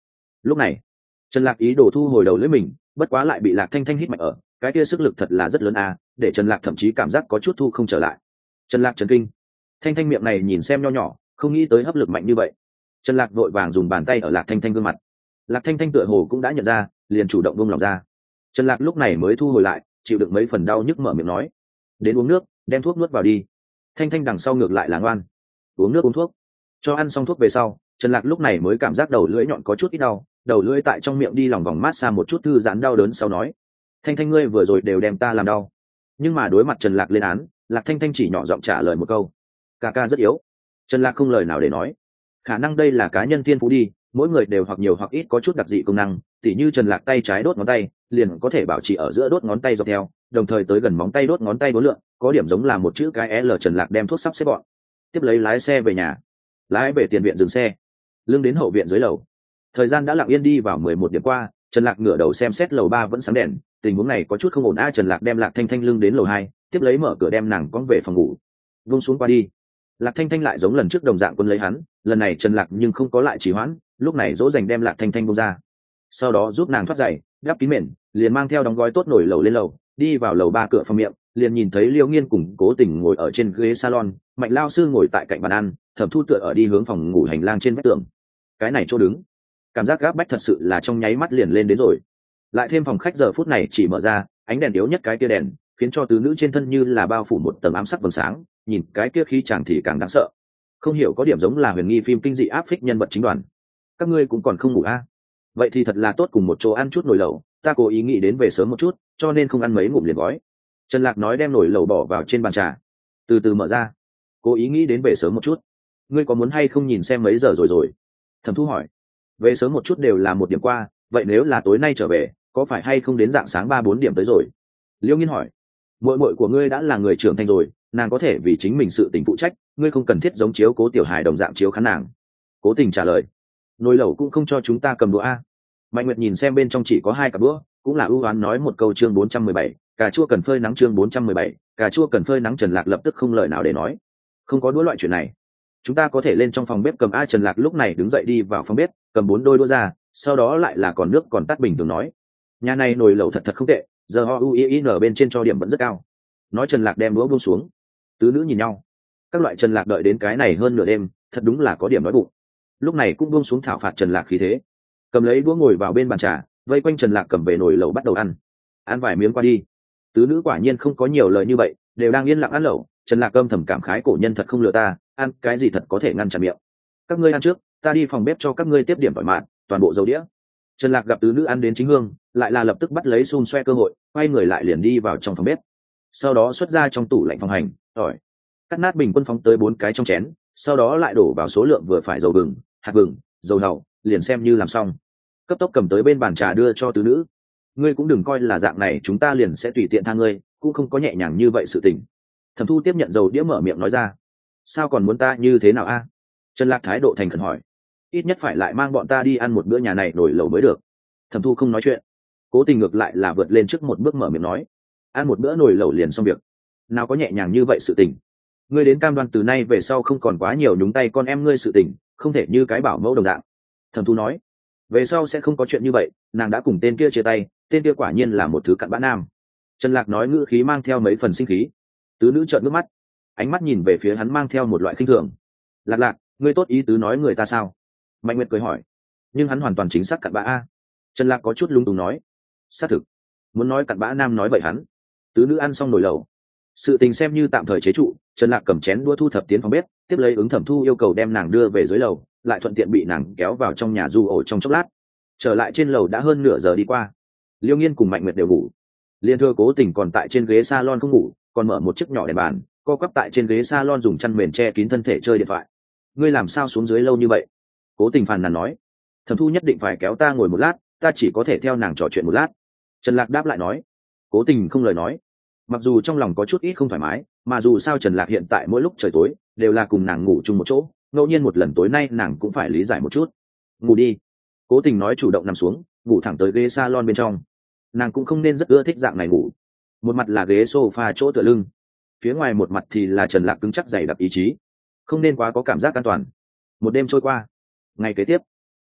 Speaker 1: Lúc này trần lạc ý đồ thu hồi đầu lưỡi mình, bất quá lại bị lạc thanh thanh hít mạnh ở, cái kia sức lực thật là rất lớn à, để trần lạc thậm chí cảm giác có chút thu không trở lại. Trần lạc chấn kinh, thanh thanh miệng này nhìn xem nho nhỏ, không nghĩ tới hấp lực mạnh như vậy. Trần lạc vội vàng dùng bàn tay ở lạc thanh thanh gương mặt, lạc thanh thanh tựa hồ cũng đã nhận ra, liền chủ động buông lòng ra. Trần lạc lúc này mới thu hồi lại, chịu đựng mấy phần đau nhức mở miệng nói, đến uống nước, đem thuốc nuốt vào đi. Thanh thanh đằng sau ngược lại là ngoan, uống nước uống thuốc. Cho ăn xong thuốc về sau, trần lạc lúc này mới cảm giác đầu lưỡi nhọn có chút ít đau, đầu lưỡi tại trong miệng đi lòng vòng mát xa một chút thư giãn đau đớn, sau nói, thanh thanh ngươi vừa rồi đều đem ta làm đau. Nhưng mà đối mặt trần lạc lên án, lạc thanh thanh chỉ nhỏ giọng trả lời một câu, ca ca rất yếu. Trần lạc không lời nào để nói, khả năng đây là cá nhân thiên phú đi, mỗi người đều hoặc nhiều hoặc ít có chút đặc dị công năng, tỉ như trần lạc tay trái đốt ngón tay liền có thể bảo trì ở giữa đốt ngón tay dọc theo, đồng thời tới gần móng tay đốt ngón tay đối lượng, có điểm giống là một chữ cái L. Trần lạc đem thuốc sắp xếp gọn, tiếp lấy lái xe về nhà, lái về tiền viện dừng xe, lưng đến hậu viện dưới lầu. Thời gian đã lặng yên đi vào mười một điểm qua, trần lạc ngửa đầu xem xét lầu ba vẫn sáng đèn, tình huống này có chút không ổn a. Trần lạc đem lạc thanh thanh lưng đến lầu hai, tiếp lấy mở cửa đem nàng cõng về phòng ngủ, vung xuống qua đi. Lạc thanh thanh lại giống lần trước đồng dạng quân lấy hắn, lần này trần lạc nhưng không có lại trì hoãn, lúc này dỗ dành đem lạc thanh thanh buông ra, sau đó giúp nàng thoát giày, đắp kín mền, liền mang theo đóng gói tốt nổi lầu lên lầu, đi vào lầu ba cửa phòng miệng, liền nhìn thấy Liêu Nghiên cùng Cố Tình ngồi ở trên ghế salon, Mạnh Lao sư ngồi tại cạnh bàn ăn, Thẩm Thu tựa ở đi hướng phòng ngủ hành lang trên vách tường. Cái này chỗ đứng, cảm giác gáp bách thật sự là trong nháy mắt liền lên đến rồi. Lại thêm phòng khách giờ phút này chỉ mở ra, ánh đèn yếu nhất cái kia đèn, khiến cho tứ nữ trên thân như là bao phủ một tầng ám sắc vầng sáng, nhìn cái kia khí chàng thì càng đáng sợ. Không hiểu có điểm giống là huyền nghi phim kinh dị áp phích nhân vật chính đoàn. Các ngươi cũng còn không ngủ a? À? Vậy thì thật là tốt, cùng một chỗ ăn chút nồi lẩu, ta cố ý nghĩ đến về sớm một chút, cho nên không ăn mấy ngụm liền gói. Trần Lạc nói đem nồi lẩu bỏ vào trên bàn trà, từ từ mở ra. Cố ý nghĩ đến về sớm một chút, ngươi có muốn hay không nhìn xem mấy giờ rồi rồi? Thẩm Thu hỏi. Về sớm một chút đều là một điểm qua, vậy nếu là tối nay trở về, có phải hay không đến dạng sáng ba bốn điểm tới rồi? Liêu Nghiên hỏi. Muội muội của ngươi đã là người trưởng thành rồi, nàng có thể vì chính mình sự tình phụ trách, ngươi không cần thiết giống chiếu cố tiểu hài đồng dạng chiếu khán nàng. Cố Tình trả lời. Nồi lẩu cũng không cho chúng ta cầm đũa a. Mạnh Nguyệt nhìn xem bên trong chỉ có hai cặp đũa, cũng là ưu oán nói một câu. Chương bốn trăm mười bảy, cà chua cần phơi nắng. Chương bốn trăm mười bảy, cà chua cần phơi nắng. Trần Lạc lập tức không lời nào để nói. Không có đũa loại chuyện này, chúng ta có thể lên trong phòng bếp cầm a. Trần Lạc lúc này đứng dậy đi vào phòng bếp, cầm bốn đôi đũa ra, sau đó lại là còn nước còn tắt bình thường nói, nhà này nồi lẩu thật thật không tệ, giờ o u i n bên trên cho điểm vẫn rất cao. Nói Trần Lạc đem đũa buông xuống, tứ nữ nhìn nhau. Các loại Trần Lạc đợi đến cái này hơn nửa đêm, thật đúng là có điểm đói bụng. Lúc này cũng buông xuống thảo phạt Trần Lạc khí thế, cầm lấy đũa ngồi vào bên bàn trà, vây quanh Trần Lạc cầm về nồi lẩu bắt đầu ăn. Ăn vài miếng qua đi, tứ nữ quả nhiên không có nhiều lời như vậy, đều đang yên lặng ăn lẩu. Trần Lạc âm thầm cảm khái cổ nhân thật không lừa ta, ăn cái gì thật có thể ngăn chặn miệng. Các ngươi ăn trước, ta đi phòng bếp cho các ngươi tiếp điểm tỏi mạn, toàn bộ dầu đĩa. Trần Lạc gặp tứ nữ ăn đến chính hương, lại là lập tức bắt lấy xun xoe cơ hội, quay người lại liền đi vào trong phòng bếp, sau đó xuất ra trong tủ lạnh phòng hành, tỏi, cắt nát bình quân phóng tới bốn cái trong chén, sau đó lại đổ vào số lượng vừa phải dầu gừng, hạt gừng, dầu đậu, liền xem như làm xong. Cấp tốc cầm tới bên bàn trà đưa cho tứ nữ. Ngươi cũng đừng coi là dạng này chúng ta liền sẽ tùy tiện tha ngươi, cũng không có nhẹ nhàng như vậy sự tình. Thẩm Thu tiếp nhận dầu đĩa mở miệng nói ra. Sao còn muốn ta như thế nào a? Trần Lạc thái độ thành khẩn hỏi. Ít nhất phải lại mang bọn ta đi ăn một bữa nhà này nổi lẩu mới được. Thẩm Thu không nói chuyện. Cố Tình ngược lại là vượt lên trước một bước mở miệng nói, ăn một bữa nồi lẩu liền xong việc, nào có nhẹ nhàng như vậy sự tình. Ngươi đến cam đoan từ nay về sau không còn quá nhiều nhúng tay con em ngươi sự tình, không thể như cái bảo mẫu đồng dạng. Thẩm Thu nói, về sau sẽ không có chuyện như vậy, nàng đã cùng tên kia chia tay, tên kia quả nhiên là một thứ cặn bã nam. Trần Lạc nói ngữ khí mang theo mấy phần sinh khí. Tứ nữ trợn nước mắt, ánh mắt nhìn về phía hắn mang theo một loại khinh thường. Lạc Lạc, ngươi tốt ý tứ nói người ta sao? Mạnh Nguyệt cười hỏi. Nhưng hắn hoàn toàn chính xác cặn bã a. Trần Lạc có chút lung túng nói, xác thực, muốn nói cặn bã nam nói vậy hắn. Tứ nữ ăn xong nồi lẩu, sự tình xem như tạm thời chế trụ. Trần Lạc cầm chén đũa thu thập tiến phòng bếp, tiếp lấy ứng Thẩm Thu yêu cầu đem nàng đưa về dưới lầu, lại thuận tiện bị nàng kéo vào trong nhà du ổ trong chốc lát. Trở lại trên lầu đã hơn nửa giờ đi qua, Liêu Nghiên cùng Mạnh Nguyệt đều ngủ, liên thưa Cố Tình còn tại trên ghế salon không ngủ, còn mở một chiếc nhỏ đèn bàn, co quắp tại trên ghế salon dùng chăn mền che kín thân thể chơi điện thoại. Ngươi làm sao xuống dưới lâu như vậy? Cố Tình phàn nàn nói. Thẩm Thu nhất định phải kéo ta ngồi một lát, ta chỉ có thể theo nàng trò chuyện một lát. Trần Lạc đáp lại nói. Cố Tình không lời nói, mặc dù trong lòng có chút ít không thoải mái, mà dù sao Trần Lạc hiện tại mỗi lúc trời tối đều là cùng nàng ngủ chung một chỗ, ngẫu nhiên một lần tối nay nàng cũng phải lý giải một chút. Ngủ đi. Cố Tình nói chủ động nằm xuống, ngủ thẳng tới ghế salon bên trong. Nàng cũng không nên rất ưa thích dạng này ngủ. Một mặt là ghế sofa chỗ tựa lưng, phía ngoài một mặt thì là Trần Lạc cứng chắc dày đặc ý chí, không nên quá có cảm giác an toàn. Một đêm trôi qua, ngày kế tiếp,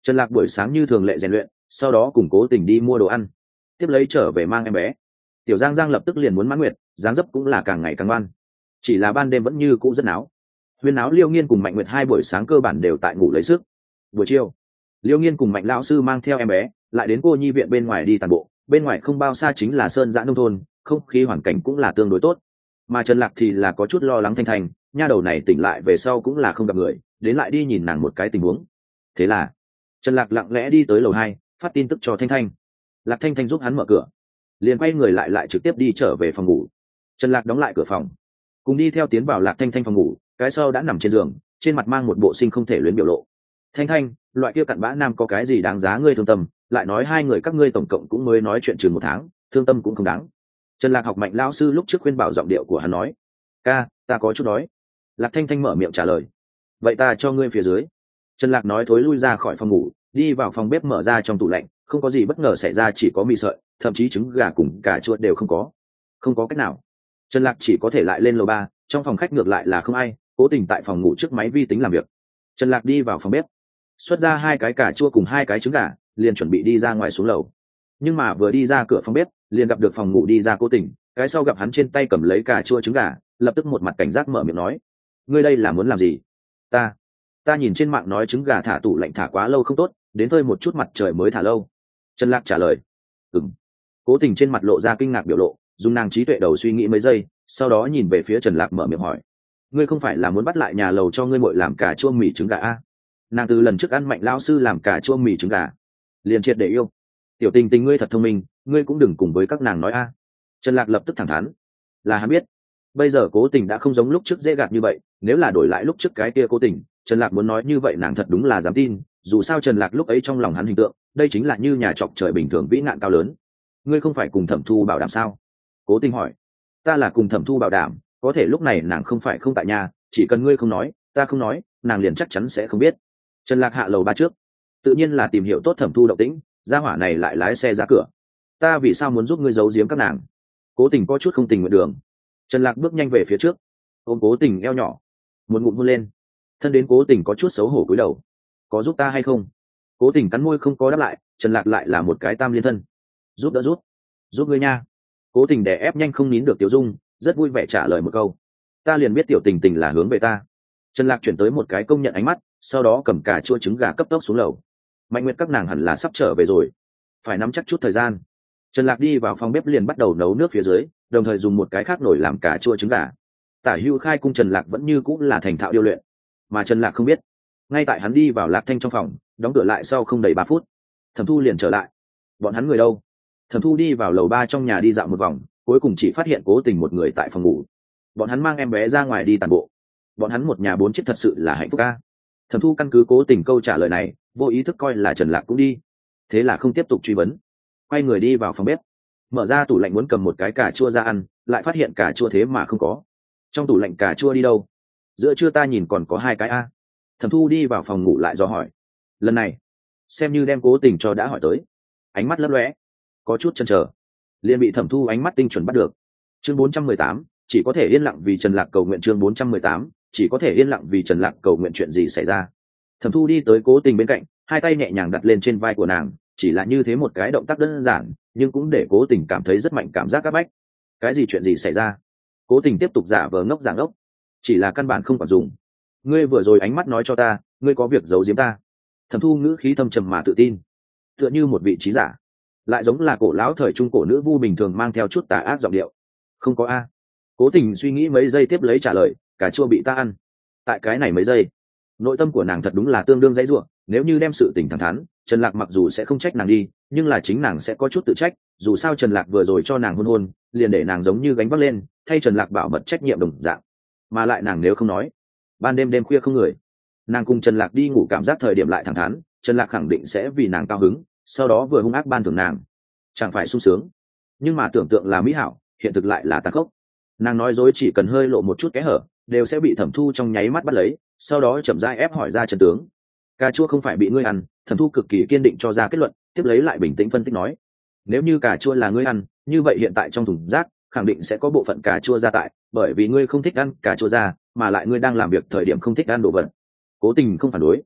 Speaker 1: Trần Lạc buổi sáng như thường lệ rèn luyện, sau đó cùng Cố Tình đi mua đồ ăn, tiếp lấy trở về mang em bé. Tiểu Giang Giang lập tức liền muốn mãn nguyệt, dáng dấp cũng là càng ngày càng ngoan, chỉ là ban đêm vẫn như cũ rất náo. Huyên náo Liêu Nghiên cùng Mạnh Nguyệt hai buổi sáng cơ bản đều tại ngủ lấy sức. Buổi chiều, Liêu Nghiên cùng Mạnh lão sư mang theo em bé lại đến cô nhi viện bên ngoài đi tàn bộ, bên ngoài không bao xa chính là sơn dã nông thôn, không khí hoàn cảnh cũng là tương đối tốt. Mà Trần Lạc thì là có chút lo lắng Thanh Thanh, nha đầu này tỉnh lại về sau cũng là không gặp người, đến lại đi nhìn nàng một cái tình huống. Thế là Trần Lạc lặng lẽ đi tới lầu hai, phát tin tức cho Thanh Thanh. Lạc Thanh Thanh giúp hắn mở cửa, liền quay người lại lại trực tiếp đi trở về phòng ngủ. Trần Lạc đóng lại cửa phòng, cùng đi theo tiến vào Lạc Thanh Thanh phòng ngủ, cái sau đã nằm trên giường, trên mặt mang một bộ sinh không thể luyến biểu lộ. Thanh Thanh, loại kia cặn bã nam có cái gì đáng giá ngươi thương tâm, lại nói hai người các ngươi tổng cộng cũng mới nói chuyện chừng một tháng, thương tâm cũng không đáng. Trần Lạc học Mạnh lão sư lúc trước khuyên bảo giọng điệu của hắn nói. Ca, ta có chút đói. Lạc Thanh Thanh mở miệng trả lời. Vậy ta cho ngươi phía dưới. Trần Lạc nói thối lui ra khỏi phòng ngủ, đi vào phòng bếp mở ra trong tủ lạnh, không có gì bất ngờ xảy ra, chỉ có mì sợi, thậm chí trứng gà cùng cả chuột đều không có. Không có cách nào, Trần Lạc chỉ có thể lại lên lầu ba, trong phòng khách ngược lại là không ai, Cố Tình tại phòng ngủ trước máy vi tính làm việc. Trần Lạc đi vào phòng bếp, xuất ra hai cái cà chua cùng hai cái trứng gà, liền chuẩn bị đi ra ngoài xuống lầu. Nhưng mà vừa đi ra cửa phòng bếp, liền gặp được phòng ngủ đi ra Cố Tình, cái sau gặp hắn trên tay cầm lấy cà chua trứng gà, lập tức một mặt cảnh giác mở miệng nói: "Ngươi đây là muốn làm gì?" "Ta, ta nhìn trên mạng nói trứng gà thả tủ lạnh thả quá lâu không tốt, đến phơi một chút mặt trời mới thả lâu." Trần Lạc trả lời. "Ừm." Cố Tình trên mặt lộ ra kinh ngạc biểu lộ, dùng nàng trí tuệ đầu suy nghĩ mấy giây, sau đó nhìn về phía Trần Lạc mở miệng hỏi: "Ngươi không phải là muốn bắt lại nhà lầu cho ngươi muội làm cà chua mì trứng gà a?" Nàng từ lần trước ăn Mạnh lão sư làm cà chua mì trứng gà, liền triệt để yêu. "Tiểu Tình Tình ngươi thật thông minh, ngươi cũng đừng cùng với các nàng nói a." Trần Lạc lập tức thẳng thắn, là hắn biết, bây giờ Cố Tình đã không giống lúc trước dễ gạt như vậy, nếu là đổi lại lúc trước cái kia Cố Tình, Trần Lạc muốn nói như vậy nàng thật đúng là dám tin, dù sao Trần Lạc lúc ấy trong lòng hắn hình tượng, đây chính là như nhà chọc trời bình thường vĩ nạn cao lớn. "Ngươi không phải cùng Thẩm Thu bảo đảm sao?" Cố Tình hỏi. "Ta là cùng Thẩm Thu bảo đảm, có thể lúc này nàng không phải không tại nhà, chỉ cần ngươi không nói, ta không nói, nàng liền chắc chắn sẽ không biết." Trần Lạc hạ lầu ba trước, tự nhiên là tìm hiểu tốt Thẩm Thu động tĩnh, gia hỏa này lại lái xe ra cửa. "Ta vì sao muốn giúp ngươi giấu giếm các nàng?" Cố Tình có chút không tình nguyện đường. Trần Lạc bước nhanh về phía trước, ôm Cố Tình eo nhỏ, một ngụm hôn lên. Thân đến Cố Tình có chút xấu hổ cúi đầu. "Có giúp ta hay không?" Cố Tình cắn môi không có đáp lại. Trần Lạc lại là một cái tam liên thân. "Giúp đỡ giúp, giúp ngươi nha." Cố Tình đè ép nhanh không nín được Tiểu Dung, rất vui vẻ trả lời một câu. "Ta liền biết Tiểu Tình Tình là hướng về ta." Trần Lạc chuyển tới một cái công nhận ánh mắt, sau đó cầm cả chua trứng gà cấp tốc xuống lầu. Mạnh Nguyệt các nàng hẳn là sắp trở về rồi, phải nắm chắc chút thời gian. Trần Lạc đi vào phòng bếp liền bắt đầu nấu nước phía dưới, đồng thời dùng một cái khác nồi làm cà chua trứng gà. Tả Hữu Khai cung Trần Lạc vẫn như cũng là thành thạo điêu luyện, mà Trần Lạc không biết, ngay tại hắn đi vào Lạc Thanh trong phòng, đóng cửa lại sau không đầy ba phút, Thẩm Thu liền trở lại. "Bọn hắn người đâu?" Thẩm Thu đi vào lầu ba trong nhà đi dạo một vòng, cuối cùng chỉ phát hiện Cố Tình một người tại phòng ngủ. "Bọn hắn mang em bé ra ngoài đi tàn bộ. Bọn hắn một nhà bốn chiếc thật sự là hạnh phúc a." Thẩm Thu căn cứ Cố Tình câu trả lời này, vô ý thức coi là Trần Lạc cũng đi, thế là không tiếp tục truy vấn, quay người đi vào phòng bếp, mở ra tủ lạnh muốn cầm một cái cà chua ra ăn, lại phát hiện cà chua thế mà không có. Trong tủ lạnh cà chua đi đâu? Giữa trưa ta nhìn còn có hai cái a. Thẩm Thu đi vào phòng ngủ lại dò hỏi, lần này xem như đem Cố Tình cho đã hỏi tới, ánh mắt lấp lóe, có chút chần chờ, liền bị Thẩm Thu ánh mắt tinh chuẩn bắt được. Chương bốn trăm mười tám, chỉ có thể yên lặng vì Trần Lạc cầu nguyện. Chương bốn trăm mười tám, chỉ có thể yên lặng vì Trần Lạc cầu nguyện. Chuyện gì xảy ra? Thẩm Thu đi tới Cố Tình bên cạnh, hai tay nhẹ nhàng đặt lên trên vai của nàng, chỉ là như thế một cái động tác đơn giản, nhưng cũng để Cố Tình cảm thấy rất mạnh cảm giác áp bách. Cái gì chuyện gì xảy ra? Cố Tình tiếp tục giả vờ ngốc giả ngốc, chỉ là căn bản không còn dùng. Ngươi vừa rồi ánh mắt nói cho ta, ngươi có việc giấu giếm ta. Thẩm Thu ngữ khí thâm trầm mà tự tin, tựa như một vị trí giả, lại giống là cổ lão thời trung cổ nữ vu bình thường mang theo chút tà ác giọng điệu. Không có a. Cố Tình suy nghĩ mấy giây tiếp lấy trả lời, cà chua bị ta ăn. Tại cái này mấy giây, nội tâm của nàng thật đúng là tương đương dãy rủa, nếu như đem sự tình thẳng thắn, Trần Lạc mặc dù sẽ không trách nàng đi, nhưng là chính nàng sẽ có chút tự trách, dù sao Trần Lạc vừa rồi cho nàng hôn hôn, liền để nàng giống như gánh vác lên, thay Trần Lạc bảo mật trách nhiệm đồng dạng. Mà lại nàng nếu không nói, ban đêm đêm khuya không người, nàng cùng Trần Lạc đi ngủ cảm giác thời điểm lại thẳng thắn, Trần Lạc khẳng định sẽ vì nàng cao hứng, sau đó vừa hung ác ban thưởng nàng, chẳng phải sung sướng. Nhưng mà tưởng tượng là mỹ hảo, hiện thực lại là tàn khốc. Nàng nói dối chỉ cần hơi lộ một chút kẽ hở, đều sẽ bị Thẩm Thu trong nháy mắt bắt lấy, sau đó chậm rãi ép hỏi ra chân tướng. Cà chua không phải bị ngươi ăn. Thẩm Thu cực kỳ kiên định cho ra kết luận, tiếp lấy lại bình tĩnh phân tích nói, nếu như cà chua là ngươi ăn, như vậy hiện tại trong thùng rác khẳng định sẽ có bộ phận cà chua ra tại, bởi vì ngươi không thích ăn cà chua ra, mà lại ngươi đang làm việc thời điểm không thích ăn đồ vật. Cố Tình không phản đối.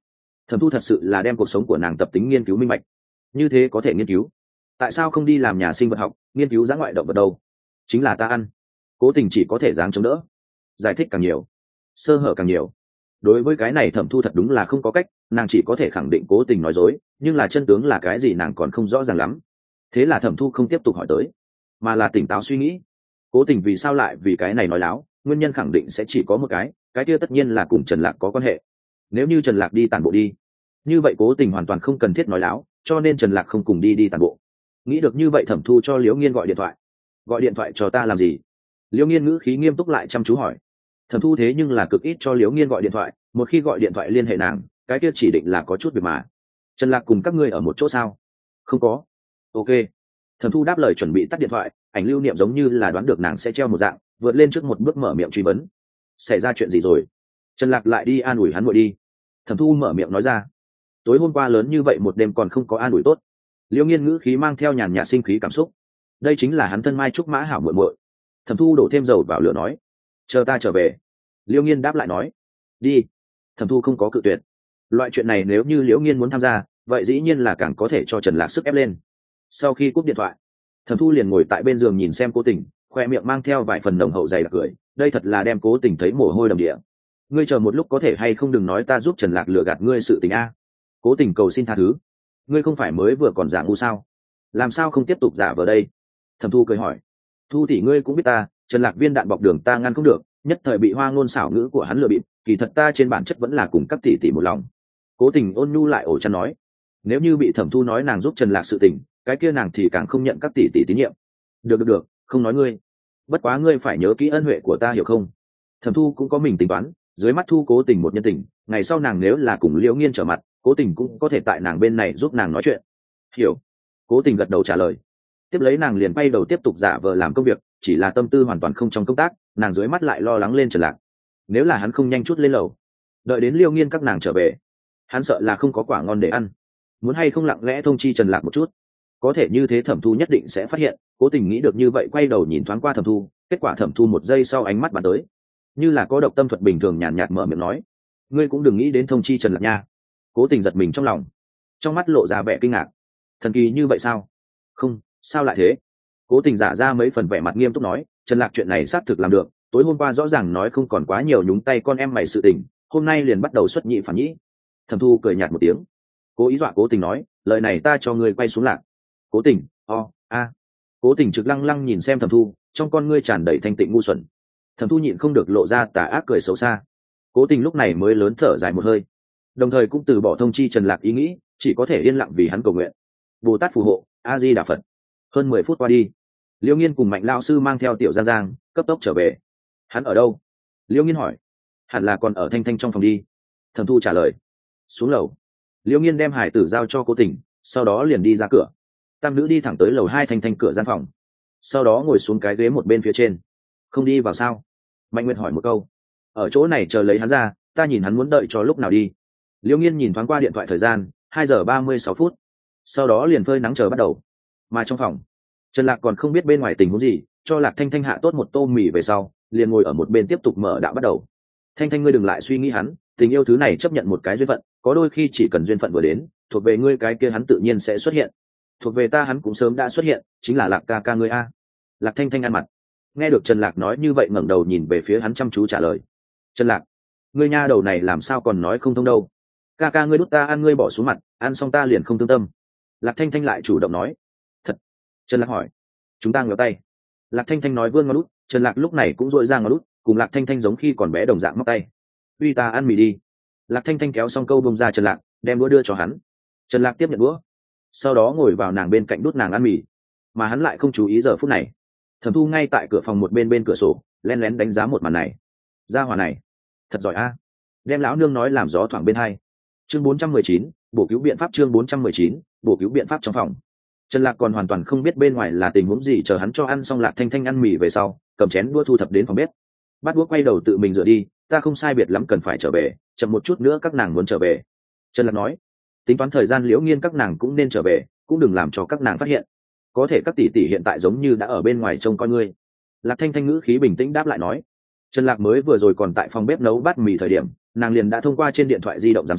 Speaker 1: Thẩm Thu thật sự là đem cuộc sống của nàng tập tính nghiên cứu minh bạch. Như thế có thể nghiên cứu, tại sao không đi làm nhà sinh vật học, nghiên cứu dã ngoại động vật đâu? Chính là ta ăn. Cố Tình chỉ có thể dáng chống đỡ, giải thích càng nhiều, sơ hở càng nhiều. Đối với cái này Thẩm Thu thật đúng là không có cách, nàng chỉ có thể khẳng định Cố Tình nói dối, nhưng là chân tướng là cái gì nàng còn không rõ ràng lắm. Thế là Thẩm Thu không tiếp tục hỏi tới, mà là tỉnh táo suy nghĩ. Cố Tình vì sao lại vì cái này nói láo, nguyên nhân khẳng định sẽ chỉ có một cái, cái kia tất nhiên là cùng Trần Lạc có quan hệ. Nếu như Trần Lạc đi tản bộ đi, như vậy Cố Tình hoàn toàn không cần thiết nói láo, cho nên Trần Lạc không cùng đi đi tản bộ. Nghĩ được như vậy Thẩm Thu cho Liễu Nghiên gọi điện thoại. Gọi điện thoại cho ta làm gì? Liễu Nghiên ngữ khí nghiêm túc lại chăm chú hỏi. Thẩm Thu thế nhưng là cực ít cho Liễu Nghiên gọi điện thoại, một khi gọi điện thoại liên hệ nàng, cái kia chỉ định là có chút việc mà. Trần Lạc cùng các ngươi ở một chỗ sao? Không có. Ok. Thẩm Thu đáp lời chuẩn bị tắt điện thoại, ảnh lưu niệm giống như là đoán được nàng sẽ treo một dạng, vượt lên trước một bước mở miệng truy vấn. Xảy ra chuyện gì rồi? Trần Lạc lại đi an ủi hắn muội đi. Thẩm Thu mở miệng nói ra. Tối hôm qua lớn như vậy một đêm còn không có an ủi tốt. Liễu Nghiên ngữ khí mang theo nhàn nhạt sinh khí cảm xúc. Đây chính là hắn thân mai trúc mã hảo muội muội. Thẩm Thu đổ thêm dầu vào lửa nói. Chờ ta trở về. Liễu Nghiên đáp lại nói. Đi. Thẩm Thu không có cự tuyệt. Loại chuyện này nếu như Liễu Nghiên muốn tham gia, vậy dĩ nhiên là càng có thể cho Trần Lạc sức ép lên. Sau khi cúp điện thoại, Thẩm Thu liền ngồi tại bên giường nhìn xem Cố Tình, khoe miệng mang theo vài phần nồng hậu dày đặc cười. Đây thật là đem Cố Tình thấy mồ hôi đầm địa. Ngươi chờ một lúc có thể hay không đừng nói ta giúp Trần Lạc lừa gạt ngươi sự tình a. Cố Tình cầu xin tha thứ. Ngươi không phải mới vừa còn giả ngu sao? Làm sao không tiếp tục giả vờ đây? Thẩm Thu cười hỏi. Thu tỷ ngươi cũng biết ta, Trần Lạc viên đạn bọc đường ta ngăn không được, nhất thời bị hoa ngôn xảo ngữ của hắn lừa bịp, kỳ thật ta trên bản chất vẫn là cùng các tỷ tỷ một lòng. Cố Tình ôn nhu lại ổ chăn nói. Nếu như bị Thẩm Thu nói nàng giúp Trần Lạc sự tình, cái kia nàng thì càng không nhận các tỷ tỷ tín nhiệm. Được được được, không nói ngươi. Bất quá ngươi phải nhớ kỹ ân huệ của ta hiểu không? Thẩm Thu cũng có mình tính toán, dưới mắt Thu Cố Tình một nhân tình, ngày sau nàng nếu là cùng Liễu Nghiên trở mặt, Cố Tình cũng có thể tại nàng bên này giúp nàng nói chuyện. Hiểu. Cố Tình gật đầu trả lời. Tiếp lấy nàng liền bay đầu tiếp tục giả vờ làm công việc, chỉ là tâm tư hoàn toàn không trong công tác, nàng dưới mắt lại lo lắng lên Trần Lạc. Nếu là hắn không nhanh chút lên lầu, đợi đến Liễu Nghiên các nàng trở về, hắn sợ là không có quả ngon để ăn. Muốn hay không lặng lẽ thông chi Trần Lạc một chút, có thể như thế Thẩm Thu nhất định sẽ phát hiện. Cố Tình nghĩ được như vậy quay đầu nhìn thoáng qua Thẩm Thu, kết quả Thẩm Thu một giây sau ánh mắt bắn tới, như là có độc tâm thuật bình thường nhàn nhạt mở miệng nói. Ngươi cũng đừng nghĩ đến thông chi Trần Lạc nha. Cố Tình giật mình trong lòng, trong mắt lộ ra vẻ kinh ngạc. Thần kỳ như vậy sao? Không, sao lại thế? Cố Tình giả ra mấy phần vẻ mặt nghiêm túc nói. Trần Lạc chuyện này xác thực làm được, tối hôm qua rõ ràng nói không còn quá nhiều nhúng tay con em mày sự tình, hôm nay liền bắt đầu xuất nhị phản nhĩ. Thẩm Thu cười nhạt một tiếng, cố ý dọa Cố Tình nói, lời này ta cho ngươi quay xuống Lạc. Cố Tình, o, a. Cố Tình trực lăng lăng nhìn xem Thẩm Thu, trong con ngươi tràn đầy thanh tịnh ngu xuẩn. Thẩm Thu nhịn không được lộ ra tà ác cười xấu xa. Cố Tình lúc này mới lớn thở dài một hơi, đồng thời cũng từ bỏ thông chi Trần Lạc ý nghĩ, chỉ có thể yên lặng vì hắn cầu nguyện. Bồ Tát phù hộ, A Di Đà Phật. Hơn mười phút qua đi, Liễu Nghiên cùng Mạnh lão sư mang theo Tiểu Giang Giang cấp tốc trở về. Hắn ở đâu? Liễu Nghiên hỏi. Hẳn là còn ở Thanh Thanh trong phòng đi. Thẩm Thu trả lời. Xuống lầu. Liễu Nghiên đem hải tử giao cho Cố Tình, sau đó liền đi ra cửa. Tam nữ đi thẳng tới lầu hai Thanh Thanh cửa gian phòng, sau đó ngồi xuống cái ghế một bên phía trên. Không đi vào sao? Mạnh Nguyệt hỏi một câu. Ở chỗ này chờ lấy hắn ra, ta nhìn hắn muốn đợi cho lúc nào đi. Liễu Nghiên nhìn thoáng qua điện thoại thời gian, hai giờ ba mươi sáu phút, sau đó liền phơi nắng chờ bắt đầu. Mà trong phòng, Trần Lạc còn không biết bên ngoài tình huống gì, cho Lạc Thanh Thanh hạ tốt một tô mì về sau, liền ngồi ở một bên tiếp tục mở đạo bắt đầu. Thanh Thanh ngươi đừng lại suy nghĩ hắn, tình yêu thứ này chấp nhận một cái duyên phận, có đôi khi chỉ cần duyên phận vừa đến, thuộc về ngươi cái kia hắn tự nhiên sẽ xuất hiện. Thuộc về ta hắn cũng sớm đã xuất hiện, chính là Lạc ca ca ngươi a. Lạc Thanh Thanh ăn mặt. Nghe được Trần Lạc nói như vậy ngẩng đầu nhìn về phía hắn chăm chú trả lời. Trần Lạc, ngươi nha đầu này làm sao còn nói không thông đâu. Ca ca ngươi đút ta ăn ngươi bỏ xuống mặt, ăn xong ta liền không thương tâm. Lạc Thanh Thanh lại chủ động nói. Thật? Trần Lạc hỏi. Chúng ta ngéo tay. Lạc Thanh Thanh nói vươn ngón út, Trần Lạc lúc này cũng dội ra ngón út, cùng Lạc Thanh Thanh giống khi còn bé đồng dạng móc tay. Uy ta ăn mì đi. Lạc Thanh Thanh kéo xong câu bông ra Trần Lạc, đem đũa đưa cho hắn. Trần Lạc tiếp nhận đũa, sau đó ngồi vào nàng bên cạnh đút nàng ăn mì, mà hắn lại không chú ý giờ phút này. Thẩm Thu ngay tại cửa phòng một bên bên cửa sổ, lén lén đánh giá một màn này. Gia hỏa này, thật giỏi a. Đem lão nương nói làm gió thoảng bên hai. Chương bốn trăm mười chín, bổ cứu biện pháp. Chương bốn trăm mười chín, bổ cứu biện pháp trong phòng. Trần Lạc còn hoàn toàn không biết bên ngoài là tình huống gì, chờ hắn cho ăn xong Lạc Thanh Thanh ăn mì về sau, cầm chén đũa thu thập đến phòng bếp. Bắt đũa quay đầu tự mình rửa đi, ta không sai biệt lắm cần phải trở về, chậm một chút nữa các nàng muốn trở về. Trần Lạc nói, tính toán thời gian Liễu Nghiên các nàng cũng nên trở về, cũng đừng làm cho các nàng phát hiện. Có thể các tỷ tỷ hiện tại giống như đã ở bên ngoài trông coi ngươi. Lạc Thanh Thanh ngữ khí bình tĩnh đáp lại nói. Trần Lạc mới vừa rồi còn tại phòng bếp nấu bát mì thời điểm, nàng liền đã thông qua trên điện thoại di động giám sát,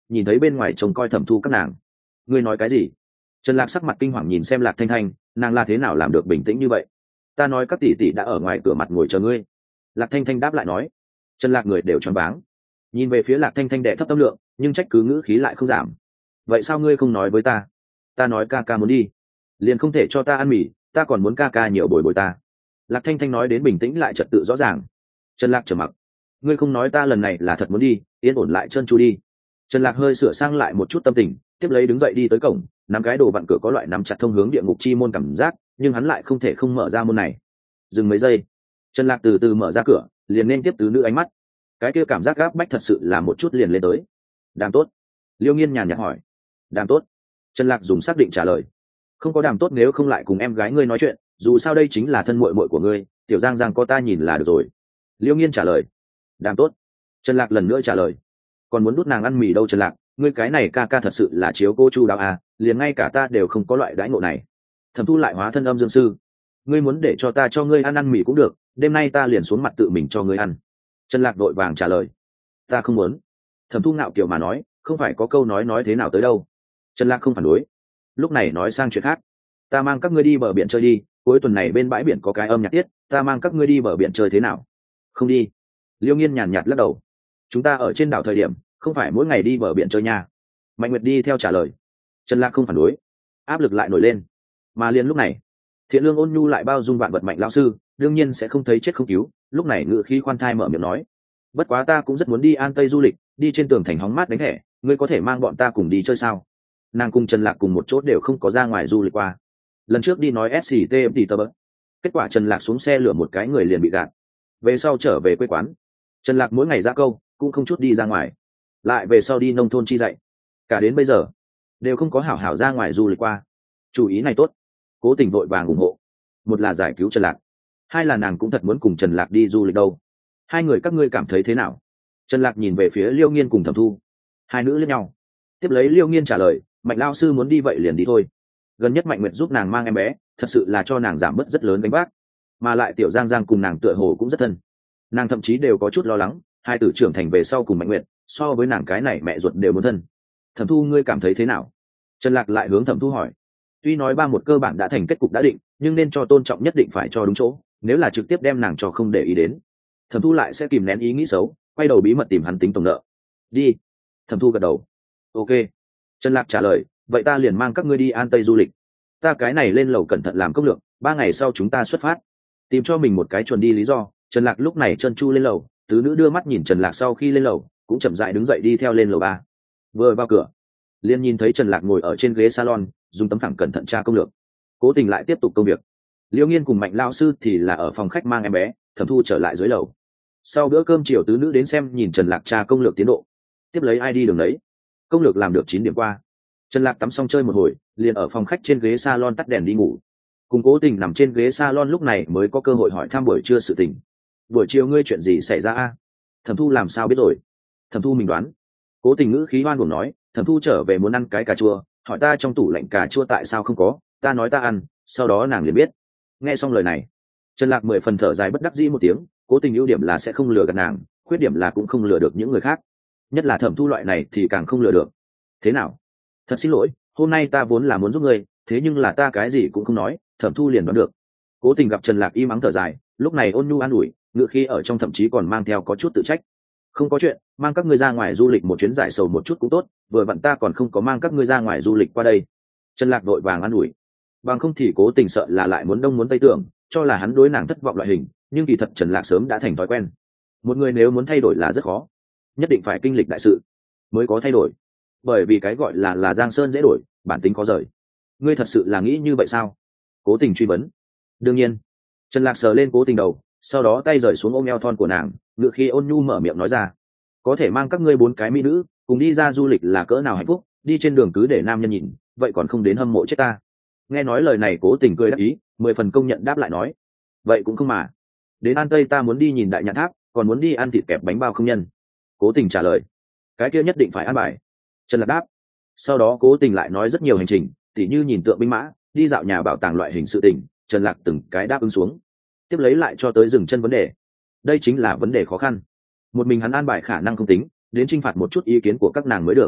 Speaker 1: nhìn thấy bên ngoài trông coi thẩm thu các nàng. Ngươi nói cái gì? Trần Lạc sắc mặt kinh hoàng nhìn xem Lạc Thanh Thanh, nàng là thế nào làm được bình tĩnh như vậy? Ta nói các tỷ tỷ đã ở ngoài cửa mặt ngồi chờ ngươi. Lạc Thanh Thanh đáp lại nói. Trần Lạc người đều choáng váng, nhìn về phía Lạc Thanh Thanh đệ thấp tâm lượng, nhưng trách cứ ngữ khí lại không giảm. Vậy sao ngươi không nói với ta? Ta nói ca ca muốn đi, liền không thể cho ta ăn mì, ta còn muốn ca ca nhiều bồi bồi ta. Lạc Thanh Thanh nói đến bình tĩnh lại trật tự rõ ràng. Trần Lạc trầm mặc. Ngươi không nói ta lần này là thật muốn đi, yên ổn lại chân chu đi. Trần Lạc hơi sửa sang lại một chút tâm tình, tiếp lấy đứng dậy đi tới cổng, nắm cái đồ vặn cửa có loại nắm chặt thông hướng địa ngục chi môn cảm giác, nhưng hắn lại không thể không mở ra môn này. Dừng mấy giây, Trần Lạc từ từ mở ra cửa, liền nên tiếp tứ nữ ánh mắt. Cái kia cảm giác gáp bách thật sự là một chút liền lên tới. Đàm tốt. Liêu Nghiên nhàn nhạt hỏi. Đàm tốt. Trần Lạc dùng xác định trả lời. Không có đàm tốt nếu không lại cùng em gái ngươi nói chuyện, dù sao đây chính là thân muội muội của ngươi, tiểu Giang Giang có ta nhìn là được rồi. Liêu Nghiên trả lời. Đàm tốt. Trần Lạc lần nữa trả lời. Còn muốn đút nàng ăn mì đâu Trần Lạc, ngươi cái này ca ca thật sự là chiếu cô chu đáo à, liền ngay cả ta đều không có loại đãi ngộ này. Thẩm Thu lại hóa thân âm dương sư. Ngươi muốn để cho ta cho ngươi ăn ăn mì cũng được, đêm nay ta liền xuống mặt tự mình cho ngươi ăn. Trần Lạc đội vàng trả lời. Ta không muốn. Thẩm Thu ngạo kiểu mà nói, không phải có câu nói nói thế nào tới đâu. Trần Lạc không phản đối. Lúc này nói sang chuyện khác. Ta mang các ngươi đi bờ biển chơi đi, cuối tuần này bên bãi biển có cái âm nhạc tiết, ta mang các ngươi đi bờ biển chơi thế nào? Không đi. Liêu Nghiên nhàn nhạt lắc đầu. Chúng ta ở trên đảo thời điểm, không phải mỗi ngày đi bờ biển chơi nha. Mạnh Nguyệt đi theo trả lời. Trần Lạc không phản đối. Áp lực lại nổi lên. Mà liền lúc này, Thiện Lương ôn nhu lại bao dung vạn vật Mạnh lão sư, đương nhiên sẽ không thấy chết không cứu, lúc này ngự khí khoan thai mở miệng nói. Bất quá ta cũng rất muốn đi An Tây du lịch, đi trên tường thành hóng mát đánh thẻ, ngươi có thể mang bọn ta cùng đi chơi sao? Nàng cùng Trần Lạc cùng một chỗ đều không có ra ngoài du lịch qua. Lần trước đi nói ét xê tê em thì tờ bớt. Kết quả Trần Lạc xuống xe lửa một cái người liền bị gạt. Về sau trở về quê quán. Trần Lạc mỗi ngày ra câu, cũng không chút đi ra ngoài. Lại về sau đi nông thôn chi dạy. Cả đến bây giờ, đều không có hảo hảo ra ngoài du lịch qua. Chủ ý này tốt. Cố Tình vội vàng ủng hộ. Một là giải cứu Trần Lạc, hai là nàng cũng thật muốn cùng Trần Lạc đi du lịch đâu. Hai người các ngươi cảm thấy thế nào? Trần Lạc nhìn về phía Liêu Nghiên cùng Thẩm Thu. Hai nữ liếc nhau. Tiếp lấy Liêu Nghiên trả lời, Mạnh lao sư muốn đi vậy liền đi thôi. Gần nhất Mạnh Nguyệt giúp nàng mang em bé, thật sự là cho nàng giảm bớt rất lớn gánh vác. Mà lại tiểu Giang Giang cùng nàng tựa hồ cũng rất thân. Nàng thậm chí đều có chút lo lắng, hai tử trưởng thành về sau cùng Mạnh Nguyệt, so với nàng cái này mẹ ruột đều muốn thân. Thẩm Thu ngươi cảm thấy thế nào? Trần Lạc lại hướng Thẩm Thu hỏi. Tuy nói ba một cơ bản đã thành kết cục đã định, nhưng nên cho tôn trọng nhất định phải cho đúng chỗ, nếu là trực tiếp đem nàng cho không để ý đến, Thẩm Thu lại sẽ kìm nén ý nghĩ xấu, quay đầu bí mật tìm hắn tính tổng nợ. Đi. Thẩm Thu gật đầu. Ok. Trần Lạc trả lời, vậy ta liền mang các ngươi đi An Tây du lịch. Ta cái này lên lầu cẩn thận làm công lược, ba ngày sau chúng ta xuất phát. Tìm cho mình một cái chuồn đi lý do, Trần Lạc lúc này chân chu lên lầu, tứ nữ đưa mắt nhìn Trần Lạc sau khi lên lầu, cũng chậm rãi đứng dậy đi theo lên lầu ba. Vừa vào cửa, liền nhìn thấy Trần Lạc ngồi ở trên ghế salon, dùng tấm phẳng cẩn thận tra công lược. Cố Tình lại tiếp tục công việc. Liêu Nghiên cùng Mạnh lao sư thì là ở phòng khách mang em bé, Thẩm Thu trở lại dưới lầu. Sau bữa cơm chiều tứ nữ đến xem nhìn Trần Lạc tra công lược tiến độ. Tiếp lấy ai đi đường đấy. Công lược làm được chín điểm qua. Trần Lạc tắm xong chơi một hồi, liền ở phòng khách trên ghế salon tắt đèn đi ngủ. Cùng Cố Tình nằm trên ghế salon lúc này mới có cơ hội hỏi thăm buổi trưa sự tình. Buổi chiều ngươi chuyện gì xảy ra a? Thẩm Thu làm sao biết rồi? Thẩm Thu mình đoán. Cố Tình ngữ khí oan uổng nói, Thẩm Thu trở về muốn ăn cái cà chua, hỏi ta trong tủ lạnh cà chua tại sao không có, ta nói ta ăn, sau đó nàng liền biết. Nghe xong lời này, Trần Lạc mười phần thở dài bất đắc dĩ một tiếng. Cố Tình ưu điểm là sẽ không lừa gạt nàng, khuyết điểm là cũng không lừa được những người khác, nhất là Thẩm Thu loại này thì càng không lừa được. Thế nào? Thật xin lỗi, hôm nay ta vốn là muốn giúp ngươi, thế nhưng là ta cái gì cũng không nói, Thẩm Thu liền đoán được. Cố Tình gặp Trần Lạc im ắng thở dài, lúc này ôn nhu an ủi, ngựa khi ở trong thậm chí còn mang theo có chút tự trách. Không có chuyện, mang các ngươi ra ngoài du lịch một chuyến giải sầu một chút cũng tốt, vừa vặn ta còn không có mang các ngươi ra ngoài du lịch qua đây. Trần Lạc đội vàng an ủi. Bằng không thì Cố Tình sợ là lại muốn đông muốn tây tưởng, cho là hắn đối nàng thất vọng loại hình, nhưng kỳ thật Trần Lạc sớm đã thành thói quen. Một người nếu muốn thay đổi là rất khó, nhất định phải kinh lịch đại sự mới có thay đổi, bởi vì cái gọi là là giang sơn dễ đổi, bản tính khó rời. Ngươi thật sự là nghĩ như vậy sao? Cố Tình truy vấn. Đương nhiên. Trần Lạc sờ lên Cố Tình đầu, sau đó tay rời xuống ôm eo thon của nàng, ngựa khi ôn nhu mở miệng nói ra, có thể mang các ngươi bốn cái mỹ nữ cùng đi ra du lịch là cỡ nào hạnh phúc, đi trên đường cứ để nam nhân nhìn, vậy còn không đến hâm mộ chết ta. Nghe nói lời này Cố Tình cười đáp ý, mười phần công nhận đáp lại nói, vậy cũng không mà, đến An Tây ta muốn đi nhìn đại nhạn tháp, còn muốn đi ăn thịt kẹp bánh bao không nhân. Cố Tình trả lời, cái kia nhất định phải ăn bài. Trần Lạc đáp. Sau đó Cố Tình lại nói rất nhiều hành trình, tỉ như nhìn tượng binh mã, đi dạo nhà bảo tàng loại hình sự tình, Trần Lạc từng cái đáp ứng xuống. Tiếp lấy lại cho tới dừng chân vấn đề. Đây chính là vấn đề khó khăn. Một mình hắn an bài khả năng không tính, đến trinh phạt một chút ý kiến của các nàng mới được.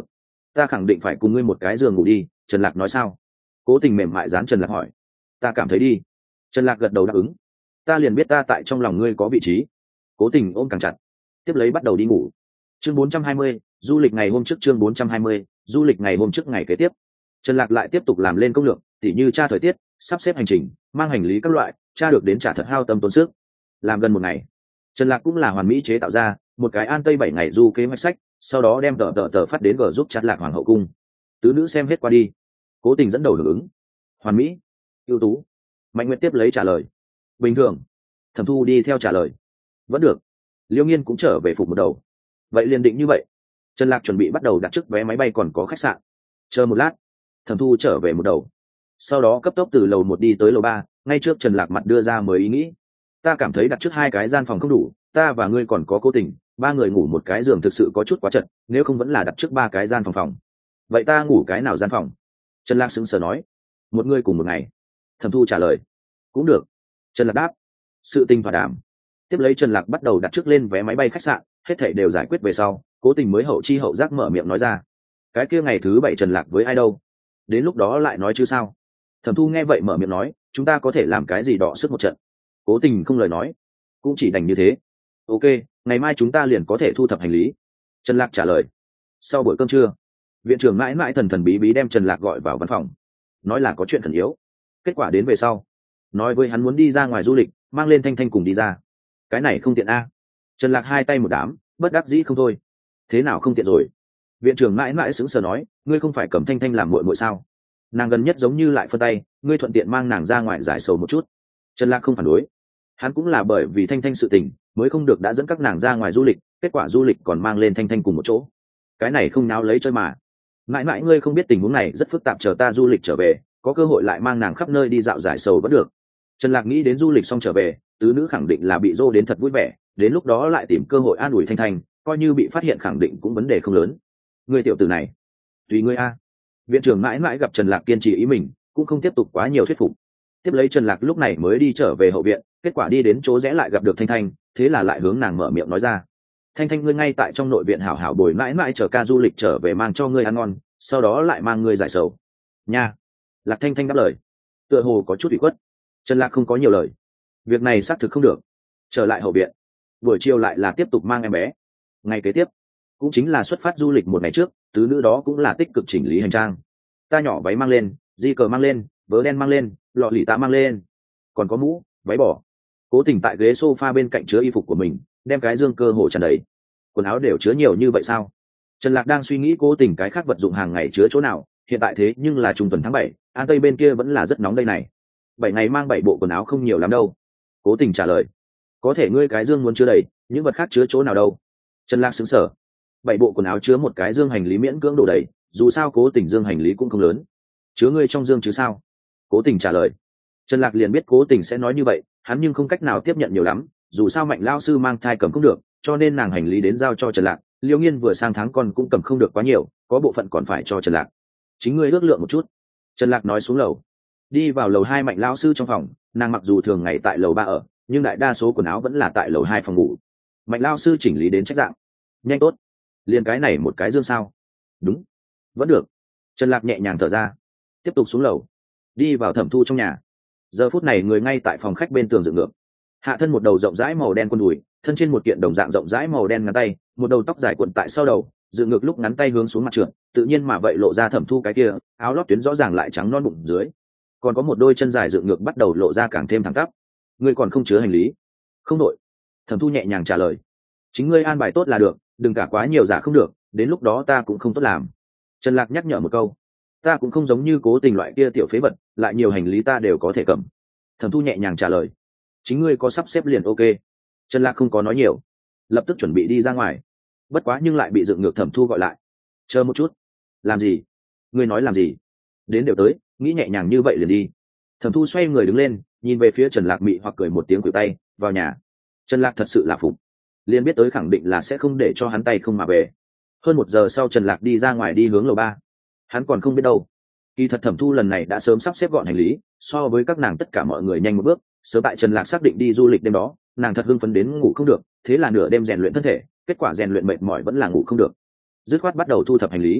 Speaker 1: ta khẳng định phải cùng ngươi một cái giường ngủ đi. Trần Lạc nói sao? Cố Tình mềm mại dán Trần Lạc hỏi. Ta cảm thấy đi. Trần Lạc gật đầu đáp ứng. Ta liền biết ta tại trong lòng ngươi có vị trí. Cố Tình ôm càng chặt, tiếp lấy bắt đầu đi ngủ. Chương bốn trăm hai mươi, du lịch ngày hôm trước. Chương bốn trăm hai mươi, du lịch ngày hôm trước ngày kế tiếp. Trần Lạc lại tiếp tục làm lên công lượng, tỉ như tra thời tiết, sắp xếp hành trình, mang hành lý các loại, tra được đến trả thật hao tâm tốn sức. Làm gần một ngày, Trần Lạc cũng là hoàn mỹ chế tạo ra một cái an tây bảy ngày du kế hoạch sách, sau đó đem tờ tờ tờ phát đến gờ giúp chat Lạc Hoàng hậu cung. Tứ nữ xem hết qua đi. Cố Tình dẫn đầu hưởng ứng. Hoàn mỹ, ưu tú. Mạnh Nguyệt tiếp lấy trả lời. Bình thường. Thẩm Thu đi theo trả lời. Vẫn được. Liêu Nghiên cũng trở về phục một đầu. Vậy liền định như vậy. Trần Lạc chuẩn bị bắt đầu đặt trước vé máy bay, còn có khách sạn. Chờ một lát. Thẩm Thu trở về một đầu. Sau đó cấp tốc từ lầu một đi tới lầu ba, ngay trước Trần Lạc mặt đưa ra mới ý nghĩ. Ta cảm thấy đặt trước hai cái gian phòng không đủ, ta và ngươi còn có Cố Tình, ba người ngủ một cái giường thực sự có chút quá chật, nếu không vẫn là đặt trước ba cái gian phòng phòng. Vậy ta ngủ cái nào gian phòng? Trần Lạc sững sờ nói. Một người cùng một ngày. Thẩm Thu trả lời. Cũng được. Trần Lạc đáp. Sự tình thỏa đàm. Tiếp lấy Trần Lạc bắt đầu đặt trước lên vé máy bay khách sạn, hết thảy đều giải quyết về sau, Cố Tình mới hậu chi hậu giác mở miệng nói ra. Cái kia ngày thứ bảy Trần Lạc với ai đâu? Đến lúc đó lại nói chứ sao? Thẩm Thu nghe vậy mở miệng nói, chúng ta có thể làm cái gì đọ sức một trận. Cố Tình không lời nói. Cũng chỉ đành như thế. Ok, ngày mai chúng ta liền có thể thu thập hành lý. Trần Lạc trả lời. Sau buổi cơm trưa, viện trưởng mãi mãi thần thần bí bí đem Trần Lạc gọi vào văn phòng, nói là có chuyện khẩn yếu. Kết quả đến về sau, nói với hắn muốn đi ra ngoài du lịch, mang lên Thanh Thanh cùng đi ra. Cái này không tiện a. Trần Lạc hai tay một đám, bất đắc dĩ không thôi. Thế nào không tiện rồi? Viện trưởng mãi mãi sững sờ nói, ngươi không phải cầm Thanh Thanh làm muội muội sao? Nàng gần nhất giống như lại phân tay, ngươi thuận tiện mang nàng ra ngoài giải sầu một chút. Trần Lạc không phản đối. Hắn cũng là bởi vì Thanh Thanh sự tình mới không được đã dẫn các nàng ra ngoài du lịch, kết quả du lịch còn mang lên Thanh Thanh cùng một chỗ. Cái này không náo lấy chơi mà. Mãi mãi ngươi không biết tình huống này rất phức tạp, chờ ta du lịch trở về, có cơ hội lại mang nàng khắp nơi đi dạo giải sầu vẫn được. Trần Lạc nghĩ đến du lịch xong trở về, tứ nữ khẳng định là bị dô đến thật vui vẻ, đến lúc đó lại tìm cơ hội an ủi Thanh Thanh, coi như bị phát hiện khẳng định cũng vấn đề không lớn. Ngươi tiểu tử này, tùy ngươi a. Viện trưởng mãi mãi gặp Trần Lạc kiên trì ý mình, cũng không tiếp tục quá nhiều thuyết phục. Tiếp lấy Trần Lạc lúc này mới đi trở về hậu viện, kết quả đi đến chỗ rẽ lại gặp được Thanh Thanh, thế là lại hướng nàng mở miệng nói ra. Thanh Thanh ngươi ngay tại trong nội viện hảo hảo bồi mãi mãi chờ ca du lịch trở về mang cho ngươi ăn ngon, sau đó lại mang ngươi giải sầu. Nha. Lạc Thanh Thanh đáp lời. Tựa hồ có chút ủy khuất. Trần Lạc không có nhiều lời. Việc này xác thực không được. Trở lại hậu viện. Buổi chiều lại là tiếp tục mang em bé. Ngày kế tiếp, cũng chính là xuất phát du lịch một ngày trước, tứ nữ đó cũng là tích cực chỉnh lý hành trang. Ta nhỏ váy mang lên, di cờ mang lên, vớ đen mang lên, lọ lì tạ mang lên. Còn có mũ, váy bỏ. Cố Tình tại ghế sofa bên cạnh chứa y phục của mình, đem cái dương cơ hồ tràn đầy. Quần áo đều chứa nhiều như vậy sao? Trần Lạc đang suy nghĩ Cố Tình cái khác vật dụng hàng ngày chứa chỗ nào, hiện tại thế nhưng là trung tuần tháng bảy, an tây bên kia vẫn là rất nóng đây này. Bảy ngày mang bảy bộ quần áo không nhiều lắm đâu. Cố Tình trả lời. Có thể ngươi cái dương muốn chứa đầy, những vật khác chứa chỗ nào đâu? Trần Lạc sững sờ. Bảy bộ quần áo chứa một cái dương hành lý miễn cưỡng đổ đầy, dù sao Cố Tình dương hành lý cũng không lớn. Chứa ngươi trong dương chứ sao? Cố Tình trả lời. Trần Lạc liền biết Cố Tình sẽ nói như vậy, hắn nhưng không cách nào tiếp nhận nhiều lắm, dù sao Mạnh lão sư mang thai cầm không được, cho nên nàng hành lý đến giao cho Trần Lạc. Liêu Nghiên vừa sang tháng con cũng cầm không được quá nhiều, có bộ phận còn phải cho Trần Lạc. Chính ngươi ước lượng một chút. Trần Lạc nói xuống lầu. Đi vào lầu hai Mạnh lão sư trong phòng, nàng mặc dù thường ngày tại lầu ba ở, nhưng đại đa số quần áo vẫn là tại lầu hai phòng ngủ. Mạnh lão sư chỉnh lý đến trách dạng. Nhanh tốt. Liền cái này một cái dương sao? Đúng. Vẫn được. Trần Lạc nhẹ nhàng thở ra. Tiếp tục xuống lầu. Đi vào Thẩm Thu trong nhà. Giờ phút này người ngay tại phòng khách bên tường dựng ngược. Hạ thân một đầu rộng rãi màu đen quần đùi, thân trên một kiện đồng dạng rộng rãi màu đen ngắn tay, một đầu tóc dài cuộn tại sau đầu, dựng ngược lúc ngắn tay hướng xuống mặt trượt, tự nhiên mà vậy lộ ra Thẩm Thu cái kia, áo lót tuyến rõ ràng lại trắng non bụng dưới. Còn có một đôi chân dài dựng ngược bắt đầu lộ ra càng thêm thẳng tắp. Ngươi còn không chứa hành lý? Không đội. Thẩm Thu nhẹ nhàng trả lời. Chính ngươi an bài tốt là được, đừng cả quá nhiều giả không được, đến lúc đó ta cũng không tốt làm. Trần Lạc nhắc nhở một câu. Ta cũng không giống như Cố Tình loại kia tiểu phế vật, lại nhiều hành lý ta đều có thể cầm. Thẩm Thu nhẹ nhàng trả lời. Chính ngươi có sắp xếp liền ok. Trần Lạc không có nói nhiều, lập tức chuẩn bị đi ra ngoài. Bất quá nhưng lại bị dựng ngược Thẩm Thu gọi lại. Chờ một chút. Làm gì? Ngươi nói làm gì? Đến đều tới, nghĩ nhẹ nhàng như vậy liền đi. Thẩm Thu xoay người đứng lên, nhìn về phía Trần Lạc mị hoặc cười một tiếng khuỷu tay, vào nhà. Trần Lạc thật sự là phục, liền biết tới khẳng định là sẽ không để cho hắn tay không mà về. Hơn một giờ sau Trần Lạc đi ra ngoài đi hướng lầu ba. Hắn còn không biết đâu, kỳ thật Thẩm Thu lần này đã sớm sắp xếp gọn hành lý, so với các nàng tất cả mọi người nhanh một bước. Sớm tại Trần Lạc xác định đi du lịch đêm đó, nàng thật hưng phấn đến ngủ không được, thế là nửa đêm rèn luyện thân thể, kết quả rèn luyện mệt mỏi vẫn là ngủ không được. Dứt khoát bắt đầu thu thập hành lý.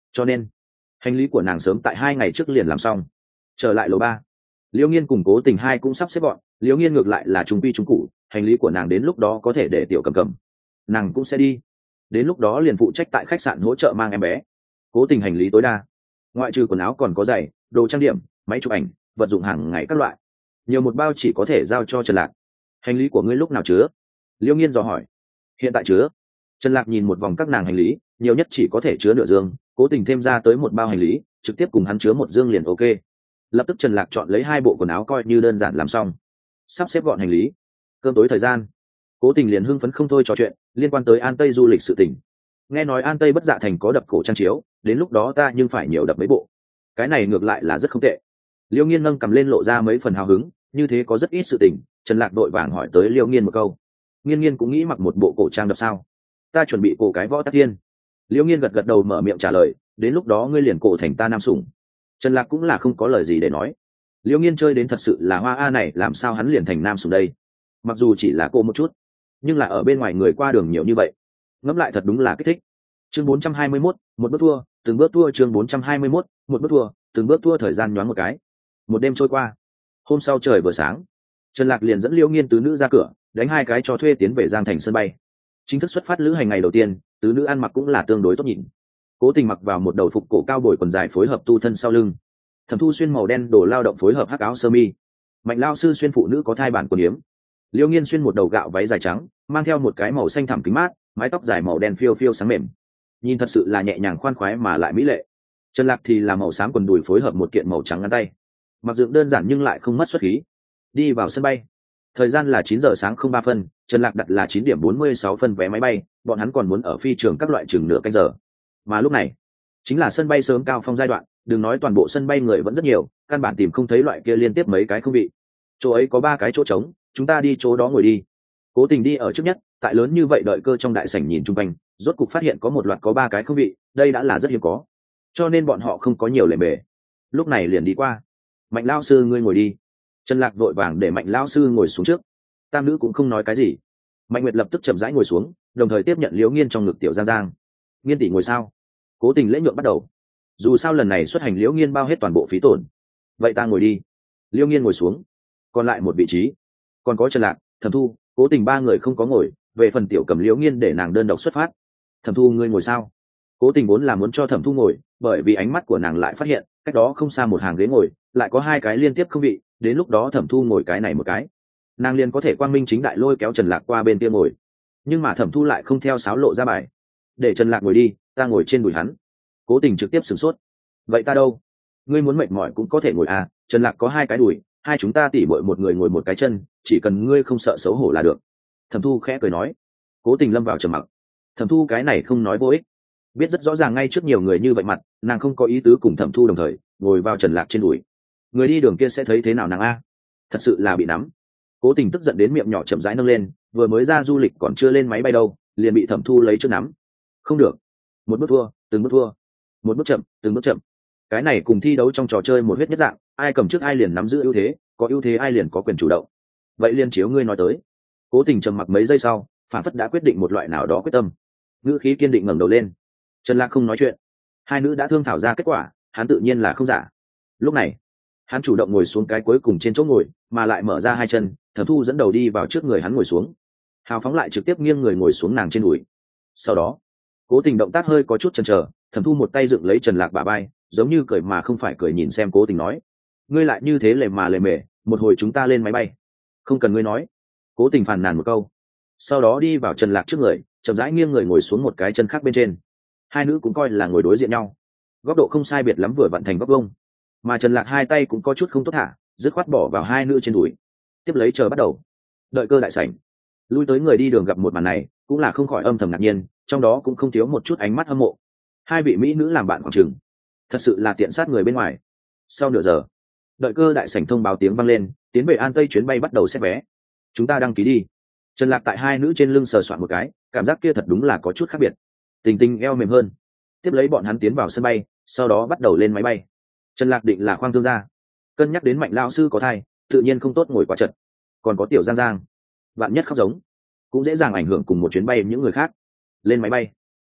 Speaker 1: cho nên hành lý của nàng sớm tại hai ngày trước liền làm xong. Trở lại lầu ba, liễu nghiên cùng cố tình hai cũng sắp xếp gọn. Liễu nghiên ngược lại là trung quy trung cụ, hành lý của nàng đến lúc đó có thể để tiểu cầm cầm, nàng cũng sẽ đi, đến lúc đó liền phụ trách tại khách sạn hỗ trợ mang em bé. Cố tình hành lý tối đa, ngoại trừ quần áo còn có giày, đồ trang điểm, máy chụp ảnh, vật dụng hàng ngày các loại, nhiều một bao chỉ có thể giao cho Trần Lạc. Hành lý của ngươi lúc nào chứa? Liễu nghiên dò hỏi. Hiện tại chứa. Trần Lạc nhìn một vòng các nàng hành lý, nhiều nhất chỉ có thể chứa nửa dương, cố tình thêm ra tới một bao hành lý, trực tiếp cùng hắn chứa một dương liền ok. Lập tức Trần Lạc chọn lấy hai bộ quần áo coi như đơn giản làm xong, sắp xếp gọn hành lý. Cơm tối thời gian, cố tình liền hưng phấn không thôi trò chuyện liên quan tới An Tây du lịch sự tình. Nghe nói An Tây Bất Dạ Thành có đập cổ trang chiếu, đến lúc đó ta nhưng phải nhiều đập mấy bộ, cái này ngược lại là rất không tệ. Liễu nghiên nâng cầm lên lộ ra mấy phần hào hứng, như thế có rất ít sự tình. Trần Lạc đội vàng hỏi tới Liễu nghiên một câu, nghiên nghiên cũng nghĩ mặc một bộ cổ trang đập sao? Ta chuẩn bị cổ cái võ tắc thiên. Liễu nghiên gật gật đầu mở miệng trả lời, đến lúc đó ngươi liền cổ thành ta nam sủng. Trần Lạc cũng là không có lời gì để nói. Liễu nghiên chơi đến thật sự là hoa a này, làm sao hắn liền thành nam sủng đây? Mặc dù chỉ là cô một chút, nhưng là ở bên ngoài người qua đường nhiều như vậy, ngẫm lại thật đúng là kích thích. Chương bốn trăm hai mươi mốt, một bước thua, từng bước thua. Chương bốn trăm hai mươi mốt, một bước thua, từng bước thua. Thời gian nhoáng một cái, một đêm trôi qua. Hôm sau trời vừa sáng, Trần Lạc liền dẫn Liễu nghiên tứ nữ ra cửa, đánh hai cái cho thuê tiến về Giang Thành sân bay. Chính thức xuất phát lữ hành ngày đầu tiên, tứ nữ ăn mặc cũng là tương đối tốt nhìn. Cố tình mặc vào một đầu phục cổ cao bồi quần dài phối hợp tu thân sau lưng, Thẩm Thu xuyên màu đen đồ lao động phối hợp hắc áo sơ mi, Mạnh Lao sư xuyên phụ nữ có thai bản quần yếm, Liễu nghiên xuyên một đầu gạo váy dài trắng, mang theo một cái màu xanh thẳm kính mát, mái tóc dài màu đen phiêu phiêu sáng mềm, nhìn thật sự là nhẹ nhàng khoan khoái mà lại mỹ lệ. Trần Lạc thì là màu xám quần đùi phối hợp một kiện màu trắng ngắn tay, mặc dựng đơn giản nhưng lại không mất xuất khí. Đi vào sân bay, thời gian là chín giờ sáng không ba phân, Trần Lạc đặt là chín điểm bốn mươi sáu phân vé máy bay, bọn hắn còn muốn ở phi trường các loại chừng nửa canh giờ. Mà lúc này, chính là sân bay sớm cao phong giai đoạn, đừng nói toàn bộ sân bay người vẫn rất nhiều, căn bản tìm không thấy loại kia liên tiếp mấy cái không vị. Chỗ ấy có ba cái chỗ trống, chúng ta đi chỗ đó ngồi đi. Cố tình đi ở trước nhất, tại lớn như vậy đợi cơ trong đại sảnh nhìn chung quanh, rốt cục phát hiện có một loạt có ba cái không vị, đây đã là rất hiếm có, cho nên bọn họ không có nhiều lề mề. Lúc này liền đi qua. Mạnh Lao sư ngươi ngồi đi. Trần Lạc vội vàng để Mạnh Lao sư ngồi xuống trước. Tam nữ cũng không nói cái gì. Mạnh Nguyệt lập tức chậm rãi ngồi xuống, đồng thời tiếp nhận Liễu nghiên trong ngực tiểu Giang Giang. Nghiên tỷ ngồi sao? Cố tình lễ nhượng bắt đầu. Dù sao lần này xuất hành Liễu nghiên bao hết toàn bộ phí tổn, vậy ta ngồi đi. Liễu nghiên ngồi xuống, còn lại một vị trí còn có Trần Lạc, Thẩm Thu, Cố tình ba người không có ngồi. Về phần tiểu cầm Liễu nghiên để nàng đơn độc xuất phát. Thẩm Thu ngươi ngồi sao? Cố tình vốn là muốn cho Thẩm Thu ngồi, bởi vì ánh mắt của nàng lại phát hiện cách đó không xa một hàng ghế ngồi lại có hai cái liên tiếp không vị, đến lúc đó Thẩm Thu ngồi cái này một cái, nàng liền có thể quang minh chính đại lôi kéo Trần Lạc qua bên kia ngồi. Nhưng mà Thẩm Thu lại không theo sáo lộ ra bài, để Trần Lạc ngồi đi, ta ngồi trên đùi hắn. Cố tình trực tiếp sửng sốt, vậy ta đâu? Ngươi muốn mệt mỏi cũng có thể ngồi à? Trần Lạc có hai cái đùi, hai chúng ta tỉ bội một người ngồi một cái chân, chỉ cần ngươi không sợ xấu hổ là được. Thẩm Thu khẽ cười nói. Cố tình lâm vào trầm mặc. Thẩm Thu cái này không nói vô ích, biết rất rõ ràng ngay trước nhiều người như vậy mặt, nàng không có ý tứ cùng Thẩm Thu đồng thời ngồi vào Trần Lạc trên đùi. Người đi đường kia sẽ thấy thế nào nàng a? Thật sự là bị nắm. Cố tình tức giận đến miệng nhỏ chậm rãi nâng lên, vừa mới ra du lịch còn chưa lên máy bay đâu, liền bị Thẩm Thu lấy trước nắm. Không được, một bước thua, từng bước thua, một bước chậm, từng bước chậm. Cái này cùng thi đấu trong trò chơi một huyết nhất dạng, ai cầm trước ai liền nắm giữ ưu thế, có ưu thế ai liền có quyền chủ động. Vậy liên chiếu ngươi nói tới. Cố tình trầm mặc mấy giây sau, phản phất đã quyết định một loại nào đó quyết tâm, ngữ khí kiên định ngẩng đầu lên. Trần Lạc không nói chuyện, hai nữ đã thương thảo ra kết quả, hắn tự nhiên là không giả. Lúc này hắn chủ động ngồi xuống cái cuối cùng trên chỗ ngồi, mà lại mở ra hai chân. Thẩm Thu dẫn đầu đi vào trước người hắn ngồi xuống, hào phóng lại trực tiếp nghiêng người ngồi xuống nàng trên đùi. Sau đó Cố tình động tác hơi có chút chần chờ, Thẩm Thu một tay dựng lấy Trần Lạc bả vai, giống như cười mà không phải cười nhìn xem Cố tình nói, ngươi lại như thế lề mà lề mề, một hồi chúng ta lên máy bay. Không cần ngươi nói. Cố tình phàn nàn một câu, sau đó đi vào Trần Lạc trước người, chậm rãi nghiêng người ngồi xuống một cái chân khác bên trên. Hai nữ cũng coi là ngồi đối diện nhau, góc độ không sai biệt lắm, vừa vặn thành góc vuông. Mà Trần Lạc hai tay cũng có chút không tốt thả, dứt khoát bỏ vào hai nữ trên đùi. Tiếp lấy chờ bắt đầu. Đợi cơ đại sảnh, lui tới người đi đường gặp một màn này cũng là không khỏi âm thầm ngạc nhiên, trong đó cũng không thiếu một chút ánh mắt hâm mộ. Hai vị mỹ nữ làm bạn khoảng chừng, thật sự là tiện sát người bên ngoài. Sau nửa giờ, đợi cơ đại sảnh thông báo tiếng vang lên, tiến về An Tây chuyến bay bắt đầu xét vé. Chúng ta đăng ký đi. Trần Lạc tại hai nữ trên lưng sờ soạn một cái, cảm giác kia thật đúng là có chút khác biệt. Tình Tình eo mềm hơn. Tiếp lấy bọn hắn tiến vào sân bay, sau đó bắt đầu lên máy bay. Trần Lạc định là khoang thương ra, cân nhắc đến Mạnh Lão sư có thai, tự nhiên không tốt ngồi quá chật. Còn có tiểu Giang Giang, bạn nhất khóc giống, cũng dễ dàng ảnh hưởng cùng một chuyến bay những người khác. Lên máy bay,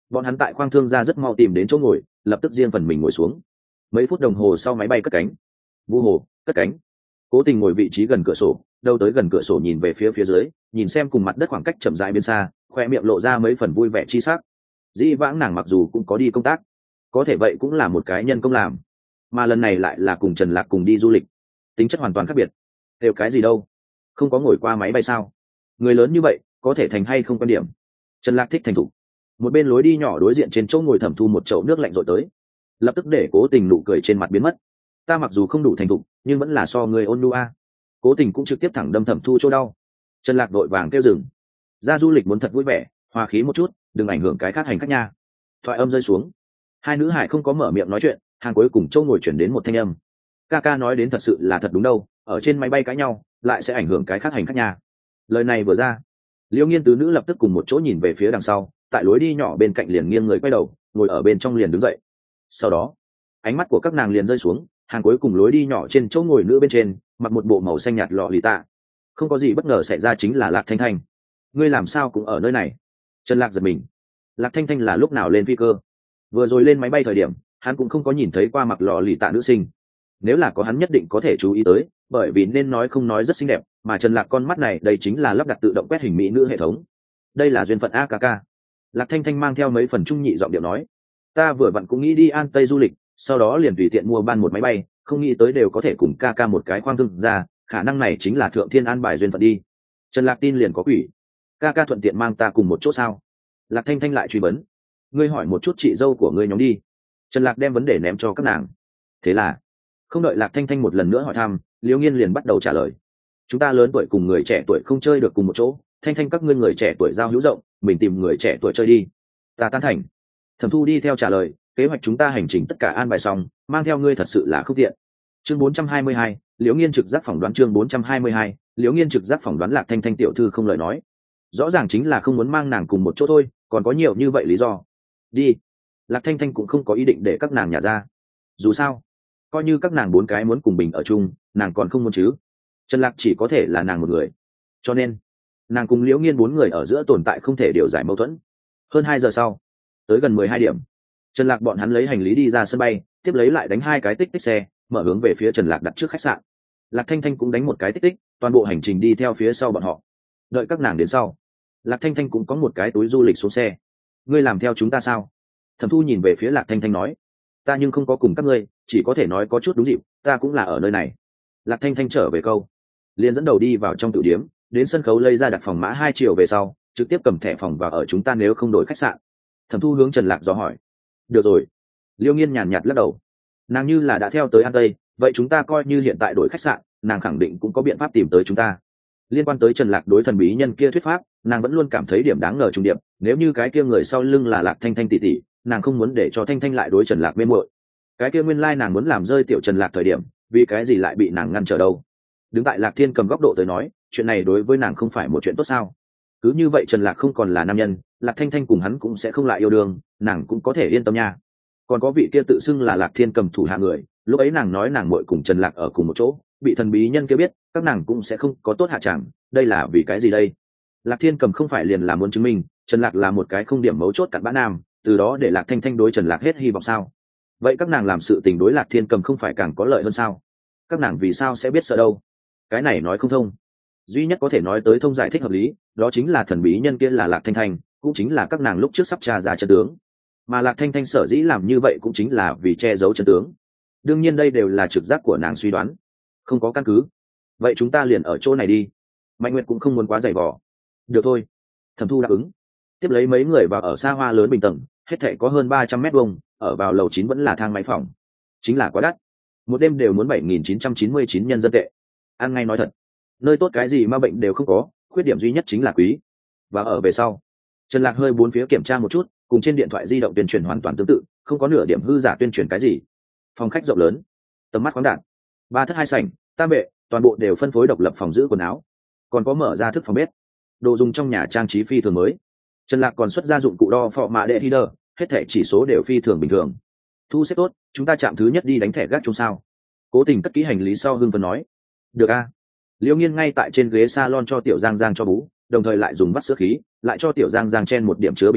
Speaker 1: bọn hắn tại khoang thương gia rất mau tìm đến chỗ ngồi, lập tức riêng phần mình ngồi xuống. Mấy phút đồng hồ sau máy bay cất cánh. Vu hồ cất cánh. Cố Tình ngồi vị trí gần cửa sổ, đâu tới gần cửa sổ nhìn về phía phía dưới, nhìn xem cùng mặt đất khoảng cách chậm rãi biến xa, khoe miệng lộ ra mấy phần vui vẻ chi sắc. Dĩ vãng nàng mặc dù cũng có đi công tác, có thể vậy cũng là một cái nhân công làm, mà lần này lại là cùng Trần Lạc cùng đi du lịch, tính chất hoàn toàn khác biệt. Đều cái gì đâu, không có ngồi qua máy bay sao? Người lớn như vậy có thể thành hay không quan điểm. Trần Lạc thích thành thục. Một bên lối đi nhỏ đối diện trên chỗ ngồi Thẩm Thu một chậu nước lạnh rội tới, lập tức để Cố Tình nụ cười trên mặt biến mất. Ta mặc dù không đủ thành thục, nhưng vẫn là so người ôn nhu a. Cố Tình cũng trực tiếp thẳng đâm Thẩm Thu chỗ đau. Trần Lạc vội vàng kêu dừng. Ra du lịch muốn thật vui vẻ, hòa khí một chút, đừng ảnh hưởng cái khác hành khách nha. Thoại âm rơi xuống, hai nữ hải không có mở miệng nói chuyện, hàng cuối cùng châu ngồi chuyển đến một thanh âm. Ca ca nói đến thật sự là thật đúng đâu, ở trên máy bay cãi nhau lại sẽ ảnh hưởng cái khác hành khách nha. Lời này vừa ra, Liễu Nghiên tứ nữ lập tức cùng một chỗ nhìn về phía đằng sau, tại lối đi nhỏ bên cạnh liền nghiêng người quay đầu, ngồi ở bên trong liền đứng dậy. Sau đó ánh mắt của các nàng liền rơi xuống hàng cuối cùng lối đi nhỏ trên chỗ ngồi nữ bên trên, mặc một bộ màu xanh nhạt lọ lì tạ. Không có gì bất ngờ xảy ra chính là Lạc Thanh Thanh. Ngươi làm sao cũng ở nơi này? Trần Lạc giật mình. Lạc Thanh Thanh là lúc nào lên phi cơ? Vừa rồi lên máy bay thời điểm hắn cũng không có nhìn thấy qua mặc lọ lì tạ nữ sinh. Nếu là có hắn nhất định có thể chú ý tới, bởi vì nên nói không nói rất xinh đẹp, mà Trần Lạc con mắt này đây chính là lắp đặt tự động quét hình mỹ nữ hệ thống. Đây là duyên phận a ca ca. Lạc Thanh Thanh mang theo mấy phần trung nhị giọng điệu nói, ta vừa vặn cũng nghĩ đi An Tây du lịch, sau đó liền tùy tiện mua ban một máy bay, không nghĩ tới đều có thể cùng ca ca một cái khoang thương ra, khả năng này chính là thượng thiên an bài duyên phận đi. Trần Lạc tin liền có quỷ. Ca ca thuận tiện mang ta cùng một chỗ sao? Lạc Thanh Thanh lại truy vấn. Ngươi hỏi một chút chị dâu của ngươi nhóm đi. Trần Lạc đem vấn đề ném cho các nàng. Thế là không đợi Lạc Thanh Thanh một lần nữa hỏi thăm, Liễu Nghiên liền bắt đầu trả lời. Chúng ta lớn tuổi cùng người trẻ tuổi không chơi được cùng một chỗ, Thanh Thanh các ngươi người trẻ tuổi giao hữu rộng, mình tìm người trẻ tuổi chơi đi. Ta tán thành. Thẩm Thu đi theo trả lời, kế hoạch chúng ta hành trình tất cả an bài xong, mang theo ngươi thật sự là không tiện. Chương bốn trăm hai mươi hai, Liễu Nghiên trực giác phỏng đoán chương bốn trăm hai mươi hai, Liễu Nghiên trực giác phỏng đoán Lạc Thanh Thanh tiểu thư không lời nói. Rõ ràng chính là không muốn mang nàng cùng một chỗ thôi, còn có nhiều như vậy lý do. Đi. Lạc Thanh Thanh cũng không có ý định để các nàng nhả ra. Dù sao, coi như các nàng bốn cái muốn cùng bình ở chung, nàng còn không muốn chứ. Trần Lạc chỉ có thể là nàng một người. Cho nên, nàng cùng Liễu Nghiên bốn người ở giữa tồn tại không thể điều giải mâu thuẫn. Hơn hai giờ sau, tới gần mười hai điểm, Trần Lạc bọn hắn lấy hành lý đi ra sân bay, tiếp lấy lại đánh hai cái tích tích xe, mở hướng về phía Trần Lạc đặt trước khách sạn. Lạc Thanh Thanh cũng đánh một cái tích tích, toàn bộ hành trình đi theo phía sau bọn họ. Đợi các nàng đến sau, Lạc Thanh Thanh cũng có một cái túi du lịch xuống xe. Ngươi làm theo chúng ta sao? Thẩm Thu nhìn về phía Lạc Thanh Thanh nói, ta nhưng không có cùng các ngươi, chỉ có thể nói có chút đúng dịp, ta cũng là ở nơi này. Lạc Thanh Thanh trở về câu, liền dẫn đầu đi vào trong tiểu điếm, đến sân khấu lấy ra đặt phòng mã hai triệu về sau, trực tiếp cầm thẻ phòng và ở chúng ta nếu không đổi khách sạn. Thẩm Thu hướng Trần Lạc dò hỏi. Được rồi. Liễu Nghiên nhàn nhạt lắc đầu. Nàng như là đã theo tới An Tây, vậy chúng ta coi như hiện tại đổi khách sạn, nàng khẳng định cũng có biện pháp tìm tới chúng ta. Liên quan tới Trần Lạc đối thần bí nhân kia thuyết pháp, nàng vẫn luôn cảm thấy điểm đáng ngờ trùng điểm, nếu như cái kia người sau lưng là Lạc Thanh Thanh tỷ tỷ, nàng không muốn để cho Thanh Thanh lại đối Trần Lạc mê muội. Cái kia nguyên lai nàng muốn làm rơi tiểu Trần Lạc thời điểm, vì cái gì lại bị nàng ngăn trở đâu? Đứng tại Lạc Thiên cầm góc độ tới nói, chuyện này đối với nàng không phải một chuyện tốt sao? Cứ như vậy Trần Lạc không còn là nam nhân, Lạc Thanh Thanh cùng hắn cũng sẽ không lại yêu đương, nàng cũng có thể yên tâm nha. Còn có vị kia tự xưng là Lạc Thiên cầm thủ hạ người, lúc ấy nàng nói nàng muội cùng Trần Lạc ở cùng một chỗ, bị thần bí nhân kia biết, các nàng cũng sẽ không có tốt hạ chẳng, đây là vì cái gì đây? Lạc Thiên cầm không phải liền là muốn chứng minh Trần Lạc là một cái không điểm mấu chốt cặn bã nam, từ đó để Lạc Thanh Thanh đối Trần Lạc hết hy vọng sao? Vậy các nàng làm sự tình đối Lạc Thiên cầm không phải càng có lợi hơn sao? Các nàng vì sao sẽ biết sợ đâu? Cái này nói không thông. Duy nhất có thể nói tới thông giải thích hợp lý, đó chính là thần bí nhân kia là Lạc Thanh Thanh, cũng chính là các nàng lúc trước sắp tra ra chân tướng. Mà Lạc Thanh Thanh sở dĩ làm như vậy cũng chính là vì che giấu chân tướng. Đương nhiên đây đều là trực giác của nàng suy đoán, không có căn cứ. Vậy chúng ta liền ở chỗ này đi. Mạnh Nguyệt cũng không muốn quá dày vò. Được thôi. Thẩm Thu đáp ứng. Tiếp lấy mấy người vào ở xa hoa lớn bình tầng, hết thảy có hơn ba trăm mét vuông, ở vào lầu chín vẫn là thang máy phòng. Chính là quá đắt. Một đêm đều muốn bảy nghìn chín trăm chín mươi chín nhân dân tệ. Ăn ngay nói thật, nơi tốt cái gì mà bệnh đều không có, khuyết điểm duy nhất chính là quý. Và ở về sau, Trần Lạc hơi bốn phía kiểm tra một chút, cùng trên điện thoại di động tuyên truyền hoàn toàn tương tự, không có nửa điểm hư giả tuyên truyền cái gì. Phòng khách rộng lớn, tầm mắt khoáng đạt, ba thất hai sảnh, tam bệ, toàn bộ đều phân phối độc lập phòng giữ quần áo, còn có mở ra thức phòng bếp, đồ dùng trong nhà trang trí phi thường mới. Trần Lạc còn xuất ra dụng cụ đo phọ mạ đệ header, hết thảy chỉ số đều phi thường bình thường. Thu xếp tốt, chúng ta chạm thứ nhất đi đánh thẻ gác chung sao? Cố Tình cất kỹ hành lý sau hưng phấn nói. Được a. Liễu Nghiên ngay tại trên ghế salon cho tiểu Giang Giang cho bú, đồng thời lại dùng vắt sữa khí, lại cho tiểu Giang Giang chen một điểm chứa bình sữa,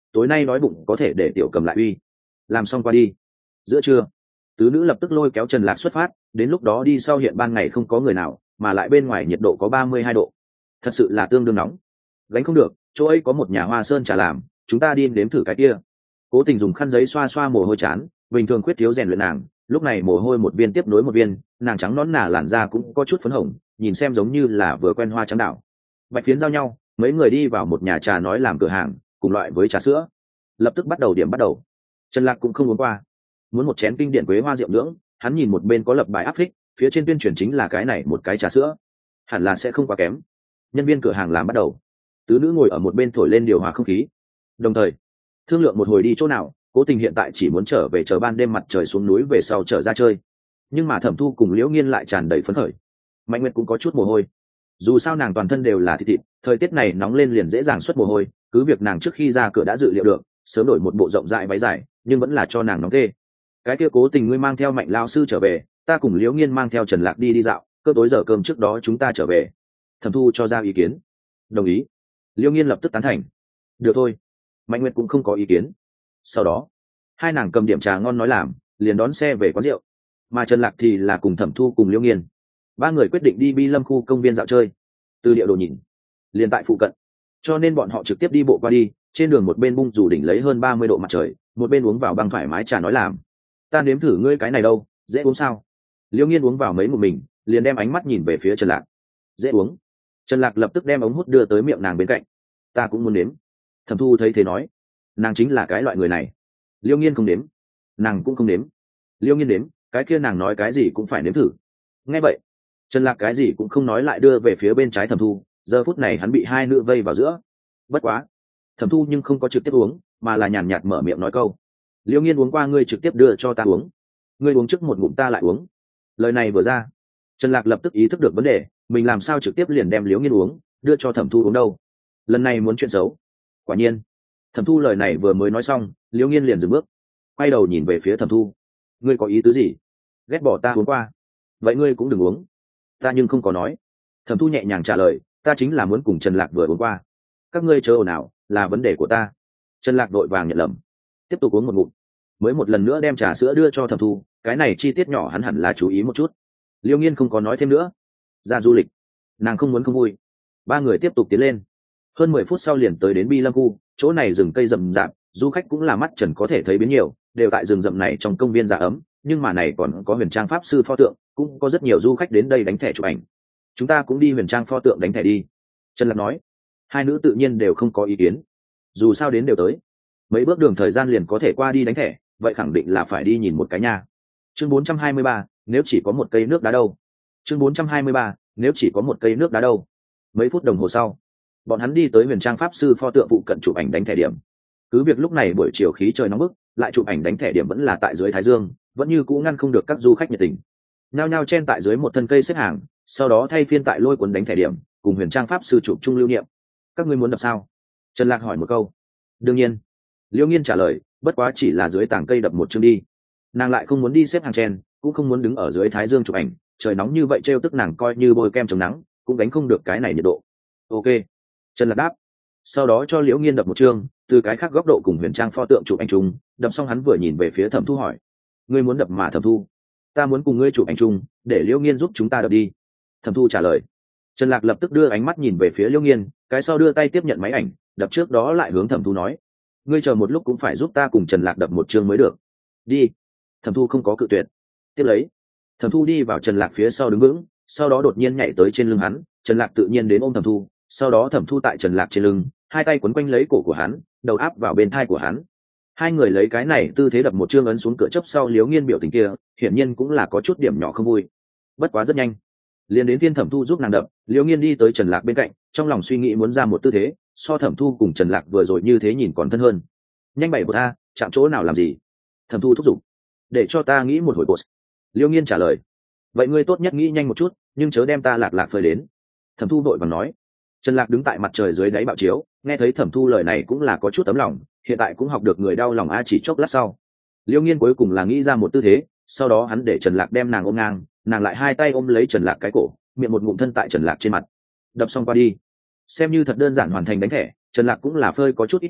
Speaker 1: tối nay đói bụng có thể để tiểu cầm lại uy. Làm xong qua đi. Giữa trưa tứ nữ lập tức lôi kéo Trần Lạc xuất phát, đến lúc đó đi sau hiện ban ngày không có người nào, mà lại bên ngoài nhiệt độ có ba mươi hai độ, thật sự là tương đương nóng. Gánh không được, chỗ ấy có một nhà hoa sơn trà làm, chúng ta đi nếm thử cái kia. Cố Tình dùng khăn giấy xoa xoa mồ hôi chán, bình thường khuyết thiếu rèn luyện nàng, lúc này mồ hôi một viên tiếp nối một viên, nàng trắng nõn nà làn da cũng có chút phấn hồng, nhìn xem giống như là vừa quen hoa trắng đảo. Bạch phiến giao nhau, mấy người đi vào một nhà trà nói làm cửa hàng, cùng loại với trà sữa. Lập tức bắt đầu điểm bắt đầu. Trần Lạc cũng không uống qua, muốn một chén kinh điển quế hoa rượu nướng. Hắn nhìn một bên có lập bài áp phích, phía trên tuyên truyền chính là cái này một cái trà sữa, hẳn là sẽ không quá kém. Nhân viên cửa hàng làm bắt đầu, tứ nữ ngồi ở một bên thổi lên điều hòa không khí, đồng thời thương lượng một hồi đi chỗ nào. Cố Tình hiện tại chỉ muốn trở về chờ ban đêm mặt trời xuống núi về sau trở ra chơi, nhưng mà Thẩm Thu cùng Liễu Nghiên lại tràn đầy phấn khởi. Mạnh Nguyệt cũng có chút mồ hôi, dù sao nàng toàn thân đều là thịt thịt, thời tiết này nóng lên liền dễ dàng xuất mồ hôi. Cứ việc nàng trước khi ra cửa đã dự liệu được sớm đổi một bộ rộng rãi váy dài, nhưng vẫn là cho nàng nóng tê. Cái kia Cố Tình ngươi mang theo Mạnh lao sư trở về, ta cùng Liễu Nghiên mang theo Trần Lạc đi đi dạo, cơm tối giờ cơm trước đó chúng ta trở về. Thẩm Thu cho ra ý kiến. Đồng ý. Liễu Nghiên lập tức tán thành. Được thôi. Mạnh Nguyệt cũng không có ý kiến. Sau đó hai nàng cầm điểm trà ngon nói làm, liền đón xe về quán rượu. Mà Trần Lạc thì là cùng Thẩm Thu cùng Liễu Nghiên, ba người quyết định đi Bi Lâm khu công viên dạo chơi. Từ địa đồ nhìn liền tại phụ cận, cho nên bọn họ trực tiếp đi bộ qua đi. Trên đường một bên bung dù đỉnh lấy hơn ba mươi độ mặt trời, một bên uống vào băng thoải mái trà nói làm. Ta nếm thử ngươi cái này đâu, dễ uống sao? Liễu Nghiên uống vào mấy một mình, liền đem ánh mắt nhìn về phía Trần Lạc. Dễ uống. Trần Lạc lập tức đem ống hút đưa tới miệng nàng bên cạnh. Ta cũng muốn nếm. Thẩm Thu thấy thế nói, nàng chính là cái loại người này. Liễu Nghiên không nếm, nàng cũng không nếm. Liễu Nghiên nếm, cái kia nàng nói cái gì cũng phải nếm thử. Nghe vậy Trần Lạc cái gì cũng không nói, lại đưa về phía bên trái Thẩm Thu. Giờ phút này hắn bị hai nữ vây vào giữa. Bất quá Thẩm Thu nhưng không có trực tiếp uống, mà là nhàn nhạt mở miệng nói câu: Liễu Nghiên uống qua, ngươi trực tiếp đưa cho ta uống. Ngươi uống trước một ngụm ta lại uống. Lời này vừa ra, Trần Lạc lập tức ý thức được vấn đề, mình làm sao trực tiếp liền đem Liễu Nghiên uống đưa cho Thẩm Thu uống đâu. Lần này muốn chuyện xấu. Quả nhiên Thẩm Thu lời này vừa mới nói xong, Liễu Nghiên liền dừng bước, quay đầu nhìn về phía Thẩm Thu. Ngươi có ý tứ gì? Ghét bỏ ta uống qua? Vậy ngươi cũng đừng uống. Ta nhưng không có nói. Thẩm Thu nhẹ nhàng trả lời, ta chính là muốn cùng Trần Lạc vừa uống qua. Các ngươi chớ ồn ào, là vấn đề của ta. Trần Lạc đội vàng nhận lầm, tiếp tục uống một ngụm, mới một lần nữa đem trà sữa đưa cho Thẩm Thu. Cái này chi tiết nhỏ hắn hẳn là chú ý một chút. Liễu Nghiên không có nói thêm nữa. Ra du lịch, nàng không muốn không vui. Ba người tiếp tục tiến lên. Hơn mười phút sau liền tới đến Bi Lâm khu. Chỗ này rừng cây rậm rạp, du khách cũng là mắt trần có thể thấy biến nhiều, đều tại rừng rậm này trong công viên dạ ấm. Nhưng mà này còn có Huyền Trang pháp sư pho tượng, cũng có rất nhiều du khách đến đây đánh thẻ chụp ảnh. Chúng ta cũng đi Huyền Trang pho tượng đánh thẻ đi. Trần Lạc nói. Hai nữ tự nhiên đều không có ý kiến, dù sao đến đều tới, mấy bước đường thời gian liền có thể qua đi đánh thẻ, vậy khẳng định là phải đi nhìn một cái nhà. Chương bốn trăm hai mươi ba, nếu chỉ có một cây nước đá đâu. Chương bốn trăm hai mươi ba, nếu chỉ có một cây nước đá đâu. Mấy phút đồng hồ sau, bọn hắn đi tới Huyền Trang pháp sư pho tượng phụ cận chụp ảnh đánh thẻ điểm. Cứ việc lúc này buổi chiều khí trời nóng bức, lại chụp ảnh đánh thẻ điểm vẫn là tại dưới thái dương, vẫn như cũ ngăn không được các du khách nhiệt tình. Nhao nhao chen tại dưới một thân cây xếp hàng, sau đó thay phiên tại lôi cuốn đánh thẻ điểm, cùng Huyền Trang pháp sư chụp chung lưu niệm. Các ngươi muốn đập sao? Trần Lạc hỏi một câu. Đương nhiên. Liễu Nghiên trả lời, bất quá chỉ là dưới tảng cây đập một chương đi. Nàng lại không muốn đi xếp hàng chen, cũng không muốn đứng ở dưới thái dương chụp ảnh, trời nóng như vậy trêu tức nàng coi như bôi kem chống nắng, cũng gánh không được cái này nhiệt độ. Ok. Trần Lạc đáp. Sau đó cho Liễu Nghiên đập một chương, từ cái khác góc độ cùng Huyền Trang pho tượng chụp ảnh chung, đập xong hắn vừa nhìn về phía Thẩm Thu hỏi: Ngươi muốn đập mà Thẩm Thu? Ta muốn cùng ngươi chụp ảnh chung, để Liễu Nghiên giúp chúng ta đập đi. Thẩm Thu trả lời. Trần Lạc lập tức đưa ánh mắt nhìn về phía Liễu Nghiên, cái sau đưa tay tiếp nhận máy ảnh, đập trước đó lại hướng Thẩm Thu nói: Ngươi chờ một lúc cũng phải giúp ta cùng Trần Lạc đập một chương mới được. Đi. Thẩm Thu không có cự tuyệt. Tiếp lấy, Thẩm Thu đi vào Trần Lạc phía sau đứng vững, sau đó đột nhiên nhảy tới trên lưng hắn. Trần Lạc tự nhiên đến ôm Thẩm Thu, sau đó Thẩm Thu tại Trần Lạc trên lưng, hai tay quấn quanh lấy cổ của hắn, đầu áp vào bên thai của hắn. Hai người lấy cái này tư thế đập một chương ấn xuống cửa chớp sau. Liễu Nghiên biểu tình kia, hiển nhiên cũng là có chút điểm nhỏ không vui. Bất quá rất nhanh, liền đến phiên Thẩm Thu giúp nàng đập. Liễu Nghiên đi tới Trần Lạc bên cạnh, trong lòng suy nghĩ muốn ra một tư thế so Thẩm Thu cùng Trần Lạc vừa rồi như thế nhìn còn thân hơn. Nhanh bảy một a, chạm chỗ nào làm gì? Thẩm Thu thúc giục. Để cho ta nghĩ một hồi boss. Liễu Nghiên trả lời. Vậy ngươi tốt nhất nghĩ nhanh một chút, nhưng chớ đem ta lạc lạc phơi đến. Thẩm Thu vội vàng nói. Trần Lạc đứng tại mặt trời dưới đáy bạo chiếu, nghe thấy Thẩm Thu lời này cũng là có chút tấm lòng, hiện tại cũng học được người đau lòng a. Chỉ chốc lát sau, Liễu Nghiên cuối cùng là nghĩ ra một tư thế, sau đó hắn để Trần Lạc đem nàng ôm ngang, nàng lại hai tay ôm lấy Trần Lạc cái cổ, miệng một ngụm thân tại Trần Lạc trên mặt. Đập xong qua đi, xem như thật đơn giản hoàn thành đánh thẻ. Trần Lạc cũng là phơi có chút ít choáng,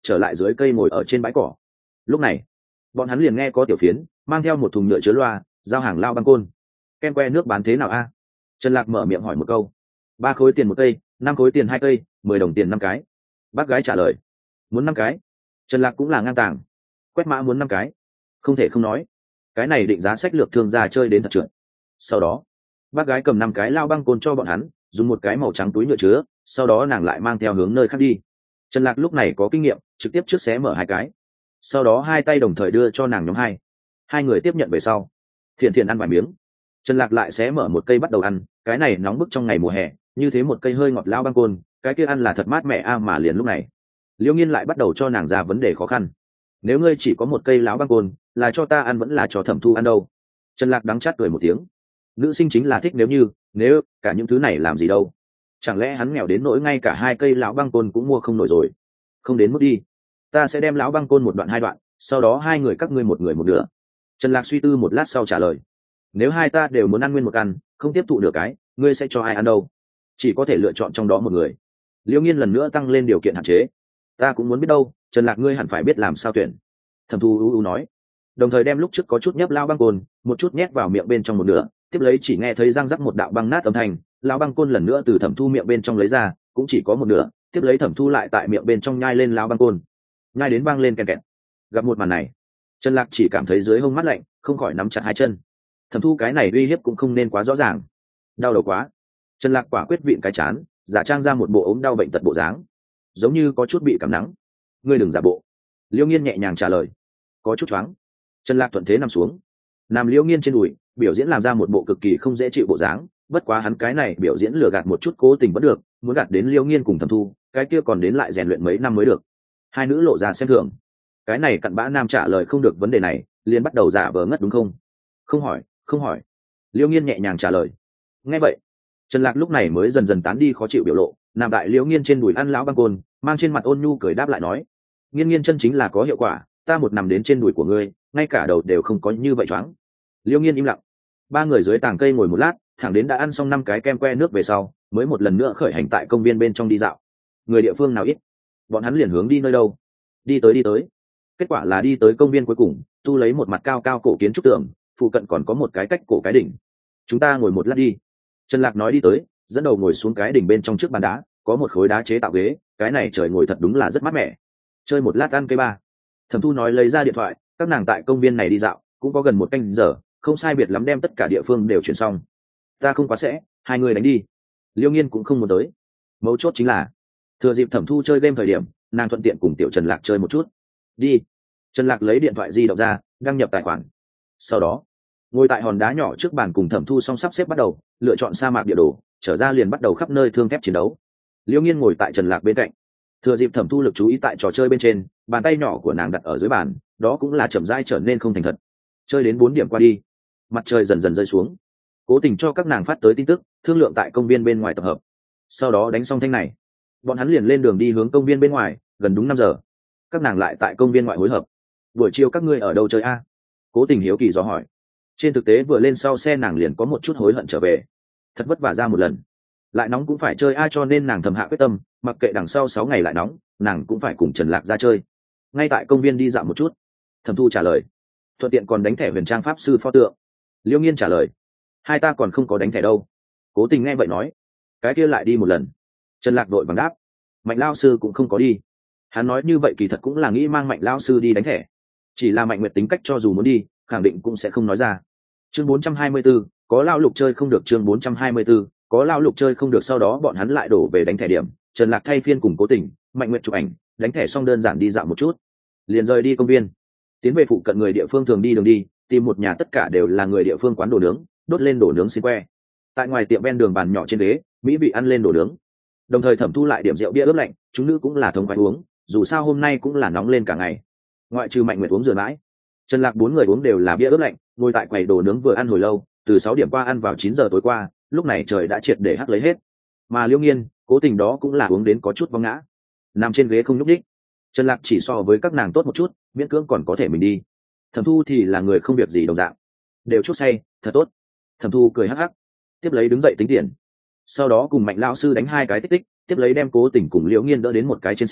Speaker 1: trở lại dưới cây ngồi ở trên bãi cỏ. Lúc này bọn hắn liền nghe có tiểu phiến mang theo một thùng nhựa chứa loa giao hàng lao băng côn. Kem que nước bán thế nào a? Trần Lạc mở miệng hỏi một câu. Ba khối tiền một cây, năm khối tiền hai cây, mười đồng tiền năm cái. Bác gái trả lời. Muốn năm cái. Trần Lạc cũng là ngang tàng. Quét mã muốn năm cái. Không thể không nói, cái này định giá sách lược thương gia chơi đến thật trượt. Sau đó bác gái cầm năm cái lao băng côn cho bọn hắn, dùng một cái màu trắng túi nhựa chứa, sau đó nàng lại mang theo hướng nơi khác đi. Trần Lạc lúc này có kinh nghiệm, trực tiếp trước xé mở hai cái, sau đó hai tay đồng thời đưa cho nàng nhóm hai. Hai người tiếp nhận về sau, thiện thiện ăn vài miếng. Trần Lạc lại xé mở một cây bắt đầu ăn, cái này nóng bức trong ngày mùa hè, như thế một cây hơi ngọt lao băng côn, cái kia ăn là thật mát mẻ a. Mà liền lúc này, Liễu Nghiên lại bắt đầu cho nàng ra vấn đề khó khăn. Nếu ngươi chỉ có một cây lão băng côn, là cho ta ăn vẫn là cho Thẩm Thu ăn đâu? Trần Lạc đắng chát cười một tiếng. Nữ sinh chính là thích nếu như, nếu cả những thứ này làm gì đâu? Chẳng lẽ hắn nghèo đến nỗi ngay cả hai cây lão băng côn cũng mua không nổi rồi? Không đến mức đi, ta sẽ đem lão băng côn một đoạn hai đoạn, sau đó hai người các ngươi một người một nửa. Trần Lạc suy tư một lát sau trả lời. Nếu hai ta đều muốn ăn nguyên một ăn, không tiếp thụ được cái, ngươi sẽ cho ai ăn đâu? Chỉ có thể lựa chọn trong đó một người. Liễu Nghiên lần nữa tăng lên điều kiện hạn chế. Ta cũng muốn biết đâu, Trần Lạc ngươi hẳn phải biết làm sao tuyển. Thẩm Thu u u nói, đồng thời đem lúc trước có chút nhấp lao băng côn, một chút nhét vào miệng bên trong một nửa, tiếp lấy chỉ nghe thấy răng rắc một đạo băng nát âm thanh, lao băng côn lần nữa từ Thẩm Thu miệng bên trong lấy ra, cũng chỉ có một nửa, tiếp lấy Thẩm Thu lại tại miệng bên trong nhai lên lao băng côn, nhai đến vang lên kẹt kẹt. Gặp một màn này, Trần Lạc chỉ cảm thấy dưới hông mát lạnh, không khỏi nắm chặt hai chân. Thẩm Thu cái này uy hiếp cũng không nên quá rõ ràng. Đau đầu quá. Trần Lạc quả quyết vịn cái chán, giả trang ra một bộ ốm đau bệnh tật bộ dáng, giống như có chút bị cảm nắng. Ngươi đừng giả bộ. Liễu Nghiên nhẹ nhàng trả lời. Có chút choáng. Trần Lạc thuận thế nằm xuống, nằm Liễu Nghiên trên đùi, biểu diễn làm ra một bộ cực kỳ không dễ chịu bộ dáng. Bất quá hắn cái này biểu diễn lừa gạt một chút cố tình vẫn được, muốn gạt đến Liễu Nghiên cùng Thẩm Thu, cái kia còn đến lại rèn luyện mấy năm mới được. Hai nữ lộ ra xem thường. Cái này cặn bã nam trả lời không được vấn đề này, liền bắt đầu giả vờ ngất đúng không? Không hỏi, không hỏi. Liễu Nghiên nhẹ nhàng trả lời. Nghe vậy, Trần Lạc lúc này mới dần dần tán đi khó chịu biểu lộ, nằm tại Liễu Nghiên trên đùi ăn lão băng côn, mang trên mặt ôn nhu cười đáp lại nói: Nghiên Nghiên chân chính là có hiệu quả, ta một nằm đến trên đùi của ngươi, ngay cả đầu đều không có như vậy choáng. Liễu Nghiên im lặng. Ba người dưới tàng cây ngồi một lát, thẳng đến đã ăn xong năm cái kem que nước về sau, mới một lần nữa khởi hành tại công viên bên trong đi dạo. Người địa phương nào ít, bọn hắn liền hướng đi nơi đâu? Đi tới đi tới. Kết quả là đi tới công viên cuối cùng, tu lấy một mặt cao cao cổ kiến trúc tường, phụ cận còn có một cái cách cổ cái đỉnh. Chúng ta ngồi một lát đi. Trần Lạc nói đi tới, dẫn đầu ngồi xuống cái đỉnh bên trong trước bàn đá, có một khối đá chế tạo ghế, cái này trời ngồi thật đúng là rất mát mẻ. Chơi một lát ăn cây ba. Thẩm Thu nói lấy ra điện thoại, các nàng tại công viên này đi dạo, cũng có gần một canh giờ, không sai biệt lắm đem tất cả địa phương đều chuyển xong. Ta không quá sẽ, hai người đánh đi. Liễu Nghiên cũng không muốn tới. Mấu chốt chính là, thừa dịp Thẩm Thu chơi game thời điểm, nàng thuận tiện cùng Tiểu Trần Lạc chơi một chút. Đi. Trần Lạc lấy điện thoại di động ra, đăng nhập tài khoản. Sau đó, ngồi tại hòn đá nhỏ trước bàn cùng Thẩm Thu song sắp xếp bắt đầu lựa chọn sa mạc địa đồ, trở ra liền bắt đầu khắp nơi thương thép chiến đấu. Liễu Nghiên ngồi tại Trần Lạc bên cạnh, thừa dịp Thẩm Thu lực chú ý tại trò chơi bên trên, bàn tay nhỏ của nàng đặt ở dưới bàn, đó cũng là chậm rãi trở nên không thành thật. Chơi đến bốn điểm qua đi, mặt trời dần dần rơi xuống. Cố Tình cho các nàng phát tới tin tức, thương lượng tại công viên bên ngoài tập hợp. Sau đó đánh xong thanh này, bọn hắn liền lên đường đi hướng công viên bên ngoài, gần đúng năm giờ. Các nàng lại tại công viên ngoại hối hợp. Buổi chiều các ngươi ở đâu chơi a? Cố Tình hiếu kỳ dò hỏi. Trên thực tế vừa lên sau xe nàng liền có một chút hối hận trở về. Thật vất vả ra một lần, lại nóng cũng phải chơi a, cho nên nàng thầm hạ quyết tâm, mặc kệ đằng sau sáu ngày lại nóng, nàng cũng phải cùng Trần Lạc ra chơi. Ngay tại công viên đi dạo một chút. Thẩm Thu trả lời. Thuận tiện còn đánh thẻ huyền trang pháp sư pho tượng. Liễu Nghiên trả lời. Hai ta còn không có đánh thẻ đâu. Cố Tình nghe vậy nói. Cái kia lại đi một lần. Trần Lạc đội bằng đáp. Mạnh lao sư cũng không có đi. Hắn nói như vậy kỳ thật cũng là nghĩ mang Mạnh lao sư đi đánh thẻ. Chỉ là Mạnh Nguyệt tính cách cho dù muốn đi, khẳng định cũng sẽ không nói ra. Chương bốn trăm hai mươi 4, có lao lục chơi không được. Chương bốn trăm hai mươi 4, có lao lục chơi không được. Sau đó bọn hắn lại đổ về đánh thẻ điểm. Trần Lạc thay phiên cùng Cố Tình, Mạnh Nguyệt chụp ảnh, đánh thẻ xong đơn giản đi dạo một chút, liền rời đi công viên, tiến về phụ cận người địa phương thường đi đường đi, tìm một nhà tất cả đều là người địa phương quán đồ nướng, đốt lên đồ nướng xin que. Tại ngoài tiệm ven đường bàn nhỏ trên ghế, mỹ vị ăn lên đồ nướng. Đồng thời Thẩm Thu lại điểm rượu bia ướp lạnh, chúng nữ cũng là thống khoái uống, dù sao hôm nay cũng là nóng lên cả ngày. Ngoại trừ Mạnh Nguyệt uống rửa mãi, Trần Lạc bốn người uống đều là bia ướp lạnh, ngồi tại quầy đồ nướng vừa ăn hồi lâu, từ sáu điểm qua ăn vào chín giờ tối qua, lúc này trời đã triệt để hắc lấy hết. Mà Liễu Nghiên, Cố Tình đó cũng là uống đến có chút vong ngã, nằm trên ghế không nhúc nhích. Trần Lạc chỉ so với các nàng tốt một chút, miễn cưỡng còn có thể mình đi. Thẩm Thu thì là người không việc gì đồng dạng, đều chút say, thật tốt. Thẩm Thu cười hắc hắc, tiếp lấy đứng dậy tính tiền, sau đó cùng Mạnh lão sư đánh hai cái tích tích, tiếp lấy đem Cố Tình cùng Liễu Nghiên đỡ đến một cái trên xe,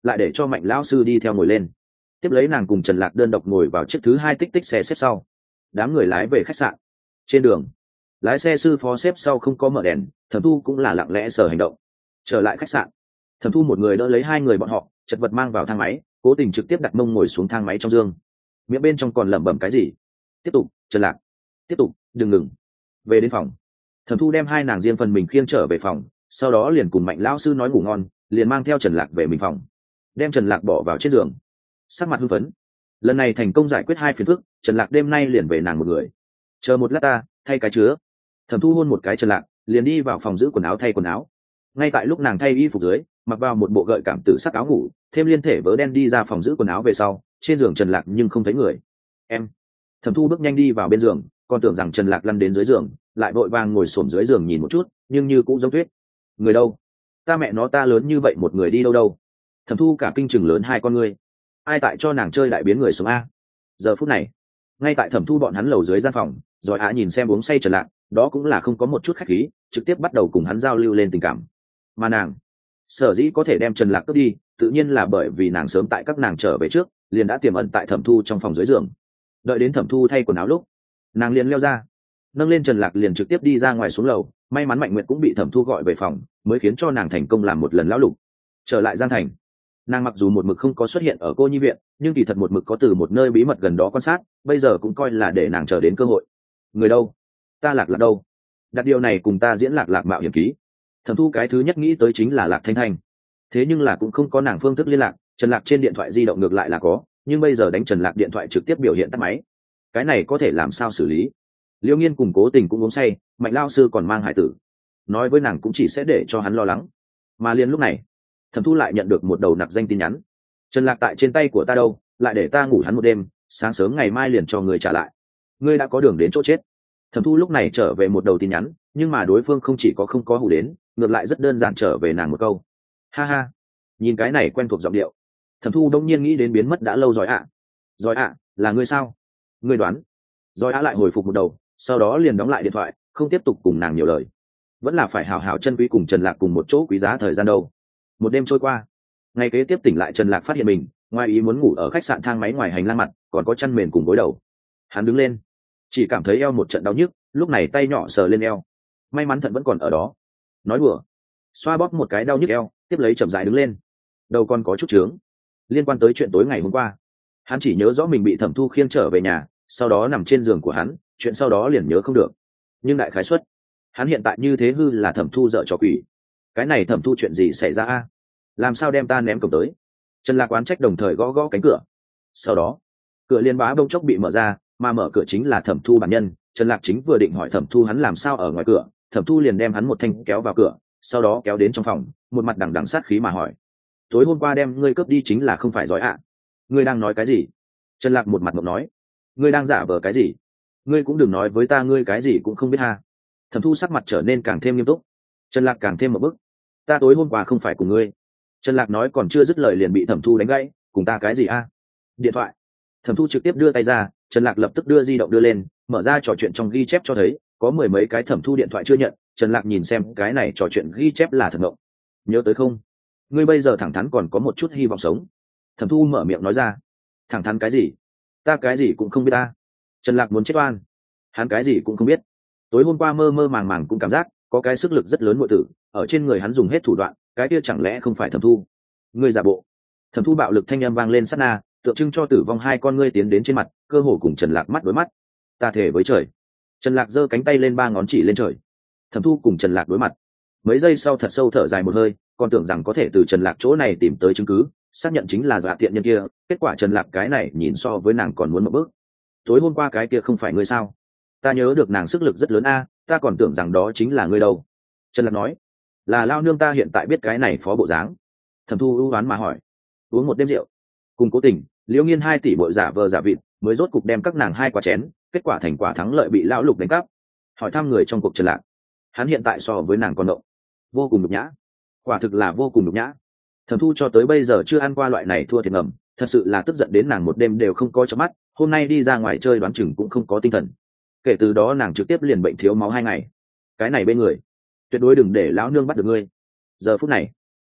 Speaker 1: lại để cho mạnh lão sư đi theo ngồi lên. Tiếp lấy nàng cùng Trần Lạc đơn độc ngồi vào chiếc thứ hai tích tích xe xếp sau. Đám người lái về khách sạn. Trên đường, lái xe sư phó xếp sau không có mở đèn, Thẩm Thu cũng là lặng lẽ sở hành động. Trở lại khách sạn, Thẩm Thu một người đỡ lấy hai người bọn họ, chật vật mang vào thang máy, cố tình trực tiếp đặt mông ngồi xuống thang máy trong giường. Miệng bên trong còn lẩm bẩm cái gì. Tiếp tục, Trần Lạc, tiếp tục, đừng ngừng. Về đến phòng, Thẩm Thu đem hai nàng riêng phần mình khiêng trở về phòng, sau đó liền cùng mạnh lão sư nói ngủ ngon, liền mang theo Trần Lạc về mình phòng, đem Trần Lạc bỏ vào trên giường, sắc mặt hưng phấn. Lần này thành công giải quyết hai phiền phức, Trần Lạc đêm nay liền về nàng một người. Chờ một lát ta thay cái chứa. Thẩm Thu hôn một cái Trần Lạc, liền đi vào phòng giữ quần áo thay quần áo. Ngay tại lúc nàng thay y phục dưới, mặc vào một bộ gợi cảm tử sắc áo ngủ, thêm liên thể vớ đen đi ra phòng giữ quần áo về sau, trên giường Trần Lạc nhưng không thấy người. Em. Thẩm Thu bước nhanh đi vào bên giường, còn tưởng rằng Trần Lạc lăn đến dưới giường, lại vội vàng ngồi xổm dưới giường nhìn một chút, nhưng như cũng giống tuyết. Người đâu? Ta mẹ nó ta lớn như vậy một người đi đâu đâu? Thẩm Thu cả kinh chừng lớn hai con ngươi. Ai tại cho nàng chơi đại biến người sống a? Giờ phút này, ngay tại Thẩm Thu bọn hắn lầu dưới gian phòng, rồi á nhìn xem uống say Trần Lạc, đó cũng là không có một chút khách khí, trực tiếp bắt đầu cùng hắn giao lưu lên tình cảm. Mà nàng, sở dĩ có thể đem Trần Lạc cướp đi, tự nhiên là bởi vì nàng sớm tại các nàng trở về trước, liền đã tiềm ẩn tại Thẩm Thu trong phòng dưới giường. Đợi đến Thẩm Thu thay quần áo lúc, nàng liền leo ra, nâng lên Trần Lạc liền trực tiếp đi ra ngoài xuống lầu. May mắn Mạnh Nguyệt cũng bị Thẩm Thu gọi về phòng, mới khiến cho nàng thành công làm một lần lão lục. Trở lại Giang Thành, nàng mặc dù một mực không có xuất hiện ở cô nhi viện, nhưng kỳ thật một mực có từ một nơi bí mật gần đó quan sát, bây giờ cũng coi là để nàng chờ đến cơ hội. Người đâu? Ta Lạc Lạc đâu? Đặt điều này cùng ta diễn Lạc Lạc mạo hiểm ký. Thẩm Thu cái thứ nhất nghĩ tới chính là Lạc Thanh Thanh, thế nhưng là cũng không có nàng phương thức liên lạc. Trần Lạc trên điện thoại di động ngược lại là có, nhưng bây giờ đánh Trần Lạc điện thoại trực tiếp biểu hiện tắt máy, cái này có thể làm sao xử lý? Liễu Nghiên cùng Cố Tình cũng uống say, Mạnh lao sư còn mang hải tử, nói với nàng cũng chỉ sẽ để cho hắn lo lắng. Mà liền lúc này, Thẩm Thu lại nhận được một đầu nặc danh tin nhắn. Trần Lạc tại trên tay của ta đâu, lại để ta ngủ hắn một đêm, sáng sớm ngày mai liền cho người trả lại. Ngươi đã có đường đến chỗ chết. Thẩm Thu lúc này trở về một đầu tin nhắn, nhưng mà đối phương không chỉ có không có hù đến, ngược lại rất đơn giản trở về nàng một câu. Ha ha, nhìn cái này quen thuộc giọng điệu. Thẩm Thu đông nhiên nghĩ đến biến mất đã lâu rồi ạ. À. Rồi ạ, à, là ngươi sao? Ngươi đoán. Rồi ạ lại hồi phục một đầu, sau đó liền đóng lại điện thoại, không tiếp tục cùng nàng nhiều lời. Vẫn là phải hào hào chân quý cùng Trần Lạc cùng một chỗ quý giá thời gian đâu. Một đêm trôi qua, ngày kế tiếp tỉnh lại Trần Lạc phát hiện mình ngoài ý muốn ngủ ở khách sạn thang máy ngoài hành lang mặt, còn có chăn mền cùng gối đầu. Hắn đứng lên, chỉ cảm thấy eo một trận đau nhức, lúc này tay nhỏ sờ lên eo, may mắn thận vẫn còn ở đó. Nói đùa, xoa bóp một cái đau nhức eo, tiếp lấy chậm rãi đứng lên. Đầu còn có chút trướng, liên quan tới chuyện tối ngày hôm qua. Hắn chỉ nhớ rõ mình bị Thẩm Thu khiêng trở về nhà, sau đó nằm trên giường của hắn, chuyện sau đó liền nhớ không được. Nhưng đại khái suất, hắn hiện tại như thế hư là Thẩm Thu dợ trò quỷ. Cái này Thẩm Thu chuyện gì xảy ra a? Làm sao đem ta ném cổng tới? Trần Lạc oán trách đồng thời gõ gõ cánh cửa. Sau đó, cửa liên bá bông chốc bị mở ra, mà mở cửa chính là Thẩm Thu bản nhân. Trần Lạc chính vừa định hỏi Thẩm Thu hắn làm sao ở ngoài cửa, Thẩm Thu liền đem hắn một thanh kéo vào cửa, sau đó kéo đến trong phòng, một mặt đằng đằng sát khí mà hỏi: tối hôm qua đem ngươi cướp đi chính là không phải giỏi ạ? À? Ngươi đang nói cái gì? Trần Lạc một mặt ngậm nói: ngươi đang giả vờ cái gì? Ngươi cũng đừng nói với ta ngươi cái gì cũng không biết ha. Thẩm Thu sắc mặt trở nên càng thêm nghiêm túc. Trần Lạc càng thêm một bức: ta tối hôm qua không phải cùng ngươi. Trần Lạc nói còn chưa dứt lời liền bị Thẩm Thu đánh gãy: cùng ta cái gì a? Điện thoại. Thẩm Thu trực tiếp đưa tay ra, Trần Lạc lập tức đưa di động đưa lên, mở ra trò chuyện trong ghi chép cho thấy có mười mấy cái Thẩm Thu điện thoại chưa nhận. Trần Lạc nhìn xem cái này trò chuyện ghi chép là thật ngộng. Nhớ tới không? Ngươi bây giờ thẳng thắn còn có một chút hy vọng sống. Thẩm Thu mở miệng nói ra. Thẳng thắn cái gì? Ta cái gì cũng không biết ta. Trần Lạc muốn chết oan. Hắn cái gì cũng không biết. Tối hôm qua mơ mơ màng màng cũng cảm giác có cái sức lực rất lớn muội tử ở trên người hắn dùng hết thủ đoạn, cái kia chẳng lẽ không phải Thẩm Thu? Ngươi giả bộ. Thẩm Thu bạo lực thanh âm vang lên sát na, tượng trưng cho tử vong hai con ngươi tiến đến trên mặt, cơ hồ cùng Trần Lạc mắt đối mắt. Ta thề với trời. Trần Lạc giơ cánh tay lên ba ngón chỉ lên trời. Thẩm Thu cùng Trần Lạc đối mặt, mấy giây sau thật sâu thở dài một hơi, còn tưởng rằng có thể từ Trần Lạc chỗ này tìm tới chứng cứ, xác nhận chính là dạ tiện nhân kia. Kết quả Trần Lạc cái này nhìn so với nàng còn muốn một bước. Tối hôm qua cái kia không phải ngươi sao? Ta nhớ được nàng sức lực rất lớn a, ta còn tưởng rằng đó chính là ngươi đâu. Trần Lạc nói. Là lao nương ta hiện tại biết cái này phó bộ dáng. Thẩm Thu ưu oán mà hỏi. Uống một đêm rượu, cùng Cố Tình, Liễu Nghiên hai tỷ bội giả vờ giả vịt, mới rốt cục đem các nàng hai quả chén, kết quả thành quả thắng lợi bị lão lục đánh cắp. Hỏi thăm người trong cuộc Trần Lạc, hắn hiện tại so với nàng còn nộ, vô cùng nhục nhã, quả thực là vô cùng nhục nhã. Thẩm Thu cho tới bây giờ chưa ăn qua loại này thua thiệt ngầm, thật sự là tức giận đến nàng một đêm đều không có chớp mắt, hôm nay đi ra ngoài chơi đoán chừng cũng không có tinh thần. Kể từ đó nàng trực tiếp liền bệnh thiếu máu hai ngày. Cái này bên người, tuyệt đối đừng để lão nương bắt được ngươi. Giờ phút này,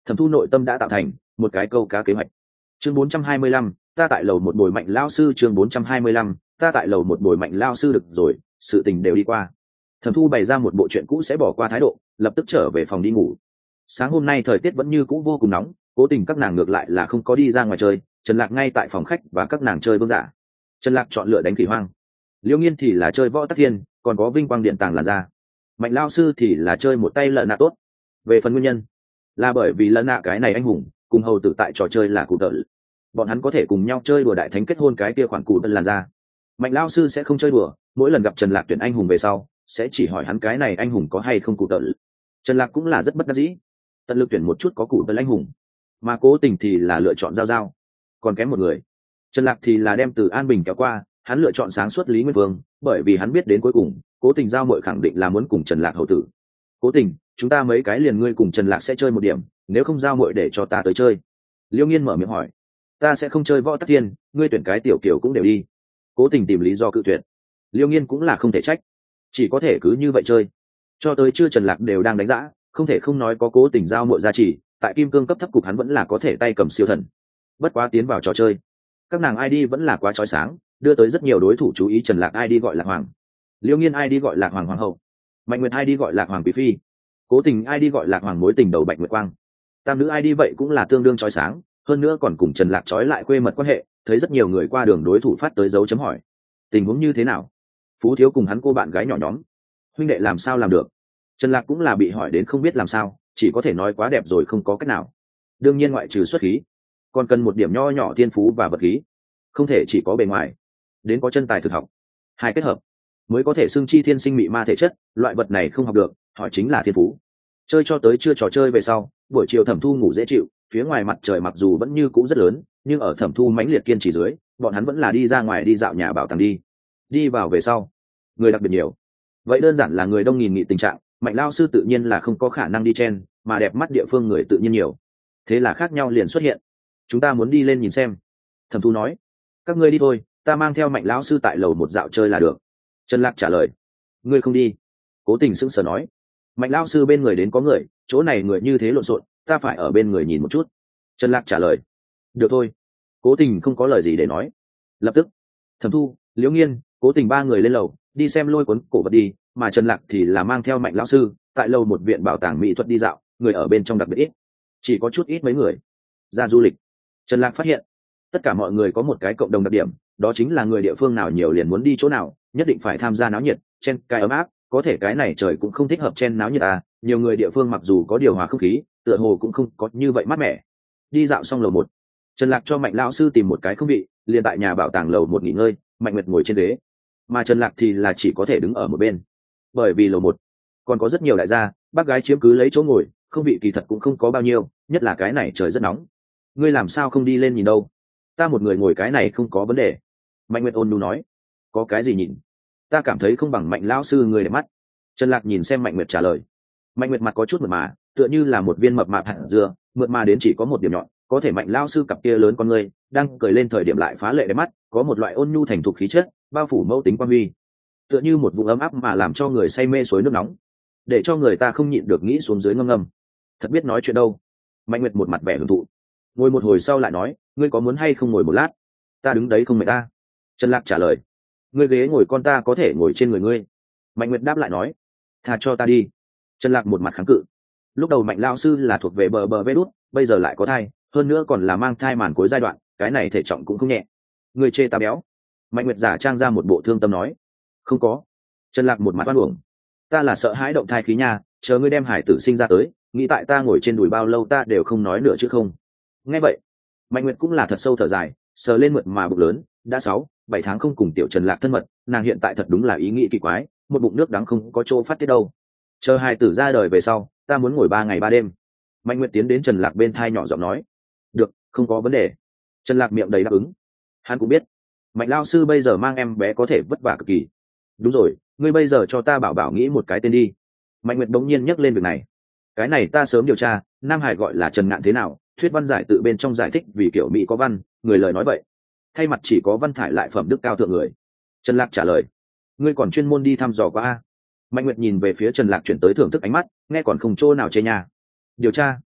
Speaker 1: Thẩm Thu nội tâm đã tạo thành một cái câu cá kế hoạch. Chương bốn trăm hai mươi lăm, ta tại lầu một bồi mạnh lao sư. Chương bốn trăm hai mươi lăm, ta tại lầu một bồi mạnh lao sư. Được rồi, sự tình đều đi qua. Thẩm Thu bày ra một bộ chuyện cũ sẽ bỏ qua thái độ, lập tức trở về phòng đi ngủ. Sáng hôm nay thời tiết vẫn như cũ vô cùng nóng, cố tình các nàng ngược lại là không có đi ra ngoài chơi. Trần Lạc ngay tại phòng khách và các nàng chơi vương giả. Trần Lạc chọn lựa đánh thủy hoang, Liễu Nghiên thì là chơi võ tắc thiên, còn có vinh quang điện tàng là ra. Mạnh lao sư thì là chơi một tay lợn nạ tốt. Về phần nguyên nhân, là bởi vì lợn nạ cái này anh hùng cùng hầu tử tại trò chơi là cụ tợ, bọn hắn có thể cùng nhau chơi đùa đại thánh kết hôn cái kia khoản cụ tợ là ra. Mạnh lao sư sẽ không chơi đùa, mỗi lần gặp Trần Lạc tuyển anh hùng về sau sẽ chỉ hỏi hắn cái này anh hùng có hay không cụ tợ. Trần Lạc cũng là rất bất đắc dĩ, tận lực tuyển một chút có cụ tợ anh hùng, mà cố tình thì là lựa chọn giao giao, còn kém một người. Trần Lạc thì là đem từ An Bình kéo qua, hắn lựa chọn sáng suốt Lý Nguyên Vương, bởi vì hắn biết đến cuối cùng cố tình giao muội khẳng định là muốn cùng Trần Lạc hầu tử. Cố tình, chúng ta mấy cái liền ngươi cùng Trần Lạc sẽ chơi một điểm, nếu không giao muội để cho ta tới chơi. Liêu Nghiên mở miệng hỏi. Ta sẽ không chơi võ tắc thiên, ngươi tuyển cái tiểu kiều cũng đều đi. Cố tình tìm lý do cự tuyệt. Liêu Nghiên cũng là không thể trách, chỉ có thể cứ như vậy chơi cho tới chưa. Trần Lạc đều đang đánh giá, không thể không nói có cố tình giao muội gia trì, tại kim cương cấp thấp cục hắn vẫn là có thể tay cầm siêu thần. Bất quá tiến vào trò chơi, các nàng i đê vẫn là quá chói sáng, đưa tới rất nhiều đối thủ chú ý. Trần Lạc i đê gọi là Hoàng, Liêu Nghiên i đê gọi là Hoàng Hoàng hậu, Mạnh Nguyệt i đê gọi là Hoàng Quý phi, cố tình i đê gọi là Hoàng mối tình đầu Bạch Nguyệt Quang. Tam nữ i đê vậy cũng là tương đương chói sáng, hơn nữa còn cùng Trần Lạc chói lại khuê mật quan hệ, thấy rất nhiều người qua đường đối thủ phát tới dấu chấm hỏi. Tình huống như thế nào? Phú thiếu cùng hắn cô bạn gái nhỏ nhóm, huynh đệ làm sao làm được? Trần Lạc cũng là bị hỏi đến không biết làm sao, chỉ có thể nói quá đẹp rồi không có cách nào. Đương nhiên ngoại trừ xuất khí, còn cần một điểm nho nhỏ thiên phú và vật khí, không thể chỉ có bề ngoài, đến có chân tài thực học, hai kết hợp mới có thể xưng chi thiên sinh mị ma thể chất. Loại vật này không học được, hỏi chính là thiên phú. Chơi cho tới chưa trò chơi về sau, buổi chiều Thẩm Thu ngủ dễ chịu, phía ngoài mặt trời mặc dù vẫn như cũ rất lớn, nhưng ở Thẩm Thu mãnh liệt kiên trì dưới, bọn hắn vẫn là đi ra ngoài đi dạo nhà bảo tàng đi. Đi vào về sau, người đặc biệt nhiều, vậy đơn giản là người đông nghìn nghị tình trạng. Mạnh lao sư tự nhiên là không có khả năng đi chen, mà đẹp mắt địa phương người tự nhiên nhiều, thế là khác nhau liền xuất hiện. Chúng ta muốn đi lên nhìn xem, Thẩm Thu nói. Các ngươi đi thôi, ta mang theo Mạnh lão sư tại lầu một dạo chơi là được. Trần Lạc trả lời. Ngươi không đi? Cố tình sững sờ nói. Mạnh lão sư bên người đến có người, chỗ này người như thế lộn xộn, ta phải ở bên người nhìn một chút. Trần Lạc trả lời. Được thôi. Cố tình không có lời gì để nói. Lập tức, Thẩm Thu, Liễu Nghiên, Cố tình ba người lên lầu đi xem lôi cuốn cổ vật đi, mà Trần Lạc thì là mang theo Mạnh lão sư tại lầu một viện bảo tàng mỹ thuật đi dạo. Người ở bên trong đặc biệt ít, chỉ có chút ít mấy người ra du lịch. Trần Lạc phát hiện tất cả mọi người có một cái cộng đồng đặc điểm, đó chính là người địa phương nào nhiều liền muốn đi chỗ nào, nhất định phải tham gia náo nhiệt, chen cái ấm áp. Có thể cái này trời cũng không thích hợp chen náo nhiệt à, nhiều người địa phương mặc dù có điều hòa không khí, tựa hồ cũng không có như vậy mát mẻ. Đi dạo xong lầu một, Trần Lạc cho Mạnh lão sư tìm một cái không vị, liền tại nhà bảo tàng lầu một nghỉ ngơi. Mạnh Nguyệt ngồi trên ghế, mà Trần Lạc thì là chỉ có thể đứng ở một bên, bởi vì lầu một còn có rất nhiều đại gia, bác gái chiếm cứ lấy chỗ ngồi, không vị kỳ thật cũng không có bao nhiêu, nhất là cái này trời rất nóng. Ngươi làm sao không đi lên nhìn đâu? Ta một người ngồi cái này không có vấn đề. Mạnh Nguyệt ôn nhu nói. Có cái gì nhìn? Ta cảm thấy không bằng Mạnh lão sư người đẹp mắt. Trần Lạc nhìn xem Mạnh Nguyệt trả lời. Mạnh Nguyệt mặt có chút mượt mà, tựa như là một viên mập mạp hạt dưa, mượt mà đến chỉ có một điểm nhọn. Có thể Mạnh lão sư cặp kia lớn con người, đang cười lên thời điểm lại phá lệ đẹp mắt, có một loại ôn nhu thành thục khí chất, bao phủ mẫu tính quan huy, tựa như một vùng ấm áp mà làm cho người say mê suối nước nóng, để cho người ta không nhịn được nghĩ xuống dưới ngâm ngâm. Thật biết nói chuyện đâu. Mạnh Nguyệt một mặt vẻ hưởng thụ, ngồi một hồi sau lại nói, ngươi có muốn hay không ngồi một lát? Ta đứng đấy không mệt ta. Trần Lạc trả lời. Ngươi ghế ngồi con ta có thể ngồi trên người ngươi. Mạnh Nguyệt đáp lại nói. Thà cho ta đi. Trần Lạc một mặt kháng cự. Lúc đầu Mạnh lão sư là thuộc về bờ bờ vê đút, bây giờ lại có thai, hơn nữa còn là mang thai màn cuối giai đoạn, cái này thể trọng cũng không nhẹ. Ngươi chê ta béo? Mạnh Nguyệt giả trang ra một bộ thương tâm nói. Không có. Trần Lạc một mặt oan uổng. Ta là sợ hãi động thai khí nha, chờ ngươi đem hải tử sinh ra tới, nghĩ tại ta ngồi trên đùi bao lâu ta đều không nói nữa chứ không. Nghe vậy, Mạnh Nguyệt cũng là thật sâu thở dài, sờ lên mượt mà bụng lớn, đã sáu, bảy tháng không cùng tiểu Trần Lạc thân mật, nàng hiện tại thật đúng là ý nghĩ kỳ quái, một bụng nước đắng không có chỗ phát tiết đâu. Chờ hai tử ra đời về sau, ta muốn ngồi ba ngày ba đêm. Mạnh Nguyệt tiến đến Trần Lạc bên thai nhỏ giọng nói. Được, không có vấn đề. Trần Lạc miệng đầy đáp ứng. Hắn cũng biết, Mạnh lão sư bây giờ mang em bé có thể vất vả cực kỳ. Đúng rồi, ngươi bây giờ cho ta bảo bảo nghĩ một cái tên đi. Mạnh Nguyệt đống nhiên nhắc lên việc này. Cái này ta sớm điều tra, Nam Hải gọi là Trần Ngạn thế nào, thuyết văn giải tự bên trong giải thích vì kiểu Mỹ có văn, người lời nói vậy. Thay mặt chỉ có văn thải lại phẩm đức cao thượng người. Trần Lạc trả lời. Ngươi còn chuyên môn đi thăm dò qua a? Mạnh Nguyệt nhìn về phía Trần Lạc chuyển tới thưởng thức ánh mắt, nghe còn không chỗ nào chê nhà. Điều tra.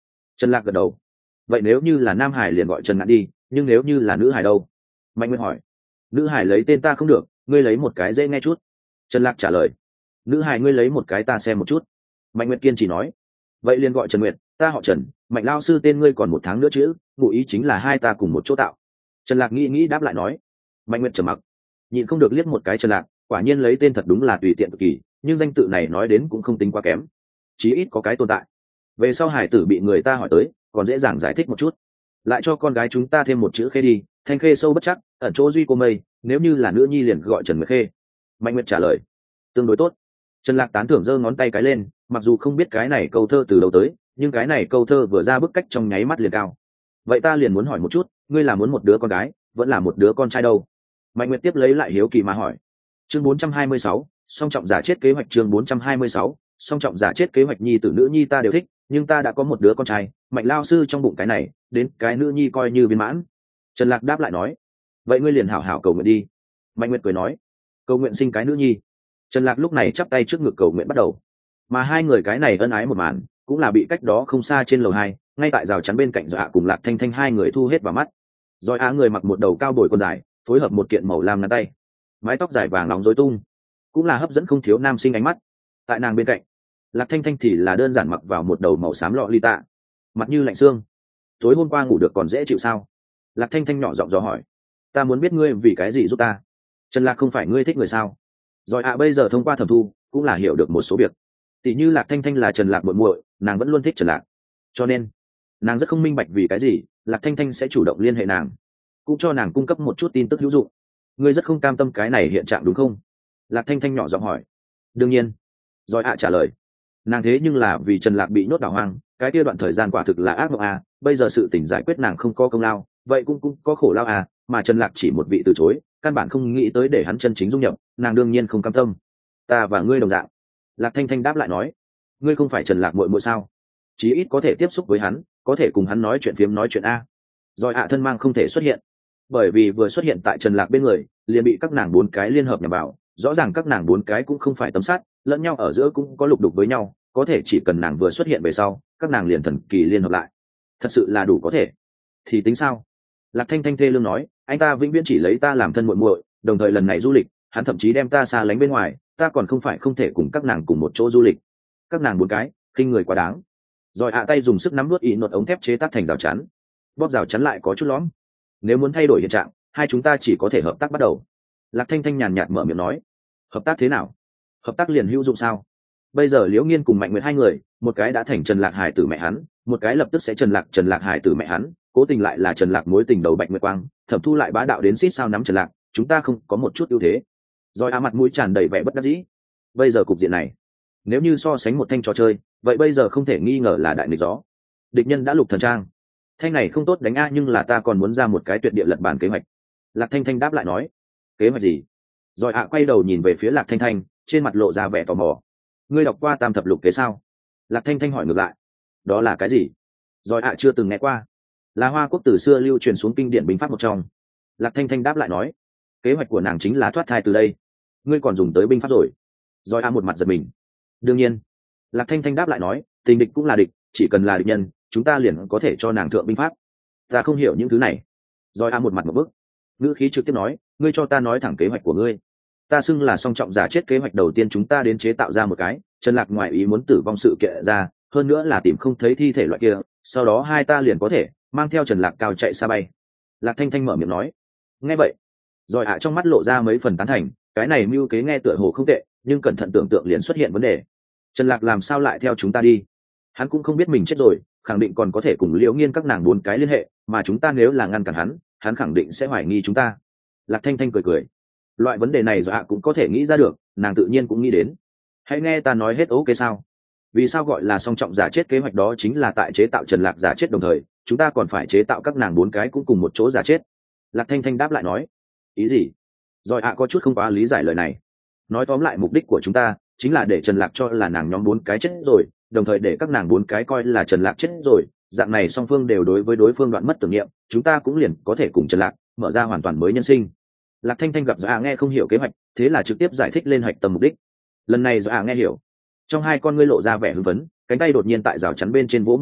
Speaker 1: Trần Lạc gật đầu. Vậy nếu như là nam hải liền gọi Trần Ngạn đi, nhưng nếu như là nữ hải đâu? Mạnh Nguyệt hỏi. Nữ hải lấy tên ta không được, ngươi lấy một cái dễ nghe chút. Trần Lạc trả lời. Nữ hải ngươi lấy một cái ta xem một chút. Mạnh Nguyệt kiên trì nói. Vậy liền gọi Trần Nguyệt, ta họ Trần, Mạnh lao sư tên ngươi còn một tháng nữa chứ, ngụ ý chính là hai ta cùng một chỗ tạo. Trần Lạc nghĩ nghĩ đáp lại nói. Mạnh Nguyệt trầm mặc, nhịn không được liếc một cái Trần Lạc, quả nhiên lấy tên thật đúng là tùy tiện cực kỳ, nhưng danh tự này nói đến cũng không tính quá kém, chí ít có cái tồn tại. Về sau hải tử bị người ta hỏi tới, còn dễ dàng giải thích một chút. Lại cho con gái chúng ta thêm một chữ Khê đi, thanh khê sâu bất chắc, ẩn chỗ duy cô mây, nếu như là nữ nhi liền gọi Trần Nguyệt Khê. Mạnh Nguyệt trả lời. Tương đối tốt. Trần Lạc tán thưởng giơ ngón tay cái lên, mặc dù không biết cái này câu thơ từ đâu tới, nhưng cái này câu thơ vừa ra bức cách trong nháy mắt liền cao. Vậy ta liền muốn hỏi một chút, ngươi là muốn một đứa con gái, vẫn là một đứa con trai đâu? Mạnh Nguyệt tiếp lấy lại hiếu kỳ mà hỏi. Chương bốn trăm hai mươi sáu, song trọng giả chết kế hoạch. Chương bốn trăm hai mươi sáu, song trọng giả chết kế hoạch. Nhi tử nữ nhi ta đều thích, nhưng ta đã có một đứa con trai, Mạnh lao sư trong bụng cái này, đến cái nữ nhi coi như viên mãn. Trần Lạc đáp lại nói. Vậy ngươi liền hảo hảo cầu nguyện đi. Mạnh Nguyệt cười nói. Cầu nguyện sinh cái nữ nhi. Trần Lạc lúc này chắp tay trước ngực cầu nguyện bắt đầu. Mà hai người cái này ân ái một màn, cũng là bị cách đó không xa trên lầu hai, ngay tại rào chắn bên cạnh Dọa cùng Lạc Thanh Thanh hai người thu hết vào mắt. Rồi á người mặc một đầu cao bồi quần dài, phối hợp một kiện màu lam ngắn tay, mái tóc dài vàng nóng rối tung, cũng là hấp dẫn không thiếu nam sinh ánh mắt. Tại nàng bên cạnh, Lạc Thanh Thanh thì là đơn giản mặc vào một đầu màu xám lọ ly tạ, mặt như lạnh xương. Tối hôm qua ngủ được còn dễ chịu sao? Lạc Thanh Thanh nhỏ giọng dò hỏi. Ta muốn biết ngươi vì cái gì giúp ta. Trần Lạc không phải ngươi thích người sao? Rồi ạ bây giờ thông qua thẩm thu cũng là hiểu được một số việc, tỷ như Lạc Thanh Thanh là Trần Lạc muội muội, nàng vẫn luôn thích Trần Lạc, cho nên nàng rất không minh bạch vì cái gì Lạc Thanh Thanh sẽ chủ động liên hệ nàng, cũng cho nàng cung cấp một chút tin tức hữu dụng. Ngươi rất không cam tâm cái này hiện trạng đúng không? Lạc Thanh Thanh nhỏ giọng hỏi. Đương nhiên. Rồi ạ trả lời. Nàng thế nhưng là vì Trần Lạc bị nhốt đảo hoang, cái kia đoạn thời gian quả thực là ác mộng à, bây giờ sự tình giải quyết nàng không có công lao, vậy cũng cũng có khổ lao à, mà Trần Lạc chỉ một vị từ chối, căn bản không nghĩ tới để hắn chân chính dung nhập, nàng đương nhiên không cam tâm. Ta và ngươi đồng dạng. Lạc Thanh Thanh đáp lại nói. Ngươi không phải Trần Lạc muội muội sao? Chí ít có thể tiếp xúc với hắn, có thể cùng hắn nói chuyện phiếm nói chuyện a. Rồi ạ thân mang không thể xuất hiện, bởi vì vừa xuất hiện tại Trần Lạc bên người, liền bị các nàng bốn cái liên hợp nhằm vào, rõ ràng các nàng bốn cái cũng không phải tấm sắt, lẫn nhau ở giữa cũng có lục đục với nhau, có thể chỉ cần nàng vừa xuất hiện về sau, các nàng liền thần kỳ liên hợp lại. Thật sự là đủ có thể. Thì tính sao? Lạc Thanh Thanh thê lương nói, anh ta vĩnh viễn chỉ lấy ta làm thân muội muội, đồng thời lần này du lịch, hắn thậm chí đem ta xa lánh bên ngoài, ta còn không phải không thể cùng các nàng cùng một chỗ du lịch. Các nàng bốn cái, khinh người quá đáng. Rồi ạ tay dùng sức nắm nuốt ý nốt ống thép chế tác thành rào chắn, bóp rào chắn lại có chút lõm. Nếu muốn thay đổi hiện trạng, hai chúng ta chỉ có thể hợp tác bắt đầu. Lạc Thanh Thanh nhàn nhạt mở miệng nói. Hợp tác thế nào? Hợp tác liền hữu dụng sao? Bây giờ Liễu Nghiên cùng Mạnh Nguyệt hai người, một cái đã thành Trần Lạc Hải tử mẹ hắn, một cái lập tức sẽ Trần Lạc Trần Lạc Hải tử mẹ hắn, cố tình lại là Trần Lạc mối tình đầu Bạch Nguyệt Quang, Thẩm Thu lại bá đạo đến xít sao nắm Trần Lạc, chúng ta không có một chút ưu thế. Rồi á mặt mũi tràn đầy vẻ bất đắc dĩ. Bây giờ cục diện này, nếu như so sánh một thanh trò chơi, vậy bây giờ không thể nghi ngờ là đại nghịch gió. Địch nhân đã lục thần trang, thanh này không tốt đánh a, nhưng là ta còn muốn ra một cái tuyệt địa lật bản kế hoạch. Lạc Thanh Thanh đáp lại nói. Kế hoạch gì? Rồi ạ quay đầu nhìn về phía Lạc Thanh Thanh, trên mặt lộ ra vẻ tò mò. Ngươi đọc qua Tam thập lục kế sao? Lạc Thanh Thanh hỏi ngược lại. Đó là cái gì? Rồi ạ chưa từng nghe qua. Là Hoa Quốc từ xưa lưu truyền xuống kinh điển binh pháp một trong. Lạc Thanh Thanh đáp lại nói. Kế hoạch của nàng chính là thoát thai từ đây. Ngươi còn dùng tới binh pháp rồi? Rồi ạ một mặt giật mình. Đương nhiên. Lạc Thanh Thanh đáp lại nói, tình địch cũng là địch, chỉ cần là địch nhân, chúng ta liền có thể cho nàng thượng binh pháp. Ta không hiểu những thứ này. Rồi a một mặt một bức, ngữ khí trực tiếp nói, ngươi cho ta nói thẳng kế hoạch của ngươi. Ta xưng là song trọng giả chết kế hoạch đầu tiên chúng ta đến chế tạo ra một cái, Trần Lạc ngoại ý muốn tử vong sự kiện ra, hơn nữa là tìm không thấy thi thể loại kia, sau đó hai ta liền có thể mang theo Trần Lạc cao chạy xa bay. Lạc Thanh Thanh mở miệng nói. Nghe vậy, rồi ạ trong mắt lộ ra mấy phần tán thành, cái này mưu kế nghe tựa hồ không tệ, nhưng cẩn thận tưởng tượng liền xuất hiện vấn đề. Trần Lạc làm sao lại theo chúng ta đi? Hắn cũng không biết mình chết rồi, khẳng định còn có thể cùng Liễu Nghiên các nàng bốn cái liên hệ, mà chúng ta nếu là ngăn cản hắn, hắn khẳng định sẽ hoài nghi chúng ta. Lạc Thanh Thanh cười cười. Loại vấn đề này dạ cũng có thể nghĩ ra được, nàng tự nhiên cũng nghĩ đến. Hãy nghe ta nói hết ok sao? Vì sao gọi là song trọng giả chết kế hoạch đó chính là tại chế tạo Trần Lạc giả chết đồng thời, chúng ta còn phải chế tạo các nàng bốn cái cũng cùng một chỗ giả chết. Lạc Thanh Thanh đáp lại nói. Ý gì? Rồi ạ có chút không quá lý giải lời này. Nói tóm lại mục đích của chúng ta chính là để Trần Lạc cho là nàng nhóm bốn cái chết rồi, đồng thời để các nàng bốn cái coi là Trần Lạc chết rồi, dạng này song phương đều đối với đối phương đoạn mất tưởng niệm, chúng ta cũng liền có thể cùng Trần Lạc mở ra hoàn toàn mới nhân sinh. Lạc Thanh Thanh gặp Dạ nghe không hiểu kế hoạch, thế là trực tiếp giải thích lên hạch tâm mục đích. Lần này Dạ nghe hiểu, trong hai con ngươi lộ ra vẻ hưng phấn, cánh tay đột nhiên tại rào chắn bên trên vỗ một cái,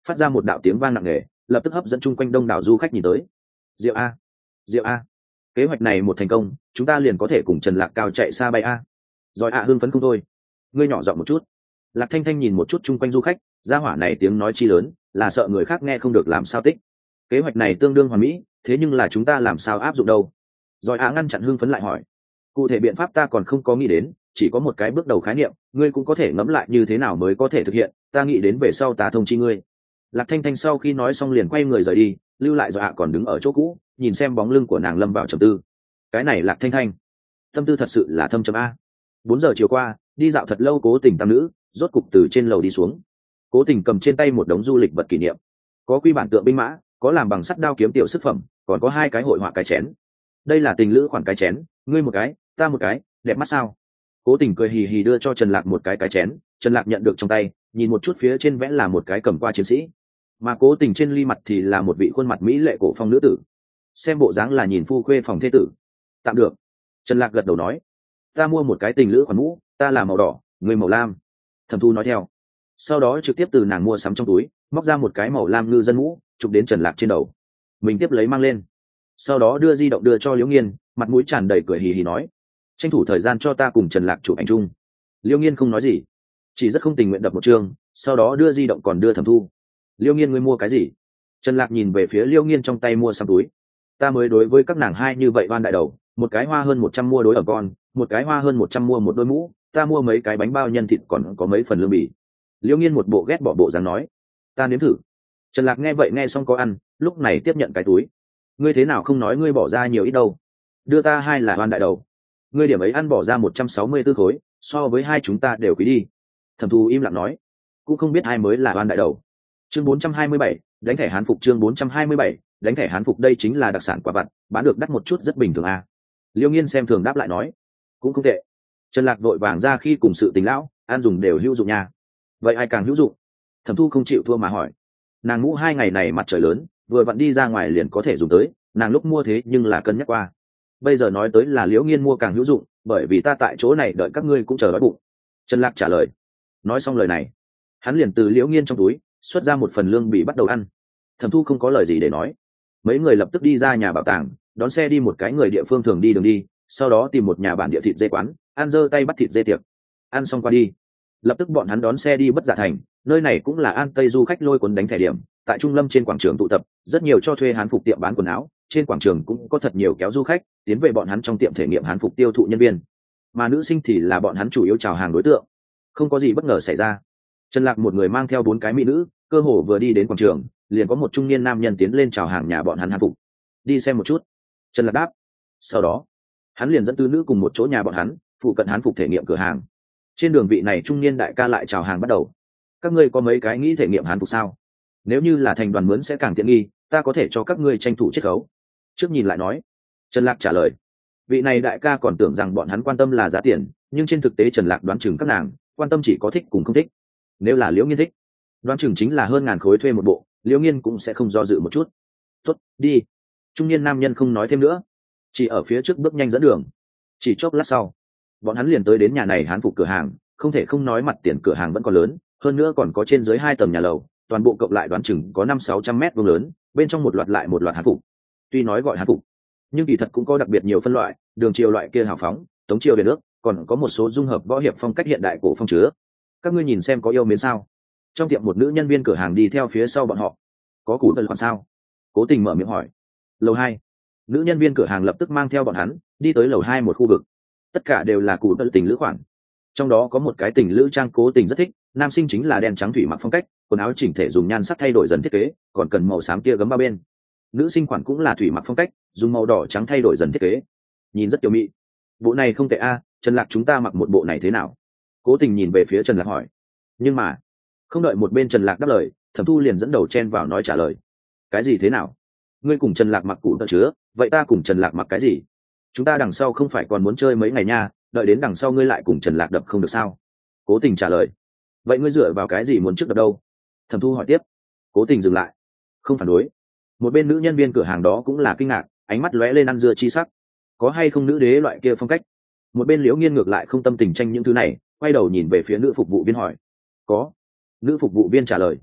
Speaker 1: phát ra một đạo tiếng vang nặng nề, lập tức hấp dẫn chung quanh đông đảo du khách nhìn tới. Diệu a, Diệu a, kế hoạch này một thành công, chúng ta liền có thể cùng Trần Lạc cao chạy xa bay a. Rồi a hưng phấn không thôi. Ngươi nhỏ giọng một chút. Lạc Thanh Thanh nhìn một chút chung quanh du khách, gia hỏa này tiếng nói chi lớn, là sợ người khác nghe không được làm sao tích. Kế hoạch này tương đương hoàn mỹ, thế nhưng là chúng ta làm sao áp dụng đâu? Rồi a ngăn chặn hưng phấn lại hỏi. Cụ thể biện pháp ta còn không có nghĩ đến, chỉ có một cái bước đầu khái niệm, ngươi cũng có thể ngẫm lại như thế nào mới có thể thực hiện, ta nghĩ đến về sau ta thông chi ngươi. Lạc Thanh Thanh sau khi nói xong liền quay người rời đi, lưu lại Rồi ạ còn đứng ở chỗ cũ, nhìn xem bóng lưng của nàng lâm vào trầm tư. Cái này Lạc Thanh Thanh, tâm tư thật sự là thâm trầm a. Bốn giờ chiều qua, đi dạo thật lâu Cố Tình tam nữ, rốt cục từ trên lầu đi xuống. Cố Tình cầm trên tay một đống du lịch vật kỷ niệm, có quy bản tượng binh mã, có làm bằng sắt đao kiếm tiểu sức phẩm, còn có hai cái hội họa cái chén. Đây là tình lữ khoản cái chén, ngươi một cái, ta một cái, đẹp mắt sao? Cố Tình cười hì hì đưa cho Trần Lạc một cái cái chén, Trần Lạc nhận được trong tay, nhìn một chút phía trên vẽ là một cái cầm qua chiến sĩ, mà Cố Tình trên ly mặt thì là một vị khuôn mặt mỹ lệ cổ phong nữ tử, xem bộ dáng là nhìn phu khuê phòng thế tử. Tạm được. Trần Lạc gật đầu nói, ta mua một cái tình lữ khoản mũ, ta là màu đỏ, người màu lam. Thẩm Thu nói theo, sau đó trực tiếp từ nàng mua sắm trong túi móc ra một cái màu lam ngư dân mũ, chụp đến Trần Lạc trên đầu, mình tiếp lấy mang lên, sau đó đưa di động đưa cho Liễu Nghiên, mặt mũi tràn đầy cười hì hì nói, tranh thủ thời gian cho ta cùng Trần Lạc chụp ảnh chung. Liễu Nghiên không nói gì, chỉ rất không tình nguyện đập một chương, sau đó đưa di động còn đưa Thẩm Thu. Liễu Nghiên, ngươi mua cái gì? Trần Lạc nhìn về phía Liễu Nghiên trong tay mua sắm túi. Ta mới đối với các nàng hai như vậy oan đại đầu, một cái hoa hơn một trăm mua đối ở con, một cái hoa hơn một trăm mua một đôi mũ, ta mua mấy cái bánh bao nhân thịt còn có mấy phần lương bì. Liễu Nghiên một bộ ghét bỏ bộ dáng nói, ta nếm thử. Trần Lạc nghe vậy nghe xong có ăn, lúc này tiếp nhận cái túi. Ngươi thế nào không nói ngươi bỏ ra nhiều ít đâu? Đưa ta hai là oan đại đầu. Ngươi điểm ấy ăn bỏ ra một trăm sáu mươi tư khối, so với hai chúng ta đều quý đi. Thẩm Thu im lặng nói, cũng không biết ai mới là oan đại đầu. Chương bốn trăm hai mươi bảy, đánh thẻ hán phục. Chương bốn trăm hai mươi bảy, đánh thẻ hán phục. Đây chính là đặc sản quả vặt, bán được đắt một chút rất bình thường à. Liễu Nghiên xem thường đáp lại nói, cũng không tệ. Trần Lạc vội vàng ra khi cùng sự tình lão, ăn dùng đều hữu dụng nha. Vậy ai càng hữu dụng? Thẩm Thu không chịu thua mà hỏi. Nàng mũ hai ngày này mặt trời lớn, vừa vặn đi ra ngoài liền có thể dùng tới, nàng lúc mua thế nhưng là cân nhắc qua. Bây giờ nói tới là Liễu Nghiên mua càng hữu dụng, bởi vì ta tại chỗ này đợi các ngươi cũng chờ đói bụng. Trần Lạc trả lời. Nói xong lời này, hắn liền từ Liễu Nghiên trong túi xuất ra một phần lương bị bắt đầu ăn. Thẩm Thu không có lời gì để nói, mấy người lập tức đi ra nhà bảo tàng, đón xe đi một cái người địa phương thường đi đường đi, sau đó tìm một nhà bản địa thịt dê quán, ăn giơ tay bắt thịt dê tiệc. Ăn xong qua đi, lập tức bọn hắn đón xe đi Bất Dạ Thành, nơi này cũng là an tây du khách lôi cuốn đánh thẻ điểm. Tại trung lâm trên quảng trường tụ tập rất nhiều cho thuê hán phục tiệm bán quần áo, trên quảng trường cũng có thật nhiều kéo du khách tiến về bọn hắn trong tiệm thể nghiệm hán phục tiêu thụ nhân viên, mà nữ sinh thì là bọn hắn chủ yếu chào hàng đối tượng. Không có gì bất ngờ xảy ra, Trần Lạc một người mang theo bốn cái mỹ nữ, cơ hồ vừa đi đến quảng trường liền có một trung niên nam nhân tiến lên chào hàng nhà bọn hắn hán phục. Đi xem một chút. Trần Lạc đáp. Sau đó hắn liền dẫn tư nữ cùng một chỗ nhà bọn hắn phụ cận hán phục thể nghiệm cửa hàng. Trên đường vị này trung niên đại ca lại chào hàng bắt đầu, các ngươi có mấy cái nghĩ thể nghiệm hán phục sao? Nếu như là thành đoàn mướn sẽ càng tiện nghi, ta có thể cho các ngươi tranh thủ chiết khấu. Trước nhìn lại nói. Trần Lạc trả lời. Vị này đại ca còn tưởng rằng bọn hắn quan tâm là giá tiền, nhưng trên thực tế Trần Lạc đoán chừng các nàng quan tâm chỉ có thích cùng không thích. Nếu là Liễu Nghiên thích, đoán chừng chính là hơn ngàn khối thuê một bộ, Liễu Nghiên cũng sẽ không do dự một chút. Tốt, đi. Trung niên nam nhân không nói thêm nữa, chỉ ở phía trước bước nhanh dẫn đường. Chỉ chốc lát sau, bọn hắn liền tới đến nhà này hán phục cửa hàng, không thể không nói mặt tiền cửa hàng vẫn còn lớn, hơn nữa còn có trên dưới hai tầng nhà lầu, toàn bộ cộng lại đoán chừng có năm sáu trăm mét vuông lớn, bên trong một loạt lại một loạt hán phục. Tuy nói gọi hán phục, nhưng kỳ thật cũng có đặc biệt nhiều phân loại, đường triều loại kia hào phóng, tống triều về nước, còn có một số dung hợp võ hiệp phong cách hiện đại cổ phong chứa. Các ngươi nhìn xem có yêu mến sao? Trong tiệm một nữ nhân viên cửa hàng đi theo phía sau bọn họ. Có củ tân khoản sao? Cố Tình mở miệng hỏi. Lầu hai. Nữ nhân viên cửa hàng lập tức mang theo bọn hắn đi tới lầu hai một khu vực. Tất cả đều là củ tân tình lữ khoản. Trong đó có một cái tình lữ trang Cố Tình rất thích, nam sinh chính là đen trắng thủy mặc phong cách, quần áo chỉnh thể dùng nhan sắc thay đổi dần thiết kế, còn cần màu xám kia gấm ba bên. Nữ sinh khoản cũng là thủy mặc phong cách, dùng màu đỏ trắng thay đổi dần thiết kế, nhìn rất tiểu mị. Bộ này không tệ a, Trần Lạc, chúng ta mặc một bộ này thế nào? Cố Tình nhìn về phía Trần Lạc hỏi. Nhưng mà không đợi một bên Trần Lạc đáp lời, Thẩm Thu liền dẫn đầu chen vào nói trả lời. Cái gì thế nào? Ngươi cùng Trần Lạc mặc cụ tợ chứa, vậy ta cùng Trần Lạc mặc cái gì? Chúng ta đằng sau không phải còn muốn chơi mấy ngày nha, đợi đến đằng sau ngươi lại cùng Trần Lạc đập không được sao? Cố Tình trả lời. Vậy ngươi dựa vào cái gì muốn trước đập đâu? Thẩm Thu hỏi tiếp. Cố Tình dừng lại, không phản đối. Một bên nữ nhân viên cửa hàng đó cũng là kinh ngạc, ánh mắt lóe lên ăn dưa chi sắc. Có hay không nữ đế loại kia phong cách? Một bên Liễu Nghiên ngược lại không tâm tình tranh những thứ này, quay đầu nhìn về phía nữ phục vụ viên hỏi. Có. Nữ phục vụ viên trả lời.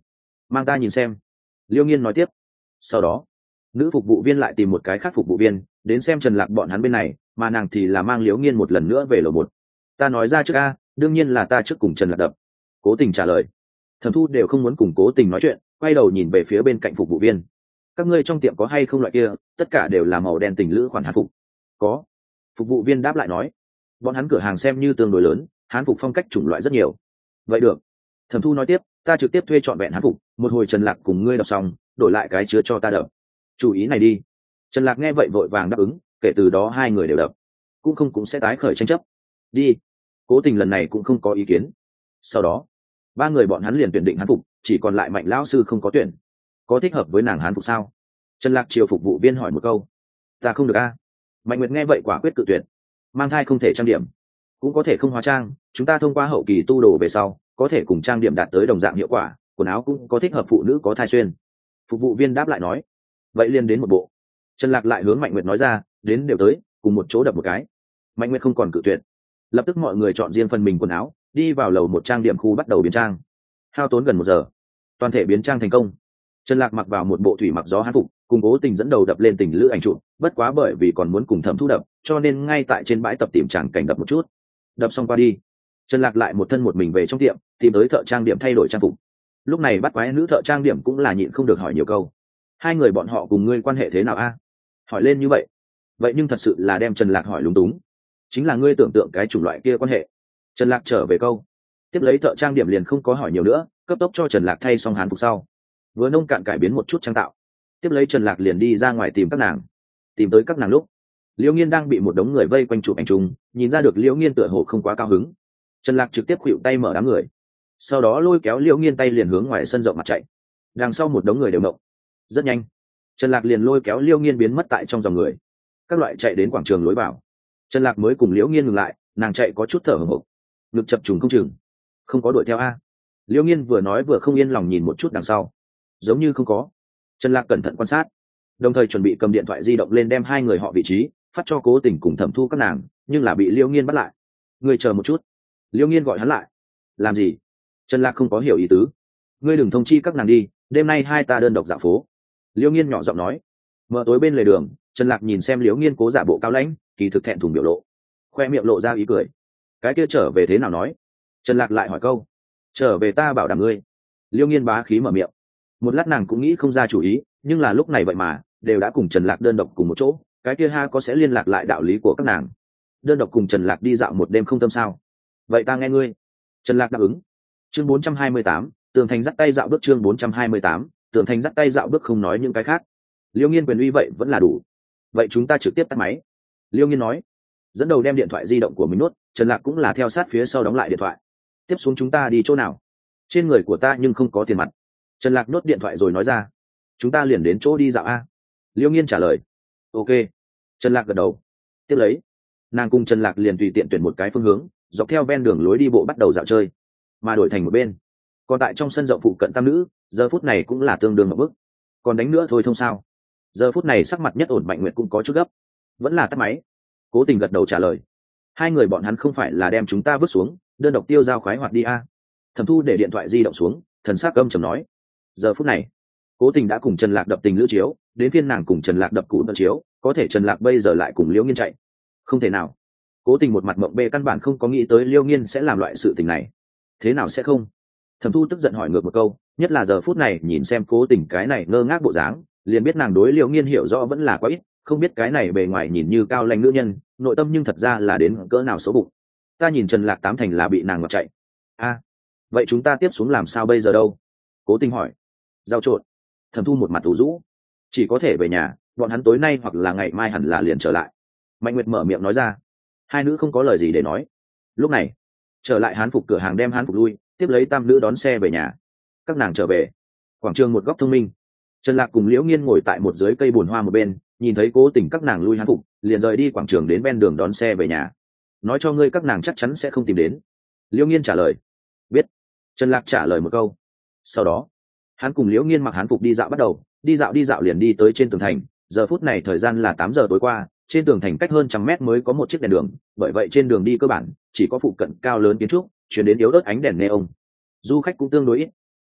Speaker 1: mang ta nhìn xem. Liêu Nghiên nói tiếp. Sau đó nữ phục vụ viên lại tìm một cái khác phục vụ viên đến xem Trần Lạc bọn hắn bên này, mà nàng thì là mang Liễu Nghiên một lần nữa về lầu một. Ta nói ra trước a, đương nhiên là ta trước cùng Trần Lạc đập. Cố Tình trả lời. Thẩm Thu đều không muốn cùng Cố Tình nói chuyện, quay đầu nhìn về phía bên cạnh phục vụ viên. Các ngươi trong tiệm có hay không loại kia, tất cả đều là màu đen tình lữ khoản hán phục? Có. Phục vụ viên đáp lại nói. Bọn hắn cửa hàng xem như tương đối lớn, hán phục phong cách chủng loại rất nhiều. Vậy được. Thẩm Thu nói tiếp, ta trực tiếp thuê trọn vẹn hán phục, một hồi Trần Lạc cùng ngươi đọc xong, đổi lại cái chứa cho ta đập. Chủ ý này đi. Trần Lạc nghe vậy vội vàng đáp ứng, kể từ đó hai người đều đập, cũng không cũng sẽ tái khởi tranh chấp. Đi. Cố Tình lần này cũng không có ý kiến. Sau đó ba người bọn hắn liền tuyển định hán phục, chỉ còn lại Mạnh lão sư không có tuyển. Có thích hợp với nàng hán phục sao? Trần Lạc chiều phục vụ viên hỏi một câu. Ta không được a. Mạnh Nguyệt nghe vậy quả quyết cự tuyệt. Mang thai không thể trang điểm, cũng có thể không hóa trang, chúng ta thông qua hậu kỳ tu đồ về sau có thể cùng trang điểm đạt tới đồng dạng hiệu quả, quần áo cũng có thích hợp phụ nữ có thai xuyên. Phục vụ viên đáp lại nói. Vậy liền đến một bộ. Trần Lạc lại hướng Mạnh Nguyệt nói ra, đến đều tới, cùng một chỗ đập một cái. Mạnh Nguyệt không còn cự tuyệt. Lập tức mọi người chọn riêng phần mình quần áo, đi vào lầu một trang điểm khu bắt đầu biến trang. Hao tốn gần một giờ, toàn thể biến trang thành công. Trần Lạc mặc vào một bộ thủy mặc gió hán phục, cùng Cố Tình dẫn đầu đập lên tình lữ ảnh chụp, bất quá bởi vì còn muốn cùng Thẩm Thu đập, cho nên ngay tại trên bãi tập tìm tràng cảnh đập một chút. Đập xong qua đi, Trần Lạc lại một thân một mình về trong tiệm, tìm tới thợ trang điểm thay đổi trang phục. Lúc này bắt quái nữ thợ trang điểm cũng là nhịn không được hỏi nhiều câu. Hai người bọn họ cùng ngươi quan hệ thế nào a? Hỏi lên như vậy. Vậy nhưng thật sự là đem Trần Lạc hỏi lúng túng. Chính là ngươi tưởng tượng cái chủng loại kia quan hệ. Trần Lạc trở về câu. Tiếp lấy thợ trang điểm liền không có hỏi nhiều nữa, cấp tốc cho Trần Lạc thay xong hán phục sau. Vừa nông cạn cải biến một chút trang tạo. Tiếp lấy Trần Lạc liền đi ra ngoài tìm các nàng. Tìm tới các nàng lúc, Liễu Nghiên đang bị một đống người vây quanh chụp ảnh chung, nhìn ra được Liễu Nghiên tựa hồ không quá cao hứng. Trần Lạc trực tiếp khuỵu tay mở đám người, sau đó lôi kéo Liễu Nghiên tay liền hướng ngoài sân rộng mặt chạy. Đằng sau một đống người đều mộng. Rất nhanh, Trần Lạc liền lôi kéo Liễu Nghiên biến mất tại trong dòng người. Các loại chạy đến quảng trường lối vào. Trần Lạc mới cùng Liễu Nghiên ngừng lại, nàng chạy có chút thở hổn hển, ngực chập trùng không chừng. Không có đuổi theo a? Liễu Nghiên vừa nói vừa không yên lòng nhìn một chút đằng sau. Giống như không có. Trần Lạc cẩn thận quan sát, đồng thời chuẩn bị cầm điện thoại di động lên đem hai người họ vị trí phát cho Cố Tình cùng Thẩm Thu các nàng, nhưng là bị Liễu Nghiên bắt lại. Ngươi chờ một chút. Liễu Nghiên gọi hắn lại. Làm gì? Trần Lạc không có hiểu ý tứ. Ngươi đừng thông chi các nàng đi, đêm nay hai ta đơn độc dạo phố. Liễu Nghiên nhỏ giọng nói. Mở tối bên lề đường, Trần Lạc nhìn xem Liễu Nghiên cố giả bộ cao lãnh, kỳ thực thẹn thùng biểu lộ, khoe miệng lộ ra ý cười. Cái kia trở về thế nào nói? Trần Lạc lại hỏi câu. Trở về ta bảo đảm ngươi. Liễu Nghiên bá khí mở miệng. Một lát nàng cũng nghĩ không ra chủ ý, nhưng là lúc này vậy mà đều đã cùng Trần Lạc đơn độc cùng một chỗ, cái kia ha có sẽ liên lạc lại đạo lý của các nàng. Đơn độc cùng Trần Lạc đi dạo một đêm không tâm sao? Vậy ta nghe ngươi. Trần Lạc đáp ứng. Chương bốn trăm hai mươi tám, Tường Thành dắt tay dạo bước. Chương bốn trăm hai mươi tám, Tường Thành dắt tay dạo bước. Không nói những cái khác, Liễu Nghiên quyền uy vậy vẫn là đủ. Vậy chúng ta trực tiếp tắt máy. Liễu Nghiên nói, dẫn đầu đem điện thoại di động của mình nuốt. Trần Lạc cũng là theo sát phía sau đóng lại điện thoại. Tiếp xuống chúng ta đi chỗ nào? Trên người của ta nhưng không có tiền mặt. Trần Lạc nuốt điện thoại rồi nói ra. Chúng ta liền đến chỗ đi dạo a. Liễu Nghiên trả lời. Ok. Trần Lạc gật đầu. Tiếp lấy, nàng cùng Trần Lạc liền tùy tiện tuyển một cái phương hướng, dọc theo ven đường lối đi bộ bắt đầu dạo chơi, mà đổi thành một bên. Còn tại trong sân rộng phụ cận tam nữ, giờ phút này cũng là tương đương ngập bức. Còn đánh nữa thôi thông sao? Giờ phút này sắc mặt nhất ổn Mạnh Nguyệt cũng có chút gấp. Vẫn là tắt máy. Cố Tình gật đầu trả lời. Hai người bọn hắn không phải là đem chúng ta vứt xuống, đơn độc tiêu giao khoái hoạt đi a. Thẩm Thu để điện thoại di động xuống, thần sắc âm trầm nói. Giờ phút này, Cố Tình đã cùng Trần Lạc đập tình lữ chiếu, đến phiên nàng cùng Trần Lạc đập cụ tân chiếu, có thể Trần Lạc bây giờ lại cùng Liễu Nghiên chạy. Không thể nào. Cố Tình một mặt mộng bê căn bản không có nghĩ tới Liễu Nghiên sẽ làm loại sự tình này. Thế nào sẽ không? Thẩm Thu tức giận hỏi ngược một câu, nhất là giờ phút này nhìn xem Cố Tình cái này ngơ ngác bộ dáng, liền biết nàng đối Liễu Nghiên hiểu rõ vẫn là quá ít, không biết cái này bề ngoài nhìn như cao lãnh nữ nhân, nội tâm nhưng thật ra là đến cỡ nào xấu bụng. Ta nhìn Trần Lạc tám thành là bị nàng ngọt chạy. A, vậy chúng ta tiếp xuống làm sao bây giờ đâu? Cố Tình hỏi. Giao trộn. Thẩm Thu một mặt ủ rũ. Chỉ có thể về nhà, bọn hắn tối nay hoặc là ngày mai hẳn là liền trở lại. Mạnh Nguyệt mở miệng nói ra. Hai nữ không có lời gì để nói. Lúc này, trở lại hán phục cửa hàng đem hán phục lui, tiếp lấy tam nữ đón xe về nhà. Các nàng trở về quảng trường một góc thông minh. Trần Lạc cùng Liễu Nghiên ngồi tại một dưới cây bồn hoa một bên, nhìn thấy Cố Tình các nàng lui hán phục, liền rời đi quảng trường đến ven đường đón xe về nhà. Nói cho ngươi các nàng chắc chắn sẽ không tìm đến. Liễu Nghiên trả lời. Biết. Trần Lạc trả lời một câu. Sau đó, hắn cùng Liễu Nghiên mặc hán phục đi dạo bắt đầu, đi dạo đi dạo liền đi tới trên tường thành. Giờ phút này thời gian là tám giờ tối qua, trên tường thành cách hơn trăm mét mới có một chiếc đèn đường, bởi vậy trên đường đi cơ bản chỉ có phụ cận cao lớn kiến trúc, chuyển đến yếu ớt ánh đèn neon. Du khách cũng tương đối ít.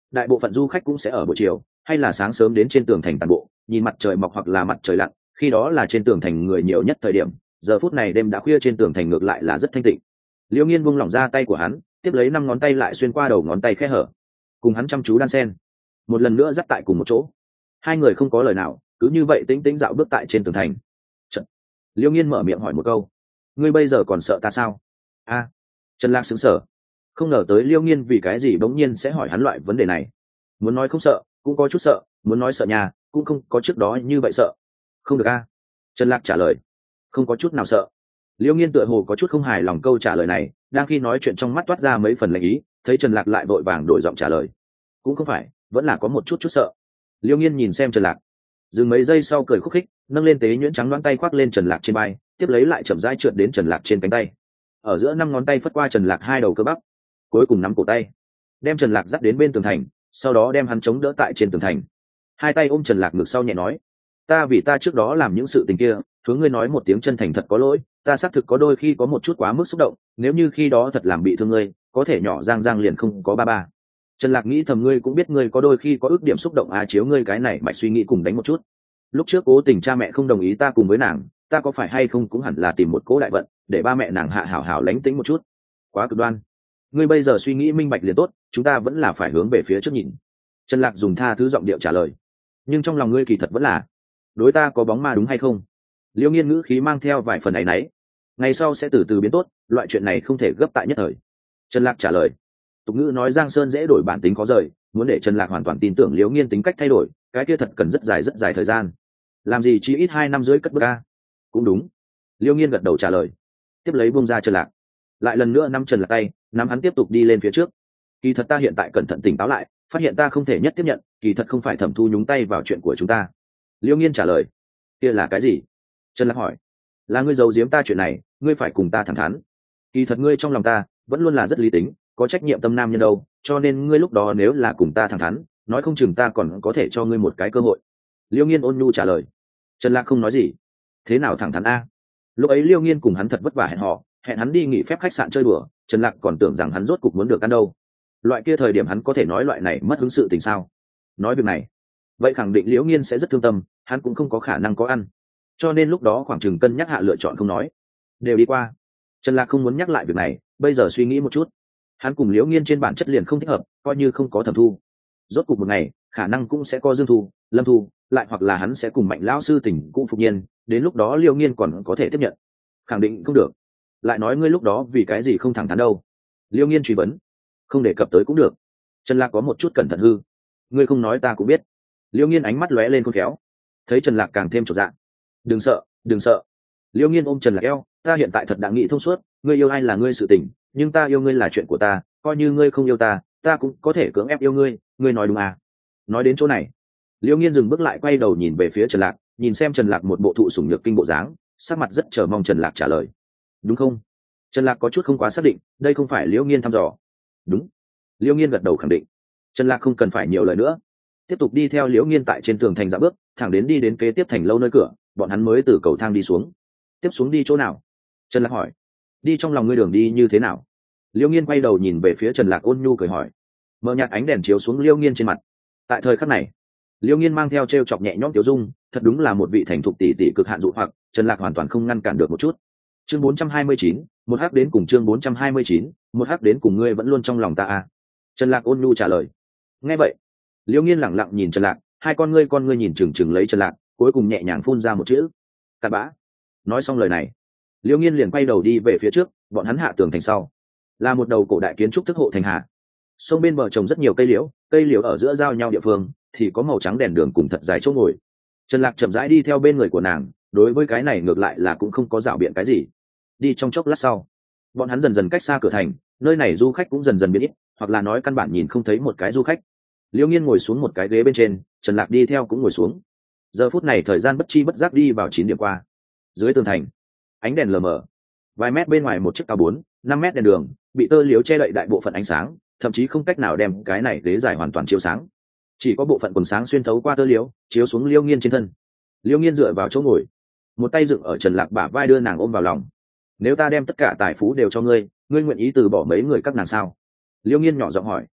Speaker 1: đại bộ phận du khách cũng sẽ ở buổi chiều hay là sáng sớm đến trên tường thành tàn bộ nhìn mặt trời mọc hoặc là mặt trời lặn, khi đó là trên tường thành người nhiều nhất thời điểm. Giờ phút này đêm đã khuya, trên tường thành ngược lại là rất thanh tịnh. Liễu Nghiên buông lỏng ra tay của hắn, tiếp lấy năm ngón tay lại xuyên qua đầu ngón tay khe hở, cùng hắn chăm chú đan sen, một lần nữa dắt tại cùng một chỗ. Hai người không có lời nào, cứ như vậy tĩnh tĩnh dạo bước tại trên tường thành. Trần Liễu Nghiên mở miệng hỏi một câu: ngươi bây giờ còn sợ ta sao? A. Trần Lạc sững sờ, không ngờ tới Liễu Nghiên vì cái gì bỗng nhiên sẽ hỏi hắn loại vấn đề này. Muốn nói không sợ cũng có chút sợ, muốn nói sợ nhà cũng không có trước đó như vậy sợ. Không được a. Trần Lạc trả lời: không có chút nào sợ. Liễu Nghiên tựa hồ có chút không hài lòng câu trả lời này, đang khi nói chuyện trong mắt toát ra mấy phần lạnh ý, thấy Trần Lạc lại vội vàng đổi giọng trả lời: cũng không phải, vẫn là có một chút chút sợ. Liễu Nghiên nhìn xem Trần Lạc, dừng mấy giây sau cười khúc khích, nâng lên tế nhuyễn trắng loáng tay khoác lên Trần Lạc trên vai, tiếp lấy lại chậm rãi trượt đến Trần Lạc trên cánh tay, ở giữa năm ngón tay phất qua Trần Lạc hai đầu cơ bắp, cuối cùng nắm cổ tay, đem Trần Lạc dắt đến bên tường thành, sau đó đem hắn chống đỡ tại trên tường thành, hai tay ôm Trần Lạc ngực sau nhẹ nói: ta vì ta trước đó làm những sự tình kia, hướng ngươi nói một tiếng chân thành thật có lỗi, ta xác thực có đôi khi có một chút quá mức xúc động, nếu như khi đó thật làm bị thương ngươi, có thể nhỏ giang giang liền không có ba ba. Trần Lạc nghĩ thầm ngươi cũng biết ngươi có đôi khi có ước điểm xúc động à, chiếu ngươi cái này mạch suy nghĩ cùng đánh một chút. Lúc trước cố tình cha mẹ không đồng ý ta cùng với nàng, ta có phải hay không cũng hẳn là tìm một cố đại vận, để ba mẹ nàng hạ hảo hảo lánh tĩnh một chút. Quá cực đoan. Ngươi bây giờ suy nghĩ minh bạch liền tốt, chúng ta vẫn là phải hướng về phía trước nhìn. Trần Lạc dùng tha thứ giọng điệu trả lời. Nhưng trong lòng ngươi kỳ thật vẫn là đối ta có bóng ma đúng hay không? Liễu Nghiên ngữ khí mang theo vài phần áy náy. Ngày sau sẽ từ từ biến tốt, loại chuyện này không thể gấp tại nhất thời. Trần Lạc trả lời. Tục ngữ nói Giang Sơn dễ đổi bản tính khó rời, muốn để Trần Lạc hoàn toàn tin tưởng Liễu Nghiên tính cách thay đổi, cái kia thật cần rất dài rất dài thời gian. Làm gì chỉ ít hai năm dưới cất bước a. Cũng đúng. Liễu Nghiên gật đầu trả lời, tiếp lấy buông ra Trần Lạc, lại lần nữa nắm Trần Lạc tay, nắm hắn tiếp tục đi lên phía trước. Kỳ thật ta hiện tại cẩn thận tỉnh táo lại, phát hiện ta không thể nhất tiếp nhận, kỳ thật không phải Thẩm Thu nhúng tay vào chuyện của chúng ta. Liễu Nghiên trả lời. Kia là cái gì? Trần Lạc hỏi. Là ngươi giấu giếm ta chuyện này, ngươi phải cùng ta thẳng thắn. Kỳ thật ngươi trong lòng ta vẫn luôn là rất lý tính, có trách nhiệm tâm nam nhân đâu, cho nên ngươi lúc đó nếu là cùng ta thẳng thắn, nói không chừng ta còn có thể cho ngươi một cái cơ hội. Liễu Nghiên ôn nhu trả lời. Trần Lạc không nói gì. Thế nào thẳng thắn a? Lúc ấy Liễu Nghiên cùng hắn thật vất vả hẹn hò, hẹn hắn đi nghỉ phép khách sạn chơi đùa, Trần Lạc còn tưởng rằng hắn rốt cục muốn được ăn đâu. Loại kia thời điểm hắn có thể nói loại này mất hứng sự tình sao? Nói việc này, vậy khẳng định Liễu Nghiên sẽ rất thương tâm, hắn cũng không có khả năng có ăn. Cho nên lúc đó khoảng chừng cân nhắc hạ lựa chọn không nói. Đều đi qua. Trần Lạc không muốn nhắc lại việc này, bây giờ suy nghĩ một chút, hắn cùng Liễu Nghiên trên bản chất liền không thích hợp, coi như không có Thẩm Thu, rốt cục một ngày khả năng cũng sẽ có Dương Thu, Lâm Thu, lại hoặc là hắn sẽ cùng Mạnh lão sư tình cũng Phục Nhiên, đến lúc đó Liễu Nghiên còn có thể tiếp nhận. Khẳng định không được. Lại nói ngươi lúc đó vì cái gì không thẳng thắn đâu? Liễu Nghiên truy vấn. Không đề cập tới cũng được. Trần Lạc có một chút cẩn thận hư. Ngươi không nói ta cũng biết. Liễu Nghiên ánh mắt lóe lên khôn khéo, thấy Trần Lạc càng thêm chột dạ. Đừng sợ, đừng sợ. Liễu Nghiên ôm Trần Lạc eo, ta hiện tại thật đã nghĩ thông suốt, ngươi yêu ai là ngươi sự tình, nhưng ta yêu ngươi là chuyện của ta, coi như ngươi không yêu ta, ta cũng có thể cưỡng ép yêu ngươi, ngươi nói đúng à? Nói đến chỗ này, Liễu Nghiên dừng bước lại, quay đầu nhìn về phía Trần Lạc, nhìn xem Trần Lạc một bộ thụ sủng nhược kinh bộ dáng, sắc mặt rất chờ mong Trần Lạc trả lời. Đúng không? Trần Lạc có chút không quá xác định, đây không phải Liễu Nghiên thăm dò. Đúng. Liễu Nghiên gật đầu khẳng định. Trần Lạc không cần phải nhiều lời nữa, tiếp tục đi theo Liễu Nghiên tại trên tường thành dạo bước, thẳng đến đi đến kế tiếp thành lâu nơi cửa, bọn hắn mới từ cầu thang đi xuống. Tiếp xuống đi chỗ nào? Trần Lạc hỏi. Đi trong lòng ngươi đường đi như thế nào? Liễu Nghiên quay đầu nhìn về phía Trần Lạc ôn nhu cười hỏi. Mờ nhạt ánh đèn chiếu xuống Liễu Nghiên trên mặt. Tại thời khắc này, Liễu Nghiên mang theo trêu chọc nhẹ nhõm tiểu dung, thật đúng là một vị thành thục tỷ tỷ cực hạn dụ hoặc, Trần Lạc hoàn toàn không ngăn cản được một chút. Chương bốn trăm hai mươi chín, một hắc đến cùng chương bốn trăm hai mươi chín, một hắc đến cùng ngươi vẫn luôn trong lòng ta à? Trần Lạc ôn nhu trả lời. Nghe vậy, Liễu Nghiên lẳng lặng nhìn Trần Lạc, hai con ngươi con ngươi nhìn chừng chừng lấy Trần Lạc, cuối cùng nhẹ nhàng phun ra một chữ: cặn bã. Nói xong lời này, Liễu Nghiên liền quay đầu đi về phía trước, bọn hắn hạ tường thành sau là một đầu cổ đại kiến trúc thức hộ thành hạ. Sông bên bờ trồng rất nhiều cây liễu, cây liễu ở giữa giao nhau địa phương thì có màu trắng đèn đường cùng thật dài chỗ ngồi. Trần Lạc chậm rãi đi theo bên người của nàng, đối với cái này ngược lại là cũng không có dạo biện cái gì. Đi trong chốc lát sau, bọn hắn dần dần cách xa cửa thành, nơi này du khách cũng dần dần biến ít, hoặc là nói căn bản nhìn không thấy một cái du khách. Liễu Nghiên ngồi xuống một cái ghế bên trên, Trần Lạc đi theo cũng ngồi xuống. Giờ phút này thời gian bất chi bất giác đi vào chín điểm qua. Dưới tường thành, ánh đèn lờ mờ, vài mét bên ngoài một chiếc cao bốn năm mét đèn đường bị tơ liễu che đậy đại bộ phận ánh sáng, thậm chí không cách nào đem cái này ghế dài hoàn toàn chiếu sáng, chỉ có bộ phận quần sáng xuyên thấu qua tơ liễu chiếu xuống Liễu Nghiên trên thân. Liễu Nghiên dựa vào chỗ ngồi, một tay dựng ở Trần Lạc bả vai đưa nàng ôm vào lòng. Nếu ta đem tất cả tài phú đều cho ngươi, ngươi nguyện ý từ bỏ mấy người các nàng sao? Liễu Nghiên nhỏ giọng hỏi.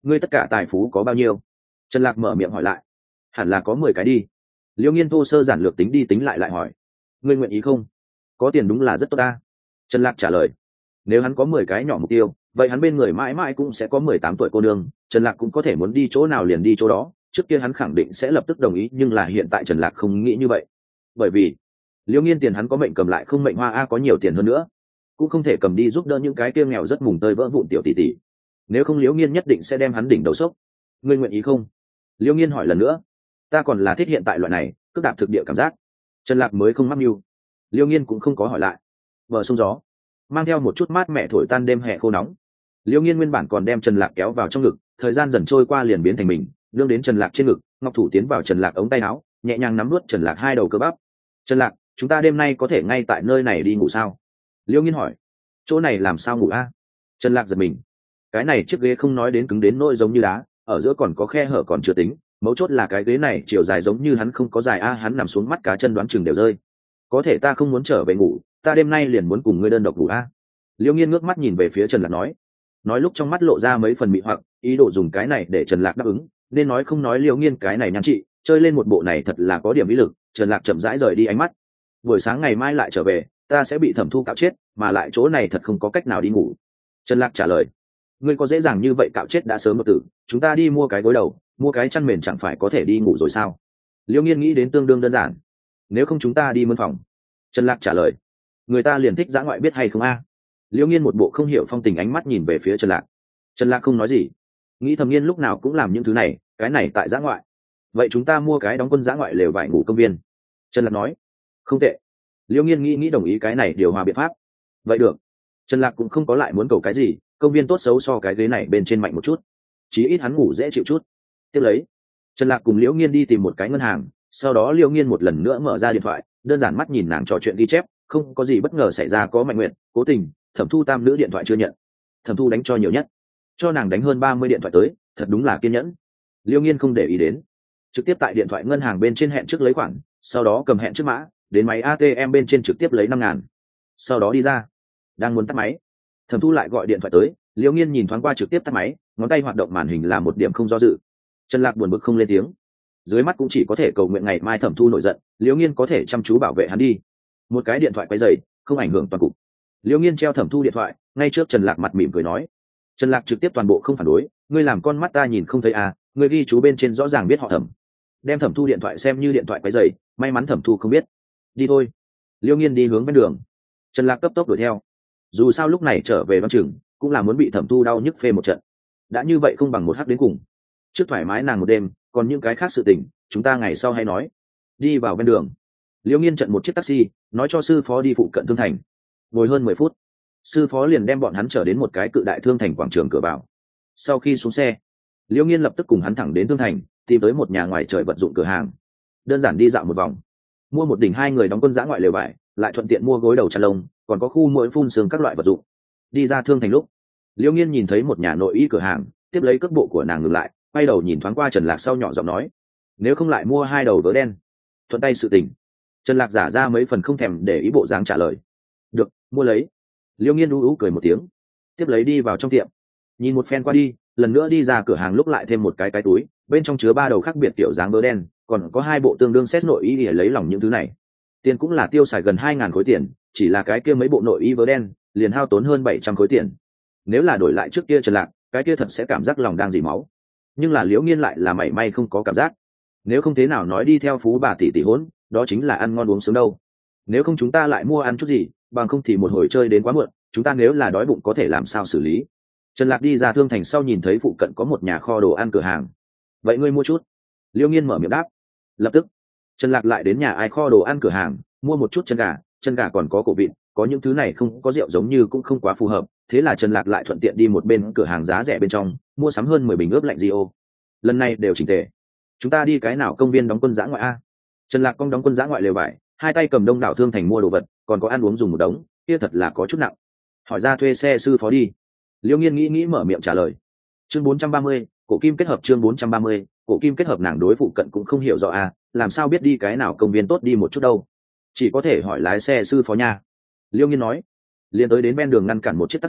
Speaker 1: ngươi tất cả tài phú có bao nhiêu? Trần Lạc mở miệng hỏi lại. Hẳn là có mười cái đi. Liễu Nghiên thô sơ giản lược tính đi tính lại lại hỏi, ngươi nguyện ý không? Có tiền đúng là rất tốt ta. Trần Lạc trả lời, nếu hắn có mười cái nhỏ mục tiêu, vậy hắn bên người mãi mãi cũng sẽ có mười tám tuổi cô nương. Trần Lạc cũng có thể muốn đi chỗ nào liền đi chỗ đó, trước kia hắn khẳng định sẽ lập tức đồng ý, nhưng là hiện tại Trần Lạc không nghĩ như vậy. Bởi vì Liễu Nghiên tiền hắn có mệnh cầm lại không mệnh hoa a, có nhiều tiền hơn nữa cũng không thể cầm đi giúp đỡ những cái kia nghèo rất mùng tơi vỡ vụn tiểu tỷ tỷ, nếu không Liễu Nghiên nhất định sẽ đem hắn đỉnh đầu sốc. Ngươi nguyện ý không? Liễu Nghiên hỏi lần nữa. Ta còn là thích hiện tại loại này cước đạp thực địa cảm giác. Trần Lạc mới không mắc mưu. Liễu Nghiên cũng không có hỏi lại. Bờ sông gió mang theo một chút mát mẻ thổi tan đêm hè khô nóng. Liễu Nghiên nguyên bản còn đem Trần Lạc kéo vào trong ngực, thời gian dần trôi qua liền biến thành mình nương đến Trần Lạc trên ngực, ngọc thủ tiến vào Trần Lạc ống tay áo, nhẹ nhàng nắm nuốt Trần Lạc hai đầu cơ bắp. Trần Lạc, chúng ta đêm nay có thể ngay tại nơi này đi ngủ sao? Liễu Nghiên hỏi. Chỗ này làm sao ngủ a? Trần Lạc giật mình. Cái này chiếc ghế không nói đến cứng đến nỗi giống như đá, ở giữa còn có khe hở còn chưa tính, mấu chốt là cái ghế này chiều dài giống như hắn không có dài a, hắn nằm xuống mắt cá chân đoán chừng đều rơi. Có thể ta không muốn trở về ngủ, ta đêm nay liền muốn cùng ngươi đơn độc ngủ a. Liễu Nghiên ngước mắt nhìn về phía Trần Lạc nói. Nói lúc trong mắt lộ ra mấy phần mị hoặc, ý đồ dùng cái này để Trần Lạc đáp ứng, nên nói không nói Liễu Nghiên cái này nhắn chị, chơi lên một bộ này thật là có điểm ý lực. Trần Lạc chậm rãi rời đi ánh mắt. Buổi sáng ngày mai lại trở về, ta sẽ bị Thẩm Thu cạo chết, mà lại chỗ này thật không có cách nào đi ngủ. Trần Lạc trả lời. Ngươi có dễ dàng như vậy cạo chết đã sớm một tử, chúng ta đi mua cái gối đầu, mua cái chăn mền chẳng phải có thể đi ngủ rồi sao? Liễu Nghiên nghĩ đến tương đương đơn giản. Nếu không chúng ta đi mướn phòng. Trần Lạc trả lời. Người ta liền thích dã ngoại biết hay không a? Liễu Nghiên một bộ không hiểu phong tình ánh mắt nhìn về phía Trần Lạc. Trần Lạc không nói gì, nghĩ thầm Nghiên lúc nào cũng làm những thứ này, cái này tại dã ngoại. Vậy chúng ta mua cái đóng quân dã ngoại lều vải ngủ công viên. Trần Lạc nói. Không tệ. Liễu Nghiên nghĩ nghĩ đồng ý cái này điều hòa biện pháp. Vậy được. Trần Lạc cũng không có lại muốn cầu cái gì, công viên tốt xấu so cái ghế này bên trên mạnh một chút, chí ít hắn ngủ dễ chịu chút. Tiếp lấy, Trần Lạc cùng Liễu Nghiên đi tìm một cái ngân hàng, sau đó Liễu Nghiên một lần nữa mở ra điện thoại, đơn giản mắt nhìn nàng trò chuyện ghi chép, không có gì bất ngờ xảy ra. Có Mạnh Nguyệt, Cố Tình, Thẩm Thu tam nữ điện thoại chưa nhận. Thẩm Thu đánh cho nhiều nhất, cho nàng đánh hơn ba mươi điện thoại tới, thật đúng là kiên nhẫn. Liễu Nghiên không để ý đến, trực tiếp tại điện thoại ngân hàng bên trên hẹn trước lấy khoản, sau đó cầm hẹn trước mã, đến máy a tê em bên trên trực tiếp lấy năm ngàn, sau đó đi ra. Đang muốn tắt máy, Thẩm Thu lại gọi điện thoại tới. Liễu Nghiên nhìn thoáng qua trực tiếp tắt máy, ngón tay hoạt động màn hình là một điểm không do dự. Trần Lạc buồn bực không lên tiếng, dưới mắt cũng chỉ có thể cầu nguyện ngày mai Thẩm Thu nổi giận, Liễu Nghiên có thể chăm chú bảo vệ hắn đi. Một cái điện thoại quấy rầy, không ảnh hưởng toàn cục. Liễu Nghiên treo Thẩm Thu điện thoại, ngay trước Trần Lạc mặt mỉm cười nói. Trần Lạc trực tiếp toàn bộ không phản đối, ngươi làm con mắt ta nhìn không thấy à, ngươi ghi chú bên trên rõ ràng biết họ Thẩm. Đem Thẩm Thu điện thoại xem như điện thoại quấy rầy, may mắn Thẩm Thu không biết. Đi thôi. Liễu Nghiên đi hướng bên đường, Trần Lạc cấp tốc đuổi theo. Dù sao lúc này trở về văn trường cũng là muốn bị Thẩm Thu đau nhức phê một trận, đã như vậy không bằng một hắc đến cùng, trước thoải mái nàng một đêm, còn những cái khác sự tình chúng ta ngày sau hay nói. Đi vào bên đường, Liễu Nghiên chặn một chiếc taxi, nói cho sư phó đi phụ cận Thương Thành. Ngồi hơn mười phút, sư phó liền đem bọn hắn trở đến một cái cự đại Thương Thành quảng trường cửa vào. Sau khi xuống xe, Liễu Nghiên lập tức cùng hắn thẳng đến Thương Thành, tìm tới một nhà ngoài trời vật dụng cửa hàng, đơn giản đi dạo một vòng, mua một đỉnh hai người đóng quân dã ngoại lều vải, lại thuận tiện mua gối đầu chăn lông, còn có khu muỗi phun sương các loại vật dụng. Đi ra Thương Thành lúc, Liễu Nghiên nhìn thấy một nhà nội y cửa hàng, tiếp lấy cước bộ của nàng ngừng lại, quay đầu nhìn thoáng qua Trần Lạc sau nhỏ giọng nói, nếu không lại mua hai đầu vớ đen, thuận tay sự tình. Trần Lạc giả ra mấy phần không thèm để ý bộ dáng trả lời, được, mua lấy. Liễu Nghiên ú ú cười một tiếng, tiếp lấy đi vào trong tiệm, nhìn một phen qua đi, lần nữa đi ra cửa hàng lúc lại thêm một cái cái túi, bên trong chứa ba đầu khác biệt kiểu dáng vớ đen, còn có hai bộ tương đương xét nội y để lấy lòng những thứ này. Tiền cũng là tiêu xài gần hai ngàn khối tiền, chỉ là cái kia mấy bộ nội y vớ đen liền hao tốn hơn bảy trăm khối tiền. Nếu là đổi lại trước kia Trần Lạc, cái kia thật sẽ cảm giác lòng đang dỉ máu, nhưng là Liễu Nghiên lại là mảy may không có cảm giác. Nếu không thế nào nói đi theo phú bà tỷ tỷ hỗn, đó chính là ăn ngon uống sướng đâu. Nếu không chúng ta lại mua ăn chút gì, bằng không thì một hồi chơi đến quá muộn, chúng ta nếu là đói bụng có thể làm sao xử lý. Trần Lạc đi ra Thương Thành sau nhìn thấy phụ cận có một nhà kho đồ ăn cửa hàng. Vậy ngươi mua chút. Liễu Nghiên mở miệng đáp. Lập tức Trần Lạc lại đến nhà ai kho đồ ăn cửa hàng, mua một chút chân gà, chân gà còn có cổ vịt, có những thứ này không có rượu giống như cũng không quá phù hợp, thế là Trần Lạc lại thuận tiện đi một bên cửa hàng giá rẻ bên trong, mua sắm hơn mười bình ướp lạnh Rio. Lần này đều chỉnh tề. Chúng ta đi cái nào công viên đóng quân dã ngoại a? Trần Lạc cong đóng quân dã ngoại lều vải, hai tay cầm đông đảo Thương Thành mua đồ vật, còn có ăn uống dùng một đống, kia thật là có chút nặng. Hỏi ra thuê xe sư phó đi. Liễu Nghiên nghĩ nghĩ mở miệng trả lời. Chương bốn trăm ba mươi, cổ kim kết hợp. Chương bốn trăm ba mươi, cổ kim kết hợp. Nàng đối phụ cận cũng không hiểu rõ a, làm sao biết đi cái nào công viên tốt đi một chút đâu, chỉ có thể hỏi lái xe sư phó nha. Liễu Nghiên nói. Liền tới đến bên đường ngăn cản một chiếc taxi,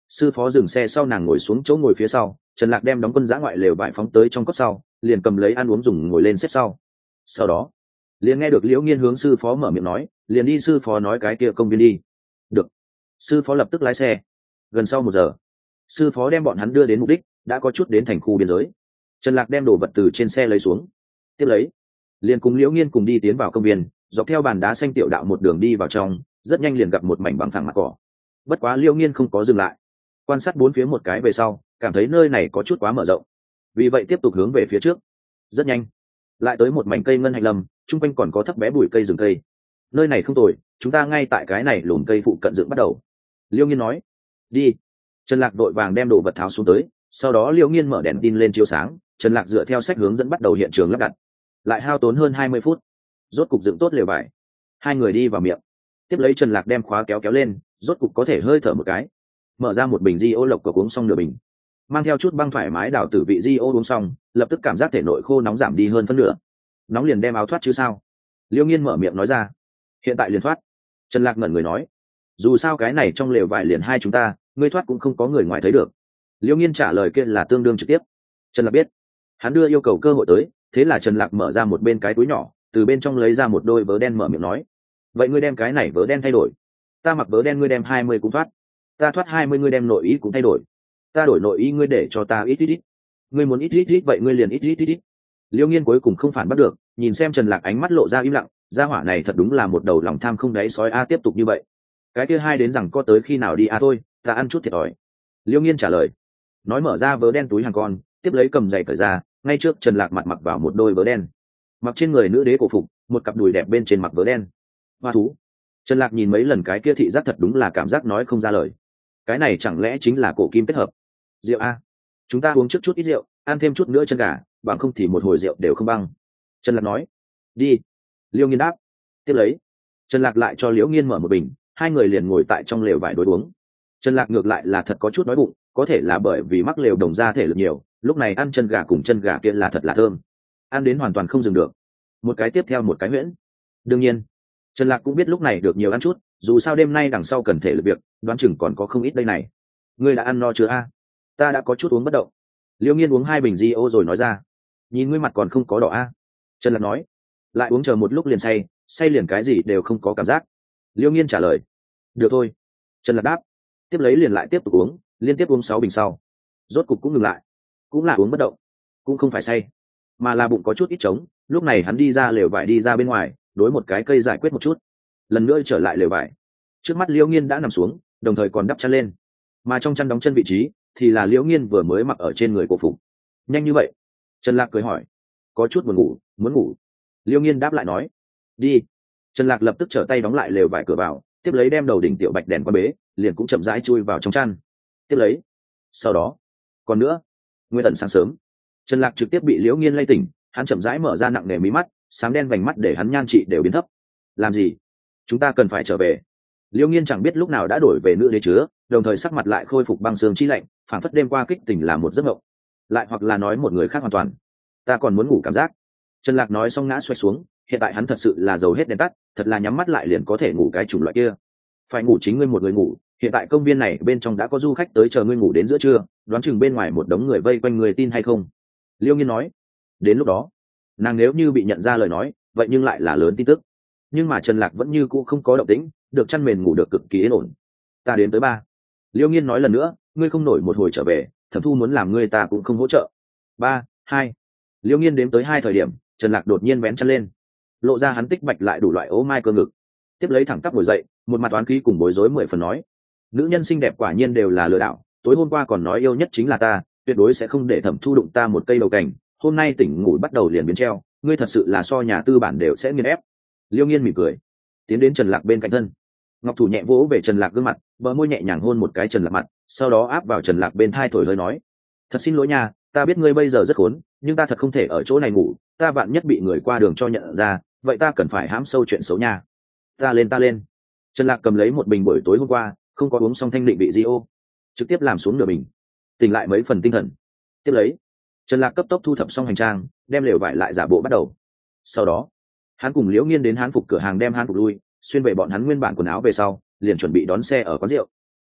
Speaker 1: sư phó dừng xe sau, nàng ngồi xuống chỗ ngồi phía sau. Trần Lạc đem đóng quân giã ngoại lều vải phóng tới trong cốc sau, liền cầm lấy ăn uống dùng ngồi lên xếp sau. Sau đó liền nghe được Liễu Nghiên hướng sư phó mở miệng nói, liền đi sư phó nói cái kia công viên đi. Được. Sư phó lập tức lái xe. Gần sau một giờ, sư phó đem bọn hắn đưa đến mục đích, đã có chút đến thành khu biên giới. Trần Lạc đem đồ vật từ trên xe lấy xuống, tiếp lấy liền cùng Liễu Nghiên cùng đi tiến vào công viên, dọc theo bàn đá xanh tiểu đạo một đường đi vào trong, rất nhanh liền gặp một mảnh bằng phẳng mặt cỏ. Bất quá Liễu Nghiên không có dừng lại, quan sát bốn phía một cái về sau, cảm thấy nơi này có chút quá mở rộng, vì vậy tiếp tục hướng về phía trước. Rất nhanh lại tới một mảnh cây ngân hạnh lâm, chung quanh còn có thấp bé bụi cây rừng cây. Nơi này không tồi, chúng ta ngay tại cái này lùm cây phụ cận dựng bắt đầu. Liễu Nghiên nói. Đi. Trần Lạc đội vàng đem đồ vật tháo xuống tới, sau đó Liễu Nghiên mở đèn tin lên chiếu sáng, Trần Lạc dựa theo sách hướng dẫn bắt đầu hiện trường lắp đặt. Lại hao tốn hơn hai mươi phút, rốt cục dựng tốt lều vải. Hai người đi vào miệng, tiếp lấy Trần Lạc đem khóa kéo kéo lên, rốt cục có thể hơi thở một cái. Mở ra một bình di ô lộc cộc uống xong nửa bình, mang theo chút băng thoải mái đảo tử vị di ô uống xong, lập tức cảm giác thể nội khô nóng giảm đi hơn phân nửa. Nóng liền đem áo thoát chứ sao? Liễu Nghiên mở miệng nói ra. Hiện tại liền thoát. Trần Lạc ngẩn người nói. Dù sao cái này trong lều vải liền hai chúng ta, ngươi thoát cũng không có người ngoài thấy được. Liễu Nghiên trả lời kia là tương đương trực tiếp. Trần Lạc biết, hắn đưa yêu cầu cơ hội tới, thế là Trần Lạc mở ra một bên cái túi nhỏ, từ bên trong lấy ra một đôi vớ đen mở miệng nói. Vậy ngươi đem cái này vớ đen thay đổi. Ta mặc vớ đen ngươi đem hai mươi cũng thoát. Ta thoát hai mươi ngươi đem nội ý cũng thay đổi. Ta đổi nội ý ngươi để cho ta ít ít ít. Ngươi muốn ít ít ít vậy ngươi liền ít ít ít ít. Liễu Nghiên cuối cùng không phản bắt được, nhìn xem Trần Lạc ánh mắt lộ ra im lặng, gia hỏa này thật đúng là một đầu lòng tham không đáy sói a. Tiếp tục như vậy, cái kia hai đến rằng có tới khi nào đi a. Thôi ta ăn chút thiệt thòi. Liễu Nghiên trả lời, nói mở ra vớ đen túi hàng con, tiếp lấy cầm giày cởi ra, ngay trước Trần Lạc mặt mặc vào một đôi vớ đen, mặc trên người nữ đế cổ phục, một cặp đùi đẹp bên trên mặc vớ đen. Hoa thú. Trần Lạc nhìn mấy lần cái kia thị giác thật đúng là cảm giác nói không ra lời. Cái này chẳng lẽ chính là cổ kim kết hợp? Rượu a. Chúng ta uống trước chút ít rượu, ăn thêm chút nữa chân gà, bằng không thì một hồi rượu đều không băng. Trần Lạc nói. Đi. Liễu Nghiên đáp. Tiếp lấy Trần Lạc lại cho Liễu Nghiên mở một bình, hai người liền ngồi tại trong lều vải đối uống. Trần Lạc ngược lại là thật có chút đói bụng, có thể là bởi vì mắc lều đồng ra thể lực nhiều, lúc này ăn chân gà cùng chân gà kia là thật là thơm, ăn đến hoàn toàn không dừng được, một cái tiếp theo một cái huyễn. Đương nhiên Trần Lạc cũng biết lúc này được nhiều ăn chút, dù sao đêm nay đằng sau cần thể lực việc, đoán chừng còn có không ít đây này. Ngươi đã ăn no chưa a? Ta đã có chút uống bất động. Liễu Nghiên uống hai bình di ô rồi nói ra. Nhìn ngươi mặt còn không có đỏ a. Trần Lạc nói. Lại uống chờ một lúc liền say, say liền cái gì đều không có cảm giác. Liễu Nghiên trả lời. Được thôi. Trần Lạc đáp. Tiếp lấy liền lại tiếp tục uống, liên tiếp uống sáu bình sau, rốt cục cũng ngừng lại. Cũng là uống bất động, cũng không phải say, mà là bụng có chút ít trống. Lúc này hắn đi ra lều vải, đi ra bên ngoài, đối một cái cây giải quyết một chút, lần nữa trở lại lều vải. Trước mắt Liễu Nghiên đã nằm xuống, đồng thời còn đắp chăn lên, mà trong chăn đóng chân vị trí thì là Liễu Nghiên vừa mới mặc ở trên người cổ phục. Nhanh như vậy? Trần Lạc cười hỏi. Có chút buồn ngủ, muốn ngủ. Liễu Nghiên đáp lại nói. Đi. Trần Lạc lập tức trở tay đóng lại lều vải cửa vào, tiếp lấy đem đầu đỉnh tiểu bạch đèn qua bế, liền cũng chậm rãi chui vào trong chăn. Tiếp lấy sau đó còn nữa, nguyên tận sáng sớm, Trần Lạc trực tiếp bị Liễu Nghiên lay tỉnh, hắn chậm rãi mở ra nặng nề mí mắt, sáng đen vành mắt để hắn nhan trị đều biến thấp. Làm gì? Chúng ta cần phải trở về. Liễu Nghiên chẳng biết lúc nào đã đổi về nữ đế chứa, đồng thời sắc mặt lại khôi phục băng sương chi lạnh, phảng phất đêm qua kích tỉnh là một giấc mộng, lại hoặc là nói một người khác hoàn toàn. Ta còn muốn ngủ cảm giác. Trần Lạc nói xong ngã xoay xuống, hiện tại hắn thật sự là dầu hết đèn tắt, thật là nhắm mắt lại liền có thể ngủ cái chủng loại kia. Phải ngủ chính ngươi một người ngủ, hiện tại công viên này bên trong đã có du khách tới chờ ngươi ngủ đến giữa trưa, đoán chừng bên ngoài một đống người vây quanh người, tin hay không? Liễu Nghiên nói. Đến lúc đó, nàng nếu như bị nhận ra lời nói, vậy nhưng lại là lớn tin tức. Nhưng mà Trần Lạc vẫn như cũ không có động tĩnh, được chăn mền ngủ được cực kỳ yên ổn. Ta đến tới ba. Liễu Nghiên nói lần nữa, ngươi không nổi một hồi trở về, Thẩm Thu muốn làm ngươi ta cũng không hỗ trợ. Ba, hai. Liễu Nghiên đếm tới hai thời điểm, Trần Lạc đột nhiên vén chăn lên, lộ ra hắn tích bạch lại đủ loại ố mai cơ ngực. Tiếp lấy thẳng tắp ngồi dậy, một mặt oán khí cùng bối rối mười phần nói. Nữ nhân xinh đẹp quả nhiên đều là lừa đảo, tối hôm qua còn nói yêu nhất chính là ta, tuyệt đối sẽ không để Thẩm Thu đụng ta một cây đầu cành, hôm nay tỉnh ngủ bắt đầu liền biến treo, ngươi thật sự là so nhà tư bản đều sẽ nghiền ép. Liễu Nghiên mỉm cười, tiến đến Trần Lạc bên cạnh thân, ngọc thủ nhẹ vỗ về Trần Lạc gương mặt, bờ môi nhẹ nhàng hôn một cái Trần Lạc mặt, sau đó áp vào Trần Lạc bên thai thổi hơi nói. Thật xin lỗi nha, ta biết ngươi bây giờ rất khốn, nhưng ta thật không thể ở chỗ này ngủ, ta vạn nhất bị người qua đường cho nhận ra, vậy ta cần phải hãm sâu chuyện xấu nha. Ta lên ta lên. Trần Lạc cầm lấy một bình buổi tối hôm qua không có uống xong thanh định bị di ô, trực tiếp làm xuống nửa bình, tỉnh lại mấy phần tinh thần. Tiếp lấy Trần Lạc cấp tốc thu thập xong hành trang, đem lều vải lại giả bộ bắt đầu. Sau đó hắn cùng Liễu Nghiên đến hán phục cửa hàng đem hán phục lui, xuyên về bọn hắn nguyên bản quần áo về sau, liền chuẩn bị đón xe ở quán rượu.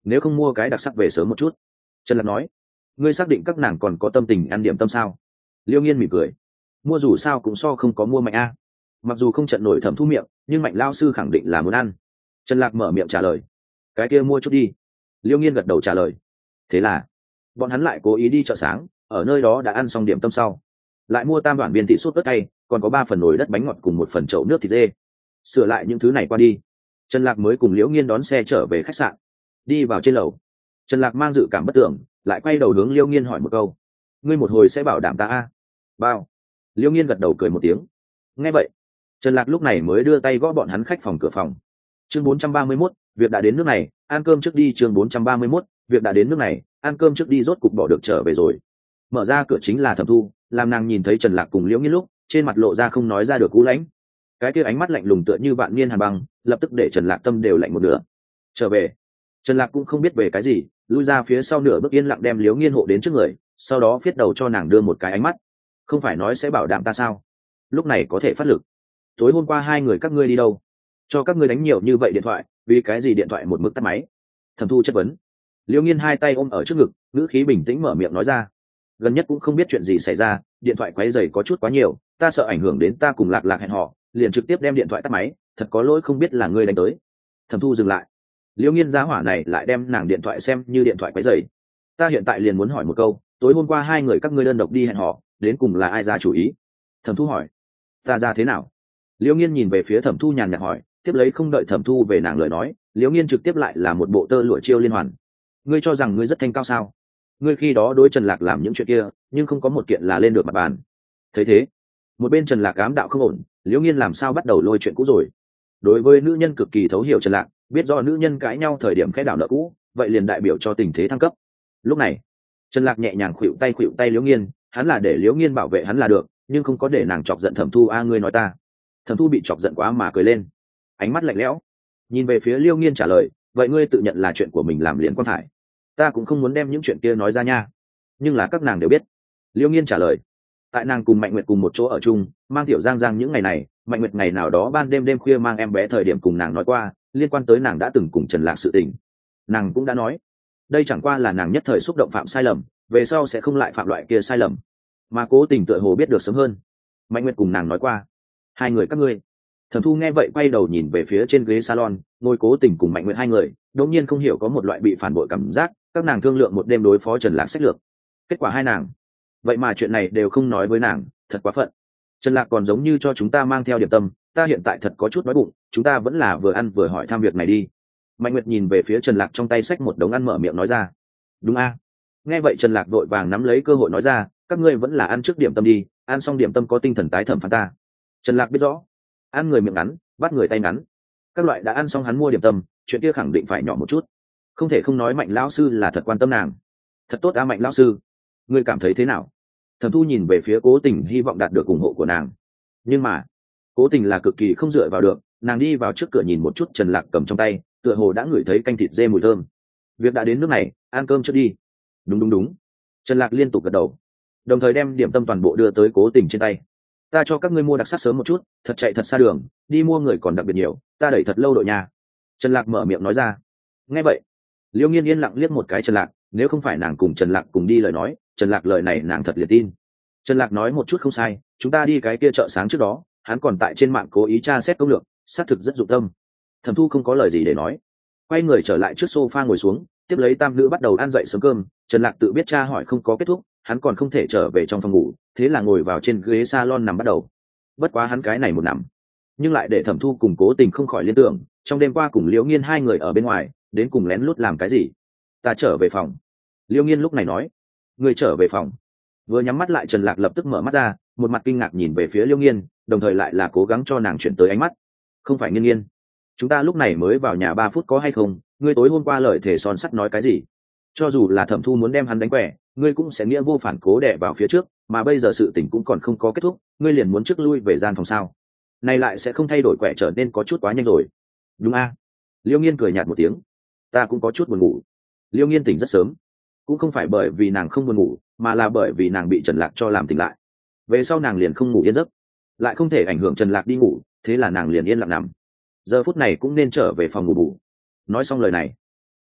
Speaker 1: nếu không mua cái đặc sắc về sớm một chút. Trần Lạc nói. Ngươi xác định các nàng còn có tâm tình ăn điểm tâm sao? Liêu Nghiên mỉm cười. Mua dù sao cũng so không có mua Mạnh a. Mặc dù không trận nổi Thẩm Thu miệng, nhưng Mạnh lao sư khẳng định là muốn ăn. Trần Lạc mở miệng trả lời. Cái kia mua chút đi. Liêu Nghiên gật đầu trả lời. Thế là bọn hắn lại cố ý đi chợ sáng, ở nơi đó đã ăn xong điểm tâm sau, lại mua tam đoạn viên thịt sốt ớt cay, còn có ba phần nồi đất bánh ngọt cùng một phần chậu nước thịt dê. Sửa lại những thứ này qua đi, Trần Lạc mới cùng Liễu Nghiên đón xe trở về khách sạn. Đi vào trên lầu, Trần Lạc mang dự cảm bất tưởng, lại quay đầu hướng Liễu Nghiên hỏi một câu: ngươi một hồi sẽ bảo đảm ta a? Bao. Liễu Nghiên gật đầu cười một tiếng. Nghe vậy, Trần Lạc lúc này mới đưa tay gõ bọn hắn khách phòng cửa phòng. Chương bốn trăm ba mươi mốt, việc đã đến nước này, ăn cơm trước đi. Chương bốn trăm ba mươi mốt, việc đã đến nước này, ăn cơm trước đi. Rốt cục bỏ được trở về rồi. Mở ra cửa chính là Thẩm Thu, làm nàng nhìn thấy Trần Lạc cùng Liễu Nghiên lúc, trên mặt lộ ra không nói ra được cú lãnh. Cái kia ánh mắt lạnh lùng tựa như vạn niên hàn băng, lập tức để Trần Lạc tâm đều lạnh một nửa. Trở về, Trần Lạc cũng không biết về cái gì, lui ra phía sau nửa bước yên lặng đem Liễu Nghiên hộ đến trước người, sau đó viết đầu cho nàng đưa một cái ánh mắt. Không phải nói sẽ bảo đảm ta sao? Lúc này có thể phát lực. Tối hôm qua hai người các ngươi đi đâu? Cho các ngươi đánh nhiều như vậy điện thoại, vì cái gì điện thoại một mực tắt máy? Thẩm Thu chất vấn. Liễu Nghiên hai tay ôm ở trước ngực, ngữ khí bình tĩnh mở miệng nói ra. Gần nhất cũng không biết chuyện gì xảy ra, điện thoại quấy rầy có chút quá nhiều, ta sợ ảnh hưởng đến ta cùng Lạc Lạc hẹn hò, liền trực tiếp đem điện thoại tắt máy, thật có lỗi không biết là ngươi đánh tới. Thẩm Thu dừng lại. Liễu Nghiên giá hỏa này lại đem nàng điện thoại xem như điện thoại quấy rầy. Ta hiện tại liền muốn hỏi một câu, tối hôm qua hai người các ngươi đơn độc đi hẹn hò, đến cùng là ai ra chủ ý? Thẩm Thu hỏi. Ta ra thế nào? Liễu Nghiên nhìn về phía Thẩm Thu nhàn nhạt hỏi, tiếp lấy không đợi Thẩm Thu về nàng lời nói, Liễu Nghiên trực tiếp lại là một bộ tơ lụa chiêu liên hoàn. Ngươi cho rằng ngươi rất thanh cao sao? Ngươi khi đó đối Trần Lạc làm những chuyện kia, nhưng không có một kiện là lên được mặt bàn. Thấy thế, một bên Trần Lạc ám đạo không ổn, Liễu Nghiên làm sao bắt đầu lôi chuyện cũ rồi? Đối với nữ nhân cực kỳ thấu hiểu Trần Lạc, biết do nữ nhân cãi nhau thời điểm khẽ đảo nợ cũ, vậy liền đại biểu cho tình thế thăng cấp. Lúc này, Trần Lạc nhẹ nhàng khuỵu tay khuỵu tay Liễu Nghiên, hắn là để Liễu Nghiên bảo vệ hắn là được, nhưng không có để nàng chọc giận Thẩm Thu. A ngươi nói ta? Thẩm Thu bị chọc giận quá mà cười lên, ánh mắt lạnh lẽo, nhìn về phía Liễu Nghiên trả lời, vậy ngươi tự nhận là chuyện của mình làm liền quan thải, ta cũng không muốn đem những chuyện kia nói ra nha, nhưng là các nàng đều biết. Liễu Nghiên trả lời. Tại nàng cùng Mạnh Nguyệt cùng một chỗ ở chung, mang Tiểu Giang Giang những ngày này, Mạnh Nguyệt ngày nào đó ban đêm đêm khuya mang em bé thời điểm cùng nàng nói qua liên quan tới nàng đã từng cùng Trần Lạc sự tình. Nàng cũng đã nói, đây chẳng qua là nàng nhất thời xúc động phạm sai lầm, về sau sẽ không lại phạm loại kia sai lầm. Mà Cố Tình tựa hồ biết được sớm hơn, Mạnh Nguyệt cùng nàng nói qua, hai người các ngươi. Thẩm Thu nghe vậy quay đầu nhìn về phía trên ghế salon, ngồi Cố Tình cùng Mạnh Nguyệt hai người, đột nhiên không hiểu có một loại bị phản bội cảm giác, các nàng thương lượng một đêm đối phó Trần Lạc sách lược. Kết quả hai nàng, vậy mà chuyện này đều không nói với nàng, thật quá phận. Trần Lạc còn giống như cho chúng ta mang theo điểm tâm, ta hiện tại thật có chút đói bụng, chúng ta vẫn là vừa ăn vừa hỏi thăm việc này đi. Mạnh Nguyệt nhìn về phía Trần Lạc trong tay xách một đống ăn mở miệng nói ra. Đúng a? Nghe vậy Trần Lạc vội vàng nắm lấy cơ hội nói ra, các ngươi vẫn là ăn trước điểm tâm đi, ăn xong điểm tâm có tinh thần tái thẩm phán ta. Trần Lạc biết rõ, ăn người miệng ngắn, bắt người tay ngắn. Các loại đã ăn xong hắn mua điểm tâm, chuyện kia khẳng định phải nhỏ một chút. Không thể không nói Mạnh lão sư là thật quan tâm nàng. Thật tốt a Mạnh lão sư, ngươi cảm thấy thế nào? Thẩm Thu nhìn về phía Cố Tình hy vọng đạt được ủng hộ của nàng, nhưng mà Cố Tình là cực kỳ không dựa vào được. Nàng đi vào trước cửa nhìn một chút Trần Lạc cầm trong tay, tựa hồ đã ngửi thấy canh thịt dê mùi thơm. Việc đã đến nước này, ăn cơm trước đi. Đúng đúng đúng. Trần Lạc liên tục gật đầu, đồng thời đem điểm tâm toàn bộ đưa tới Cố Tình trên tay. Ta cho các ngươi mua đặc sắc sớm một chút, thật chạy thật xa đường, đi mua người còn đặc biệt nhiều, ta đẩy thật lâu đội nhà. Trần Lạc mở miệng nói ra. Nghe vậy, Liễu Nghiên yên lặng liếc một cái Trần Lạc, nếu không phải nàng cùng Trần Lạc cùng đi lời nói, Trần Lạc lời này nàng thật liền tin. Trần Lạc nói một chút không sai, chúng ta đi cái kia chợ sáng trước đó, hắn còn tại trên mạng cố ý tra xét công lược, xác thực rất dụng tâm. Thẩm Thu không có lời gì để nói, quay người trở lại trước sofa ngồi xuống, tiếp lấy tam nữ bắt đầu ăn dậy sớm cơm. Trần Lạc tự biết tra hỏi không có kết thúc, hắn còn không thể trở về trong phòng ngủ, thế là ngồi vào trên ghế salon nằm bắt đầu. Bất quá hắn cái này một nằm, nhưng lại để Thẩm Thu cùng Cố Tình không khỏi liên tưởng, trong đêm qua cùng Liễu Nghiên hai người ở bên ngoài, đến cùng lén lút làm cái gì? Ta trở về phòng. Liễu Nghiên lúc này nói. Người trở về phòng? Vừa nhắm mắt lại Trần Lạc lập tức mở mắt ra, một mặt kinh ngạc nhìn về phía Liễu Nghiên, đồng thời lại là cố gắng cho nàng chuyển tới ánh mắt. Không phải Nghiên Nghiên, chúng ta lúc này mới vào nhà ba phút có hay không? Ngươi tối hôm qua lời thể son sắt nói cái gì? Cho dù là Thẩm Thu muốn đem hắn đánh quẻ, ngươi cũng sẽ nghĩa vô phản cố đè vào phía trước, mà bây giờ sự tình cũng còn không có kết thúc, ngươi liền muốn trước lui về gian phòng sao? Này lại sẽ không thay đổi quẻ trở nên có chút quá nhanh rồi. Đúng a? Liễu Nghiên cười nhạt một tiếng. Ta cũng có chút buồn ngủ. Liễu Nghiên tỉnh rất sớm, cũng không phải bởi vì nàng không buồn ngủ, mà là bởi vì nàng bị Trần Lạc cho làm tỉnh lại. Về sau nàng liền không ngủ yên giấc, lại không thể ảnh hưởng Trần Lạc đi ngủ, thế là nàng liền yên lặng nằm. Giờ phút này cũng nên trở về phòng ngủ bù. Nói xong lời này,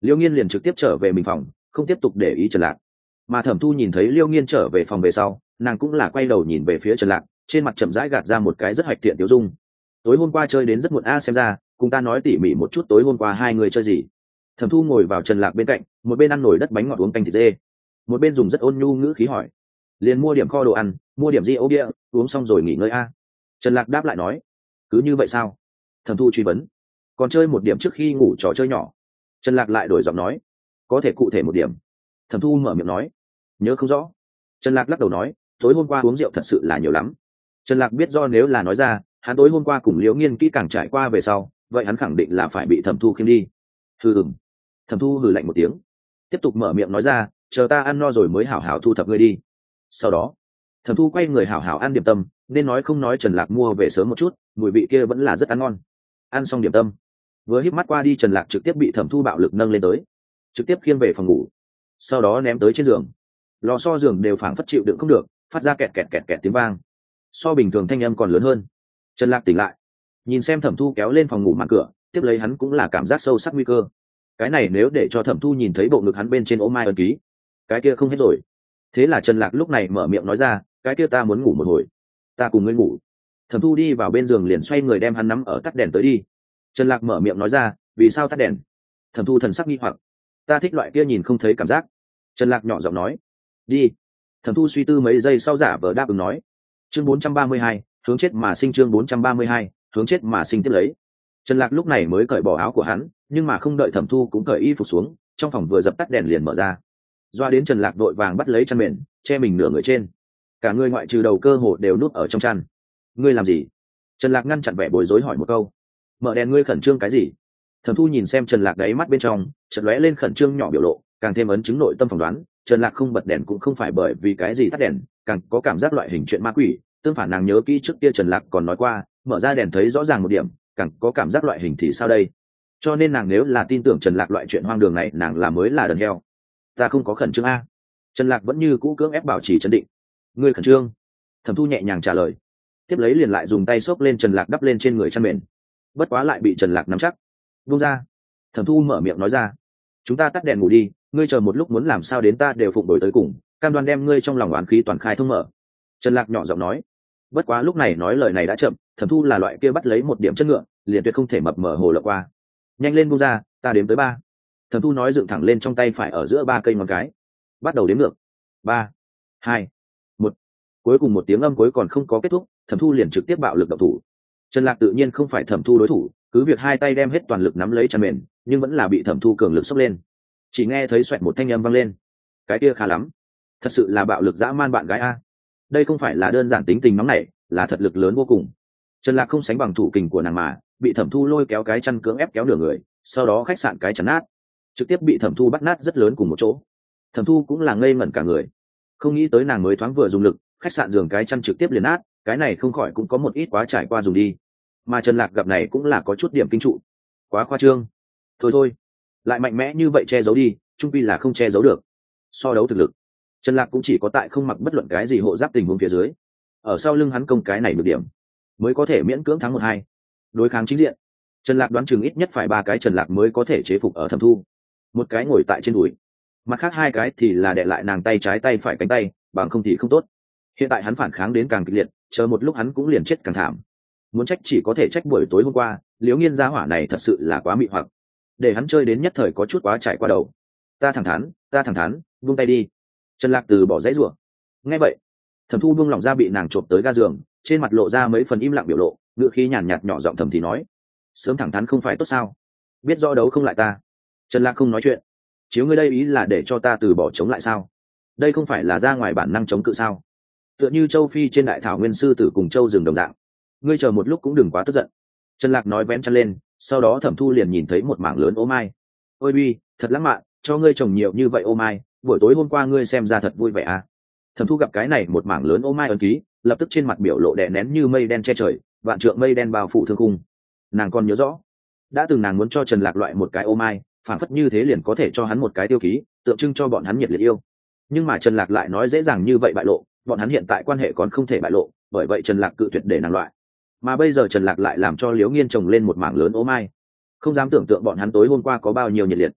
Speaker 1: liễu nghiên liền trực tiếp trở về mình phòng, không tiếp tục để ý Trần Lạc. Mà Thẩm Thu nhìn thấy liễu nghiên trở về phòng về sau, nàng cũng là quay đầu nhìn về phía Trần Lạc, trên mặt chậm rãi gạt ra một cái rất hoạch thiện tiêu dung. Tối hôm qua chơi đến rất muộn a, xem ra cùng ta nói tỉ mỉ một chút tối hôm qua hai người chơi gì. Thẩm Thu ngồi vào Trần Lạc bên cạnh, một bên ăn nồi đất bánh ngọt uống canh thịt dê, một bên dùng rất ôn nhu ngữ khí hỏi: liền mua điểm kho đồ ăn, mua điểm gì ấu địa, uống xong rồi nghỉ ngơi a. Trần Lạc đáp lại nói: cứ như vậy sao? Thẩm Thu truy vấn: còn chơi một điểm trước khi ngủ trò chơi nhỏ? Trần Lạc lại đổi giọng nói: có thể cụ thể một điểm? Thẩm Thu mở miệng nói: nhớ không rõ. Trần Lạc lắc đầu nói: tối hôm qua uống rượu thật sự là nhiều lắm. Trần Lạc biết do nếu là nói ra hắn tối hôm qua cùng Liễu Nghiên kỹ càng trải qua về sau, vậy hắn khẳng định là phải bị Thẩm Thu khiêng đi. Hừ ừm. Thẩm Thu hừ lạnh một tiếng, tiếp tục mở miệng nói ra: chờ ta ăn no rồi mới hảo hảo thu thập ngươi đi. Sau đó Thẩm Thu quay người hảo hảo ăn điểm tâm, nên nói không nói Trần Lạc mua về sớm một chút, mùi vị kia vẫn là rất ăn ngon. Ăn xong điểm tâm, vừa híp mắt qua đi, Trần Lạc trực tiếp bị Thẩm Thu bạo lực nâng lên tới, trực tiếp khiêng về phòng ngủ, sau đó ném tới trên giường. Lò xo giường đều phảng phất chịu đựng không được, phát ra kẹt kẹt kẹt kẹt tiếng vang, so bình thường thanh âm còn lớn hơn. Trần Lạc tỉnh lại, nhìn xem Thẩm Thu kéo lên phòng ngủ màn cửa, tiếp lấy hắn cũng là cảm giác sâu sắc nguy cơ. Cái này nếu để cho Thẩm Thu nhìn thấy bộ ngực hắn bên trên ô mai ấn ký, cái kia không hết rồi. Thế là Trần Lạc lúc này mở miệng nói ra: cái kia ta muốn ngủ một hồi, ta cùng ngươi ngủ. Thẩm Thu đi vào bên giường liền xoay người đem hắn nắm ở tắt đèn tới đi. Trần Lạc mở miệng nói ra: vì sao tắt đèn? Thẩm Thu thần sắc nghi hoặc: ta thích loại kia nhìn không thấy cảm giác. Trần Lạc nhỏ giọng nói: đi. Thẩm Thu suy tư mấy giây sau giả vờ đáp ứng nói. Chương bốn trăm ba mươi hai, hướng chết mà sinh. Chương bốn trăm ba mươi hai, hướng chết mà sinh. Tiếp lấy Trần Lạc lúc này mới cởi bỏ áo của hắn, nhưng mà không đợi Thẩm Thu cũng cởi y phục xuống, trong phòng vừa dập tắt đèn liền mở ra. Doa đến Trần Lạc đội vàng bắt lấy chăn mền che mình nửa người trên, cả người ngoại trừ đầu cơ hồ đều núp ở trong chăn. Ngươi làm gì? Trần Lạc ngăn chặn vẻ bối rối hỏi một câu. Mở đèn. Ngươi khẩn trương cái gì? Thẩm Thu nhìn xem Trần Lạc đáy mắt bên trong chợt lóe lên khẩn trương nhỏ biểu lộ, càng thêm ấn chứng nội tâm phỏng đoán Trần Lạc không bật đèn cũng không phải bởi vì cái gì tắt đèn, càng có cảm giác loại hình chuyện ma quỷ. Tương phản, nàng nhớ kỹ trước kia Trần Lạc còn nói qua, mở ra đèn thấy rõ ràng một điểm, càng có cảm giác loại hình thì sao đây? Cho nên nàng nếu là tin tưởng Trần Lạc loại chuyện hoang đường này, nàng là mới là đần heo. Ta không có khẩn trương a. Trần Lạc vẫn như cũ cưỡng ép bảo trì trấn định. Ngươi khẩn trương? Thẩm Thu nhẹ nhàng trả lời, tiếp lấy liền lại dùng tay xốc lên Trần Lạc đắp lên trên người chăn mền, bất quá lại bị Trần Lạc nắm chắc. Buông ra. Thẩm Thu mở miệng nói ra: chúng ta tắt đèn ngủ đi, ngươi chờ một lúc muốn làm sao đến ta đều phụng đổi tới cùng, cam đoan đem ngươi trong lòng oán khí toàn khai thông mở. Trần Lạc nhỏ giọng nói. Bất quá lúc này nói lời này đã chậm, Thẩm Thu là loại kia bắt lấy một điểm chất ngựa liền tuyệt không thể mập mờ hồ lộng qua. Nhanh lên buông ra, ta đếm tới ba. Thẩm Thu nói, dựng thẳng lên trong tay phải ở giữa ba cây ngón cái, bắt đầu đếm ngược. Ba, hai, một. Cuối cùng một tiếng âm cuối còn không có kết thúc, Thẩm Thu liền trực tiếp bạo lực động thủ. Trần Lạc tự nhiên không phải Thẩm Thu đối thủ, cứ việc hai tay đem hết toàn lực nắm lấy chăn mền, nhưng vẫn là bị Thẩm Thu cường lực xốc lên. Chỉ nghe thấy xoẹt một thanh âm vang lên. Cái kia khá lắm, thật sự là bạo lực dã man bạn gái a. Đây không phải là đơn giản tính tình nóng nảy, là thật lực lớn vô cùng. Trần Lạc không sánh bằng thủ kình của nàng mà bị Thẩm Thu lôi kéo cái chăn cưỡng ép kéo nửa người, sau đó khách sạn cái chắn nát, trực tiếp bị Thẩm Thu bắt nát rất lớn cùng một chỗ. Thẩm Thu cũng là ngây ngẩn cả người, không nghĩ tới nàng mới thoáng vừa dùng lực, khách sạn giường cái chăn trực tiếp liền nát, cái này không khỏi cũng có một ít quá trải qua dùng đi. Mà Trần Lạc gặp này cũng là có chút điểm kinh trụ, quá khoa trương. Thôi thôi, lại mạnh mẽ như vậy che giấu đi, chung quy là không che giấu được. So đấu thực lực, Trần Lạc cũng chỉ có tại không mặc bất luận cái gì hộ giáp tình huống phía dưới, ở sau lưng hắn công cái này được điểm, mới có thể miễn cưỡng thắng một hai. Đối kháng chính diện, Trần Lạc đoán chừng ít nhất phải ba cái Trần Lạc mới có thể chế phục ở Thẩm Thu. Một cái ngồi tại trên đùi, mặt khác hai cái thì là đè lại nàng tay trái tay phải cánh tay, bằng không thì không tốt. Hiện tại hắn phản kháng đến càng kịch liệt, chờ một lúc hắn cũng liền chết càng thảm. Muốn trách chỉ có thể trách buổi tối hôm qua Liễu Nghiên gia hỏa này thật sự là quá mị hoặc, để hắn chơi đến nhất thời có chút quá trải qua đầu. Ta thẳng thắn, ta thẳng thắn, buông tay đi. Trần Lạc từ bỏ dãy rủa. Nghe vậy, Thẩm Thu buông lỏng ra bị nàng trộm tới ga giường, trên mặt lộ ra mấy phần im lặng biểu lộ, ngữ khí nhàn nhạt nhỏ giọng thầm thì nói: sớm thẳng thắn không phải tốt sao? Biết rõ đấu không lại ta. Trần Lạc không nói chuyện. Chiếu ngươi đây ý là để cho ta từ bỏ chống lại sao? Đây không phải là ra ngoài bản năng chống cự sao? Tựa như châu Phi trên đại thảo nguyên sư tử cùng châu rừng đồng dạng. Ngươi chờ một lúc cũng đừng quá tức giận. Trần Lạc nói vén chăn lên, sau đó Thẩm Thu liền nhìn thấy một mảng lớn ô mai. Ôi bi, thật lãng mạn, cho ngươi trồng nhiều như vậy ô mai, buổi tối hôm qua ngươi xem ra thật vui vẻ à? Thẩm Thu gặp cái này một mảng lớn ô mai ấn ký, lập tức trên mặt biểu lộ đè nén như mây đen che trời, vạn trượng mây đen bao phủ thương khung. Nàng còn nhớ rõ, đã từng nàng muốn cho Trần Lạc loại một cái ô mai, phản phất như thế liền có thể cho hắn một cái tiêu ký, tượng trưng cho bọn hắn nhiệt liệt yêu. Nhưng mà Trần Lạc lại nói dễ dàng như vậy bại lộ, bọn hắn hiện tại quan hệ còn không thể bại lộ, bởi vậy Trần Lạc cự tuyệt để nàng loại. Mà bây giờ Trần Lạc lại làm cho Liễu Nghiên trồng lên một mảng lớn ô mai, không dám tưởng tượng bọn hắn tối hôm qua có bao nhiêu nhiệt liệt.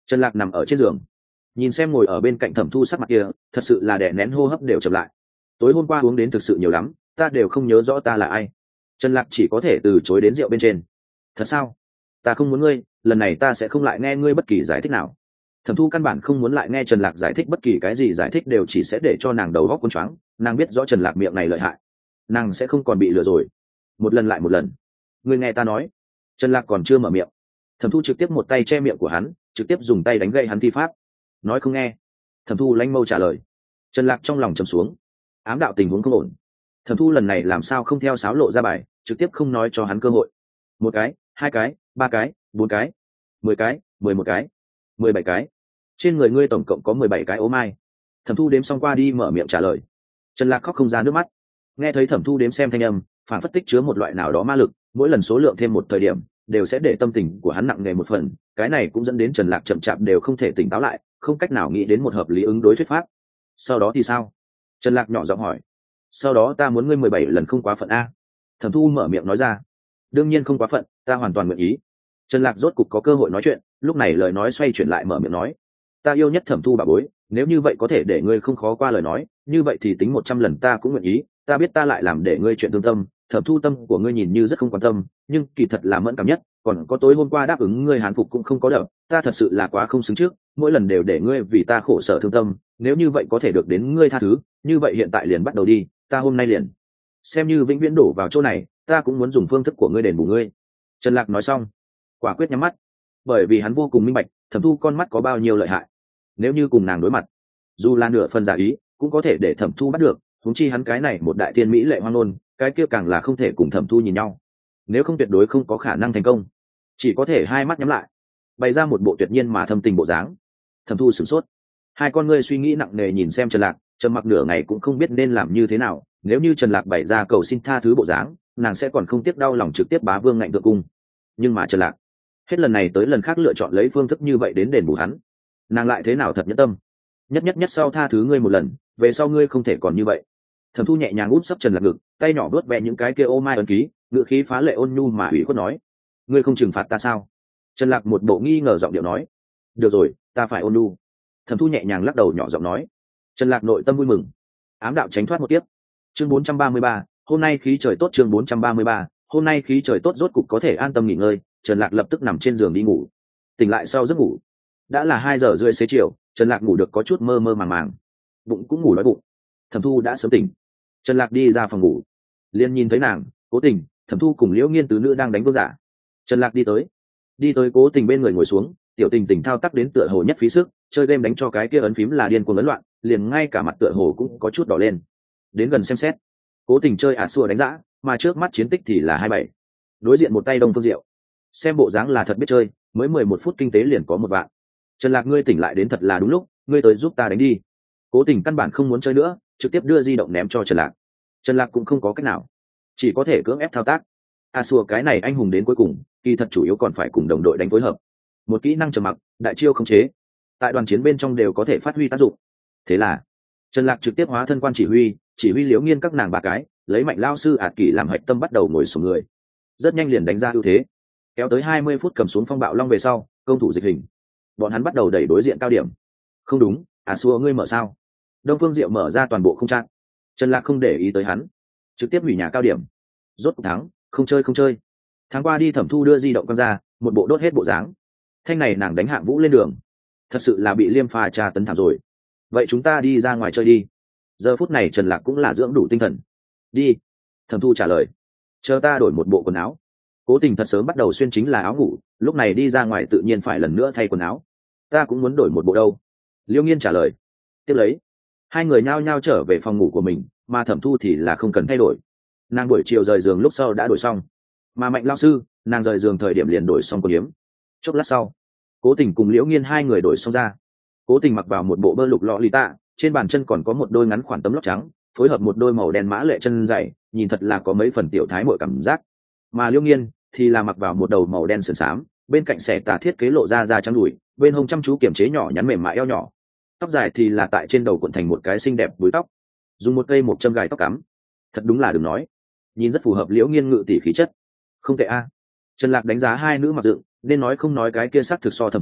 Speaker 1: Trần Lạc nằm ở trên giường, nhìn xem ngồi ở bên cạnh Thẩm Thu sắc mặt kia, thật sự là đè nén hô hấp đều chậm lại. Tối hôm qua uống đến thực sự nhiều lắm, ta đều không nhớ rõ ta là ai. Trần Lạc chỉ có thể từ chối đến rượu bên trên. Thật sao? Ta không muốn ngươi, lần này ta sẽ không lại nghe ngươi bất kỳ giải thích nào. Thẩm Thu căn bản không muốn lại nghe Trần Lạc giải thích bất kỳ cái gì, giải thích đều chỉ sẽ để cho nàng đầu óc cuốn choáng. Nàng biết rõ Trần Lạc miệng này lợi hại, nàng sẽ không còn bị lừa rồi. Một lần lại một lần. Ngươi nghe ta nói. Trần Lạc còn chưa mở miệng, Thẩm Thu trực tiếp một tay che miệng của hắn, trực tiếp dùng tay đánh gậy hắn thi pháp. Nói không nghe. Thẩm Thu lanh mâu trả lời. Trần Lạc trong lòng trầm xuống, ám đạo tình huống không ổn. Thẩm Thu lần này làm sao không theo sáo lộ ra bài, trực tiếp không nói cho hắn cơ hội. Một cái, hai cái, ba cái, bốn cái, mười cái, mười một cái, mười bảy cái. Trên người ngươi tổng cộng có mười bảy cái ố mai. Thẩm Thu đếm xong qua đi mở miệng trả lời. Trần Lạc khóc không ra nước mắt. Nghe thấy Thẩm Thu đếm xem thanh âm, phản phất tích chứa một loại nào đó ma lực, mỗi lần số lượng thêm một thời điểm, đều sẽ để tâm tình của hắn nặng nề một phần. Cái này cũng dẫn đến Trần Lạc chậm chạp đều không thể tỉnh táo lại, không cách nào nghĩ đến một hợp lý ứng đối thuyết pháp. Sau đó thì sao? Trần Lạc nhỏ giọng hỏi. Sau đó ta muốn ngươi mười bảy lần không quá phận a. Thẩm Thu mở miệng nói ra. Đương nhiên không quá phận, ta hoàn toàn nguyện ý. Trần Lạc rốt cục có cơ hội nói chuyện, lúc này lời nói xoay chuyển lại mở miệng nói. Ta yêu nhất Thẩm Thu bà bối, nếu như vậy có thể để ngươi không khó qua lời nói, như vậy thì tính một trăm lần ta cũng nguyện ý. Ta biết ta lại làm để ngươi chuyện thương tâm, Thẩm Thu tâm của ngươi nhìn như rất không quan tâm, nhưng kỳ thật là mẫn cảm nhất, còn có tối hôm qua đáp ứng ngươi hàn phục cũng không có đỡ, ta thật sự là quá không xứng trước, mỗi lần đều để ngươi vì ta khổ sở thương tâm, nếu như vậy có thể được đến ngươi tha thứ, như vậy hiện tại liền bắt đầu đi, ta hôm nay liền xem như vĩnh viễn đổ vào chỗ này, ta cũng muốn dùng phương thức của ngươi đền bù ngươi. Trần Lạc nói xong, quả quyết nhắm mắt, bởi vì hắn vô cùng minh bạch, Thẩm Thu con mắt có bao nhiêu lợi hại, nếu như cùng nàng đối mặt, dù là nửa phần giả ý, cũng có thể để Thẩm Thu bắt được, huống chi hắn cái này một đại tiên mỹ lệ hoang nôn, cái kia càng là không thể cùng Thẩm Thu nhìn nhau, nếu không tuyệt đối không có khả năng thành công, chỉ có thể hai mắt nhắm lại, bày ra một bộ tuyệt nhiên mà thâm tình bộ dáng. Thẩm Thu sửng sốt, hai con ngươi suy nghĩ nặng nề nhìn xem Trần Lạc, trầm mặc nửa ngày cũng không biết nên làm như thế nào. Nếu như Trần Lạc bày ra cầu xin tha thứ bộ dáng, nàng sẽ còn không tiếc đau lòng trực tiếp bá vương ngạnh thượng cung. Nhưng mà Trần Lạc hết lần này tới lần khác lựa chọn lấy phương thức như vậy đến đền bù hắn, nàng lại thế nào thật nhẫn tâm. Nhất nhất nhất sau tha thứ ngươi một lần, về sau ngươi không thể còn như vậy. Thẩm Thu nhẹ nhàng út sấp Trần Lạc ngực, tay nhỏ vuốt ve những cái kia ô mai ấn ký, ngữ khí phá lệ ôn nhu mà ủy khuất nói. Ngươi không trừng phạt ta sao? Trần Lạc một bộ nghi ngờ giọng điệu nói. Được rồi, ta phải ôn nhu. Thẩm Thu nhẹ nhàng lắc đầu nhỏ giọng nói. Trần Lạc nội tâm vui mừng, ám đạo tránh thoát một tiếp. Chương bốn trăm ba mươi ba, hôm nay khí trời tốt. Chương bốn trăm ba mươi ba, hôm nay khí trời tốt, rốt cục có thể an tâm nghỉ ngơi. Trần Lạc lập tức nằm trên giường đi ngủ. Tỉnh lại sau giấc ngủ, đã là hai giờ rưỡi xế chiều, Trần Lạc ngủ được có chút mơ mơ màng màng, bụng cũng ngủ đói bụng. Thẩm Thu đã sớm tỉnh, Trần Lạc đi ra phòng ngủ, liền nhìn thấy nàng, Cố Tình, Thẩm Thu cùng Liễu Nghiên tứ nữ đang đánh vương giả. Trần Lạc đi tới, đi tới Cố Tình bên người ngồi xuống, tiểu Tình Tình thao tác đến tựa hồ nhất phí sức, chơi game đánh cho cái kia ấn phím là điên cuồng ấn loạn, liền ngay cả mặt tựa hồ cũng có chút đỏ lên. Đến gần xem xét, Cố Tình chơi ả xua đánh dã, mà trước mắt chiến tích thì là hai bảy. Đối diện một tay Đông Phương Diệu, xem bộ dáng là thật biết chơi, mới mười một phút kinh tế liền có một vạn. Trần Lạc, ngươi tỉnh lại đến thật là đúng lúc, ngươi tới giúp ta đánh đi. Cố Tình căn bản không muốn chơi nữa, trực tiếp đưa di động ném cho Trần Lạc. Trần Lạc cũng không có cách nào, chỉ có thể cưỡng ép thao tác. A xua cái này anh hùng đến cuối cùng, kỳ thật chủ yếu còn phải cùng đồng đội đánh phối hợp. Một kỹ năng trầm mặc, đại chiêu khống chế, tại đoàn chiến bên trong đều có thể phát huy tác dụng. Thế là Trần Lạc trực tiếp hóa thân quan chỉ huy, chỉ huy Liễu Nghiên các nàng ba cái, lấy Mạnh lao sư ạt kỷ làm hạch tâm bắt đầu ngồi xuống người. Rất nhanh liền đánh ra ưu thế, kéo tới hai mươi phút cầm xuống phong bạo long về sau, công thủ dịch hình. Bọn hắn bắt đầu đẩy đối diện cao điểm. Không đúng, à xua ngươi mở sao? Đông Phương Diệu mở ra toàn bộ không trạng. Trần Lạc không để ý tới hắn, trực tiếp hủy nhà cao điểm. Rốt cuộc thắng, không chơi không chơi. Tháng qua đi Thẩm Thu đưa di động con ra, một bộ đốt hết bộ dáng. Thanh này nàng đánh Hạng Vũ lên đường, thật sự là bị Liêm Pha tra tấn thảm rồi. Vậy chúng ta đi ra ngoài chơi đi. Giờ phút này Trần Lạc cũng là dưỡng đủ tinh thần. Đi. Thẩm Thu trả lời. Chờ ta đổi một bộ quần áo. Cố Tình thật sớm bắt đầu xuyên chính là áo ngủ, lúc này đi ra ngoài tự nhiên phải lần nữa thay quần áo. Ta cũng muốn đổi một bộ đâu. Liễu Nghiên trả lời. Tiếp lấy, hai người nhao nhao trở về phòng ngủ của mình, mà Thẩm Thu thì là không cần thay đổi. Nàng buổi chiều rời giường lúc sau đã đổi xong, mà Mạnh lao sư, nàng rời giường thời điểm liền đổi xong quần yếm. Chốc lát sau, Cố Tình cùng Liễu Nghiên hai người đổi xong ra. Cố Tình mặc vào một bộ bơ lục lọ lì tạ, trên bàn chân còn có một đôi ngắn khoản tấm lót trắng, phối hợp một đôi màu đen mã lệ chân dày, nhìn thật là có mấy phần tiểu thái muội cảm giác. Mà Liễu Nghiên thì là mặc vào một đầu màu đen sườn xám, bên cạnh xẻ tà thiết kế lộ ra da trắng đùi, bên hông chăm chú kiểm chế nhỏ nhắn mềm mại eo nhỏ. Tóc dài thì là tại trên đầu cuộn thành một cái xinh đẹp búi tóc, dùng một cây một châm gài tóc cắm. Thật đúng là đừng nói, nhìn rất phù hợp Liễu Nghiên ngự tỷ khí chất. Không tệ a. Trần Lạc đánh giá hai nữ mặc dựng, nên nói không nói cái kia sắc thực so Thẩm Thu,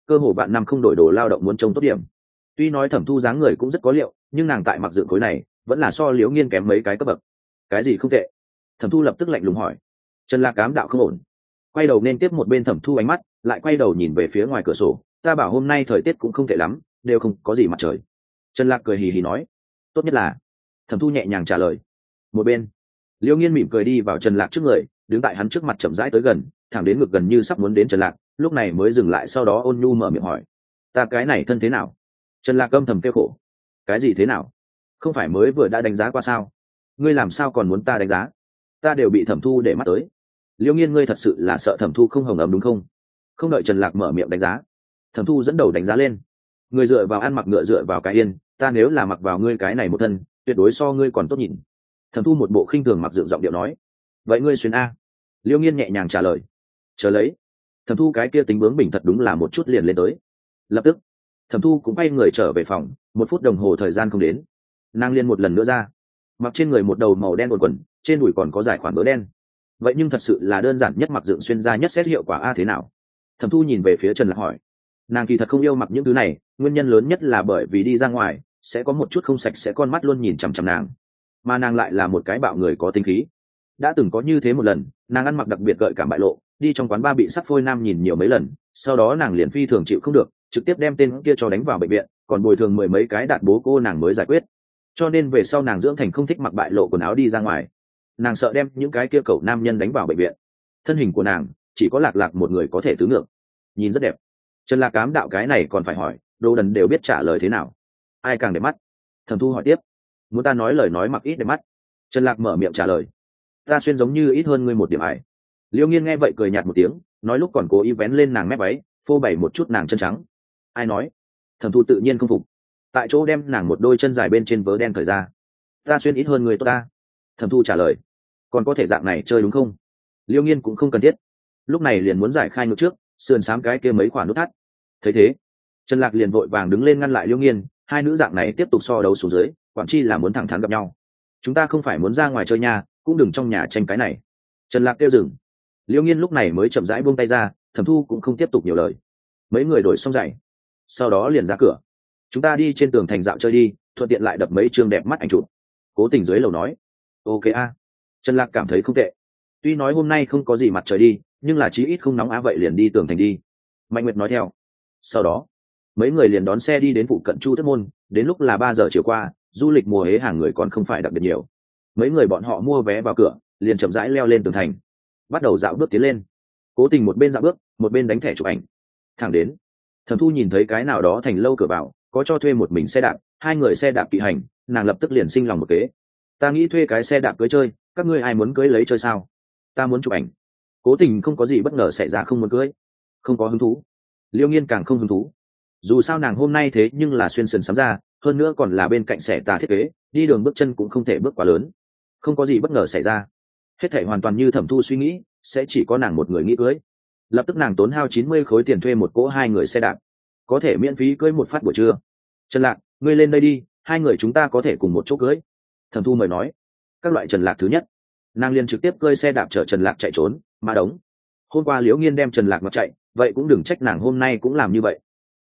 Speaker 1: cơ hồ bạn năm không đổi đồ lao động muốn trông tốt điểm. Tuy nói thẩm thu dáng người cũng rất có liệu, nhưng nàng tại mặc dựng khối này vẫn là so liễu nghiên kém mấy cái cấp bậc. Cái gì không tệ? Thẩm thu lập tức lạnh lùng hỏi. Trần Lạc cám đạo không ổn, quay đầu nên tiếp một bên thẩm thu ánh mắt, lại quay đầu nhìn về phía ngoài cửa sổ. Ta bảo hôm nay thời tiết cũng không tệ lắm, đều không có gì mặt trời. Trần Lạc cười hì hì nói. Tốt nhất là. Thẩm thu nhẹ nhàng trả lời. Một bên liễu nghiên mỉm cười đi vào Trần Lạc trước người, đứng tại hắn trước mặt chậm rãi tới gần, thẳng đến ngực gần như sắp muốn đến Trần Lạc, lúc này mới dừng lại, sau đó ôn nhu mở miệng hỏi. Ta cái này thân thế nào? Trần Lạc âm thầm kêu khổ. Cái gì thế nào? Không phải mới vừa đã đánh giá qua sao? Ngươi làm sao còn muốn ta đánh giá? Ta đều bị thẩm thu để mắt tới. Liễu nghiên, ngươi thật sự là sợ thẩm thu không hồng ấm đúng không? Không đợi Trần Lạc mở miệng đánh giá, thẩm thu dẫn đầu đánh giá lên. Người dựa vào ăn mặc ngựa dựa vào cái yên, ta nếu là mặc vào ngươi cái này một thân, tuyệt đối so ngươi còn tốt nhìn. Thẩm thu một bộ khinh thường mặc dựng giọng điệu nói. Vậy ngươi xuyên a? Liễu nghiên nhẹ nhàng trả lời. Chờ lấy. Thẩm thu cái kia tính bướng bỉnh thật đúng là một chút liền lên tới. Lập tức thẩm thu cũng quay người trở về phòng, một phút đồng hồ thời gian không đến, nàng liên một lần nữa ra, mặc trên người một đầu màu đen quần quần, trên đùi còn có giải khoản bớ đen. Vậy nhưng thật sự là đơn giản nhất, mặc dựng xuyên ra nhất, xét hiệu quả a thế nào? Thẩm thu nhìn về phía Trần Lạc hỏi. Nàng kỳ thật không yêu mặc những thứ này, nguyên nhân lớn nhất là bởi vì đi ra ngoài sẽ có một chút không sạch sẽ, con mắt luôn nhìn chằm chằm nàng, mà nàng lại là một cái bạo người có tính khí. Đã từng có như thế một lần, nàng ăn mặc đặc biệt gợi cảm bại lộ, đi trong quán bar bị sắc phôi nam nhìn nhiều mấy lần, sau đó nàng liền phi thường chịu không được, trực tiếp đem tên kia cho đánh vào bệnh viện, còn bồi thường mười mấy cái đạn bố cô nàng mới giải quyết. Cho nên về sau nàng dưỡng thành không thích mặc bại lộ quần áo đi ra ngoài, nàng sợ đem những cái kia cậu nam nhân đánh vào bệnh viện. Thân hình của nàng chỉ có Lạc Lạc một người có thể tứ ngược, nhìn rất đẹp. Trần Lạc cám đạo cái này còn phải hỏi, đồ đần đều biết trả lời thế nào. Ai càng đẹp mắt? Thẩm thu hỏi tiếp. Muốn ta nói lời nói mặc ít đẹp mắt? Trần Lạc mở miệng trả lời. Ta xuyên giống như ít hơn ngươi một điểm ải. Liễu nghiên nghe vậy cười nhạt một tiếng, nói lúc còn cố ý vén lên nàng mép váy, phô bày một chút nàng chân trắng. Ai nói? Thẩm thu tự nhiên không phục, tại chỗ đem nàng một đôi chân dài bên trên vớ đen cởi ra. Ta xuyên ít hơn người tốt ta. Thẩm thu trả lời. Còn có thể dạng này chơi đúng không? Liễu nghiên cũng không cần thiết, lúc này liền muốn giải khai ngược trước, sườn xám cái kia mấy khoản nút thắt. Thấy thế, Trần Lạc liền vội vàng đứng lên ngăn lại Liễu nghiên, hai nữ dạng này tiếp tục so đấu xuống dưới, quản chi là muốn thẳng thắn gặp nhau. Chúng ta không phải muốn ra ngoài chơi nhà, cũng đừng trong nhà tranh cái này. Trần Lạc kêu dừng. Liễu nghiên lúc này mới chậm rãi buông tay ra, Thẩm thu cũng không tiếp tục nhiều lời. Mấy người đổi xong giày, sau đó liền ra cửa. Chúng ta đi trên tường thành dạo chơi đi, thuận tiện lại đập mấy chương đẹp mắt ảnh chụp. Cố Tình dưới lầu nói. Ok a. Trần Lạc cảm thấy không tệ. Tuy nói hôm nay không có gì mặt trời đi, nhưng là chí ít không nóng á, vậy liền đi tường thành đi. Mạnh Nguyệt nói theo. Sau đó mấy người liền đón xe đi đến phụ cận Chu Thất Môn, đến lúc là ba giờ chiều qua, du lịch mùa hế hàng người còn không phải đặc biệt nhiều. Mấy người bọn họ mua vé vào cửa, liền chậm rãi leo lên tường thành, bắt đầu dạo bước tiến lên. Cố Tình một bên dạo bước, một bên đánh thẻ chụp ảnh. Thẳng đến Thẩm thu nhìn thấy cái nào đó thành lâu cửa vào có cho thuê một mình xe đạp, hai người xe đạp kỵ hành, nàng lập tức liền sinh lòng một kế. Ta nghĩ thuê cái xe đạp cưới chơi, các ngươi ai muốn cưới lấy chơi sao? Ta muốn chụp ảnh. Cố Tình không có gì bất ngờ xảy ra, không muốn cưới, không có hứng thú. Liễu nghiên càng không hứng thú, dù sao nàng hôm nay thế nhưng là xuyên sườn sắm ra, hơn nữa còn là bên cạnh xẻ tà thiết kế, đi đường bước chân cũng không thể bước quá lớn. Không có gì bất ngờ xảy ra, hết thảy hoàn toàn như Thẩm thu suy nghĩ, sẽ chỉ có nàng một người nghĩ cưới. Lập tức nàng tốn hao chín mươi khối tiền thuê một cỗ hai người xe đạp, có thể miễn phí cưới một phát buổi trưa. Trần Lạc, ngươi lên đây đi, hai người chúng ta có thể cùng một chỗ cưới. Thẩm thu mời nói. Các loại Trần Lạc thứ nhất, nàng liền trực tiếp cưỡi xe đạp chở Trần Lạc chạy trốn. Mà đống hôm qua Liễu nghiên đem Trần Lạc mặc chạy, vậy cũng đừng trách nàng hôm nay cũng làm như vậy.